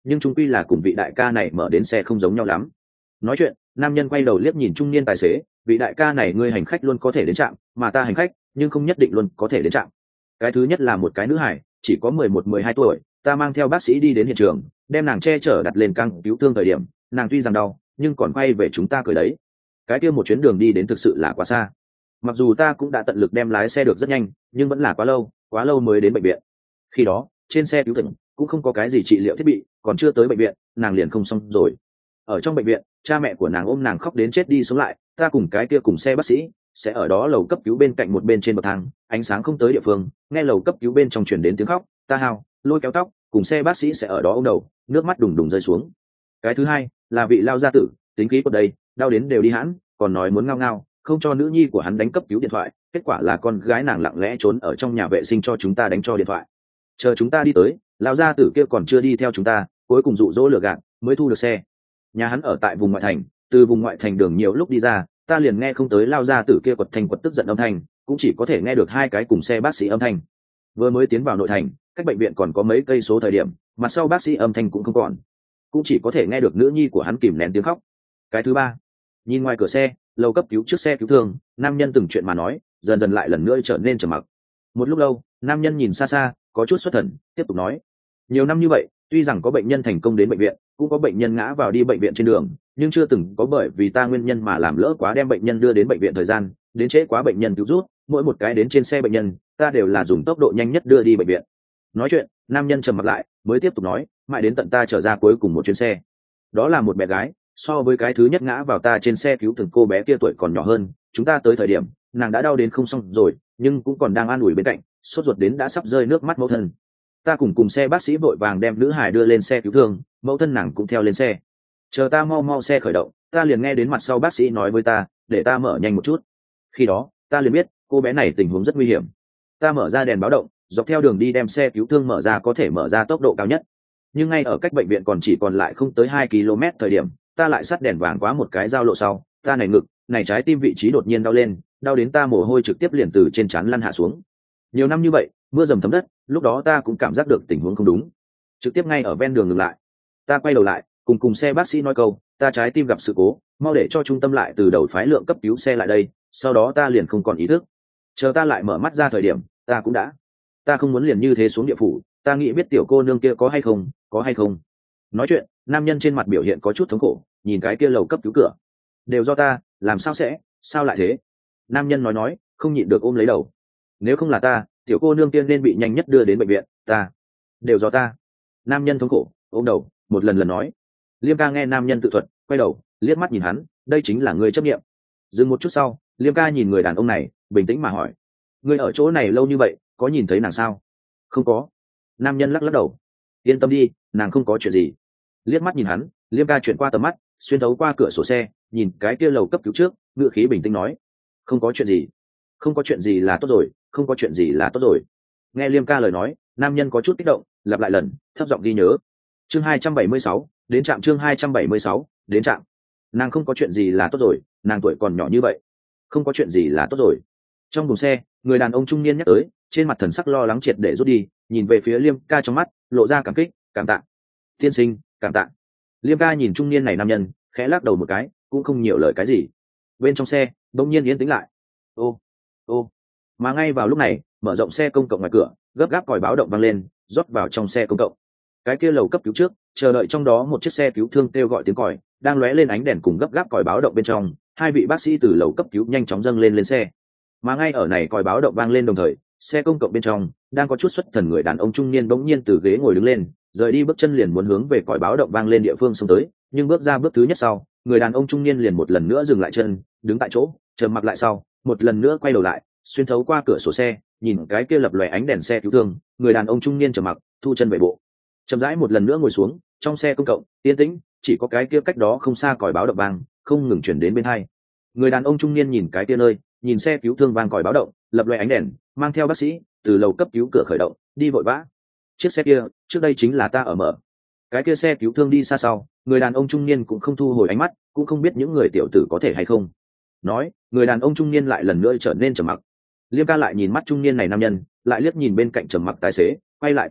nhưng trung quy là cùng vị đại ca này mở đến xe không giống nhau lắm. Nói chuyện, nam nhân quay đầu liếc nhìn trung niên tài xế, vị đại ca này ngươi hành khách luôn có thể đến trạm, mà ta hành khách nhưng không nhất định luôn có thể đến trạm. Cái thứ nhất là một cái nữ hải, chỉ có 11-12 tuổi, ta mang theo bác sĩ đi đến hiện trường, đem nàng che chở đặt lên căng cứu thương thời điểm, nàng tuy rằng đau, nhưng còn quay về chúng ta cười đấy. Cái kia một chuyến đường đi đến thực sự là quá xa. Mặc dù ta cũng đã tận lực đem lái xe được rất nhanh, nhưng vẫn là quá lâu mới đến bệnh viện. Khi đó, trên xe cứu thương cũng không có cái gì trị liệu thiết bị, còn chưa tới bệnh viện, nàng liền không xong rồi. Ở trong bệnh viện, cha mẹ của nàng ôm nàng khóc đến chết đi sống lại, ta cùng cái kia cùng xe bác sĩ sẽ ở đó lầu cấp cứu bên cạnh một bên trên bậc thang, ánh sáng không tới địa phương, nghe lầu cấp cứu bên trong truyền đến tiếng khóc, ta hào lôi kéo tóc, cùng xe bác sĩ sẽ ở đó ôm đầu, nước mắt đùng đùng rơi xuống. Cái thứ hai là vị lao gia tử, tính khí của đây, đau đến đều đi hãn, còn nói muốn ngao ngao, không cho nữ nhi của hắn đánh cấp cứu điện thoại, kết quả là con gái nàng lặng lẽ trốn ở trong nhà vệ sinh cho chúng ta đánh cho điện thoại. Chờ chúng ta đi tới, lao gia tử kia còn chưa đi theo chúng ta, cuối cùng dụ dỗ lừa gạt mới thu được xe. Nhà hắn ở tại vùng ngoại thành, từ vùng ngoại thành đường nhiều lúc đi ra, ta liền nghe không tới lao gia tử kia quật thành quật tức giận âm thanh, cũng chỉ có thể nghe được hai cái cùng xe bác sĩ âm thanh. Vừa mới tiến vào nội thành, cách bệnh viện còn có mấy cây số thời điểm, mặt sau bác sĩ âm thanh cũng không còn, cũng chỉ có thể nghe được nữ nhi của hắn kìm nén tiếng khóc. Cái thứ ba, nhìn ngoài cửa xe, lầu cấp cứu trước xe cứu thương, nam nhân từng chuyện mà nói, dần dần lại lần nữa trở nên trầm mặc. Một lúc lâu, nam nhân nhìn xa xa, có chút xuất thần, tiếp tục nói: nhiều năm như vậy, tuy rằng có bệnh nhân thành công đến bệnh viện, cũng có bệnh nhân ngã vào đi bệnh viện trên đường, nhưng chưa từng có bởi vì ta nguyên nhân mà làm lỡ quá đem bệnh nhân đưa đến bệnh viện thời gian, đến trễ quá bệnh nhân cứu rút, mỗi một cái đến trên xe bệnh nhân, ta đều là dùng tốc độ nhanh nhất đưa đi bệnh viện. Nói chuyện, nam nhân trầm mặt lại, mới tiếp tục nói, mãi đến tận ta trở ra cuối cùng một chuyến xe. Đó là một bé gái, so với cái thứ nhất ngã vào ta trên xe cứu từng cô bé kia tuổi còn nhỏ hơn, chúng ta tới thời điểm, nàng đã đau đến không xong rồi, nhưng cũng còn đang an ủi bên cạnh, sốt ruột đến đã sắp rơi nước mắt mẫu thân. Ta cùng xe bác sĩ vội vàng đem nữ hải đưa lên xe cứu thương, mẫu thân nàng cũng theo lên xe. Chờ ta mau xe khởi động, ta liền nghe đến mặt sau bác sĩ nói với ta, để ta mở nhanh một chút. Khi đó, ta liền biết cô bé này tình huống rất nguy hiểm. Ta mở ra đèn báo động, dọc theo đường đi đem xe cứu thương mở ra có thể mở ra tốc độ cao nhất. Nhưng ngay ở cách bệnh viện còn chỉ còn lại không tới 2 km thời điểm, ta lại sát đèn vàng quá một cái giao lộ sau, ta này ngực, này trái tim vị trí đột nhiên đau lên, đau đến ta mồ hôi trực tiếp liền từ trên trán lăn hạ xuống. Nhiều năm như vậy, mưa dầm thấm đất, lúc đó ta cũng cảm giác được tình huống không đúng, trực tiếp ngay ở ven đường ngừng lại. Ta quay đầu lại, cùng xe bác sĩ nói câu, ta trái tim gặp sự cố, mau để cho trung tâm lại từ đầu phái lượng cấp cứu xe lại đây. Sau đó ta liền không còn ý thức. Chờ ta lại mở mắt ra thời điểm, ta không muốn liền như thế xuống địa phủ, ta nghĩ biết tiểu cô nương kia có hay không. Nói chuyện, nam nhân trên mặt biểu hiện có chút thống khổ, nhìn cái kia lầu cấp cứu cửa. Đều do ta, làm sao lại thế? Nam nhân nói, không nhịn được ôm lấy đầu. Nếu không là ta, tiểu cô nương kia nên bị nhanh nhất đưa đến bệnh viện, đều do ta. Nam nhân thống khổ, ôm đầu, một lần nói. Liêm ca nghe nam nhân tự thuật, quay đầu, liếc mắt nhìn hắn, đây chính là người chấp nghiệm. Dừng một chút sau, Liêm ca nhìn người đàn ông này, bình tĩnh mà hỏi: ngươi ở chỗ này lâu như vậy, có nhìn thấy nàng sao? Không có. Nam nhân lắc đầu. Yên tâm đi, nàng không có chuyện gì. Liếc mắt nhìn hắn, Liêm ca chuyển qua tầm mắt, xuyên thấu qua cửa sổ xe, nhìn cái kia lầu cấp cứu trước, ngựa khí bình tĩnh nói: không có chuyện gì. Không có chuyện gì là tốt rồi, không có chuyện gì là tốt rồi. Nghe Liêm ca lời nói, nam nhân có chút kích động, lặp lại lần, thấp giọng ghi nhớ. Chương 276, đến trạm. Chương 276, đến trạm. Nàng không có chuyện gì là tốt rồi, nàng tuổi còn nhỏ như vậy, không có chuyện gì là tốt rồi. Trong buồng xe, người đàn ông trung niên nhắc tới, trên mặt thần sắc lo lắng triệt để rút đi, nhìn về phía Liêm ca trong mắt lộ ra cảm kích, cảm tạ. Tiên sinh, cảm tạ. Liêm ca nhìn trung niên này nam nhân, khẽ lắc đầu một cái, cũng không nhiều lời cái gì. Bên trong xe bỗng nhiên yên tĩnh lại. Ô, mà ngay vào lúc này, mở rộng xe công cộng ngoài cửa, gấp gáp còi báo động vang lên, rót vào trong xe công cộng. Cái kia lầu cấp cứu trước, chờ đợi trong đó một chiếc xe cứu thương kêu gọi tiếng còi, đang lóe lên ánh đèn cùng gấp gáp còi báo động bên trong, hai vị bác sĩ từ lầu cấp cứu nhanh chóng dâng lên xe. Mà ngay ở này còi báo động vang lên đồng thời, xe công cộng bên trong đang có chút xuất thần người đàn ông trung niên bỗng nhiên từ ghế ngồi đứng lên, rời đi bước chân liền muốn hướng về còi báo động vang lên địa phương xông tới, nhưng bước ra bước thứ nhất sau, người đàn ông trung niên liền một lần nữa dừng lại chân, đứng tại chỗ, trầm mặc lại sau, một lần nữa quay đầu lại, xuyên thấu qua cửa sổ xe, nhìn cái kia lập lòe ánh đèn xe cứu thương, người đàn ông trung niên trầm mặc, thu chân về bộ, chậm rãi một lần nữa ngồi xuống. Trong xe công cộng yên tĩnh, chỉ có cái kia cách đó không xa còi báo động vang không ngừng chuyển đến bên hai. Người đàn ông trung niên nhìn cái kia nơi, nhìn xe cứu thương vang còi báo động, lập lòe ánh đèn, mang theo bác sĩ từ lầu cấp cứu cửa khởi động, đi vội vã. Chiếc xe kia, trước đây chính là ta ở mở. Cái kia xe cứu thương đi xa sau, người đàn ông trung niên cũng không thu hồi ánh mắt, cũng không biết những người tiểu tử có thể hay không. Nói, người đàn ông trung niên lại lần nữa trở nên trầm mặc. Liêm ca lại nhìn mắt trung niên này nam nhân, lại liếc nhìn bên cạnh trầm mặc tài xế, quay lại tầm mắt,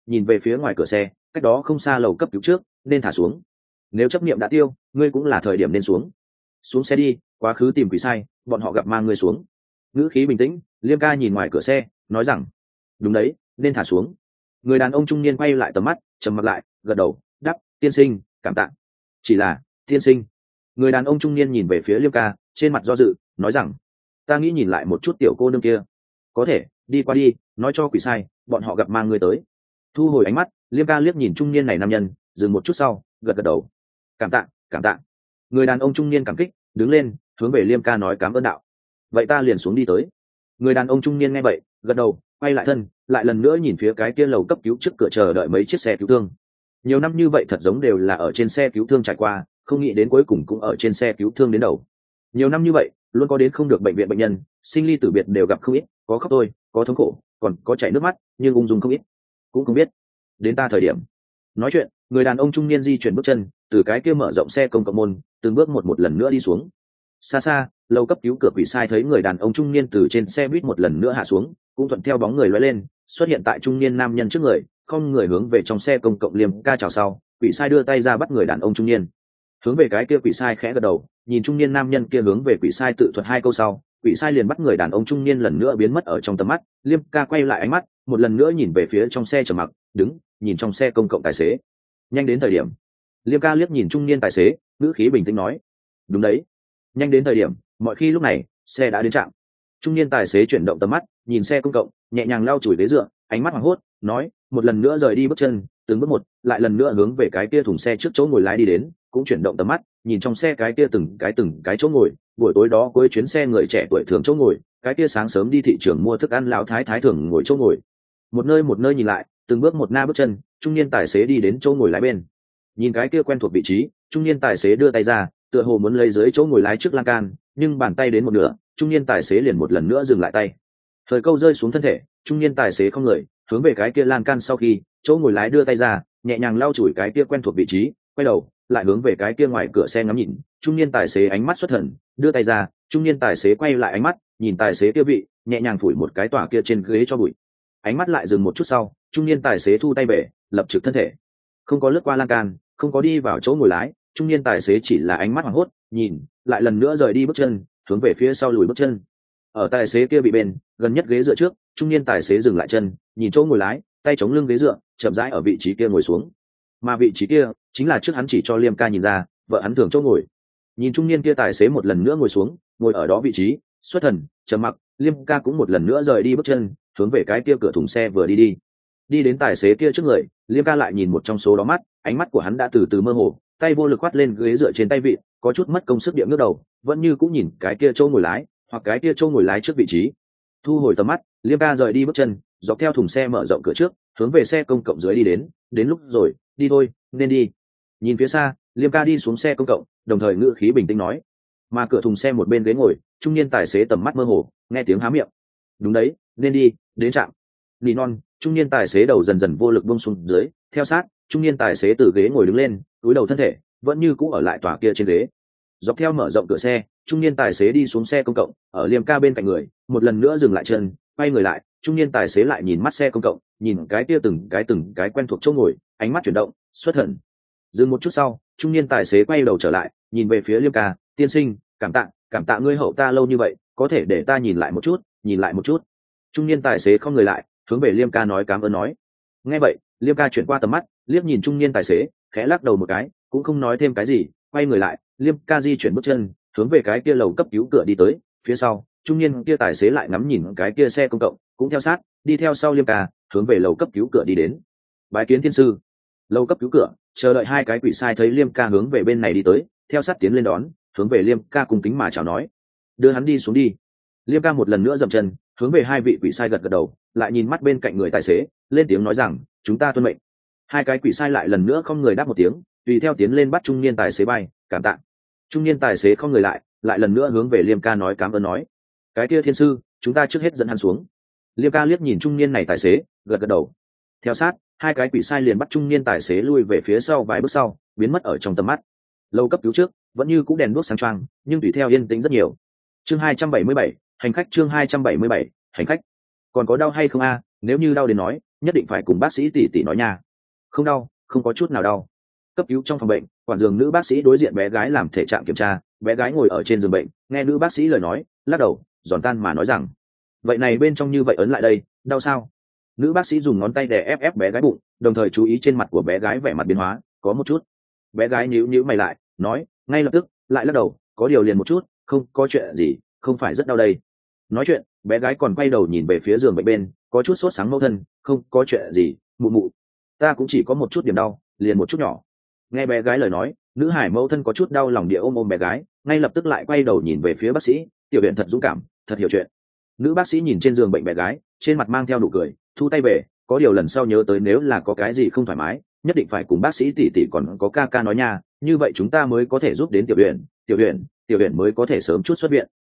nhìn về phía ngoài cửa xe, cách đó không xa lầu cấp cứu trước, nên thả xuống. Nếu chấp niệm đã tiêu, ngươi cũng là thời điểm nên xuống. Xuống xe đi, quá khứ tìm quỷ sai, bọn họ gặp mang ngươi xuống. Ngữ khí bình tĩnh, Liêm ca nhìn ngoài cửa xe, nói rằng, đúng đấy, nên thả xuống. Người đàn ông trung niên quay lại tầm mắt, trầm mặt lại, gật đầu, đáp, tiên sinh, cảm tạ. Chỉ là, tiên sinh. Người đàn ông trung niên nhìn về phía Liêm ca, trên mặt do dự, nói rằng, ta nghĩ nhìn lại một chút tiểu cô nương kia. Có thể, đi qua đi, nói cho quỷ sai, bọn họ gặp mang ngươi tới. Thu hồi ánh mắt, Liêm ca liếc nhìn trung niên này nam nhân, dừng một chút sau, gật gật đầu. Cảm tạ, cảm tạ. Người đàn ông trung niên cảm kích, đứng lên, hướng về Liêm ca nói cảm ơn đạo. Vậy ta liền xuống đi tới. Người đàn ông trung niên nghe vậy, gật đầu, quay lại thân, lại lần nữa nhìn phía cái kia lầu cấp cứu trước cửa chờ đợi mấy chiếc xe cứu thương. Nhiều năm như vậy thật giống đều là ở trên xe cứu thương trải qua, không nghĩ đến cuối cùng cũng ở trên xe cứu thương đến đầu. Nhiều năm như vậy, luôn có đến không được bệnh viện bệnh nhân, sinh ly tử biệt đều gặp không ít, có khóc tôi, có thống khổ, còn có chảy nước mắt, nhưng ung dung không ít. Cũng không biết, đến ta thời điểm. Nói chuyện, người đàn ông trung niên di chuyển bước chân, từ cái kia mở rộng xe công cộng môn, từng bước một lần nữa đi xuống. Xa xa, lầu cấp cứu cửa quỷ sai thấy người đàn ông trung niên từ trên xe buýt một lần nữa hạ xuống, cũng thuận theo bóng người lóe lên, xuất hiện tại trung niên nam nhân trước người, không người hướng về trong xe công cộng Liêm ca chào sau, quỷ sai đưa tay ra bắt người đàn ông trung niên. Hướng về cái kia quỷ sai khẽ gật đầu, nhìn trung niên nam nhân kia hướng về quỷ sai tự thuật hai câu sau, quỷ sai liền bắt người đàn ông trung niên lần nữa biến mất ở trong tầm mắt. Liêm ca quay lại ánh mắt, một lần nữa nhìn về phía trong xe trầm mặc, đứng, nhìn trong xe công cộng tài xế. Nhanh đến thời điểm. Liêm ca liếc nhìn trung niên tài xế, ngữ khí bình tĩnh nói, đúng đấy, nhanh đến thời điểm. Mọi khi lúc này, xe đã đến trạm. Trung niên tài xế chuyển động tầm mắt, nhìn xe công cộng, nhẹ nhàng lau chùi ghế dựa, ánh mắt hoảng hốt, nói, một lần nữa rời đi bước chân, từng bước một, lại lần nữa hướng về cái kia thùng xe trước chỗ ngồi lái đi đến, cũng chuyển động tầm mắt, nhìn trong xe cái kia từng cái chỗ ngồi, buổi tối đó cuối chuyến xe người trẻ tuổi thường chỗ ngồi, cái kia sáng sớm đi thị trường mua thức ăn lão thái thái thường ngồi chỗ ngồi. Một nơi nhìn lại, từng bước một na bước chân, trung niên tài xế đi đến chỗ ngồi lái bên. Nhìn cái kia quen thuộc vị trí, trung niên tài xế đưa tay ra, tựa hồ muốn lấy dưới chỗ ngồi lái trước lan can, nhưng bàn tay đến một nửa, trung niên tài xế liền một lần nữa dừng lại tay. Thời câu rơi xuống thân thể, trung niên tài xế không người, hướng về cái kia lan can sau khi, chỗ ngồi lái đưa tay ra, nhẹ nhàng lau chùi cái kia quen thuộc vị trí, quay đầu, lại hướng về cái kia ngoài cửa xe ngắm nhìn, trung niên tài xế ánh mắt xuất thần, đưa tay ra, trung niên tài xế quay lại ánh mắt, nhìn tài xế kia vị, nhẹ nhàng phủi một cái tỏa kia trên ghế cho bụi. Ánh mắt lại dừng một chút sau, trung niên tài xế thu tay về, lập trực thân thể. Không có lướt qua lan can, không có đi vào chỗ ngồi lái, trung niên tài xế chỉ là ánh mắt hoảng hốt, nhìn, lại lần nữa rời đi bước chân, hướng về phía sau lùi bước chân. Ở tài xế kia bị bên, gần nhất ghế dựa trước, trung niên tài xế dừng lại chân, nhìn chỗ ngồi lái, tay chống lưng ghế dựa, chậm rãi ở vị trí kia ngồi xuống. Mà vị trí kia chính là trước hắn chỉ cho Liêm ca nhìn ra, vợ hắn thường chỗ ngồi. Nhìn trung niên kia tài xế một lần nữa ngồi xuống, ngồi ở đó vị trí, xuất thần, trầm mặc, Liêm ca cũng một lần nữa rời đi bước chân, hướng về cái kia cửa thùng xe vừa đi đến tài xế kia trước người, Liêm ca lại nhìn một trong số đó mắt, ánh mắt của hắn đã từ từ mơ hồ, tay vô lực quát lên ghế dựa trên tay vịn, có chút mất công sức địa ngước đầu, vẫn như cũng nhìn cái kia chỗ ngồi lái, hoặc cái kia chỗ ngồi lái trước vị trí. Thu hồi tầm mắt, Liêm ca rời đi bước chân, dọc theo thùng xe mở rộng cửa trước, hướng về xe công cộng dưới đi đến lúc rồi, đi thôi, nên đi. Nhìn phía xa, Liêm ca đi xuống xe công cộng, đồng thời ngữ khí bình tĩnh nói. Mà cửa thùng xe một bên ghế ngồi, trung niên tài xế tầm mắt mơ hồ, nghe tiếng há miệng. Đúng đấy, nên đi, đến trạm. Nỉ non, trung niên tài xế đầu dần dần vô lực buông xuống dưới, theo sát, trung niên tài xế từ ghế ngồi đứng lên, cúi đầu thân thể, vẫn như cũ ở lại tòa kia trên ghế. Dọc theo mở rộng cửa xe, trung niên tài xế đi xuống xe công cộng, ở Liêm ca bên cạnh người, một lần nữa dừng lại chân, quay người lại, trung niên tài xế lại nhìn mắt xe công cộng, nhìn cái kia từng cái quen thuộc chỗ ngồi, ánh mắt chuyển động, xuất thần. Dừng một chút sau, trung niên tài xế quay đầu trở lại, nhìn về phía Liêm ca, tiên sinh, cảm tạ ngươi hậu ta lâu như vậy, có thể để ta nhìn lại một chút. Trung niên tài xế không người lại, hướng về Liêm ca nói cảm ơn nói. Nghe vậy, Liêm ca chuyển qua tầm mắt, liếc nhìn trung niên tài xế, khẽ lắc đầu một cái, cũng không nói thêm cái gì, quay người lại, Liêm ca di chuyển bước chân, hướng về cái kia lầu cấp cứu cửa đi tới. Phía sau, trung niên kia tài xế lại ngắm nhìn cái kia xe công cộng, cũng theo sát, đi theo sau Liêm ca, hướng về lầu cấp cứu cửa đi đến. Bái kiến thiên sư. Lầu cấp cứu cửa, chờ đợi hai cái quỷ sai thấy Liêm ca hướng về bên này đi tới, theo sát tiến lên đón, hướng về Liêm ca cùng kính mà chào nói, đưa hắn đi xuống đi. Liêm ca một lần nữa dậm chân, hướng về hai vị quỷ sai gật đầu, lại nhìn mắt bên cạnh người tài xế, lên tiếng nói rằng, chúng ta tuân mệnh. Hai cái quỷ sai lại lần nữa không người đáp một tiếng, tùy theo tiến lên bắt trung niên tài xế bay, cảm tạ. Trung niên tài xế không người lại lần nữa hướng về Liêm ca nói cảm ơn nói, cái kia thiên sư, chúng ta trước hết dẫn hắn xuống. Liêm ca liếc nhìn trung niên này tài xế, gật đầu. Theo sát, hai cái quỷ sai liền bắt trung niên tài xế lui về phía sau vài bước sau, biến mất ở trong tầm mắt. Lâu cấp cứu trước, vẫn như cũ đèn đuốc sáng choang, nhưng tùy theo yên tĩnh rất nhiều. Chương 277, hành khách. Chương 277, hành khách. Còn có đau hay không a? Nếu như đau đến nói, nhất định phải cùng bác sĩ tỉ tỉ nói nha. Không đau, không có chút nào đau. Cấp cứu trong phòng bệnh, quản giường nữ bác sĩ đối diện bé gái làm thể trạng kiểm tra. Bé gái ngồi ở trên giường bệnh, nghe nữ bác sĩ lời nói, lắc đầu, giòn tan mà nói rằng, vậy này bên trong như vậy ấn lại đây, đau sao? Nữ bác sĩ dùng ngón tay để ép ép bé gái bụng, đồng thời chú ý trên mặt của bé gái vẻ mặt biến hóa, có một chút. Bé gái nhíu nhíu mày lại, nói, ngay lập tức lại lắc đầu, có điều liền một chút, không có chuyện gì, không phải rất đau đây. Nói chuyện, bé gái còn quay đầu nhìn về phía giường bệnh bên, có chút sốt sáng mẫu thân, không có chuyện gì, mụ mụ, ta cũng chỉ có một chút điểm đau, liền một chút nhỏ. Nghe bé gái lời nói, nữ hải mẫu thân có chút đau lòng địa ôm ôm bé gái, ngay lập tức lại quay đầu nhìn về phía bác sĩ. Tiểu viện thật dũng cảm, thật hiểu chuyện. Nữ bác sĩ nhìn trên giường bệnh bé gái, trên mặt mang theo nụ cười, thu tay về, có điều lần sau nhớ tới nếu là có cái gì không thoải mái, nhất định phải cùng bác sĩ tỷ tỷ còn có ca ca nói nha, như vậy chúng ta mới có thể giúp đến tiểu viện mới có thể sớm chút xuất viện.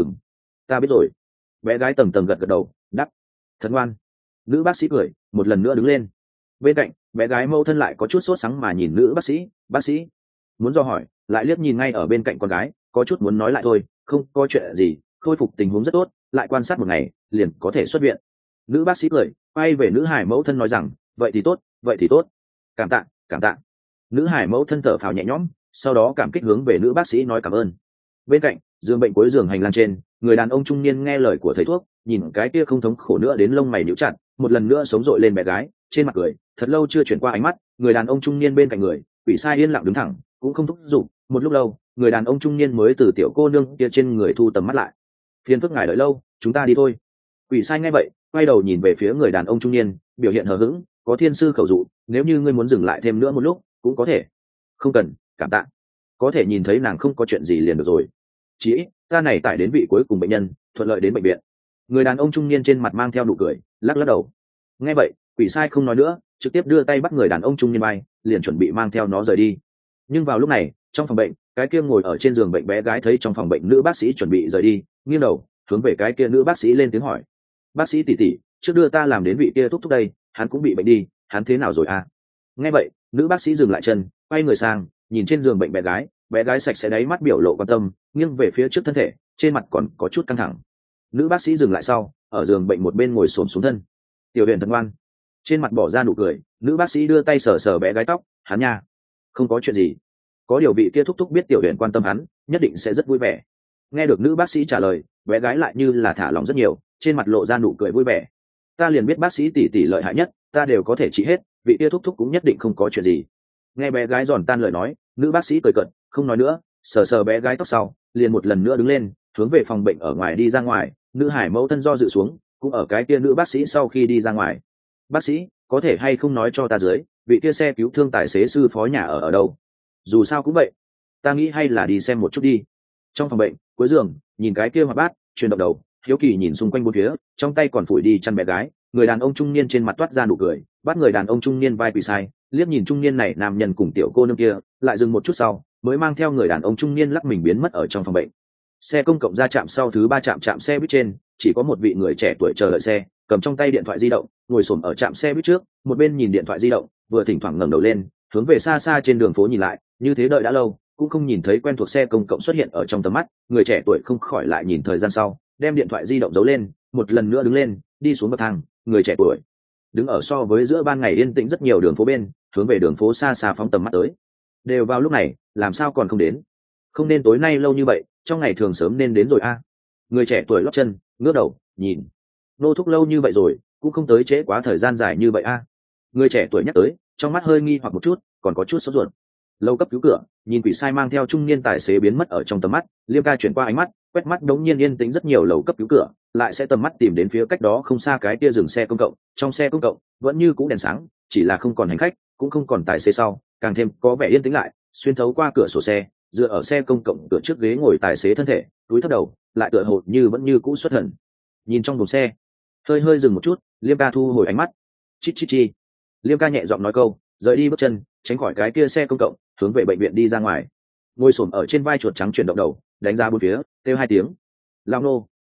Ta biết rồi. Bé gái tầng tầng gật gật đầu, đáp, thật ngoan. Nữ bác sĩ cười, một lần nữa đứng lên. Bên cạnh, bé gái mâu thân lại có chút sốt sắng mà nhìn nữ bác sĩ muốn do hỏi, lại liếc nhìn ngay ở bên cạnh con gái, có chút muốn nói lại thôi, không có chuyện gì, khôi phục tình huống rất tốt, lại quan sát một ngày liền có thể xuất viện. Nữ bác sĩ cười, quay về nữ hải mẫu thân nói rằng, vậy thì tốt, cảm tạ. Nữ hải mẫu thân thở phào nhẹ nhõm, sau đó cảm kích hướng về nữ bác sĩ nói cảm ơn. Bên cạnh, giường bệnh cuối giường hành lang trên, người đàn ông trung niên nghe lời của thầy thuốc, nhìn cái kia không thống khổ nữa đến lông mày nhíu chặt, một lần nữa sống dội lên bé gái, trên mặt cười, thật lâu chưa chuyển qua ánh mắt. Người đàn ông trung niên bên cạnh người, quỷ sai yên lặng đứng thẳng, cũng không thúc giục. Một lúc lâu, người đàn ông trung niên mới từ tiểu cô nương kia trên người thu tầm mắt lại. Phiền phức ngài đợi lâu, chúng ta đi thôi. Quỷ sai nghe vậy, quay đầu nhìn về phía người đàn ông trung niên, biểu hiện hờ hững, có thiên sư khẩu dụ, nếu như ngươi muốn dừng lại thêm nữa một lúc, cũng có thể. Không cần, cảm tạ. Có thể nhìn thấy nàng không có chuyện gì liền được rồi. Chỉ ít, ta này tải đến vị cuối cùng bệnh nhân, thuận lợi đến bệnh viện. Người đàn ông trung niên trên mặt mang theo nụ cười, lắc lắc đầu. Nghe vậy, quỷ sai không nói nữa, trực tiếp đưa tay bắt người đàn ông trung niên bay, liền chuẩn bị mang theo nó rời đi. Nhưng vào lúc này, trong phòng bệnh, cái kia ngồi ở trên giường bệnh bé gái thấy trong phòng bệnh nữ bác sĩ chuẩn bị rời đi, nghiêng đầu hướng về cái kia nữ bác sĩ lên tiếng hỏi, bác sĩ tỷ tỷ, trước đưa ta làm đến vị kia thúc thúc đây, hắn cũng bị bệnh đi, hắn thế nào rồi à? Nghe vậy, nữ bác sĩ dừng lại chân, quay người sang, nhìn trên giường bệnh bé gái sạch sẽ đáy mắt biểu lộ quan tâm, nghiêng về phía trước thân thể, trên mặt còn có chút căng thẳng. Nữ bác sĩ dừng lại sau, ở giường bệnh một bên ngồi xổm xuống thân. Tiểu Huyền thật ngoan. Trên mặt bỏ ra nụ cười, nữ bác sĩ đưa tay sờ sờ bé gái tóc, hắn nha, không có chuyện gì. Có điều vị kia thúc thúc biết Tiểu Huyền quan tâm hắn, nhất định sẽ rất vui vẻ. Nghe được nữ bác sĩ trả lời, bé gái lại như là thả lỏng rất nhiều, trên mặt lộ ra nụ cười vui vẻ. Ta liền biết bác sĩ tỷ tỷ lợi hại nhất, ta đều có thể trị hết, vị kia thúc thúc cũng nhất định không có chuyện gì. Nghe bé gái giòn tan lời nói, nữ bác sĩ cười cợt, không nói nữa, sờ sờ bé gái tóc sau, liền một lần nữa đứng lên, hướng về phòng bệnh ở ngoài đi ra ngoài. Nữ hải mẫu thân do dự xuống, cũng ở cái kia nữ bác sĩ sau khi đi ra ngoài. Bác sĩ, có thể hay không nói cho ta dưới, vị kia xe cứu thương tài xế sư phó nhà ở đâu? Dù sao cũng vậy, ta nghĩ hay là đi xem một chút đi. Trong phòng bệnh, cuối giường, nhìn cái kia hoạt bát, chuyển động đầu, hiếu kỳ nhìn xung quanh bốn phía, trong tay còn phủi đi chăn bé gái. Người đàn ông trung niên trên mặt toát ra nụ cười, bắt người đàn ông trung niên vai quỳ sai, liếc nhìn trung niên này nam nhân cùng tiểu cô nương kia, lại dừng một chút sau, mới mang theo người đàn ông trung niên lắc mình biến mất ở trong phòng bệnh. Xe công cộng ra trạm sau thứ 3 trạm xe buýt trên, chỉ có một vị người trẻ tuổi chờ đợi xe, cầm trong tay điện thoại di động, ngồi xổm ở trạm xe buýt trước, một bên nhìn điện thoại di động, vừa thỉnh thoảng ngẩng đầu lên, hướng về xa xa trên đường phố nhìn lại, như thế đợi đã lâu, cũng không nhìn thấy quen thuộc xe công cộng xuất hiện ở trong tầm mắt. Người trẻ tuổi không khỏi lại nhìn thời gian sau, đem điện thoại di động giấu lên, một lần nữa đứng lên, đi xuống bậc thang. Người trẻ tuổi đứng ở so với giữa ban ngày yên tĩnh rất nhiều đường phố bên, hướng về đường phố xa xa phóng tầm mắt tới. Đều vào lúc này, làm sao còn không đến? Không nên tối nay lâu như vậy, trong ngày thường sớm nên đến rồi a. Người trẻ tuổi lót chân, ngước đầu nhìn, nô thúc lâu như vậy rồi, cũng không tới trễ quá thời gian dài như vậy a. Người trẻ tuổi nhắc tới, trong mắt hơi nghi hoặc một chút, còn có chút sốt ruột. Lâu cấp cứu cửa, nhìn quỷ sai mang theo trung niên tài xế biến mất ở trong tầm mắt, Liêm ca chuyển qua ánh mắt, quét mắt đống nhiên yên tĩnh rất nhiều lầu cấp cứu cửa, lại sẽ tầm mắt tìm đến phía cách đó không xa cái kia dừng xe công cộng. Trong xe công cộng vẫn như cũ đèn sáng, chỉ là không còn hành khách, cũng không còn tài xế sau, càng thêm có vẻ yên tĩnh lại. Xuyên thấu qua cửa sổ xe, dựa ở xe công cộng cửa trước ghế ngồi tài xế thân thể, túi thấp đầu, lại tựa hồ như vẫn như cũ xuất thần. Nhìn trong buồng xe, hơi dừng một chút, Liêm ca thu hồi ánh mắt. Chít chít chi. Liêm ca nhẹ giọng nói câu, rời đi bước chân, tránh khỏi cái kia xe công cộng, hướng về bệnh viện đi ra ngoài. Ngồi xổm ở trên vai chuột trắng chuyển động đầu, đánh ra bốn phía, kêu 2 tiếng. Lao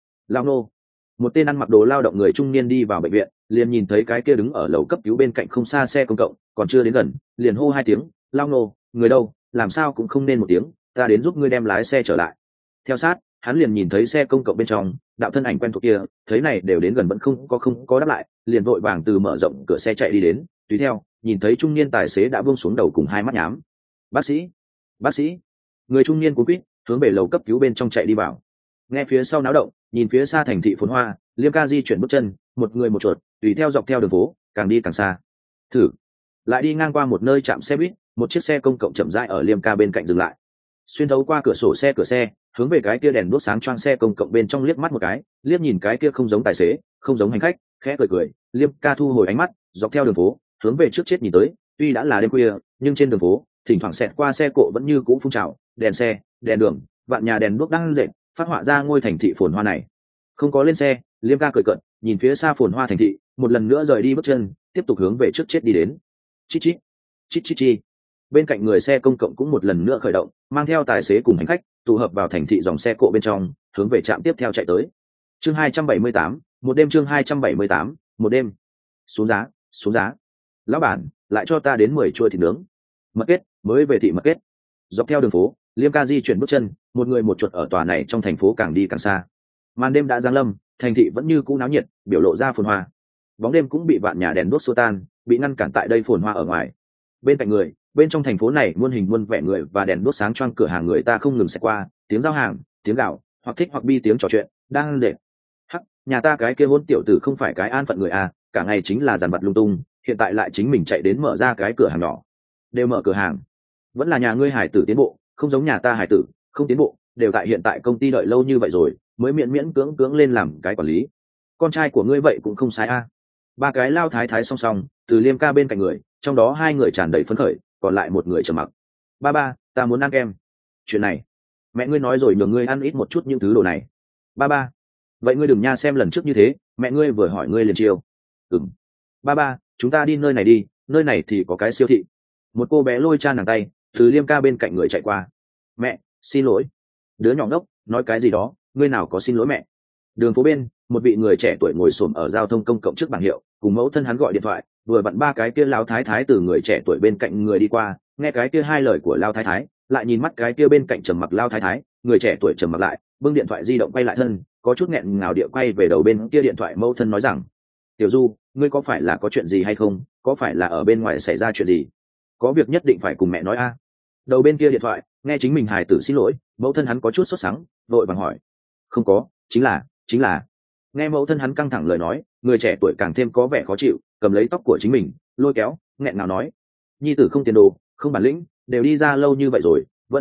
nô. Một tên ăn mặc đồ lao động người trung niên đi vào bệnh viện, liền nhìn thấy cái kia đứng ở lầu cấp cứu bên cạnh không xa xe công cộng, còn chưa đến gần, liền hô 2 tiếng, lao nô, người đâu, làm sao cũng không nên một tiếng, ta đến giúp ngươi đem lái xe trở lại. Theo sát, hắn liền nhìn thấy xe công cộng bên trong, đạo thân ảnh quen thuộc kia, thấy này đều đến gần vẫn không có đáp lại, liền vội vàng từ mở rộng cửa xe chạy đi đến, tùy theo nhìn thấy trung niên tài xế đã buông xuống đầu cùng hai mắt nhám. Bác sĩ, bác sĩ! Người trung niên cuống quýt hướng về lầu cấp cứu bên trong chạy đi vào. Nghe phía sau náo động, nhìn phía xa thành thị phồn hoa, Liêm ca di chuyển bước chân, một người một chuột tùy theo dọc theo đường phố, càng đi càng xa. Thử lại đi ngang qua một nơi trạm xe buýt, một chiếc xe công cộng chậm rãi ở Liêm ca bên cạnh dừng lại. Xuyên thấu qua cửa sổ xe, hướng về cái kia đèn đuốc sáng choang xe công cộng bên trong liếc mắt một cái, liếc nhìn cái kia không giống tài xế, không giống hành khách, khẽ cười, Liêm ca thu hồi ánh mắt, dọc theo đường phố, hướng về trước chết nhìn tới. Tuy đã là đêm khuya, nhưng trên đường phố, thỉnh thoảng xẹt qua xe cộ vẫn như cũ phun trào, đèn xe, đèn đường, vạn nhà đèn đuốc đang rệt, phát họa ra ngôi thành thị phồn hoa này. Không có lên xe, Liêm ca cười cợt, nhìn phía xa phồn hoa thành thị, một lần nữa rời đi bước chân, tiếp tục hướng về trước chết đi đến. Chít chít, chít chít chi. Bên cạnh người xe công cộng cũng một lần nữa khởi động, mang theo tài xế cùng hành khách tụ hợp vào thành thị dòng xe cộ bên trong, hướng về trạm tiếp theo chạy tới. Chương 278, một đêm. Chương 278, một đêm. Xuống giá. Lão bản, lại cho ta đến 10 chuôi thịt nướng. Mật kết, mới về thị mật kết. Dọc theo đường phố, Liêm ca di chuyển bước chân, một người một chuột ở tòa này trong thành phố càng đi càng xa. Màn đêm đã giáng lâm, thành thị vẫn như cũ náo nhiệt, biểu lộ ra phồn hoa. Bóng đêm cũng bị vạn nhà đèn đuốc xua tan, bị ngăn cản tại đây phồn hoa ở ngoài. Bên cạnh người, bên trong thành phố này muôn hình muôn vẻ người và đèn đuốc sáng choang cửa hàng người ta không ngừng xẹt qua, tiếng giao hàng, tiếng gạo, hoặc thích hoặc bi tiếng trò chuyện, đang để. Hắc, nhà ta cái kia hôn tiểu tử không phải cái an phận người à, cả ngày chính là dàn vật lung tung, hiện tại lại chính mình chạy đến mở ra cái cửa hàng nhỏ. Đều mở cửa hàng. Vẫn là nhà ngươi hải tử tiến bộ, không giống nhà ta hải tử, không tiến bộ, đều tại hiện tại công ty đợi lâu như vậy rồi, mới miễn miễn cưỡng lên làm cái quản lý. Con trai của ngươi vậy cũng không sai a. Ba cái lao thái thái song song, từ Liêm ca bên cạnh người, trong đó hai người tràn đầy phấn khởi, còn lại một người trầm mặc. Ba, ta muốn ăn kem. Chuyện này, mẹ ngươi nói rồi nhường ngươi ăn ít một chút những thứ đồ này. Ba, vậy ngươi đừng nha xem lần trước như thế, mẹ ngươi vừa hỏi ngươi liền chiêu. Ba, chúng ta đi nơi này đi, nơi này thì có cái siêu thị. Một cô bé lôi cha nàng tay, từ Liêm ca bên cạnh người chạy qua. Mẹ, xin lỗi. Đứa nhỏ ngốc, nói cái gì đó, ngươi nào có xin lỗi mẹ. Đường phố bên, một vị người trẻ tuổi ngồi xổm ở giao thông công cộng trước bảng hiệu, cùng mẫu thân hắn gọi điện thoại, vừa vặn ba cái kia lao thái thái từ người trẻ tuổi bên cạnh người đi qua, nghe cái kia hai lời của lao thái thái, lại nhìn mắt cái kia bên cạnh trầm mặc lao thái thái, người trẻ tuổi trầm mặc lại, bưng điện thoại di động quay lại thân, có chút nghẹn ngào địa quay về đầu bên kia điện thoại mẫu thân nói rằng: Tiểu Du, ngươi có phải là có chuyện gì hay không, có phải là ở bên ngoài xảy ra chuyện gì, có việc nhất định phải cùng mẹ nói a. Đầu bên kia điện thoại, nghe chính mình hài tử xin lỗi, mẫu thân hắn có chút sốt sắng, vội vàng hỏi: Không có, chính là. Nghe mẫu thân hắn căng thẳng lời nói, người trẻ tuổi càng thêm có vẻ khó chịu, cầm lấy tóc của chính mình, lôi kéo, nghẹn ngào nói: Nhi tử không tiền đồ, không bản lĩnh, đều đi ra lâu như vậy rồi, vẫn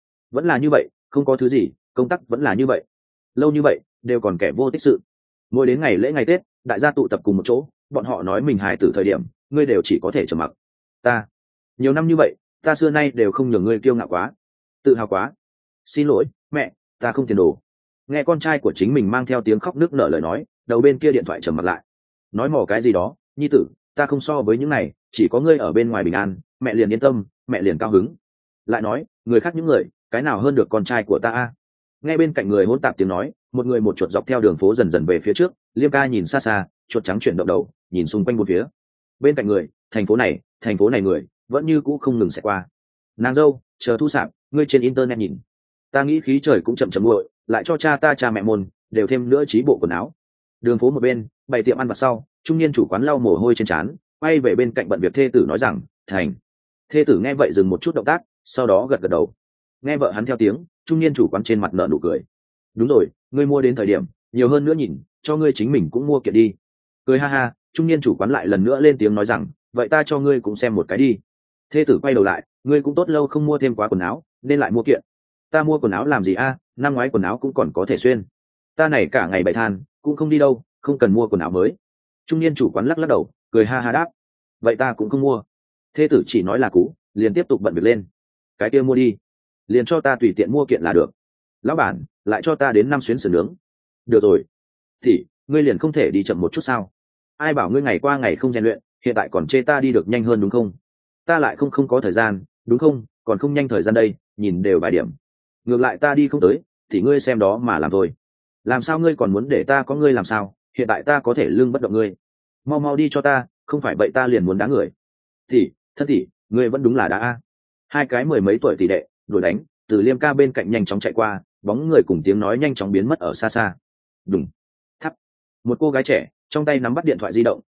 là như vậy, không có thứ gì, công tác vẫn là như vậy, lâu như vậy, đều còn kẻ vô tích sự. Mỗi đến ngày lễ ngày Tết, đại gia tụ tập cùng một chỗ, bọn họ nói mình hài tử thời điểm, ngươi đều chỉ có thể trầm mặc. Ta, nhiều năm như vậy, ta xưa nay đều không nhường ngươi kiêu ngạo quá, tự hào quá. Xin lỗi, mẹ, ta không tiền đồ. Nghe con trai của chính mình mang theo tiếng khóc nức nở lời nói, đầu bên kia điện thoại trầm mặt lại. Nói mỏ cái gì đó, nhi tử, ta không so với những này, chỉ có ngươi ở bên ngoài bình an, mẹ liền yên tâm, mẹ liền cao hứng. Lại nói, người khác những người, cái nào hơn được con trai của ta a? Nghe bên cạnh người hỗn tạp tiếng nói, một người một chuột dọc theo đường phố dần dần về phía trước, Liêm ca nhìn xa xa, chuột trắng chuyển động đầu, nhìn xung quanh bốn phía. Bên cạnh người, thành phố này người, vẫn như cũ không ngừng xẹt qua. Nàng dâu, chờ thu sạp, ngươi trên internet nhìn. Ta nghĩ khí trời cũng chậm nguội, lại cho cha mẹ môn đều thêm nữa trí bộ quần áo. Đường phố một bên, bày tiệm ăn vặt sau, trung niên chủ quán lau mồ hôi trên trán, quay về bên cạnh bận việc thê tử nói rằng: Thành. Thê tử nghe vậy dừng một chút động tác, sau đó gật gật đầu. Nghe vợ hắn theo tiếng, trung niên chủ quán trên mặt nở nụ cười. Đúng rồi, ngươi mua đến thời điểm nhiều hơn nữa nhìn, cho ngươi chính mình cũng mua kiện đi. Cười ha ha, trung niên chủ quán lại lần nữa lên tiếng nói rằng: vậy ta cho ngươi cũng xem một cái đi. Thê tử quay đầu lại, ngươi cũng tốt lâu không mua thêm quá quần áo, nên lại mua kiện. Ta mua quần áo làm gì a, năm ngoái quần áo cũng còn có thể xuyên. Ta này cả ngày bày than, cũng không đi đâu, không cần mua quần áo mới. Trung niên chủ quán lắc lắc đầu, cười ha ha đáp: vậy ta cũng không mua. Thê tử chỉ nói là cũ, liền tiếp tục bận việc lên. Cái kia mua đi, liền cho ta tùy tiện mua kiện là được. Lão bản, lại cho ta đến 5 xuyến sườn nướng. Được rồi. Thì ngươi liền không thể đi chậm một chút sao? Ai bảo ngươi ngày qua ngày không rèn luyện, hiện tại còn chê ta đi được nhanh hơn đúng không? Ta lại không có thời gian, đúng không? Còn không nhanh thời gian đây, nhìn đều vài điểm. Ngược lại ta đi không tới, thì ngươi xem đó mà làm thôi. Làm sao ngươi còn muốn để ta có ngươi làm sao? Hiện tại ta có thể lưng bất động ngươi. Mau mau đi cho ta, không phải vậy ta liền muốn đá người. Thì, thân tỷ, ngươi vẫn đúng là đá a. Hai cái mười mấy tuổi tỷ đệ, đuổi đánh, từ Liêm ca bên cạnh nhanh chóng chạy qua, bóng người cùng tiếng nói nhanh chóng biến mất ở xa xa. Đùng, thắp. Một cô gái trẻ, trong tay nắm bắt điện thoại di động,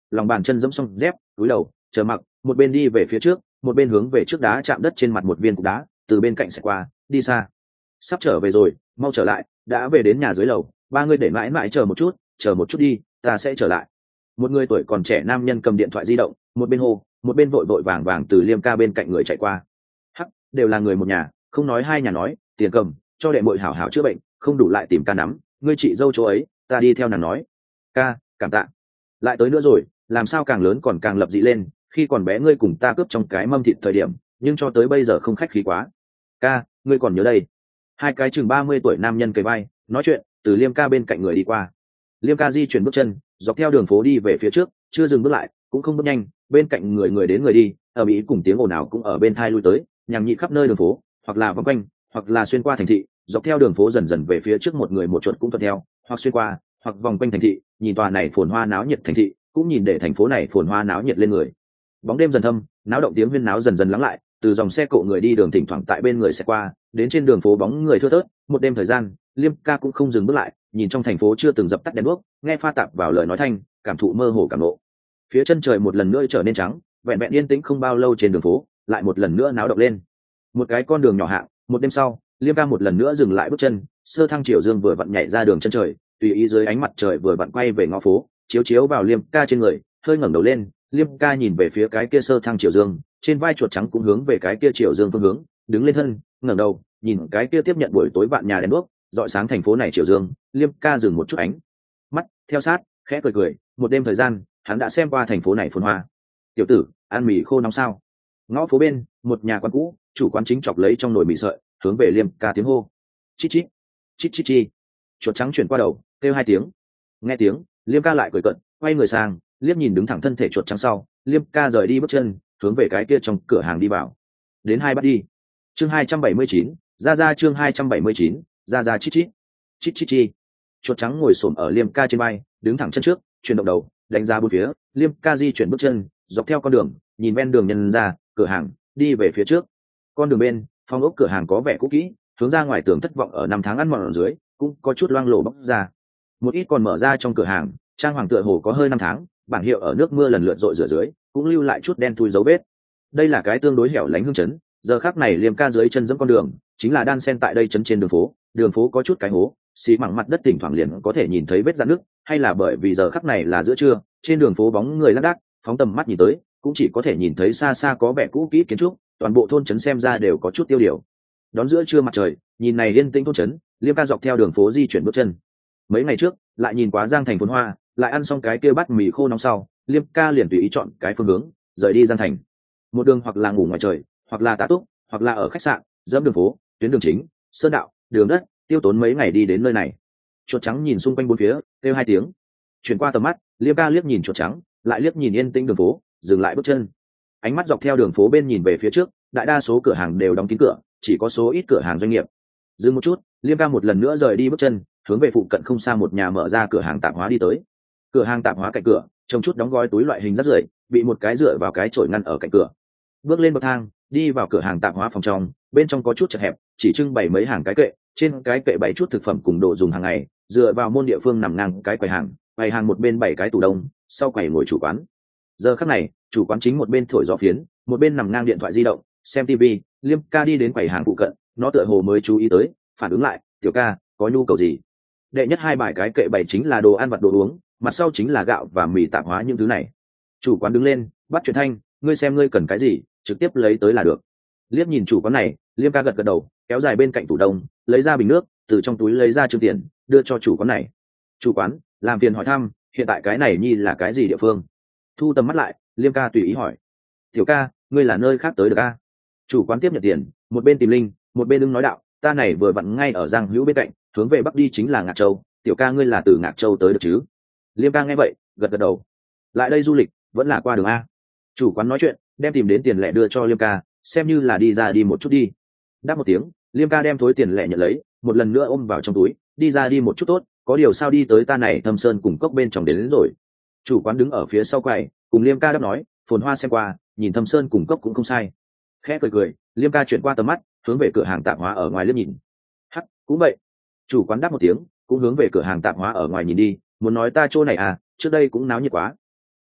lòng bàn chân giẫm xong dép cúi đầu chờ mặc, một bên đi về phía trước một bên hướng về trước đá chạm đất trên mặt một viên cục đá từ bên cạnh xẹt qua đi xa. Sắp trở về rồi, mau trở lại, đã về đến nhà dưới lầu, ba người để mãi mãi chờ một chút đi, ta sẽ trở lại. Một người tuổi còn trẻ nam nhân cầm điện thoại di động, một bên hô một bên vội vội vàng vàng từ Liêm ca bên cạnh người chạy qua. Hắc, đều là người một nhà, không nói hai nhà nói, tiền cầm cho đệ muội hảo hảo chữa bệnh, không đủ lại tìm ca nắm, ngươi chị dâu chỗ ấy, ta đi theo nàng nói. Ca, cảm tạ. Lại tới nữa rồi, làm sao càng lớn còn càng lập dị lên, khi còn bé ngươi cùng ta cướp trong cái mâm thịt thời điểm, nhưng cho tới bây giờ không khách khí quá. Ca, ngươi còn nhớ đây. Hai cái chừng 30 tuổi nam nhân kề vai nói chuyện từ Liêm ca bên cạnh người đi qua. Liêm ca di chuyển bước chân dọc theo đường phố đi về phía trước, chưa dừng bước lại cũng không bước nhanh, bên cạnh người đến người đi, ở mỹ cùng tiếng ồn ào cũng ở bên thai lui tới, nhằng nhị khắp nơi đường phố, hoặc là vòng quanh hoặc là xuyên qua thành thị, dọc theo đường phố dần dần về phía trước, một người một chuột cũng thuận theo, hoặc xuyên qua hoặc vòng quanh thành thị, nhìn tòa này phồn hoa náo nhiệt thành thị, cũng nhìn để thành phố này phồn hoa náo nhiệt lên người. Bóng đêm dần thâm, náo động tiếng huyên náo dần dần lắng lại, từ dòng xe cộ người đi đường thỉnh thoảng tại bên người sẽ qua, đến trên đường phố bóng người thưa thớt. Một đêm thời gian, Liêm ca cũng không dừng bước lại, nhìn trong thành phố chưa từng dập tắt đèn đuốc, nghe pha tạp vào lời nói thanh, cảm thụ mơ hồ cảm ngộ. Phía chân trời một lần nữa trở nên trắng, vẹn vẹn yên tĩnh không bao lâu, trên đường phố lại một lần nữa náo động lên. Một cái con đường nhỏ hạng, một đêm sau, Liêm ca một lần nữa dừng lại bước chân, sơ thăng chiều dương vừa vặn nhảy ra đường chân trời, tùy ý dưới ánh mặt trời vừa vặn quay về ngõ phố, chiếu chiếu vào Liêm ca trên người, hơi ngẩng đầu lên, Liêm ca nhìn về phía cái kia sơ thăng chiều dương, trên vai chuột trắng cũng hướng về cái kia chiều dương phương hướng, đứng lên thân, ngẩng đầu, nhìn cái kia tiếp nhận buổi tối vạn nhà đèn đuốc, rọi sáng thành phố này chiều dương, Liêm ca dừng một chút ánh mắt, theo sát, khẽ cười cười, một đêm thời gian, hắn đã xem qua thành phố này phồn hoa. Tiểu tử, ăn mì khô nóng sao? Ngõ phố bên, một nhà quán cũ, chủ quán chính chọc lấy trong nồi mì sợi, hướng về Liêm ca tiếng hô. Chít chít, chít chít chi. Chuột trắng chuyển qua đầu, kêu hai tiếng. Nghe tiếng, Liêm ca lại cười cận, quay người sang, liếc nhìn đứng thẳng thân thể chuột trắng sau, Liêm ca rời đi bước chân, hướng về cái kia trong cửa hàng đi vào. Đến hai bắt đi. Chương 279, ra chương 279, ra chít chít. Chít chít chi. Chuột trắng ngồi xổm ở Liêm ca trên vai, đứng thẳng chân trước, chuyển động đầu, đánh ra bốn phía. Liêm ca di chuyển bước chân, dọc theo con đường, nhìn ven đường nhân ra, cửa hàng, đi về phía trước. Con đường bên, phòng ốc cửa hàng có vẻ cũ kỹ, hướng ra ngoài tường thất vọng ở năm tháng ăn mòn ở dưới, cũng có chút loang lổ bóc ra. Một ít còn mở ra trong cửa hàng, trang hoàng tựa hồ có hơi năm tháng, bảng hiệu ở nước mưa lần lượt rội rửa dưới, cũng lưu lại chút đen thui dấu vết. Đây là cái tương đối hẻo lánh hương chấn, giờ khắc này Liêm ca dưới chân dẫm con đường, chính là đan sen tại đây chấn trên đường phố có chút cái hố, xí mảng mặt đất thỉnh thoảng liền có thể nhìn thấy vết rạn nước, hay là bởi vì giờ khắc này là giữa trưa, trên đường phố bóng người lác đác, phóng tầm mắt nhìn tới, cũng chỉ có thể nhìn thấy xa xa có vẻ cũ kỹ kiến trúc, toàn bộ thôn trấn xem ra đều có chút tiêu điều. Đón giữa trưa mặt trời, nhìn này yên tĩnh thôn trấn, Liêm ca dọc theo đường phố di chuyển bước chân. Mấy ngày trước, lại nhìn quá Giang Thành phồn hoa, lại ăn xong cái kia bát mì khô nóng sau, Liêm ca liền tùy ý chọn cái phương hướng, rời đi Giang Thành. Một đường hoặc là ngủ ngoài trời, hoặc là tá túc, hoặc là ở khách sạn, dẫm đường phố, tuyến đường chính, sơn đạo, đường đất, tiêu tốn mấy ngày đi đến nơi này. Chuột trắng nhìn xung quanh bốn phía, kêu hai tiếng. Chuyển qua tầm mắt, Liêm ca liếc nhìn chuột trắng, lại liếc nhìn yên tĩnh đường phố, dừng lại bước chân. Ánh mắt dọc theo đường phố bên nhìn về phía trước, đại đa số cửa hàng đều đóng kín cửa, chỉ có số ít cửa hàng doanh nghiệp. Dừng một chút, Liêm ca một lần nữa rời đi bước chân, hướng về phụ cận không xa một nhà mở ra cửa hàng tạp hóa đi tới. Cửa hàng tạp hóa cạnh cửa, trông chút đóng gói túi loại hình rất rưởi, bị một cái dựa vào cái chổi ngăn ở cạnh cửa. Bước lên bậc thang, đi vào cửa hàng tạp hóa phòng trong, bên trong có chút chật hẹp, chỉ trưng bày mấy hàng cái kệ, trên cái kệ bày chút thực phẩm cùng đồ dùng hàng ngày, dựa vào môn địa phương nằm ngang cái quầy hàng một bên bảy cái tủ đông, sau quầy ngồi chủ quán. Giờ khắc này, chủ quán chính một bên thổi gió phiến, một bên nằm ngang điện thoại di động, xem tivi. Liêm ca đi đến quầy hàng phụ cận, nó tựa hồ mới chú ý tới, phản ứng lại, tiểu ca, có nhu cầu gì? Đệ nhất hai bài cái kệ bày chính là đồ ăn vặt đồ uống, mặt sau chính là gạo và mì tạp hóa những thứ này. Chủ quán đứng lên, bắt chuyện thanh, ngươi xem ngươi cần cái gì, trực tiếp lấy tới là được. Liếc nhìn chủ quán này, Liêm ca gật gật đầu, kéo dài bên cạnh tủ đông, lấy ra bình nước, từ trong túi lấy ra trương tiền, đưa cho chủ quán này. Chủ quán, làm phiền hỏi thăm, hiện tại cái này nhi là cái gì địa phương? Thu tầm mắt lại, Liêm ca tùy ý hỏi. Tiểu ca, ngươi là nơi khác tới được a? Chủ quán tiếp nhận tiền, một bên tìm linh, một bên ưng nói đạo, ta này vừa vặn ngay ở Giang Hữu bên cạnh, hướng về bắc đi chính là Ngạc Châu, tiểu ca ngươi là từ Ngạc Châu tới được chứ? Liêm ca nghe vậy, gật gật đầu. Lại đây du lịch, vẫn là qua đường a. Chủ quán nói chuyện, đem tìm đến tiền lẻ đưa cho Liêm ca, xem như là đi ra đi một chút đi. Đáp một tiếng, Liêm ca đem thối tiền lẻ nhận lấy, một lần nữa ôm vào trong túi, đi ra đi một chút tốt, có điều sao đi tới ta này Thâm Sơn cùng cốc bên trong đến rồi. Chủ quán đứng ở phía sau quầy, cùng Liêm ca đáp nói, phồn hoa xem qua, nhìn Thâm Sơn cùng cốc cũng không sai. Khẽ cười cười, Liêm ca chuyển qua tầm mắt, hướng về cửa hàng tạp hóa ở ngoài liếc nhìn. Hắc, cũng vậy. Chủ quán đáp một tiếng, cũng hướng về cửa hàng tạp hóa ở ngoài nhìn đi, muốn nói ta chỗ này à, trước đây cũng náo nhiệt quá.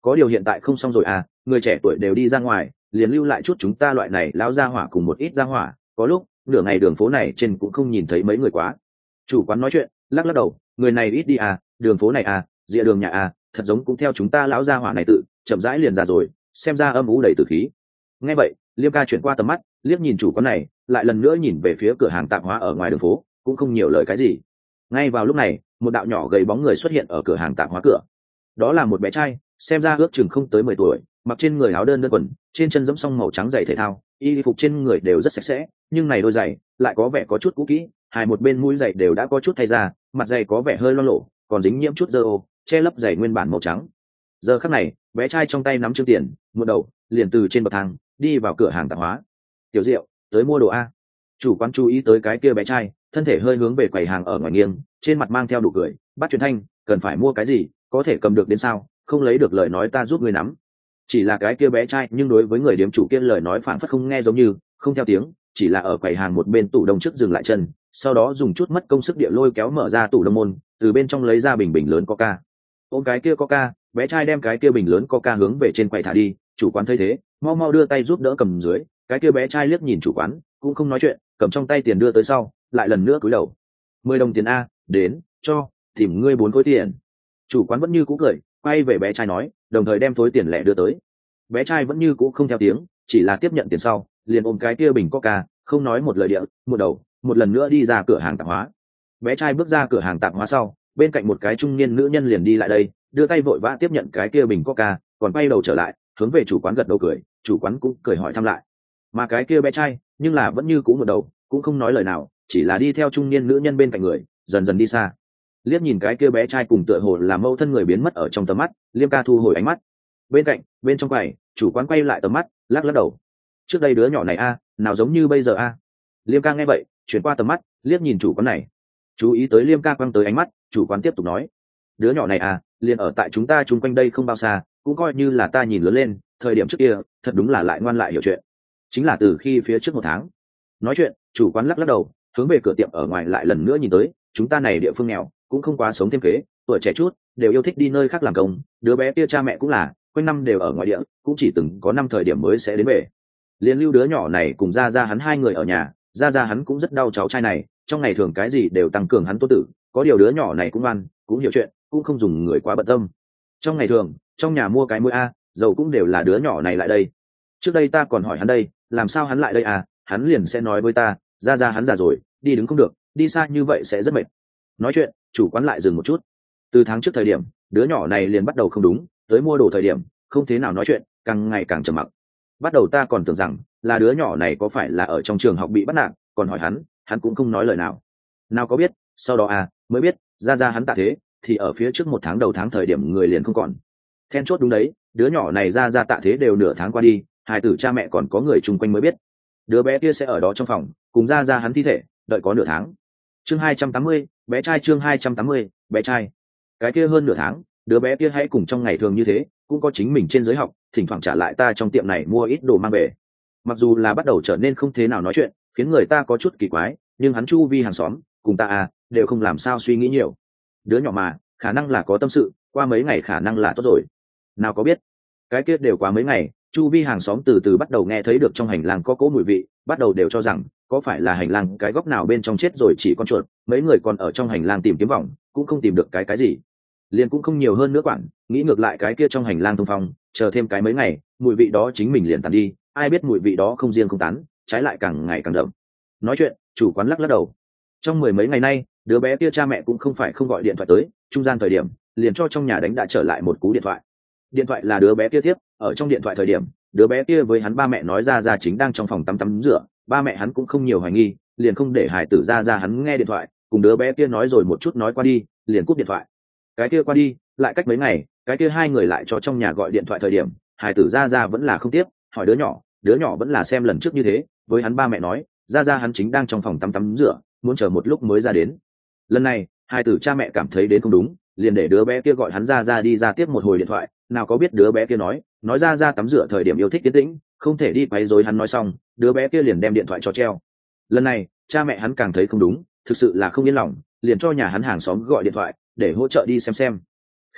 có điều hiện tại không xong rồi à, người trẻ tuổi đều đi ra ngoài, liền lưu lại chút chúng ta loại này lão gia hỏa cùng một ít gia hỏa, có lúc nửa ngày đường phố này trên cũng không nhìn thấy mấy người quá. Chủ quán nói chuyện lắc lắc đầu, người này ít đi à, đường phố này à, rìa đường nhà à, thật giống cũng theo chúng ta lão gia hỏa này tự chậm rãi liền già rồi, xem ra âm u đầy tử khí. Nghe vậy Liêm ca chuyển qua tầm mắt liếc nhìn chủ quán này, lại lần nữa nhìn về phía cửa hàng tạp hóa ở ngoài đường phố, cũng không nhiều lời cái gì. Ngay vào lúc này một đạo nhỏ gầy bóng người xuất hiện ở cửa hàng tạp hóa cửa. Đó là một bé trai, xem ra ước chừng không tới 10 tuổi, mặc trên người áo đơn quần, trên chân giẫm song màu trắng giày thể thao, y phục trên người đều rất sạch sẽ, nhưng này đôi giày lại có vẻ có chút cũ kỹ, hai một bên mũi giày đều đã có chút thay ra, mặt giày có vẻ hơi loang lổ, còn dính nhiễm chút dơ ô, che lấp giày nguyên bản màu trắng. Giờ khắc này bé trai trong tay nắm trương tiền, một đầu liền từ trên bậc thang đi vào cửa hàng tạp hóa. Tiểu Diệu, tới mua đồ a. Chủ quán chú ý tới cái kia bé trai, thân thể hơi hướng về quầy hàng ở ngoài nghiêng, trên mặt mang theo đủ cười, bắt truyền thanh, cần phải mua cái gì, có thể cầm được đến sao, không lấy được lời nói ta giúp người nắm. Chỉ là cái kia bé trai nhưng đối với người điếm chủ kia lời nói phảng phất không nghe giống như, không theo tiếng, chỉ là ở quầy hàng một bên tủ đông trước dừng lại chân, sau đó dùng chút mất công sức địa lôi kéo mở ra tủ đông môn, từ bên trong lấy ra bình bình lớn coca. Ôm cái kia coca, bé trai đem cái kia bình lớn coca hướng về trên quầy thả đi, chủ quán thấy thế, mau mau đưa tay giúp đỡ cầm dưới, cái kia bé trai liếc nhìn chủ quán, cũng không nói chuyện, cầm trong tay tiền đưa tới sau, lại lần nữa cúi đầu. 10 đồng tiền a, đến, cho, tìm ngươi 4 khối tiền. Chủ quán vẫn như cũ cười, quay về bé trai nói, đồng thời đem thối tiền lẻ đưa tới. Bé trai vẫn như cũ không theo tiếng, chỉ là tiếp nhận tiền sau, liền ôm cái kia bình coca, không nói một lời địa, một đầu, một lần nữa đi ra cửa hàng tạp hóa. Bé trai bước ra cửa hàng tạp hóa sau, bên cạnh một cái trung niên nữ nhân liền đi lại đây, đưa tay vội vã tiếp nhận cái kia bình coca, còn quay đầu trở lại, hướng về chủ quán gật đầu cười, chủ quán cũng cười hỏi thăm lại. Mà cái kia bé trai, nhưng là vẫn như cũ một đầu, cũng không nói lời nào, chỉ là đi theo trung niên nữ nhân bên cạnh người, dần dần đi xa. Liếc nhìn cái kia bé trai cùng tựa hồ là mâu thân người biến mất ở trong tầm mắt, Liêm ca thu hồi ánh mắt. Bên cạnh, bên trong quầy, chủ quán quay lại tầm mắt, lắc lắc đầu. Trước đây đứa nhỏ này a, nào giống như bây giờ a. Liêm ca nghe vậy, chuyển qua tầm mắt, liếc nhìn chủ quán này. Chú ý tới Liêm ca quăng tới ánh mắt, chủ quán tiếp tục nói: đứa nhỏ này à, liền ở tại chúng ta chung quanh đây không bao xa, cũng coi như là ta nhìn lớn lên, thời điểm trước kia, thật đúng là lại ngoan lại hiểu chuyện. Chính là từ khi phía trước 1 tháng. Nói chuyện, chủ quán lắc lắc đầu, hướng về cửa tiệm ở ngoài lại lần nữa nhìn tới, chúng ta này địa phương nghèo, cũng không quá sống thêm kế, tuổi trẻ chút, đều yêu thích đi nơi khác làm công, đứa bé kia cha mẹ cũng là, quanh năm đều ở ngoài địa, cũng chỉ từng có năm thời điểm mới sẽ đến về. Liên lưu đứa nhỏ này cùng ra hắn 2 người ở nhà, ra hắn cũng rất đau cháu trai này, trong ngày thường cái gì đều tăng cường hắn tốt tử, có điều đứa nhỏ này cũng ngoan, cũng hiểu chuyện, cũng không dùng người quá bận tâm. Trong ngày thường, trong nhà mua cái muối a, dầu cũng đều là đứa nhỏ này lại đây. Trước đây ta còn hỏi hắn đây, làm sao hắn lại đây à, hắn liền sẽ nói với ta, ra hắn già rồi, đi đứng không được, đi xa như vậy sẽ rất mệt. Nói chuyện, chủ quán lại dừng một chút. Từ tháng trước thời điểm, đứa nhỏ này liền bắt đầu không đúng, tới mua đồ thời điểm, không thế nào nói chuyện, càng ngày càng trầm mặc. Bắt đầu ta còn tưởng rằng là đứa nhỏ này có phải là ở trong trường học bị bắt nạt, còn hỏi hắn cũng không nói lời nào. Nào có biết, sau đó mới biết, ra hắn tạ thế, thì ở phía trước 1 tháng đầu tháng thời điểm người liền không còn. Then chốt đúng đấy, đứa nhỏ này ra tạ thế đều nửa tháng qua đi, hài tử cha mẹ còn có người chung quanh mới biết. Đứa bé kia sẽ ở đó trong phòng, cùng ra hắn thi thể, đợi có nửa tháng. Chương 280, bé trai chương 280, bé trai. Cái kia hơn nửa tháng, đứa bé kia hãy cùng trong ngày thường như thế, cũng có chính mình trên giới học, thỉnh thoảng trả lại ta trong tiệm này mua ít đồ mang về. Mặc dù là bắt đầu trở nên không thế nào nói chuyện, khiến người ta có chút kỳ quái, nhưng hắn chu vi hàng xóm, cùng ta đều không làm sao suy nghĩ nhiều. Đứa nhỏ mà, khả năng là có tâm sự, qua mấy ngày khả năng là tốt rồi. Nào có biết, cái kia đều qua mấy ngày, chu vi hàng xóm từ từ bắt đầu nghe thấy được trong hành lang có cỗ mùi vị, bắt đầu đều cho rằng có phải là hành lang cái góc nào bên trong chết rồi chỉ con chuột, mấy người còn ở trong hành lang tìm kiếm vòng, cũng không tìm được cái gì, liền cũng không nhiều hơn nữa quản, nghĩ ngược lại cái kia trong hành lang thông phong, chờ thêm cái mấy ngày, mùi vị đó chính mình liền tàn đi, ai biết mùi vị đó không riêng không tán, trái lại càng ngày càng đậm. Nói chuyện, chủ quán lắc lắc đầu. Trong 10 mấy ngày nay, đứa bé kia cha mẹ cũng không phải không gọi điện thoại tới, trung gian thời điểm liền cho trong nhà đánh đã trở lại một cú điện thoại. Điện thoại là đứa bé kia tiếp, ở trong điện thoại thời điểm, đứa bé kia với hắn ba mẹ nói ra chính đang trong phòng tắm rửa, ba mẹ hắn cũng không nhiều hoài nghi, liền không để hài tử ra hắn nghe điện thoại, cùng đứa bé kia nói rồi một chút nói qua đi, liền cúp điện thoại. Cái kia qua đi, lại cách mấy ngày, cái kia 2 người lại cho trong nhà gọi điện thoại thời điểm, hài tử ra vẫn là không tiếp, hỏi đứa nhỏ vẫn là xem lần trước như thế, với hắn ba mẹ nói, ra hắn chính đang trong phòng tắm rửa, muốn chờ một lúc mới ra đến. Lần này, hài tử cha mẹ cảm thấy đến không đúng, liền để đứa bé kia gọi hắn ra đi ra tiếp một hồi điện thoại, nào có biết đứa bé kia nói ra tắm rửa thời điểm yêu thích tiến tĩnh, không thể đi quấy rối hắn nói xong, đứa bé kia liền đem điện thoại cho treo. Lần này, cha mẹ hắn càng thấy không đúng, thực sự là không yên lòng, liền cho nhà hắn hàng xóm gọi điện thoại để hỗ trợ đi xem. Khi đó,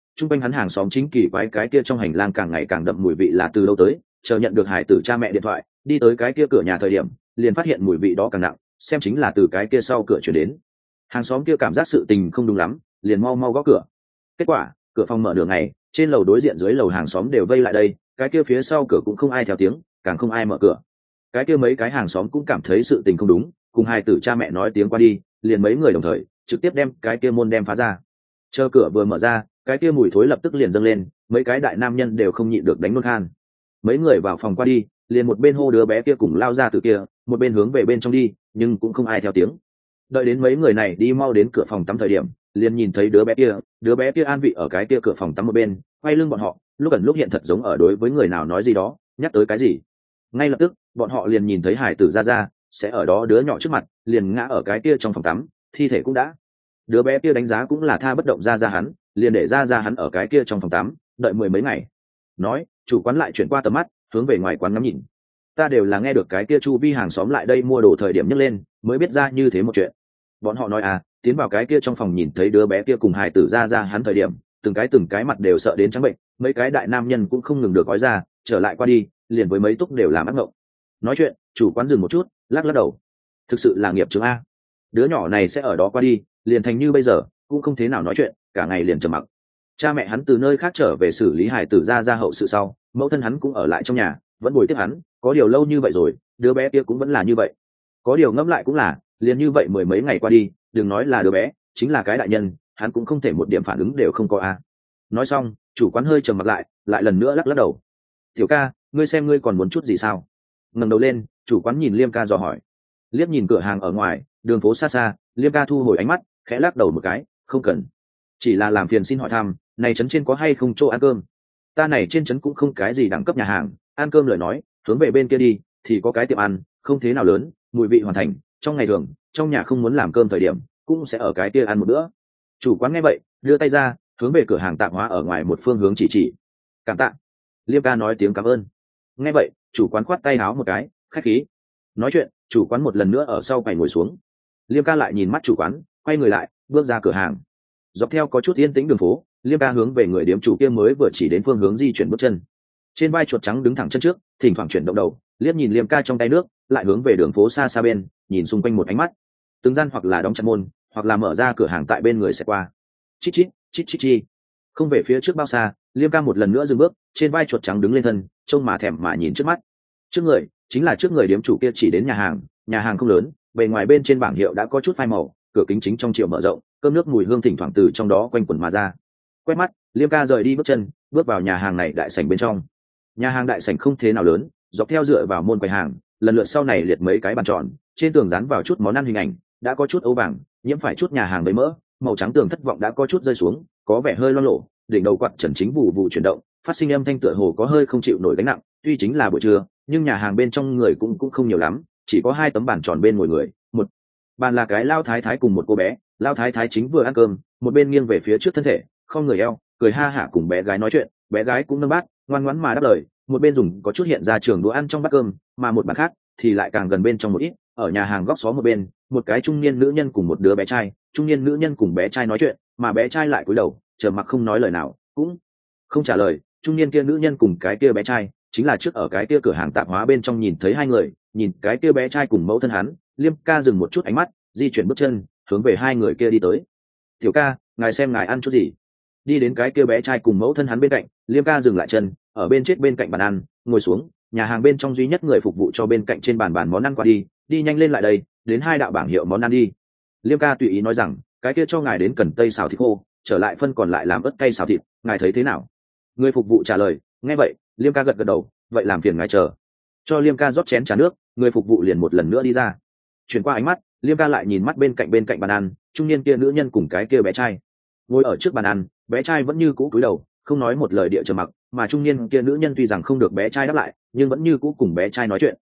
chung quanh hắn hàng xóm chính kỳ quái cái kia trong hành lang càng ngày càng đậm mùi vị là từ đâu tới, chờ nhận được hải tử cha mẹ điện thoại đi tới cái kia cửa nhà thời điểm liền phát hiện mùi vị đó càng nặng, xem chính là từ cái kia sau cửa chuyển đến. Hàng xóm kia cảm giác sự tình không đúng lắm, liền mau mau gõ cửa. Kết quả cửa phòng mở đường ngày, trên lầu đối diện dưới lầu hàng xóm đều vây lại đây, cái kia phía sau cửa cũng không ai theo tiếng, càng không ai mở cửa. Cái kia mấy cái hàng xóm cũng cảm thấy sự tình không đúng, cùng hai tử cha mẹ nói tiếng qua đi, liền mấy người đồng thời trực tiếp đem cái kia môn đem phá ra. Chờ cửa vừa mở ra, cái kia mùi thối lập tức liền dâng lên, mấy cái đại nam nhân đều không nhịn được đánh nôn khan. Mấy người vào phòng qua đi, liền một bên hô đứa bé kia cùng lao ra từ kia, một bên hướng về bên trong đi, nhưng cũng không ai theo tiếng. Đợi đến mấy người này đi mau đến cửa phòng tắm thời điểm, liền nhìn thấy đứa bé kia an vị ở cái kia cửa phòng tắm một bên, quay lưng bọn họ, lúc ẩn lúc hiện thật giống ở đối với người nào nói gì đó, nhắc tới cái gì. Ngay lập tức bọn họ liền nhìn thấy hải tử ra sẽ ở đó đứa nhỏ trước mặt liền ngã ở cái kia trong phòng tắm, thi thể cũng đã. Đứa bé kia đánh giá cũng là tha bất động ra hắn, liền để ra hắn ở cái kia trong phòng tắm đợi mười mấy ngày. Nói chủ quán lại chuyển qua tầm mắt hướng về ngoài quán ngắm nhìn. Ta đều là nghe được cái kia chu vi hàng xóm lại đây mua đồ thời điểm nhấc lên mới biết ra như thế một chuyện. Bọn họ nói tiến vào cái kia trong phòng nhìn thấy đứa bé kia cùng hài tử ra hắn thời điểm từng cái mặt đều sợ đến trắng bệnh, mấy cái đại nam nhân cũng không ngừng được gói ra trở lại qua đi liền với mấy túc đều làm ác mộng. Nói chuyện chủ quán dừng một chút lắc đầu, thực sự là nghiệp chứng a. Đứa nhỏ này sẽ ở đó qua đi liền thành như bây giờ, cũng không thế nào nói chuyện, cả ngày liền trầm mặc. Cha mẹ hắn từ nơi khác trở về xử lý hài tử ra hậu sự sau, mẫu thân hắn cũng ở lại trong nhà vẫn bồi tiếp hắn, có điều lâu như vậy rồi đứa bé kia cũng vẫn là như vậy. Có điều ngẫm lại cũng là liền như vậy mười mấy ngày qua đi, đừng nói là đứa bé, chính là cái đại nhân hắn cũng không thể một điểm phản ứng đều không có a. Nói xong chủ quán hơi trầm mặc lại lần nữa lắc đầu. Tiểu ca, ngươi xem ngươi còn muốn chút gì sao? Ngẩng đầu lên chủ quán nhìn Liêm ca dò hỏi. Liếc nhìn cửa hàng ở ngoài đường phố xa xa, Liêm ca thu hồi ánh mắt khẽ lắc đầu một cái, không cần, chỉ là làm phiền xin hỏi thăm này trấn trên có hay không chỗ ăn cơm? Ta này trên trấn cũng không cái gì đẳng cấp nhà hàng, ăn cơm lời nói hướng về bên kia đi thì có cái tiệm ăn không thế nào lớn, mùi vị hoàn thành, trong ngày thường trong nhà không muốn làm cơm thời điểm cũng sẽ ở cái kia ăn một bữa. Chủ quán nghe vậy đưa tay ra hướng về cửa hàng tạp hóa ở ngoài một phương hướng chỉ. Cảm tạ. Liêm ca nói tiếng cảm ơn. Nghe vậy chủ quán khoát tay áo một cái, khách khí. Nói chuyện chủ quán một lần nữa ở sau quầy ngồi xuống. Liêm ca lại nhìn mắt chủ quán, quay người lại bước ra cửa hàng. Dọc theo có chút yên tĩnh đường phố, Liêm ca hướng về người điếm chủ kia mới vừa chỉ đến phương hướng di chuyển bước chân. Trên vai chuột trắng đứng thẳng chân trước, thỉnh thoảng chuyển động đầu liếc nhìn Liêm ca trong tay nước, lại hướng về đường phố xa xa bên nhìn xung quanh một ánh mắt. Từng gian hoặc là đóng chặt môn hoặc là mở ra cửa hàng tại bên người sẽ qua. Chít chi. Không về phía trước bao xa, Liêm ca một lần nữa dừng bước, trên vai chuột trắng đứng lên thân, trông mà thèm mà nhìn trước mắt. Trước người chính là trước người điếm chủ kia chỉ đến nhà hàng không lớn, bề ngoài bên trên bảng hiệu đã có chút phai màu, cửa kính chính trong triệu mở rộng, cơm nước mùi hương thỉnh thoảng từ trong đó quanh quẩn mà ra. Quét mắt Liêm ca rời đi bước chân, bước vào nhà hàng này đại sảnh bên trong. Nhà hàng đại sảnh không thế nào lớn, dọc theo dựa vào môn quầy hàng lần lượt sau này liệt mấy cái bàn tròn, trên tường dán vào chút món ăn hình ảnh, đã có chút ấu vàng nhiễm phải chút nhà hàng bấy mỡ, màu trắng tường thất vọng đã có chút rơi xuống, có vẻ hơi loang lổ, đỉnh đầu quạt trần chính vụ chuyển động, phát sinh âm thanh tựa hồ có hơi không chịu nổi gánh nặng. Tuy chính là buổi trưa nhưng nhà hàng bên trong người cũng không nhiều lắm, chỉ có hai tấm bàn tròn bên ngồi người, một bàn là cái lao thái thái cùng một cô bé. Lao thái thái chính vừa ăn cơm, một bên nghiêng về phía trước thân thể, không người eo, cười ha hả cùng bé gái nói chuyện, bé gái cũng nâng bát ngoan ngoãn mà đáp lời, một bên dùng có chút hiện ra trường đũa ăn trong bát cơm, mà một bàn khác thì lại càng gần bên trong một ít. Ở nhà hàng góc xó một bên, một cái trung niên nữ nhân cùng một đứa bé trai, trung niên nữ nhân cùng bé trai nói chuyện, mà bé trai lại cúi đầu trầm mặc không nói lời nào, cũng không trả lời. Trung niên kia nữ nhân cùng cái kia bé trai chính là trước ở cái kia cửa hàng tạp hóa bên trong nhìn thấy hai người. Nhìn cái kia bé trai cùng mẫu thân hắn, Liêm ca dừng một chút ánh mắt, di chuyển bước chân hướng về hai người kia đi tới. Tiểu ca, ngài xem ngài ăn chút gì? Đi đến cái kia bé trai cùng mẫu thân hắn bên cạnh, Liêm ca dừng lại chân, ở bên chết bên cạnh bàn ăn ngồi xuống. Nhà hàng bên trong duy nhất người phục vụ cho bên cạnh trên bàn món ăn qua đi nhanh lên lại đây, đến hai đạo bảng hiệu món ăn đi. Liêm ca tùy ý nói rằng, cái kia cho ngài đến cần tây xào thịt khô, trở lại phân còn lại làm ớt cay xào thịt, ngài thấy thế nào? Người phục vụ trả lời. Nghe vậy Liêm ca gật đầu, vậy làm phiền ngài chờ. Cho Liêm ca rót chén trà nước, người phục vụ liền một lần nữa đi ra. Chuyển qua ánh mắt, Liêm ca lại nhìn mắt bên cạnh bàn ăn, trung niên kia nữ nhân cùng cái kia bé trai ngồi ở trước bàn ăn. Bé trai vẫn như cũ cúi đầu không nói một lời địa trầm mặc, mà trung niên kia nữ nhân tuy rằng không được bé trai đáp lại nhưng vẫn như cũ cùng bé trai nói chuyện,